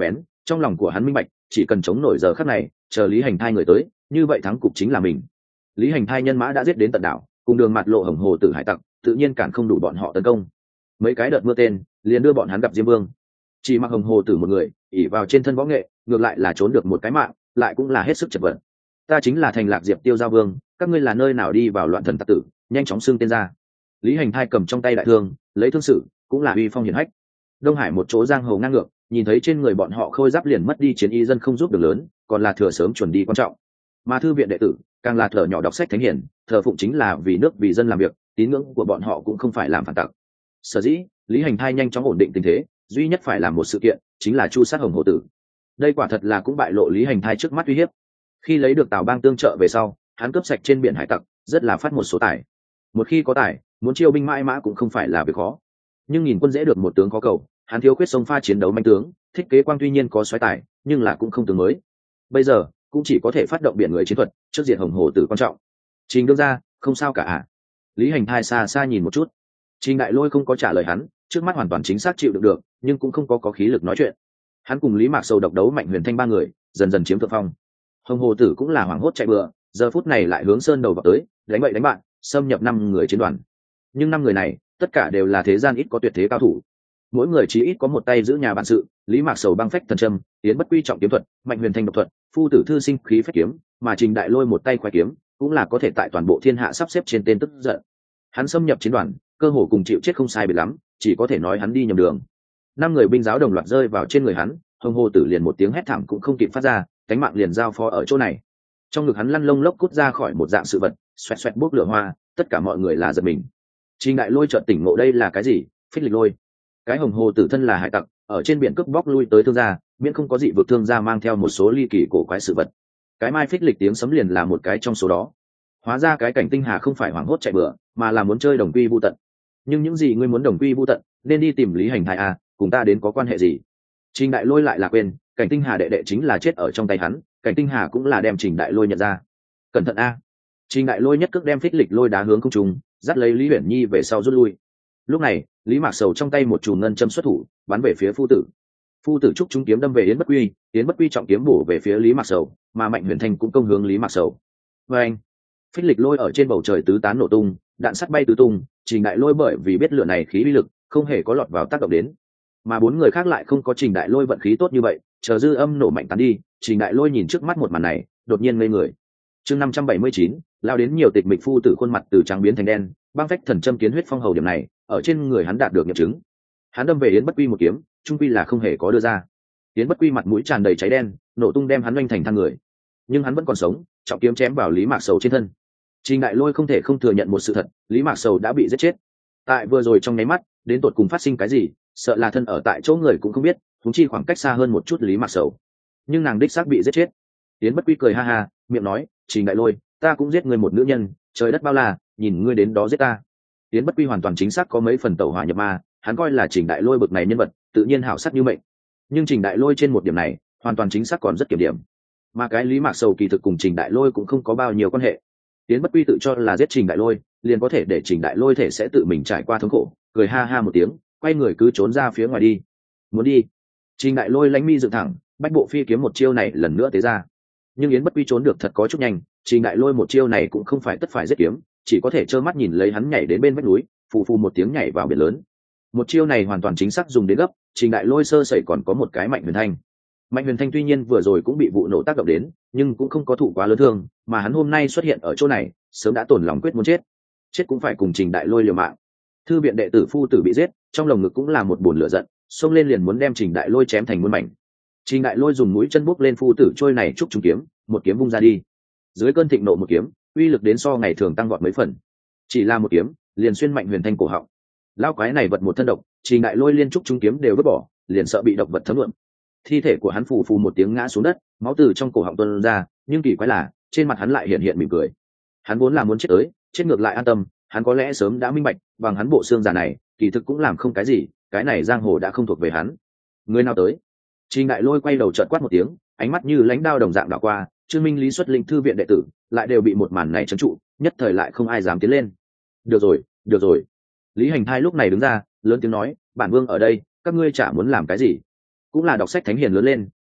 Trong lòng của hắn minh bạch, chỉ cần chống nổi giờ khắc này, chờ Lý Hành Thai người tới, như vậy thắng cục chính là mình. Lý Hành Thai nhân mã đã giết đến tận đảo, cùng đường mặt lộ hồng hồ tử hải tặc, tự nhiên cản không đủ bọn họ tấn công. Mấy cái đợt mưa tên liền đưa bọn hắn gặp Diêm Vương. Chỉ mặc hồng hồ tử một người, ỉ vào trên thân võ nghệ, ngược lại là trốn được một cái mạng, lại cũng là hết sức chật vật. Ta chính là Thành Lạc Diệp Tiêu Giao Vương, các ngươi là nơi nào đi vào loạn thần tặc tử, nhanh chóng xưng tên ra. Lý Hành Thai cầm trong tay đại thương, lấy thương sử, cũng là uy phong hiển hách. Đông Hải một chỗ giang hồ ngang ngược, nhìn thấy trên người bọn họ khôi giáp liền mất đi chiến y dân không giúp được lớn, còn là thừa sớm chuẩn đi quan trọng. Mà thư viện đệ tử, càng là thở nhỏ đọc sách thánh hiển, thờ phụng chính là vì nước vì dân làm việc, tín ngưỡng của bọn họ cũng không phải làm phản tặc. Sở dĩ, Lý Hành Thai nhanh chóng ổn định tình thế, duy nhất phải làm một sự kiện, chính là chu sát hồng hồ tử. Đây quả thật là cũng bại lộ Lý Hành Thai trước mắt uy hiếp. Khi lấy được Tào Bang tương trợ về sau, hắn cướp sạch trên biển hải tặc, rất là phát một số tài. Một khi có tài, muốn chiêu binh mãi mã cũng không phải là việc khó. Nhưng nhìn quân dễ được một tướng khó cầu, hắn thiếu khuyết sông pha chiến đấu manh tướng, thiết kế quang tuy nhiên có xoáy tài, nhưng là cũng không tướng mới. Bây giờ cũng chỉ có thể phát động biển người chiến thuật, trước diện hồng hồ tử quan trọng. Trình đương ra, không sao cả à? Lý Hành Thai xa xa nhìn một chút. Trình Đại Lôi không có trả lời hắn, trước mắt hoàn toàn chính xác chịu đựng được, nhưng cũng không có có khí lực nói chuyện. Hắn cùng Lý Mạc Sầu độc đấu Mạnh Huyền Thanh ba người, dần dần chiếm thượng phong. Hồng hồ tử cũng là hoảng hốt chạy bừa, giờ phút này lại hướng sơn đầu vào tới, đánh bậy đánh bạn, xâm nhập năm người chiến đoàn. Nhưng năm người này, tất cả đều là thế gian ít có tuyệt thế cao thủ. Mỗi người chỉ ít có một tay giữ nhà bản sự, Lý Mạc Sầu băng phách thần châm, Tiến Bất Quy trọng kiếm thuật, Mạnh Huyền Thanh độc thuật, Phu Tử Thư sinh khí phách kiếm, mà Trình Đại Lôi một tay khoái kiếm, cũng là có thể tại toàn bộ thiên hạ sắp xếp trên tên tức giận. Hắn xâm nhập chiến đoàn, cơ hồ cùng chịu chết không sai biệt lắm, chỉ có thể nói hắn đi nhầm đường. Năm người binh giáo đồng loạt rơi vào trên người hắn, Hồng hồ tử liền một tiếng hét thảm cũng không kịp phát ra, cánh mạng liền giao phó ở chỗ này. Trong ngực hắn lăn lông lốc cút ra khỏi một dạng sự vật, xoẹt xoẹt bốc lửa hoa, tất cả mọi người là giật mình. Trình Đại Lôi chợt tỉnh ngộ đây là cái gì? Phích lịch lôi. Cái hồng hồ tử thân là hải tặc, ở trên biển cướp bóc lui tới thương gia, miễn không có dị vực thương gia mang theo một số ly kỳ cổ quái sự vật. Cái mai phích lịch tiếng sấm liền là một cái trong số đó. Hóa ra cái cảnh tinh hà không phải hoảng hốt chạy bừa, mà là muốn chơi đồng quy vu tận. Nhưng những gì ngươi muốn đồng quy vu tận, nên đi tìm Lý Hành Thai à, cùng ta đến có quan hệ gì? Trình Đại Lôi lại là quên, cảnh tinh hà đệ đệ chính là chết ở trong tay hắn, cảnh tinh hà cũng là đem Trình Đại Lôi nhận ra. Cẩn thận a! Trình Đại Lôi nhất cước đem phích lịch lôi đá hướng không trung, dắt lấy Lý Uyển Nhi về sau rút lui. Lúc này, Lý Mạc Sầu trong tay một chùm ngân châm xuất thủ, bắn về phía phu tử. Phu tử trúc trung kiếm đâm về Yến Bất Quy, Yến Bất Quy trọng kiếm bổ về phía Lý Mạc Sầu, mà Mạnh Huyền Thanh cũng công hướng Lý Mạc Sầu. Và anh, phích lịch lôi ở trên bầu trời tứ tán nổ tung, đạn sắt bay tứ tung, Trình Đại Lôi bởi vì biết lửa này khí uy lực, không hề có lọt vào tác động đến. Mà bốn người khác lại không có Trình Đại Lôi vận khí tốt như vậy, chờ dư âm nổ mạnh tán đi, Trình Đại Lôi nhìn trước mắt một màn này, đột nhiên ngây người. Chương năm trăm bảy mươi chín, lao đến nhiều tịch mịch phu tử khuôn mặt từ trắng biến thành đen, băng phách thần châm kiến huyết phong hầu điểm này, ở trên người hắn đạt được nghiệm chứng. Hắn đâm về Yến Bất Quy một kiếm, trung quy là không hề có đưa ra. Yến Bất Quy mặt mũi tràn đầy cháy đen, nổ tung đem hắn oanh thành than người. Nhưng hắn vẫn còn sống, trọng kiếm chém vào Lý Mạc Sầu trên thân. Trình Đại Lôi không thể không thừa nhận một sự thật, Lý Mạc Sầu đã bị giết chết. Tại vừa rồi trong nháy mắt, đến tột cùng phát sinh cái gì, sợ là thân ở tại chỗ người cũng không biết, huống chi khoảng cách xa hơn một chút Lý Mạc Sầu. Nhưng nàng đích xác bị giết chết. Yến Bất Quy cười ha ha, miệng nói, Trình Đại Lôi, ta cũng giết ngươi một nữ nhân, trời đất bao la, nhìn ngươi đến đó giết ta. Yến Bất Quy hoàn toàn chính xác có mấy phần tẩu hỏa nhập ma, hắn coi là Trình Đại Lôi bực này nhân vật, tự nhiên hảo sắc như mệnh. Nhưng Trình Đại Lôi trên một điểm này, hoàn toàn chính xác còn rất kiểm điểm. Mà cái Lý Mạc Sầu kỳ thực cùng Trình Đại Lôi cũng không có bao nhiêu quan hệ. Yến Bất Quy tự cho là giết Trình Đại Lôi, liền có thể để Trình Đại Lôi thể sẽ tự mình trải qua thống khổ, cười ha ha một tiếng, quay người cứ trốn ra phía ngoài đi. Muốn đi? Trình Đại Lôi lánh mi dựng thẳng, bách bộ phi kiếm một chiêu này lần nữa tế ra. Nhưng Yến Bất Quy trốn được thật có chút nhanh, Trình Đại Lôi một chiêu này cũng không phải tất phải giết kiếm, chỉ có thể trơ mắt nhìn lấy hắn nhảy đến bên vách núi, phù phù một tiếng nhảy vào biển lớn. Một chiêu này hoàn toàn chính xác dùng đến gấp, Trình Đại Lôi sơ sẩy còn có một cái Mạnh Huyền Thanh. Mạnh Huyền Thanh tuy nhiên vừa rồi cũng bị vụ nổ tác động đến, nhưng cũng không có thụ quá lớn thương, mà hắn hôm nay xuất hiện ở chỗ này, sớm đã tổn lòng quyết muốn chết. Chết cũng phải cùng Trình Đại Lôi liều mạng. Thư viện đệ tử phu tử bị giết, trong lồng ngực cũng là một buồn lửa giận, xông lên liền muốn đem Trình Đại Lôi chém thành muôn mảnh. Trình Đại Lôi dùng mũi chân bốc lên phu tử trôi này trúc trung kiếm, một kiếm vung ra đi. Dưới cơn thịnh nộ một kiếm, uy lực đến so ngày thường tăng vọt mấy phần. Chỉ là một kiếm, liền xuyên Mạnh Huyền Thanh cổ họng. Lao quái này vật một thân độc, Trình Đại Lôi liên trúc trung kiếm đều vứt bỏ, liền sợ bị độc vật thấm lượm. Thi thể của hắn phù phù một tiếng ngã xuống đất, máu từ trong cổ họng tuôn ra, nhưng kỳ quái là, trên mặt hắn lại hiện hiện mỉm cười. Hắn vốn là muốn chết tới, chết ngược lại an tâm, hắn có lẽ sớm đã minh bạch, bằng hắn bộ xương già này, kỳ thực cũng làm không cái gì, cái này giang hồ đã không thuộc về hắn. Người nào tới? Trình Đại Lôi quay đầu chợt quát một tiếng, ánh mắt như lãnh đao đồng dạng đảo qua, Trương Minh Lý xuất linh thư viện đệ tử, lại đều bị một màn này trấn trụ, nhất thời lại không ai dám tiến lên. Được rồi, được rồi. Lý Hành Thai lúc này đứng ra, lớn tiếng nói, bản vương ở đây, các ngươi chả muốn làm cái gì? Cũng là đọc sách thánh hiền lớn lên,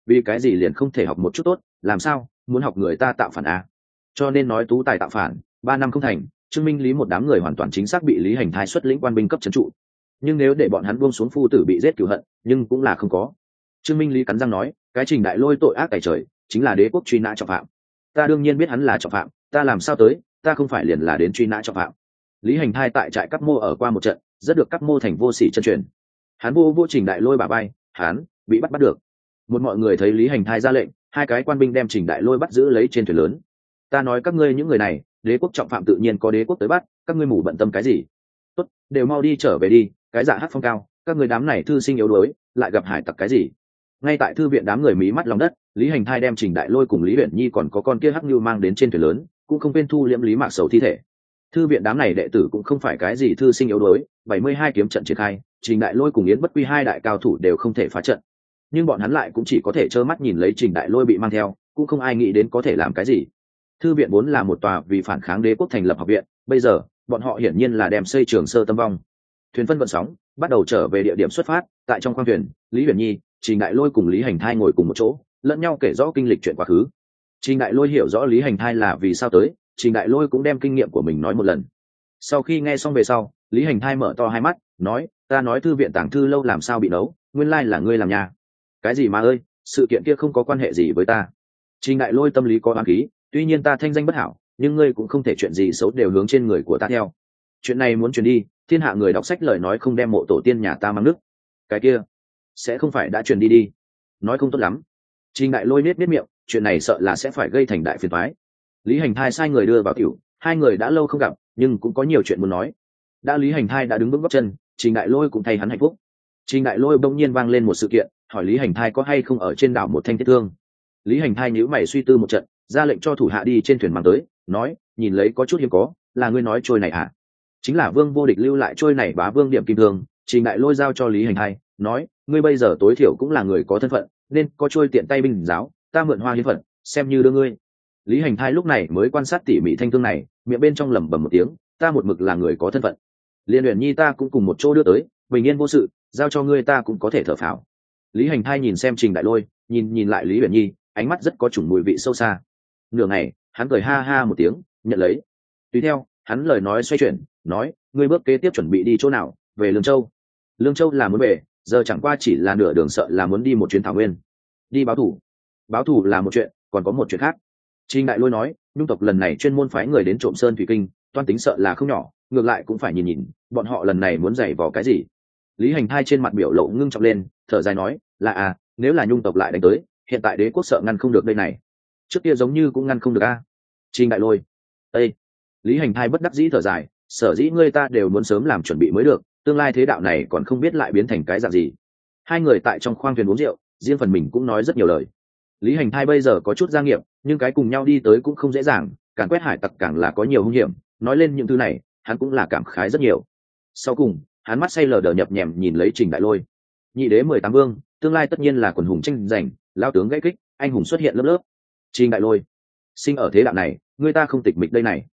vì cái gì liền không thể học một chút tốt, làm sao muốn học người ta tạo phản à? Cho nên nói tú tài tạo phản ba năm không thành. Trương Minh Lý một đám người hoàn toàn chính xác bị Lý Hành Thai xuất lĩnh quan binh cấp trấn trụ, nhưng nếu để bọn hắn buông xuống phu tử bị giết cửu hận, nhưng cũng là không có. Trương Minh Lý cắn răng nói, cái Trình Đại Lôi tội ác tày trời, chính là đế quốc truy nã trọng phạm. Ta đương nhiên biết hắn là trọng phạm, ta làm sao tới, ta không phải liền là đến truy nã trọng phạm. Lý Hành Thai tại trại Cáp Mô ở qua một trận, rất được Cáp Mô thành vô sỉ chân truyền. Hắn vô vô Trình Đại Lôi bả vai, hắn bị bắt bắt được. Một mọi người thấy Lý Hành Thai ra lệnh, hai cái quan binh đem Trình Đại Lôi bắt giữ lấy trên thuyền lớn. Ta nói các ngươi những người này, đế quốc trọng phạm tự nhiên có đế quốc tới bắt, các ngươi mù bận tâm cái gì? Tốt, đều mau đi trở về đi, cái dạ hát phong cao, các người đám này thư sinh yếu đuối, lại gặp hải tặc cái gì? Ngay tại thư viện đám người mí mắt lòng đất, Lý Hành Thai đem Trình Đại Lôi cùng Lý Uyển Nhi còn có con kia hắc nhu mang đến trên thuyền lớn, cũng không quên thu liễm Lý Mạc Sầu thi thể. Thư viện đám này đệ tử cũng không phải cái gì thư sinh yếu đuối, bảy mươi hai kiếm trận triển khai, Trình Đại Lôi cùng Yến Bất Quy hai đại cao thủ đều không thể phá trận. Nhưng bọn hắn lại cũng chỉ có thể trơ mắt nhìn lấy Trình Đại Lôi bị mang theo, cũng không ai nghĩ đến có thể làm cái gì. Thư viện vốn là một tòa vì phản kháng đế quốc thành lập học viện, bây giờ, bọn họ hiển nhiên là đem xây trường sơ tâm vong. Thuyền phân vận sóng, bắt đầu trở về địa điểm xuất phát. Tại trong khoang thuyền, Lý Uyển Nhi, Trình Đại Lôi cùng Lý Hành Thai ngồi cùng một chỗ, lẫn nhau kể rõ kinh lịch chuyện quá khứ. Trình Đại Lôi hiểu rõ Lý Hành Thai là vì sao tới, Trình Đại Lôi cũng đem kinh nghiệm của mình nói một lần. Sau khi nghe xong về sau, Lý Hành Thai mở to hai mắt, nói, ta nói thư viện tàng thư lâu làm sao bị nấu, nguyên lai là ngươi làm nhà. Cái gì mà ơi, sự kiện kia không có quan hệ gì với ta. Trình Đại Lôi tâm lý có oán khí, tuy nhiên ta thanh danh bất hảo, nhưng ngươi cũng không thể chuyện gì xấu đều hướng trên người của ta theo. Chuyện này muốn truyền đi, thiên hạ người đọc sách lời nói không đem mộ tổ tiên nhà ta mang nước, cái kia sẽ không phải đã truyền đi đi, nói không tốt lắm. Trình Đại Lôi nết nết miệng, chuyện này sợ là sẽ phải gây thành đại phiền toái. Lý Hành Thai sai người đưa vào tiểu, hai người đã lâu không gặp, nhưng cũng có nhiều chuyện muốn nói. Đã Lý Hành Thai đã đứng vững gót chân, Trình Đại Lôi cũng thay hắn hạnh phúc. Trình Đại Lôi bỗng nhiên vang lên một sự kiện, hỏi Lý Hành Thai có hay không ở trên đảo một thanh thiết thương. Lý Hành Thai nhíu mày suy tư một trận, ra lệnh cho thủ hạ đi trên thuyền mang tới, nói, nhìn lấy có chút hiếm có, là ngươi nói trôi này à? Chính là Vương Vô Địch lưu lại trôi này bá vương điểm kim thương. Trình Đại Lôi giao cho Lý Hành Thai, nói, ngươi bây giờ tối thiểu cũng là người có thân phận, nên có trôi tiện tay binh giáo, ta mượn hoa hiến phận, xem như đưa ngươi. Lý Hành Thai lúc này mới quan sát tỉ mỉ thanh thương này, miệng bên trong lẩm bẩm một tiếng, ta một mực là người có thân phận. Liên Uyển Nhi ta cũng cùng một chỗ đưa tới, bình yên vô sự, giao cho ngươi ta cũng có thể thở phào. Lý Hành Thai nhìn xem Trình Đại Lôi, nhìn nhìn lại Lý Uyển Nhi, ánh mắt rất có chủng mùi vị sâu xa. Nửa ngày, hắn cười ha ha một tiếng, nhận lấy. Tùy theo, hắn lời nói xoay chuyển, nói, ngươi bước kế tiếp chuẩn bị đi chỗ nào? Về Lương Châu. Lương Châu là muốn về, giờ chẳng qua chỉ là nửa đường, sợ là muốn đi một chuyến thảo nguyên, đi báo thù. Báo thù là một chuyện, còn có một chuyện khác. Trình Đại Lôi nói, nhung tộc lần này chuyên môn phái người đến trộm sơn thủy kinh, toan tính sợ là không nhỏ, ngược lại cũng phải nhìn nhìn, bọn họ lần này muốn giày vò cái gì. Lý Hành Thai trên mặt biểu lộ ngưng trọng lên, thở dài nói, là à, nếu là nhung tộc lại đánh tới, hiện tại đế quốc sợ ngăn không được đây này, trước kia giống như cũng ngăn không được a. À. Trình Đại Lôi, ê, Lý Hành Thai bất đắc dĩ thở dài, sở dĩ ngươi ta đều muốn sớm làm chuẩn bị mới được, tương lai thế đạo này còn không biết lại biến thành cái dạng gì. Hai người tại trong khoang thuyền uống rượu, riêng phần mình cũng nói rất nhiều lời. Lý Hành Thai bây giờ có chút gia nghiệp, nhưng cái cùng nhau đi tới cũng không dễ dàng, càng quét hải tặc càng là có nhiều hung hiểm, nói lên những thứ này, hắn cũng là cảm khái rất nhiều. Sau cùng, hắn mắt say lờ đờ nhập nhèm nhìn lấy Trình Đại Lôi. Nhị đế mười tám vương, tương lai tất nhiên là quần hùng tranh giành, lao tướng gãy kích, anh hùng xuất hiện lớp lớp. Trình Đại Lôi, sinh ở thế đạo này, người ta không tịch mịch đây này.